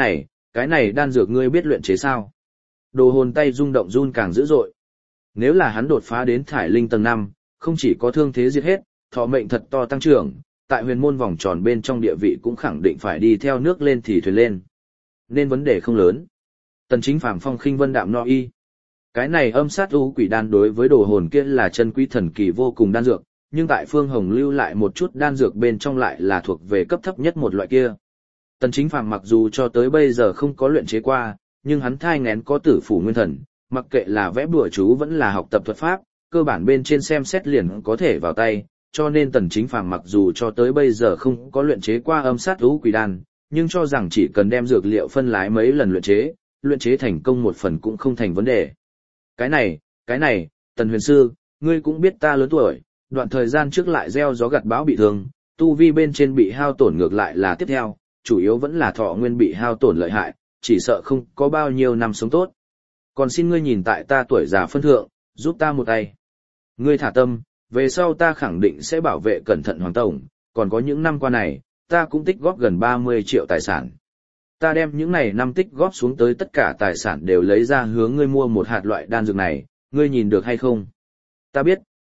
cái này đan dược ngươi biết luyện chế sao? Đồ Hồn tay rung động run càng dữ dội. Nếu là hắn đột phá đến thải linh tầng 5, không chỉ có thương thế diệt hết, thọ mệnh thật to tăng trưởng, tại huyền môn vòng tròn bên trong địa vị cũng khẳng định phải đi theo nước lên thì thuyền lên. Nên vấn đề không lớn. Tần Chính Phàm phong khinh vân đạm no y. Cái này âm sát u quỷ đan đối với Đồ Hồn kia là chân quý thần kỳ vô cùng đan dược, nhưng tại Phương Hồng lưu lại một chút đan dược bên trong lại là thuộc về cấp thấp nhất một loại kia. Tần Chính Phàm mặc dù cho tới bây giờ không có luyện chế qua, nhưng hắn thai nghén có tử phủ nguyên thần, mặc kệ là vẽ bùa chú vẫn là học tập thuật pháp, cơ bản bên trên xem xét liền có thể vào tay, cho nên Tần Chính Phàm mặc dù cho tới bây giờ không có luyện chế qua âm sát u quỷ đan, nhưng cho rằng chỉ cần đem dược liệu phân lái mấy lần luyện chế thành công một phần cũng không thành vấn đề. Cái này, Tần huyền sư, ngươi cũng biết ta lớn tuổi, đoạn thời gian trước lại gieo gió gặt bão bị thương, tu vi bên trên bị hao tổn ngược lại là tiếp theo, chủ yếu vẫn là thọ nguyên bị hao tổn lợi hại, chỉ sợ không có bao nhiêu năm sống tốt. Còn xin ngươi nhìn tại ta tuổi già phân thượng, giúp ta một tay. Ngươi thả tâm, về sau ta khẳng định sẽ bảo vệ cẩn thận Hoàng Tổng, còn có những năm qua này, ta cũng tích góp gần 30 triệu tài sản. Ta đem những này năm tích góp xuống tới tất cả tài sản đều lấy ra hướng ngươi mua một hạt loại đan dược này, ngươi nhìn được hay không? Ta biết,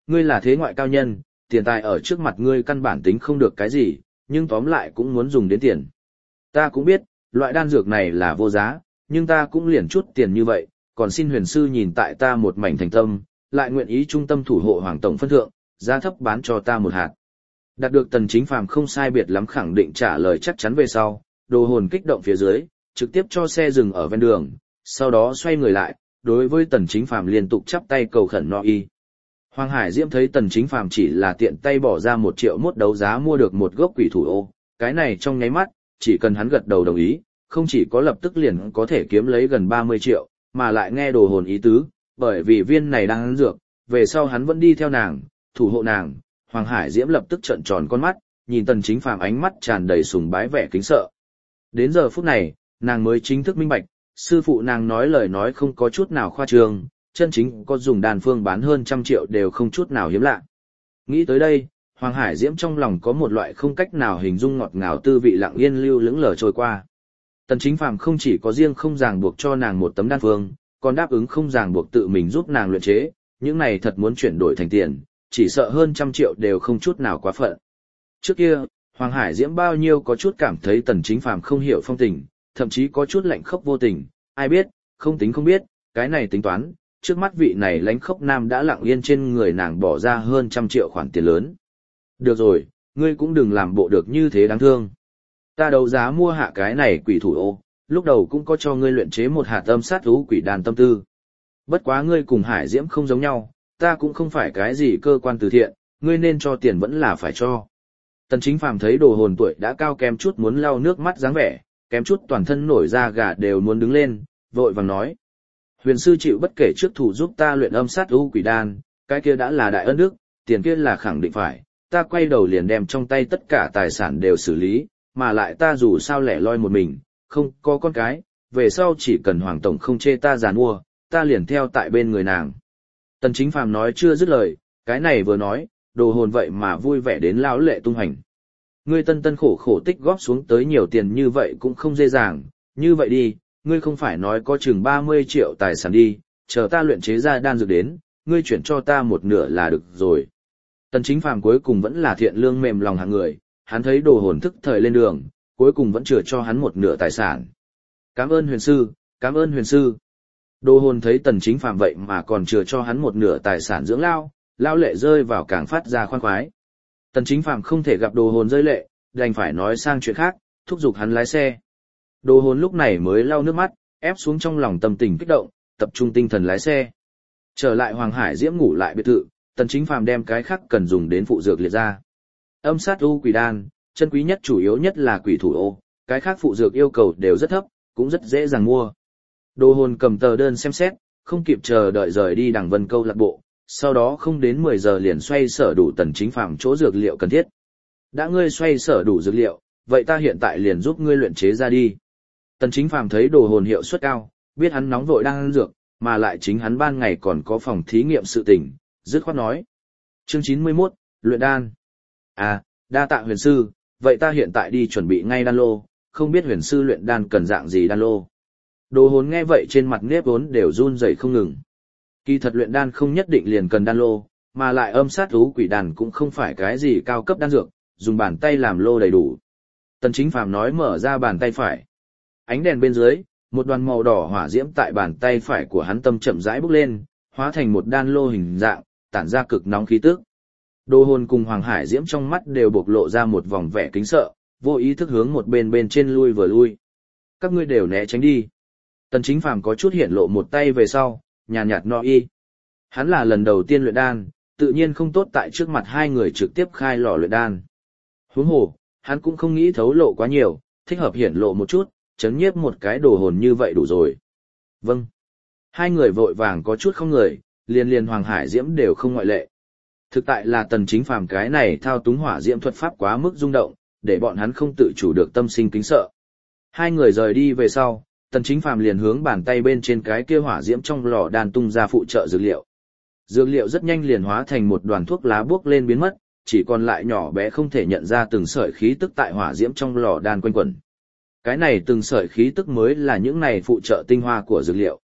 ngươi là thế ngoại cao nhân, tiền tài ở trước mặt ngươi căn bản tính không được cái gì, nhưng tóm lại cũng muốn dùng đến tiền. Ta cũng biết, loại đan dược này là vô giá, nhưng ta cũng liền chút tiền như vậy, còn xin huyền sư nhìn tại ta một mảnh thành tâm, lại nguyện ý trung tâm thủ hộ hoàng tổng phân thượng, giá thấp bán cho ta một hạt. Đạt được Tần Chính Phàm không sai biệt lắm khẳng định trả lời chắc chắn về sau, đồ hồn kích động phía dưới, trực tiếp cho xe dừng ở ven đường, sau đó xoay người lại, đối với Tần Chính Phàm liên tục chắp tay cầu khẩn no y. Hoàng Hải Diễm thấy Tần Chính Phàm chỉ là tiện tay bỏ ra 1 triệu mốt đấu giá mua được một gốc quỷ thủ ô, cái này trong nháy mắt, chỉ cần hắn gật đầu đồng ý, không chỉ có lập tức liền có thể kiếm lấy gần 30 triệu, mà lại nghe đồ hồn ý tứ, bởi vì viên này đang ăn dược, về sau hắn vẫn đi theo nàng, thủ hộ nàng. Hoàng Hải Diễm lập tức trợn tròn con mắt, nhìn Tần Chính Phàm ánh mắt tràn đầy sùng bái vẻ kính sợ. Đến giờ phút này, nàng mới chính thức minh bạch, sư phụ nàng nói lời nói không có chút nào khoa trương, chân chính có dùng đan phương bán hơn 100 triệu đều không chút nào hiếm lạ. Nghĩ tới đây, Hoàng Hải Diễm trong lòng có một loại không cách nào hình dung ngọt ngào tư vị lặng yên lưu lững lờ trôi qua. Tần Chính Phàm không chỉ có riêng không ràng buộc cho nàng một tấm đan phương, còn đáp ứng không ràng buộc tự mình giúp nàng luyện chế, những này thật muốn chuyển đổi thành tiền, chỉ sợ hơn 100 triệu đều không chút nào quá phận. Trước kia, Hoàng Hải Diễm bao nhiêu có chút cảm thấy Tần Chính Phàm không hiểu phong tình, thậm chí có chút lạnh khốc vô tình, ai biết, không tính không biết, cái này tính toán, trước mắt vị này lãnh khốc nam đã lặng yên trên người nàng bỏ ra hơn 100 triệu khoản tiền lớn. Được rồi, ngươi cũng đừng làm bộ được như thế đáng thương. Ta đấu giá mua hạ cái này quỷ thủ ô, lúc đầu cũng có cho ngươi luyện chế một hạt âm sát thú quỷ đàn tâm tư. Bất quá ngươi cùng Hải Diễm không giống nhau, ta cũng không phải cái gì cơ quan từ thiện, ngươi nên cho tiền vẫn là phải cho. Tần Chính Phàm thấy đồ hồn tuổi đã cao kém chút muốn lau nước mắt dáng vẻ, kém chút toàn thân nổi da gà đều muốn đứng lên, vội vàng nói. Huyền sư chịu bất kể trước thủ giúp ta luyện âm sát u quỷ đan, cái kia đã là đại ân đức, tiền kia là khẳng định phải, ta quay đầu liền đem trong tay tất cả tài sản đều xử lý, mà lại ta dù sao lẻ loi một mình, không có con cái, về sau chỉ cần Hoàng Tổng không chê ta giàn mua, ta liền theo tại bên người nàng. Tần Chính Phàm nói chưa dứt lời, cái này vừa nói, đồ hồn vậy mà vui vẻ đến lao lệ tung hành. Ngươi tân tân khổ khổ tích góp xuống tới nhiều tiền như vậy cũng không dễ dàng, như vậy đi, ngươi không phải nói có chừng 30 triệu tài sản đi, chờ ta luyện chế ra đan dược đến, ngươi chuyển cho ta một nửa là được rồi. Tần Chính Phàm cuối cùng vẫn là thiện lương mềm lòng hạng người, hắn thấy đồ hồn thức thời lên đường, cuối cùng vẫn chừa cho hắn một nửa tài sản. Cảm ơn huyền sư, cảm ơn huyền sư. Đồ hồn thấy Tần Chính Phàm vậy mà còn chừa cho hắn một nửa tài sản dưỡng lao lệ rơi vào càng phát ra khoan khoái. Tần Chính Phàm không thể gặp đồ hồn rơi lệ, đành phải nói sang chuyện khác, thúc giục hắn lái xe. Đồ hồn lúc này mới lau nước mắt, ép xuống trong lòng tâm tình kích động, tập trung tinh thần lái xe. Trở lại Hoàng Hải Diễm ngủ lại biệt thự, Tần Chính Phàm đem cái khác cần dùng đến phụ dược liệt ra. Âm sát u quỷ đan, chân quý nhất chủ yếu nhất là quỷ thủ ô, cái khác phụ dược yêu cầu đều rất thấp, cũng rất dễ dàng mua. Đồ hồn cầm tờ đơn xem xét, không kịp chờ đợi rời đi Đằng Vân câu lạc bộ, sau đó không đến 10 giờ liền xoay sở đủ Tần Chính Phàm chỗ dược liệu cần thiết. Đã ngươi xoay sở đủ dược liệu, vậy ta hiện tại liền giúp ngươi luyện chế ra đi. Tần Chính Phàm thấy đồ hồn hiệu suất cao, biết hắn nóng vội đang ăn dược, mà lại chính hắn ban ngày còn có phòng thí nghiệm sự tình, dứt khoát nói. Chương 91, luyện đan. À, đa tạ huyền sư, vậy ta hiện tại đi chuẩn bị ngay đan lô, không biết huyền sư luyện đan cần dạng gì đan lô. Đồ hồn nghe vậy trên mặt nếp vốn đều run rẩy không ngừng. Kỳ thật luyện đan không nhất định liền cần đan lô, mà lại âm sát thú quỷ đàn cũng không phải cái gì cao cấp đan dược, dùng bàn tay làm lô đầy đủ. Tần Chính Phàm nói mở ra bàn tay phải. Ánh đèn bên dưới, một đoàn màu đỏ hỏa diễm tại bàn tay phải của hắn tâm chậm rãi bốc lên, hóa thành một đan lô hình dạng, tản ra cực nóng khí tức. Đồ hồn cùng Hoàng Hải Diễm trong mắt đều bộc lộ ra một vòng vẻ kính sợ, vô ý thức hướng một bên trên lui vừa lui. Các ngươi đều né tránh đi. Tần Chính Phàm có chút hiện lộ một tay về sau, nhàn nhạt no y. Hắn là lần đầu tiên luyện đan, tự nhiên không tốt tại trước mặt hai người trực tiếp khai lò luyện đan. Huống hồ, hắn cũng không nghĩ thấu lộ quá nhiều, thích hợp hiển lộ một chút, chấn nhiếp một cái đồ hồn như vậy đủ rồi. Vâng. Hai người vội vàng có chút không người, liền Hoàng Hải Diễm đều không ngoại lệ. Thực tại là Tần Chính Phàm cái này thao túng hỏa diễm thuật pháp quá mức rung động, để bọn hắn không tự chủ được tâm sinh kính sợ. Hai người rời đi về sau, Tần Chính Phàm liền hướng bàn tay bên trên cái kia hỏa diễm trong lò đan tung ra phụ trợ dược liệu. Dược liệu rất nhanh liền hóa thành một đoàn thuốc lá bước lên biến mất, chỉ còn lại nhỏ bé không thể nhận ra từng sợi khí tức tại hỏa diễm trong lò đan quanh quẩn. Cái này từng sợi khí tức mới là những này phụ trợ tinh hoa của dược liệu.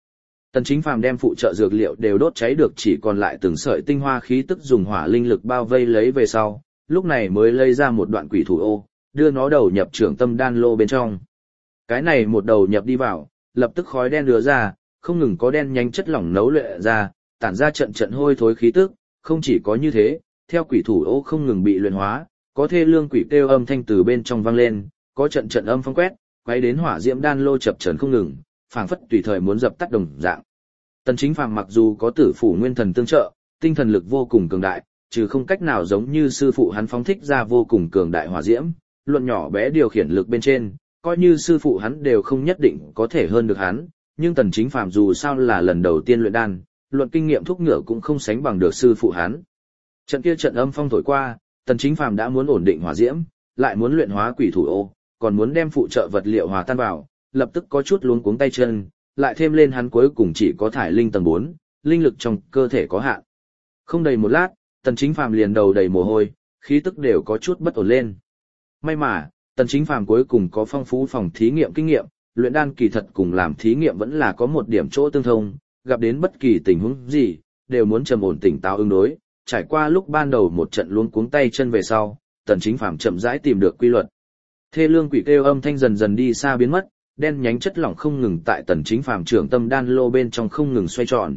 Tần Chính Phàm đem phụ trợ dược liệu đều đốt cháy được, chỉ còn lại từng sợi tinh hoa khí tức dùng hỏa linh lực bao vây lấy về sau, lúc này mới lấy ra một đoạn quỷ thủ ô, đưa nó đầu nhập trưởng tâm đan lô bên trong. Cái này một đầu nhập đi vào, lập tức khói đen lứa ra, không ngừng có đen nhánh chất lỏng nấu luyện ra, tản ra trận trận hôi thối khí tức, không chỉ có như thế, theo quỷ thủ ô không ngừng bị luyện hóa, có thê lương quỷ kêu âm thanh từ bên trong vang lên, có trận trận âm phong quét, quay đến hỏa diễm đan lô chập chờn không ngừng, phảng phất tùy thời muốn dập tắt đồng dạng. Tần Chính Phàm mặc dù có tử phủ nguyên thần tương trợ, tinh thần lực vô cùng cường đại, trừ không cách nào giống như sư phụ hắn phóng thích ra vô cùng cường đại hỏa diễm, luận nhỏ bé điều khiển lực bên trên, coi như sư phụ hắn đều không nhất định có thể hơn được hắn, nhưng Tần Chính Phàm dù sao là lần đầu tiên luyện đan, luận kinh nghiệm thúc ngựa cũng không sánh bằng được sư phụ hắn. Trận kia trận âm phong thổi qua, Tần Chính Phàm đã muốn ổn định hỏa diễm, lại muốn luyện hóa quỷ thủ ô, còn muốn đem phụ trợ vật liệu hòa tan vào, lập tức có chút luống cuống tay chân, lại thêm lên hắn cuối cùng chỉ có thải linh tầng 4, linh lực trong cơ thể có hạn. Không đầy một lát, Tần Chính Phàm liền đầu đầy mồ hôi, khí tức đều có chút bất ổn lên. May mà, Tần Chính Phàm cuối cùng có phong phú phòng thí nghiệm kinh nghiệm, luyện đan kỳ thật cùng làm thí nghiệm vẫn là có một điểm chỗ tương thông, gặp đến bất kỳ tình huống gì, đều muốn trầm ổn tỉnh táo ứng đối, trải qua lúc ban đầu một trận luống cuống tay chân về sau, Tần Chính Phàm chậm rãi tìm được quy luật. Thê lương quỷ kêu âm thanh dần dần đi xa biến mất, đen nhánh chất lỏng không ngừng tại Tần Chính Phàm trưởng tâm đan lô bên trong không ngừng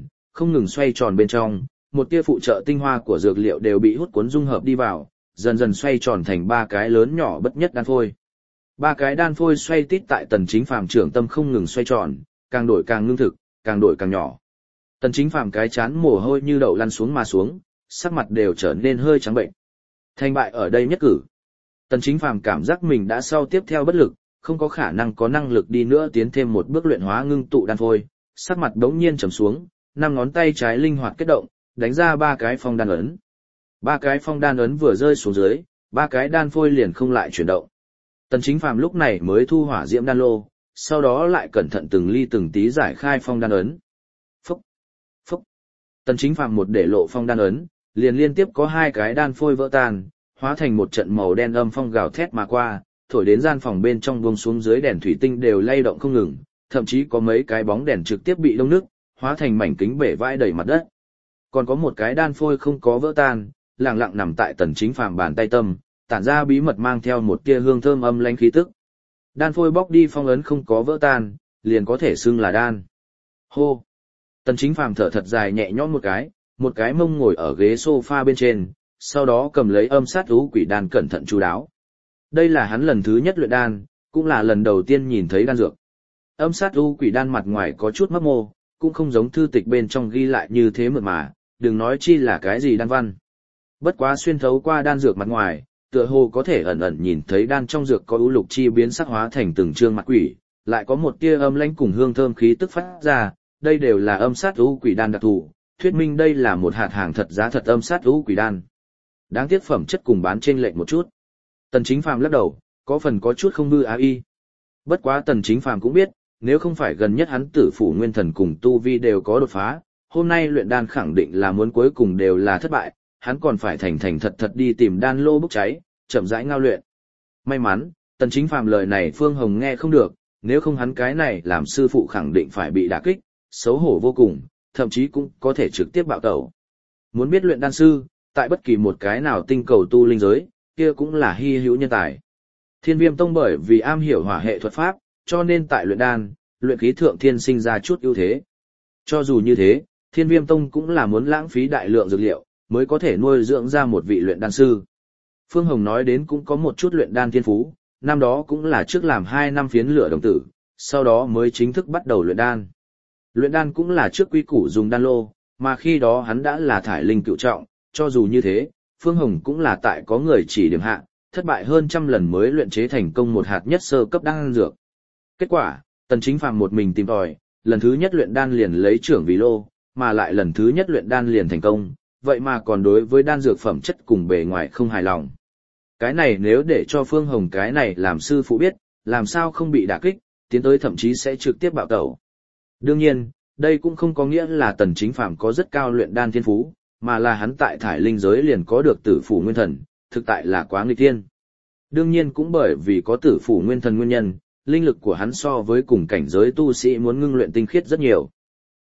xoay tròn bên trong, một tia phụ trợ tinh hoa của dược liệu đều bị hút cuốn dung hợp đi vào, dần dần xoay tròn thành ba cái lớn nhỏ bất nhất đan phôi. Ba cái đan phôi xoay tít tại Tần Chính Phàm trưởng tâm không ngừng xoay tròn, càng đổi càng ngưng thực, càng đổi càng nhỏ. Tần Chính Phàm cái chán mồ hôi như đậu lăn xuống mà xuống, sắc mặt đều trở nên hơi trắng bệnh. Thành bại ở đây nhất cử. Tần Chính Phàm cảm giác mình đã sau tiếp theo bất lực, không có khả năng có năng lực đi nữa tiến thêm một bước luyện hóa ngưng tụ đan phôi, sắc mặt đống nhiên trầm xuống, năm ngón tay trái linh hoạt kết động, đánh ra ba cái phong đan ấn. Ba cái phong đan ấn vừa rơi xuống dưới, ba cái đan phôi liền không lại chuyển động. Tần Chính Phàm lúc này mới thu hỏa diễm đan lô, sau đó lại cẩn thận từng ly từng tí giải khai phong đan ấn. Phúc, phúc. Tần Chính Phàm một để lộ phong đan ấn, liền liên tiếp có hai cái đan phôi vỡ tan, hóa thành một trận màu đen âm phong gào thét mà qua, thổi đến gian phòng bên trong buông xuống dưới đèn thủy tinh đều lay động không ngừng, thậm chí có mấy cái bóng đèn trực tiếp bị đông nước, hóa thành mảnh kính bể vãi đầy mặt đất. Còn có một cái đan phôi không có vỡ tan, lặng lặng nằm tại Tần Chính Phàm bàn tay tâm, tản ra bí mật mang theo một tia hương thơm âm lãnh khí tức. Đan phôi bóc đi phong ấn không có vỡ tan, liền có thể xưng là đan. Hô. Tần Chính Phàm thở thật dài nhẹ nhõm một cái mông ngồi ở ghế sofa bên trên, sau đó cầm lấy âm sát thú quỷ đan cẩn thận chú đáo. Đây là hắn lần thứ nhất luyện đan, cũng là lần đầu tiên nhìn thấy đan dược. Âm sát thú quỷ đan mặt ngoài có chút mấp mô, cũng không giống thư tịch bên trong ghi lại như thế mượt mà, đừng nói chi là cái gì đan văn. Bất quá xuyên thấu qua đan dược mặt ngoài, tựa hồ có thể ẩn ẩn nhìn thấy đan trong dược có ưu lục chi biến sắc hóa thành từng trương mặt quỷ, lại có một tia âm lãnh cùng hương thơm khí tức phát ra, đây đều là âm sát thú quỷ đan đặc thù, thuyết minh đây là một hạt hàng thật giá thật âm sát thú quỷ đan. Đáng tiếc phẩm chất cùng bán trên lệch một chút. Tần Chính Phàm lắc đầu, có phần có chút không vư á y. Bất quá Tần Chính Phàm cũng biết, nếu không phải gần nhất hắn tử phủ nguyên thần cùng tu vi đều có đột phá, hôm nay luyện đan khẳng định là muốn cuối cùng đều là thất bại, hắn còn phải thành thành thật thật đi tìm đan lô bốc cháy, chậm rãi ngao luyện. May mắn, Tần Chính Phàm lời này Phương Hồng nghe không được, nếu không hắn cái này làm sư phụ khẳng định phải bị đả kích, xấu hổ vô cùng, thậm chí cũng có thể trực tiếp bạo tẩu. Muốn biết luyện đan sư, tại bất kỳ một cái nào tinh cầu tu linh giới, kia cũng là hy hữu nhân tài. Thiên Viêm Tông bởi vì am hiểu hỏa hệ thuật pháp, cho nên tại luyện đan, luyện khí thượng thiên sinh ra chút ưu thế. Cho dù như thế, Thiên Viêm Tông cũng là muốn lãng phí đại lượng dược liệu, mới có thể nuôi dưỡng ra một vị luyện đan sư. Phương Hồng nói đến cũng có một chút luyện đan thiên phú, năm đó cũng là trước làm 2 năm phiến lửa đồng tử, sau đó mới chính thức bắt đầu luyện đan. Luyện đan cũng là trước quy củ dùng đan lô, mà khi đó hắn đã là thải linh cựu trọng, cho dù như thế, Phương Hồng cũng là tại có người chỉ điểm hạ, thất bại hơn trăm lần mới luyện chế thành công một hạt nhất sơ cấp đan dược. Kết quả, Tần Chính Phàm một mình tìm tòi, lần thứ nhất luyện đan liền lấy trưởng vì lô, mà lại lần thứ nhất luyện đan liền thành công, vậy mà còn đối với đan dược phẩm chất cùng bề ngoài không hài lòng. Cái này nếu để cho Phương Hồng cái này làm sư phụ biết, làm sao không bị đả kích, tiến tới thậm chí sẽ trực tiếp bạo tẩu. Đương nhiên, đây cũng không có nghĩa là Tần Chính Phàm có rất cao luyện đan thiên phú, mà là hắn tại thải linh giới liền có được tử phủ nguyên thần, thực tại là quá nghịch thiên. Đương nhiên cũng bởi vì có tử phủ nguyên thần nguyên nhân, linh lực của hắn so với cùng cảnh giới tu sĩ muốn ngưng luyện tinh khiết rất nhiều.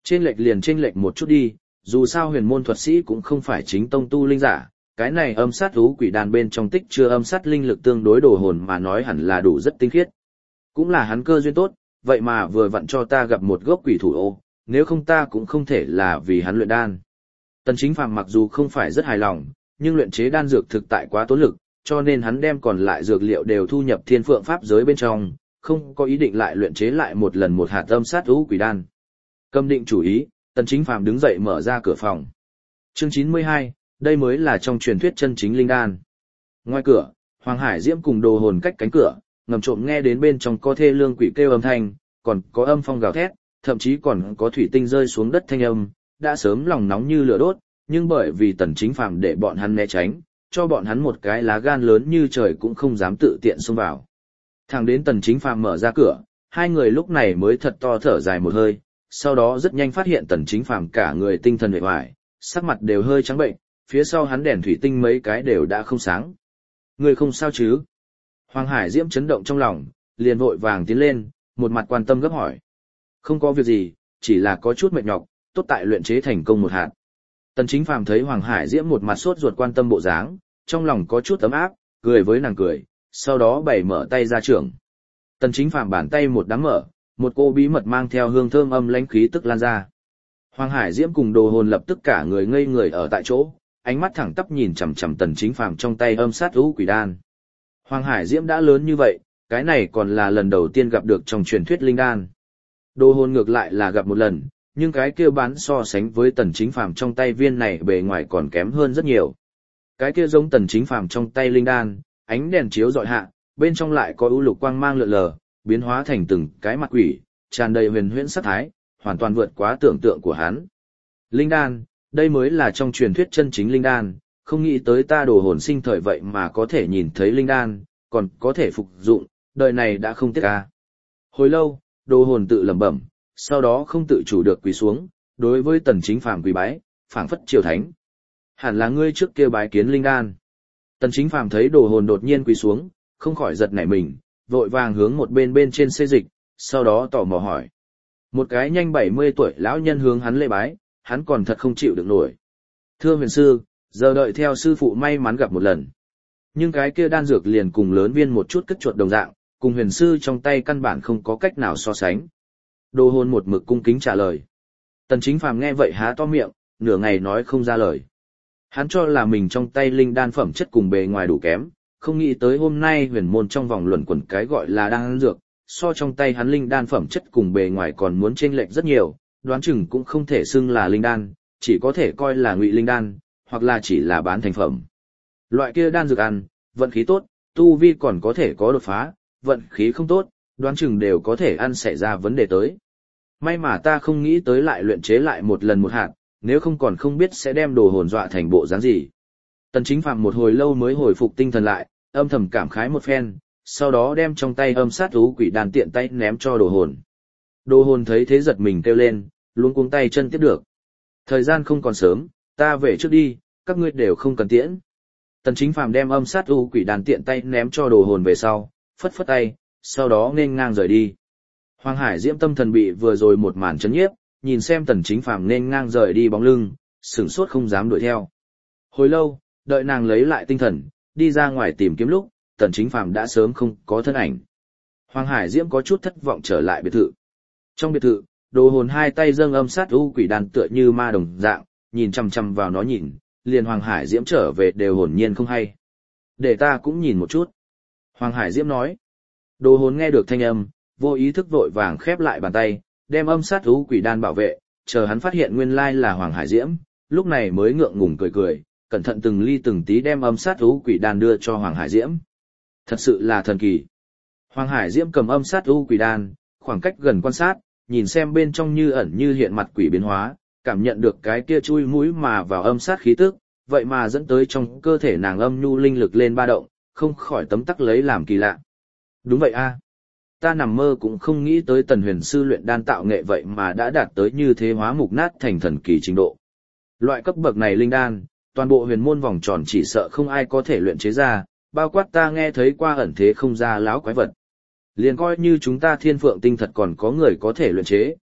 Chênh lệch một chút đi, dù sao huyền môn thuật sĩ cũng không phải chính tông tu linh giả, cái này âm sát thú quỷ đàn bên trong tích chưa âm sát linh lực tương đối đồ hồn mà nói hẳn là đủ rất tinh khiết. Cũng là hắn cơ duyên tốt, vậy mà vừa vặn cho ta gặp một gốc quỷ thủ ô, nếu không ta cũng không thể là vì hắn luyện đan. Tần Chính Phàm mặc dù không phải rất hài lòng, nhưng luyện chế đan dược thực tại quá tốn lực, cho nên hắn đem còn lại dược liệu đều thu nhập thiên phượng pháp giới bên trong, không có ý định lại luyện chế lại một lần một hạt âm sát thú quỷ đan. Cầm định chủ ý, Tần Chính Phàm đứng dậy mở ra cửa phòng. Chương 92, đây mới là trong truyền thuyết chân chính linh đan. Ngoài cửa, Hoàng Hải Diễm cùng đồ hồn cách cánh cửa, ngầm trộm nghe đến bên trong có thê lương quỷ kêu âm thanh, còn có âm phong gào thét, thậm chí còn có thủy tinh rơi xuống đất thanh âm, đã sớm lòng nóng như lửa đốt, nhưng bởi vì Tần Chính Phàm để bọn hắn né tránh, cho bọn hắn một cái lá gan lớn như trời cũng không dám tự tiện xông vào. Thẳng đến Tần Chính Phàm mở ra cửa, hai người lúc này mới thật to thở dài một hơi, sau đó rất nhanh phát hiện Tần Chính Phàm cả người tinh thần uể oải, sắc mặt đều hơi trắng bệnh, phía sau hắn đèn thủy tinh mấy cái đều đã không sáng. Người không sao chứ? Hoàng Hải Diễm chấn động trong lòng, liền vội vàng tiến lên, một mặt quan tâm gấp hỏi. Không có việc gì, chỉ là có chút mệt nhọc, tốt tại luyện chế thành công một hạt. Tần Chính Phàm thấy Hoàng Hải Diễm một mặt sốt ruột quan tâm bộ dáng, trong lòng có chút ấm áp, cười với nàng cười, sau đó bày mở tay ra trưởng. Tần Chính Phàm bàn tay một đám mở, một cô bí mật mang theo hương thơm âm lãnh khí tức lan ra. Hoàng Hải Diễm cùng đồ hồn lập tức cả người ngây người ở tại chỗ, ánh mắt thẳng tắp nhìn chằm chằm Tần Chính Phàm trong tay âm sát thú quỷ đan. Hoàng Hải Diễm đã lớn như vậy, cái này còn là lần đầu tiên gặp được trong truyền thuyết linh đan. Đồ hồn ngược lại là gặp một lần, nhưng cái kia bán so sánh với Tần Chính Phàm trong tay viên này bề ngoài còn kém hơn rất nhiều. Cái kia giống Tần Chính Phàm trong tay linh đan, ánh đèn chiếu rọi hạ, bên trong lại có ưu lục quang mang lượn lờ, biến hóa thành từng cái mặt quỷ, tràn đầy huyền huyễn sắc thái, hoàn toàn vượt quá tưởng tượng của hắn. Linh đan, đây mới là trong truyền thuyết chân chính linh đan, không nghĩ tới ta đồ hồn sinh thời vậy mà có thể nhìn thấy linh đan, còn có thể phục dụng, đời này đã không tiếc ca. Hồi lâu, đồ hồn tự lẩm bẩm, sau đó không tự chủ được quỳ xuống, đối với Tần Chính Phàm quỳ bái, phảng phất triều thánh. Hẳn là ngươi trước kia bái kiến linh đan. Tần Chính Phàm thấy đồ hồn đột nhiên quỳ xuống, không khỏi giật nảy mình, vội vàng hướng một bên trên xê dịch, sau đó tò mò hỏi. Một cái nhanh 70 tuổi lão nhân hướng hắn lễ bái, hắn còn thật không chịu được nổi. Thưa huyền sư, giờ đợi theo sư phụ may mắn gặp một lần. Nhưng cái kia đan dược liền cùng lớn viên một chút cất chuột đồng dạng, cùng huyền sư trong tay căn bản không có cách nào so sánh. Đồ hồn một mực cung kính trả lời. Tần Chính Phàm nghe vậy há to miệng, nửa ngày nói không ra lời. Hắn cho là mình trong tay linh đan phẩm chất cùng bề ngoài đủ kém, không nghĩ tới hôm nay huyền môn trong vòng luẩn quẩn cái gọi là đan dược, so trong tay hắn linh đan phẩm chất cùng bề ngoài còn muốn chênh lệch rất nhiều, đoán chừng cũng không thể xưng là linh đan, chỉ có thể coi là ngụy linh đan, hoặc là chỉ là bán thành phẩm. Loại kia đan dược ăn, vận khí tốt, tu vi còn có thể có đột phá, vận khí không tốt, đoán chừng đều có thể ăn xảy ra vấn đề tới. May mà ta không nghĩ tới lại luyện chế lại một lần một hạt, nếu không còn không biết sẽ đem đồ hồn dọa thành bộ dáng gì. Tần Chính Phàm một hồi lâu mới hồi phục tinh thần lại, âm thầm cảm khái một phen, sau đó đem trong tay âm sát thú quỷ đan tiện tay ném cho đồ hồn. Đồ hồn thấy thế giật mình kêu lên, luống cuống tay chân tiếp được. Thời gian không còn sớm, ta về trước đi, các ngươi đều không cần tiễn. Tần Chính Phàm đem âm sát thú quỷ đan tiện tay ném cho đồ hồn về sau, phất phất tay, sau đó nên ngang rời đi. Hoàng Hải Diễm tâm thần bị vừa rồi một màn chấn nhiếp, nhìn xem Tần Chính Phàm nên ngang rời đi bóng lưng, sửng sốt không dám đuổi theo. Hồi lâu, đợi nàng lấy lại tinh thần, đi ra ngoài tìm kiếm lúc, Tần Chính Phàm đã sớm không có thân ảnh. Hoàng Hải Diễm có chút thất vọng trở lại biệt thự. Trong biệt thự, đồ hồn hai tay dâng âm sát u quỷ đan tựa như ma đồng dạng, nhìn chằm chằm vào nó nhìn, liền Hoàng Hải Diễm trở về đều hồn nhiên không hay. Để ta cũng nhìn một chút. Hoàng Hải Diễm nói. Đồ hồn nghe được thanh âm, vô ý thức vội vàng khép lại bàn tay, đem âm sát u quỷ đan bảo vệ, chờ hắn phát hiện nguyên lai là Hoàng Hải Diễm, lúc này mới ngượng ngùng cười cười, cẩn thận từng ly từng tí đem âm sát u quỷ đan đưa cho Hoàng Hải Diễm. Thật sự là thần kỳ. Hoàng Hải Diễm cầm âm sát u quỷ đan, khoảng cách gần quan sát, nhìn xem bên trong như ẩn như hiện mặt quỷ biến hóa, cảm nhận được cái kia chui mũi mà vào âm sát khí tức, vậy mà dẫn tới trong cơ thể nàng âm nhu linh lực lên ba động, không khỏi tấm tắc lấy làm kỳ lạ. Đúng vậy a, ta nằm mơ cũng không nghĩ tới Tần Huyền sư luyện đan tạo nghệ vậy mà đã đạt tới như thế hóa mục nát thành thần kỳ trình độ. Loại cấp bậc này linh đan, toàn bộ huyền môn vòng tròn chỉ sợ không ai có thể luyện chế ra, bao quát ta nghe thấy qua ẩn thế không ra láo quái vật. Liền coi như chúng ta Thiên Phượng Tinh thật còn có người có thể luyện chế,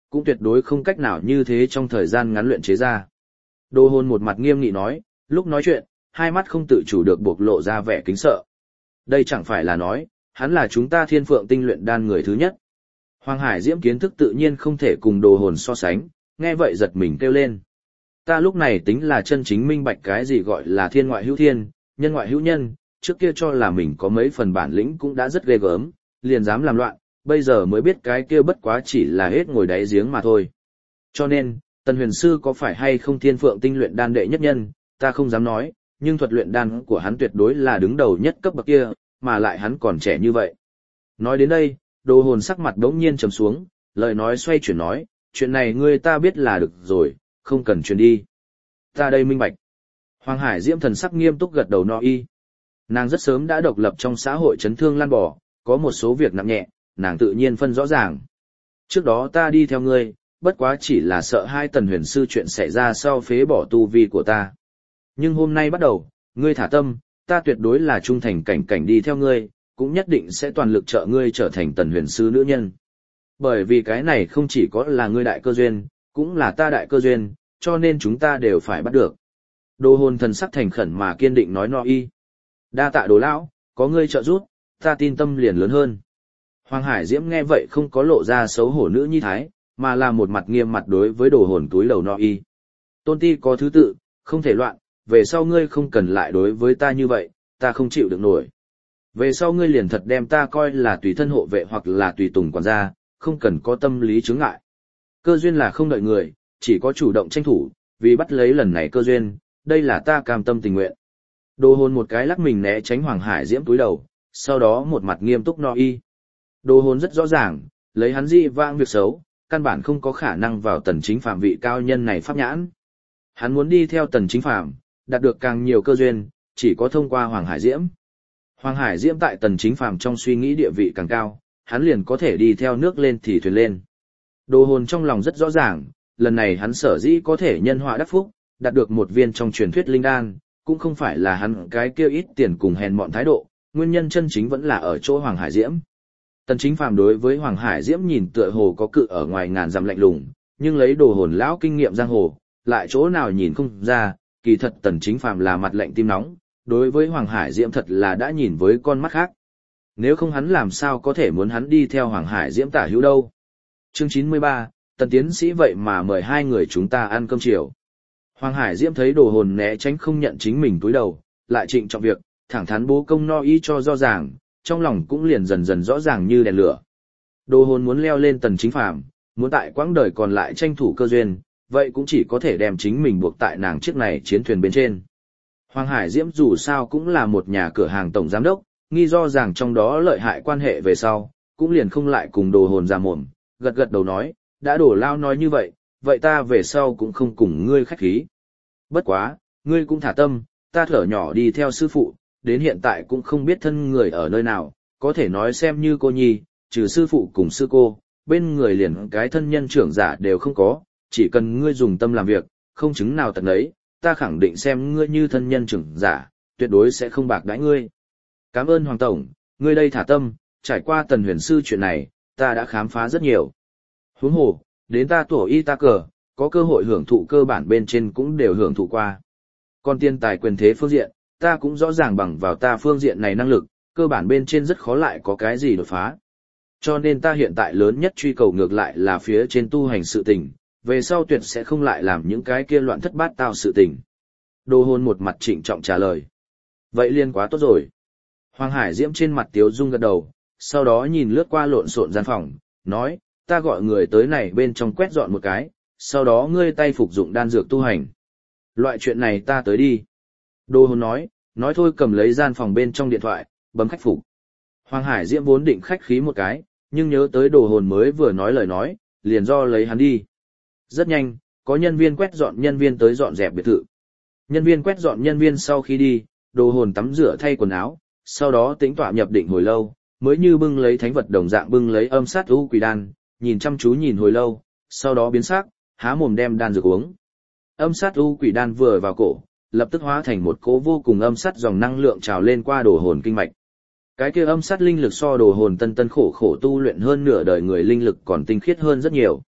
cũng tuyệt đối không cách nào như thế trong thời gian ngắn luyện chế ra. Đồ hồn một mặt nghiêm nghị nói, lúc nói chuyện, hai mắt không tự chủ được bộc lộ ra vẻ kính sợ. Đây chẳng phải là nói, hắn là chúng ta Thiên Phượng Tinh luyện đan người thứ nhất. Hoàng Hải Diễm kiến thức tự nhiên không thể cùng đồ hồn so sánh, nghe vậy giật mình kêu lên. Ta lúc này tính là chân chính minh bạch cái gì gọi là thiên ngoại hữu thiên, nhân ngoại hữu nhân, trước kia cho là mình có mấy phần bản lĩnh cũng đã rất ghê gớm, liền dám làm loạn, bây giờ mới biết cái kia bất quá chỉ là hết ngồi đáy giếng mà thôi. Cho nên, Tần Huyền Sư có phải hay không Thiên Phượng Tinh luyện đan đệ nhất nhân, ta không dám nói, nhưng thuật luyện đan của hắn tuyệt đối là đứng đầu nhất cấp bậc kia, mà lại hắn còn trẻ như vậy. Nói đến đây, đồ hồn sắc mặt đống nhiên trầm xuống, lời nói xoay chuyển nói, chuyện này ngươi ta biết là được rồi, không cần truyền đi. Ta đây minh bạch. Hoàng Hải Diễm thần sắc nghiêm túc gật đầu no y. Nàng rất sớm đã độc lập trong xã hội chấn thương lan bỏ, có một số việc nặng nhẹ, nàng tự nhiên phân rõ ràng. Trước đó ta đi theo ngươi, bất quá chỉ là sợ hai Tần Huyền Sư chuyện xảy ra sau phế bỏ tu vi của ta. Nhưng hôm nay bắt đầu, ngươi thả tâm, ta tuyệt đối là trung thành cảnh cảnh đi theo ngươi, cũng nhất định sẽ toàn lực trợ ngươi trở thành Tần Huyền Sư nữ nhân. Bởi vì cái này không chỉ có là ngươi đại cơ duyên, cũng là ta đại cơ duyên, cho nên chúng ta đều phải bắt được. Đồ hồn thần sắc thành khẩn mà kiên định nói no y. Đa tạ Đồ lão, có ngươi trợ giúp, ta tin tâm liền lớn hơn. Hoàng Hải Diễm nghe vậy không có lộ ra xấu hổ nữ nhi thái, mà là một mặt nghiêm mặt đối với đồ hồn túi đầu no y. Tôn ti có thứ tự, không thể loạn, về sau ngươi không cần lại đối với ta như vậy, ta không chịu được nổi. Về sau ngươi liền thật đem ta coi là tùy thân hộ vệ hoặc là tùy tùng quản gia, không cần có tâm lý chướng ngại. Cơ duyên là không đợi người, chỉ có chủ động tranh thủ, vì bắt lấy lần này cơ duyên, đây là ta cam tâm tình nguyện. Đồ hồn một cái lắc mình né tránh Hoàng Hải Diễm túi đầu, sau đó một mặt nghiêm túc no y. Đồ hồn rất rõ ràng, lấy hắn dị vãng việc xấu, căn bản không có khả năng vào Tần Chính Phàm vị cao nhân này pháp nhãn. Hắn muốn đi theo Tần Chính Phàm, đạt được càng nhiều cơ duyên, chỉ có thông qua Hoàng Hải Diễm. Hoàng Hải Diễm tại Tần Chính Phàm trong suy nghĩ địa vị càng cao, hắn liền có thể đi theo nước lên thì thuyền lên. Đồ hồn trong lòng rất rõ ràng, lần này hắn sở dĩ có thể nhân họa đắc phúc, đạt được một viên trong truyền thuyết linh đan, cũng không phải là hắn cái kia ít tiền cùng hèn mọn thái độ, nguyên nhân chân chính vẫn là ở chỗ Hoàng Hải Diễm. Tần Chính Phàm đối với Hoàng Hải Diễm nhìn tựa hồ có cự ở ngoài ngàn dặm lạnh lùng, nhưng lấy đồ hồn lão kinh nghiệm giang hồ, lại chỗ nào nhìn không ra, kỳ thật Tần Chính Phàm là mặt lạnh tim nóng, đối với Hoàng Hải Diễm thật là đã nhìn với con mắt khác. Nếu không hắn làm sao có thể muốn hắn đi theo Hoàng Hải Diễm tả hữu đâu. Chương 93, Tần Tiến Sĩ vậy mà mời hai người chúng ta ăn cơm chiều. Hoàng Hải Diễm thấy đồ hồn né tránh không nhận chính mình túi đầu, lại trịnh trọng việc, thẳng thắn bố công no y cho rõ ràng, trong lòng cũng liền dần dần rõ ràng như đèn lửa. Đồ hồn muốn leo lên Tần Chính Phàm, muốn tại quãng đời còn lại tranh thủ cơ duyên, vậy cũng chỉ có thể đem chính mình buộc tại nàng chiếc này chiến thuyền bên trên. Hoàng Hải Diễm dù sao cũng là một nhà cửa hàng tổng giám đốc, nghi do rằng trong đó lợi hại quan hệ về sau, cũng liền không lại cùng đồ hồn ra mồm, gật gật đầu nói, đã đổ lao nói như vậy, vậy ta về sau cũng không cùng ngươi khách khí. Bất quá, ngươi cũng thả tâm, ta thở nhỏ đi theo sư phụ, đến hiện tại cũng không biết thân người ở nơi nào, có thể nói xem như cô nhi, trừ sư phụ cùng sư cô, bên người liền cái thân nhân trưởng giả đều không có, chỉ cần ngươi dùng tâm làm việc, không chứng nào tận ấy, ta khẳng định xem ngươi như thân nhân trưởng giả, tuyệt đối sẽ không bạc đãi ngươi. Cảm ơn Hoàng Tổng, ngươi đây thả tâm, trải qua Tần Huyền Sư chuyện này, ta đã khám phá rất nhiều. Huống hồ, đến ta tuổi y ta cờ, có cơ hội hưởng thụ cơ bản bên trên cũng đều hưởng thụ qua. Còn tiền tài quyền thế phương diện, ta cũng rõ ràng bằng vào ta phương diện này năng lực, cơ bản bên trên rất khó lại có cái gì đột phá. Cho nên ta hiện tại lớn nhất truy cầu ngược lại là phía trên tu hành sự tình, về sau tuyệt sẽ không lại làm những cái kia loạn thất bát tao sự tình. Đồ hồn một mặt trịnh trọng trả lời. Vậy liên quá tốt rồi. Hoàng Hải Diễm trên mặt tiếu dung gật đầu, sau đó nhìn lướt qua lộn xộn gian phòng, nói, ta gọi người tới này bên trong quét dọn một cái, sau đó ngươi tay phục dụng đan dược tu hành. Loại chuyện này ta tới đi. Đồ hồn nói thôi cầm lấy gian phòng bên trong điện thoại, bấm khách phục. Hoàng Hải Diễm vốn định khách khí một cái, nhưng nhớ tới đồ hồn mới vừa nói lời nói, liền do lấy hắn đi. Rất nhanh, có nhân viên quét dọn nhân viên tới dọn dẹp biệt thự. Nhân viên quét dọn nhân viên sau khi đi, đồ hồn tắm rửa thay quần áo, sau đó tĩnh tọa nhập định hồi lâu, mới như bưng lấy thánh vật đồng dạng bưng lấy âm sát u quỷ đan, nhìn chăm chú nhìn hồi lâu, sau đó biến sắc, há mồm đem đan dược uống. Âm sát u quỷ đan vừa vào cổ, lập tức hóa thành một cỗ vô cùng âm sát dòng năng lượng trào lên qua đồ hồn kinh mạch. Cái kia âm sát linh lực so đồ hồn tân tân khổ khổ tu luyện hơn nửa đời người linh lực còn tinh khiết hơn rất nhiều.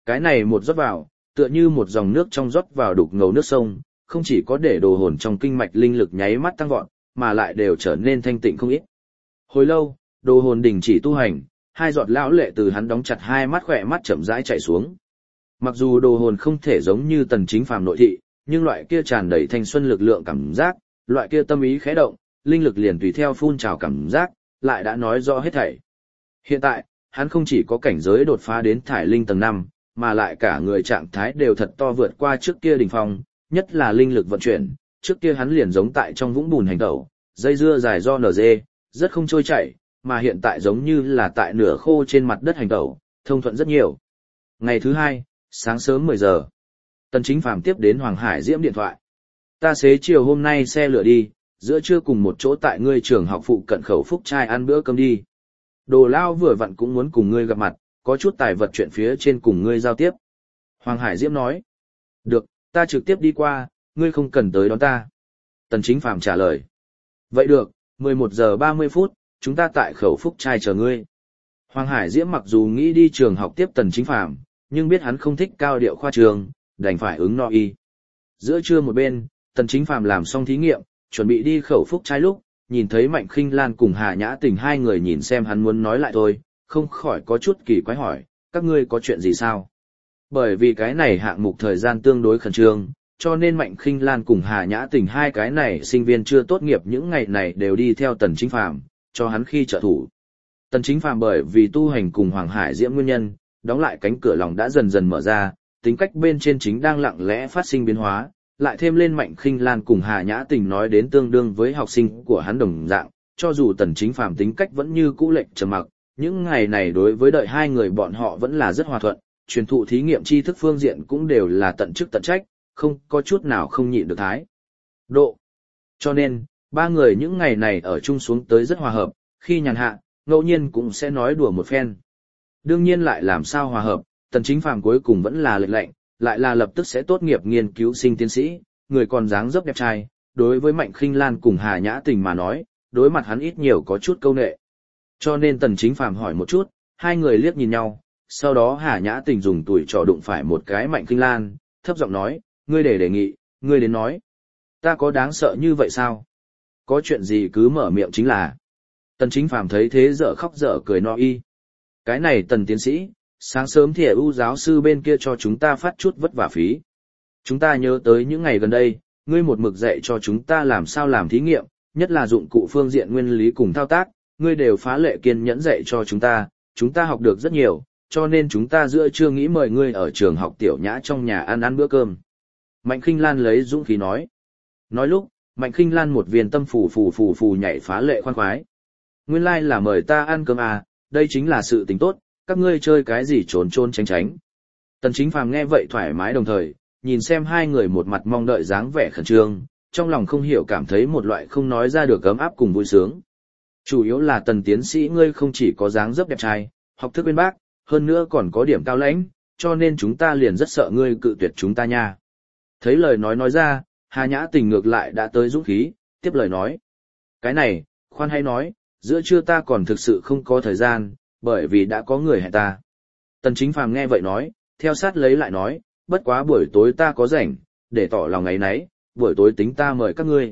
Cái này một rót vào, tựa như một dòng nước trong rót vào đục ngầu nước sông, không chỉ có để đồ hồn trong kinh mạch linh lực nháy mắt tăng vọt, mà lại đều trở nên thanh tịnh không ít. Hồi lâu, đồ hồn đình chỉ tu hành, hai giọt lão lệ từ hắn đóng chặt hai mắt khỏe mắt chậm rãi chảy xuống. Mặc dù đồ hồn không thể giống như Tần Chính Phàm nội thị, nhưng loại kia tràn đầy thanh xuân lực lượng cảm giác, loại kia tâm ý khẽ động, linh lực liền tùy theo phun trào cảm giác, lại đã nói rõ hết thảy. Hiện tại, hắn không chỉ có cảnh giới đột phá đến thải linh tầng 5, mà lại cả người trạng thái đều thật to vượt qua trước kia đỉnh phong, nhất là linh lực vận chuyển, trước kia hắn liền giống tại trong vũng bùn hành tẩu, dây dưa dài do nở dê, rất không trôi chảy, mà hiện tại giống như là tại nửa khô trên mặt đất hành tẩu, thông thuận rất nhiều. Ngày thứ hai, sáng sớm 10 giờ, Tần Chính Phàm tiếp đến Hoàng Hải Diễm điện thoại. Ta xế chiều hôm nay xe lửa đi, giữa trưa cùng một chỗ tại ngươi trường học phụ cận khẩu Phúc Trai ăn bữa cơm đi. Đồ Lao vừa vặn cũng muốn cùng ngươi gặp mặt, có chút tài vật chuyện phía trên cùng ngươi giao tiếp. Hoàng Hải Diễm nói. Được, ta trực tiếp đi qua, ngươi không cần tới đón ta. Tần Chính Phàm trả lời. Vậy được, 11 giờ 30 phút, chúng ta tại khẩu Phúc Trai chờ ngươi. Hoàng Hải Diễm mặc dù nghĩ đi trường học tiếp Tần Chính Phàm, nhưng biết hắn không thích cao điệu khoa trường, đành phải ứng no y. Giữa trưa một bên, Tần Chính Phàm làm xong thí nghiệm, chuẩn bị đi khẩu Phúc Trai lúc, nhìn thấy Mạnh Khinh Lan cùng Hà Nhã Tình hai người nhìn xem hắn muốn nói lại thôi, không khỏi có chút kỳ quái hỏi, các ngươi có chuyện gì sao? Bởi vì cái này hạng mục thời gian tương đối khẩn trương, cho nên Mạnh Khinh Lan cùng Hà Nhã Tình hai cái này sinh viên chưa tốt nghiệp những ngày này đều đi theo Tần Chính Phàm, cho hắn khi trợ thủ. Tần Chính Phàm bởi vì tu hành cùng Hoàng Hải Diễm nguyên nhân, đóng lại cánh cửa lòng đã dần dần mở ra, tính cách bên trên chính đang lặng lẽ phát sinh biến hóa, lại thêm lên Mạnh Khinh Lan cùng Hà Nhã Tình nói đến tương đương với học sinh của hắn đồng dạng, cho dù Tần Chính Phàm tính cách vẫn như cũ lệnh trầm mặc, những ngày này đối với đợi hai người bọn họ vẫn là rất hòa thuận, truyền thụ thí nghiệm tri thức phương diện cũng đều là tận chức tận trách, không có chút nào không nhịn được thái độ. Cho nên, ba người những ngày này ở chung xuống tới rất hòa hợp, khi nhàn hạ, ngẫu nhiên cũng sẽ nói đùa một phen. Đương nhiên lại làm sao hòa hợp, Tần Chính Phàm cuối cùng vẫn là lệnh lệnh, lại là lập tức sẽ tốt nghiệp nghiên cứu sinh tiến sĩ, người còn dáng dấp đẹp trai, đối với Mạnh Khinh Lan cùng Hà Nhã Tình mà nói, đối mặt hắn ít nhiều có chút câu nệ. Cho nên Tần Chính Phàm hỏi một chút, hai người liếc nhìn nhau, sau đó Hà Nhã Tình dùng tuổi trò đụng phải một cái Mạnh Khinh Lan, thấp giọng nói, ngươi để đề nghị, ngươi đến nói. Ta có đáng sợ như vậy sao? Có chuyện gì cứ mở miệng chính là. Tần Chính Phàm thấy thế dở khóc dở cười no y. Cái này Tần tiến sĩ, sáng sớm thì ưu giáo sư bên kia cho chúng ta phát chút vất vả phí. Chúng ta nhớ tới những ngày gần đây, ngươi một mực dạy cho chúng ta làm sao làm thí nghiệm, nhất là dụng cụ phương diện nguyên lý cùng thao tác, ngươi đều phá lệ kiên nhẫn dạy cho chúng ta học được rất nhiều, cho nên chúng ta giữa trưa nghĩ mời ngươi ở trường học tiểu nhã trong nhà ăn bữa cơm. Mạnh Khinh Lan lấy dũng khí nói. Nói lúc, Mạnh Khinh Lan một viên tâm phù nhảy phá lệ khoan khoái. Nguyên lai là mời ta ăn cơm à, đây chính là sự tình tốt, các ngươi chơi cái gì trốn trốn tránh tránh. Tần Chính Phàm nghe vậy thoải mái đồng thời, nhìn xem hai người một mặt mong đợi dáng vẻ khẩn trương, trong lòng không hiểu cảm thấy một loại không nói ra được ấm áp cùng vui sướng. Chủ yếu là Tần tiến sĩ ngươi không chỉ có dáng dấp đẹp trai, học thức bên bác, hơn nữa còn có điểm cao lãnh, cho nên chúng ta liền rất sợ ngươi cự tuyệt chúng ta nha. Thấy lời nói ra, Hà Nhã Tình ngược lại đã tới dũng khí, tiếp lời nói. Cái này, khoan hay nói, giữa trưa ta còn thực sự không có thời gian, bởi vì đã có người hẹn ta. Tần Chính Phàm nghe vậy nói, theo sát lấy lại nói, bất quá buổi tối ta có rảnh, để tỏ lòng ấy nấy, buổi tối tính ta mời các ngươi.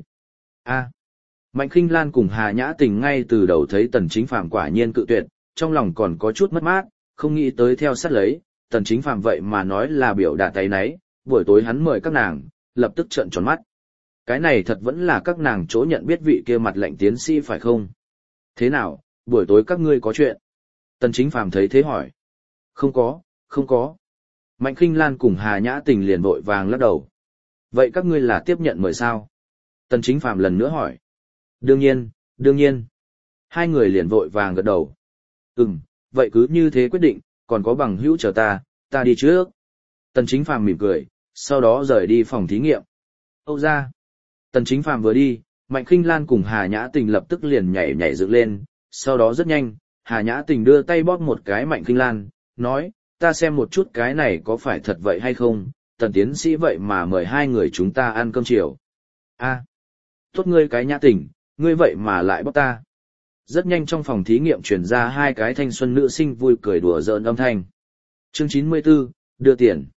Mạnh Khinh Lan cùng Hà Nhã Tình ngay từ đầu thấy Tần Chính Phàm quả nhiên cự tuyệt, trong lòng còn có chút mất mát, không nghĩ tới theo sát lấy, Tần Chính Phàm vậy mà nói là biểu đạt ấy nấy, buổi tối hắn mời các nàng, lập tức trợn tròn mắt. Cái này thật vẫn là các nàng chỗ nhận biết vị kia mặt lệnh tiến sĩ phải không? Thế nào, buổi tối các ngươi có chuyện? Tần Chính Phàm thấy thế hỏi. Không có. Mạnh Khinh Lan cùng Hà Nhã Tình liền vội vàng lắc đầu. Vậy các ngươi là tiếp nhận mời sao? Tần Chính Phàm lần nữa hỏi. Đương nhiên. Hai người liền vội vàng gật đầu. Vậy cứ như thế quyết định, còn có bằng hữu chờ ta đi trước. Tần Chính Phàm mỉm cười, sau đó rời đi phòng thí nghiệm. Âu ra. Tần Chính Phàm vừa đi, Mạnh Khinh Lan cùng Hà Nhã Tình lập tức liền nhảy dựng lên, sau đó rất nhanh, Hà Nhã Tình đưa tay bóp một cái Mạnh Khinh Lan, nói, ta xem một chút cái này có phải thật vậy hay không, Tần tiến sĩ vậy mà mời hai người chúng ta ăn cơm chiều. Tốt ngươi cái Nhã Tình, ngươi vậy mà lại bóp ta. Rất nhanh trong phòng thí nghiệm truyền ra hai cái thanh xuân nữ sinh vui cười đùa giỡn âm thanh. Chương 94, Đưa tiền.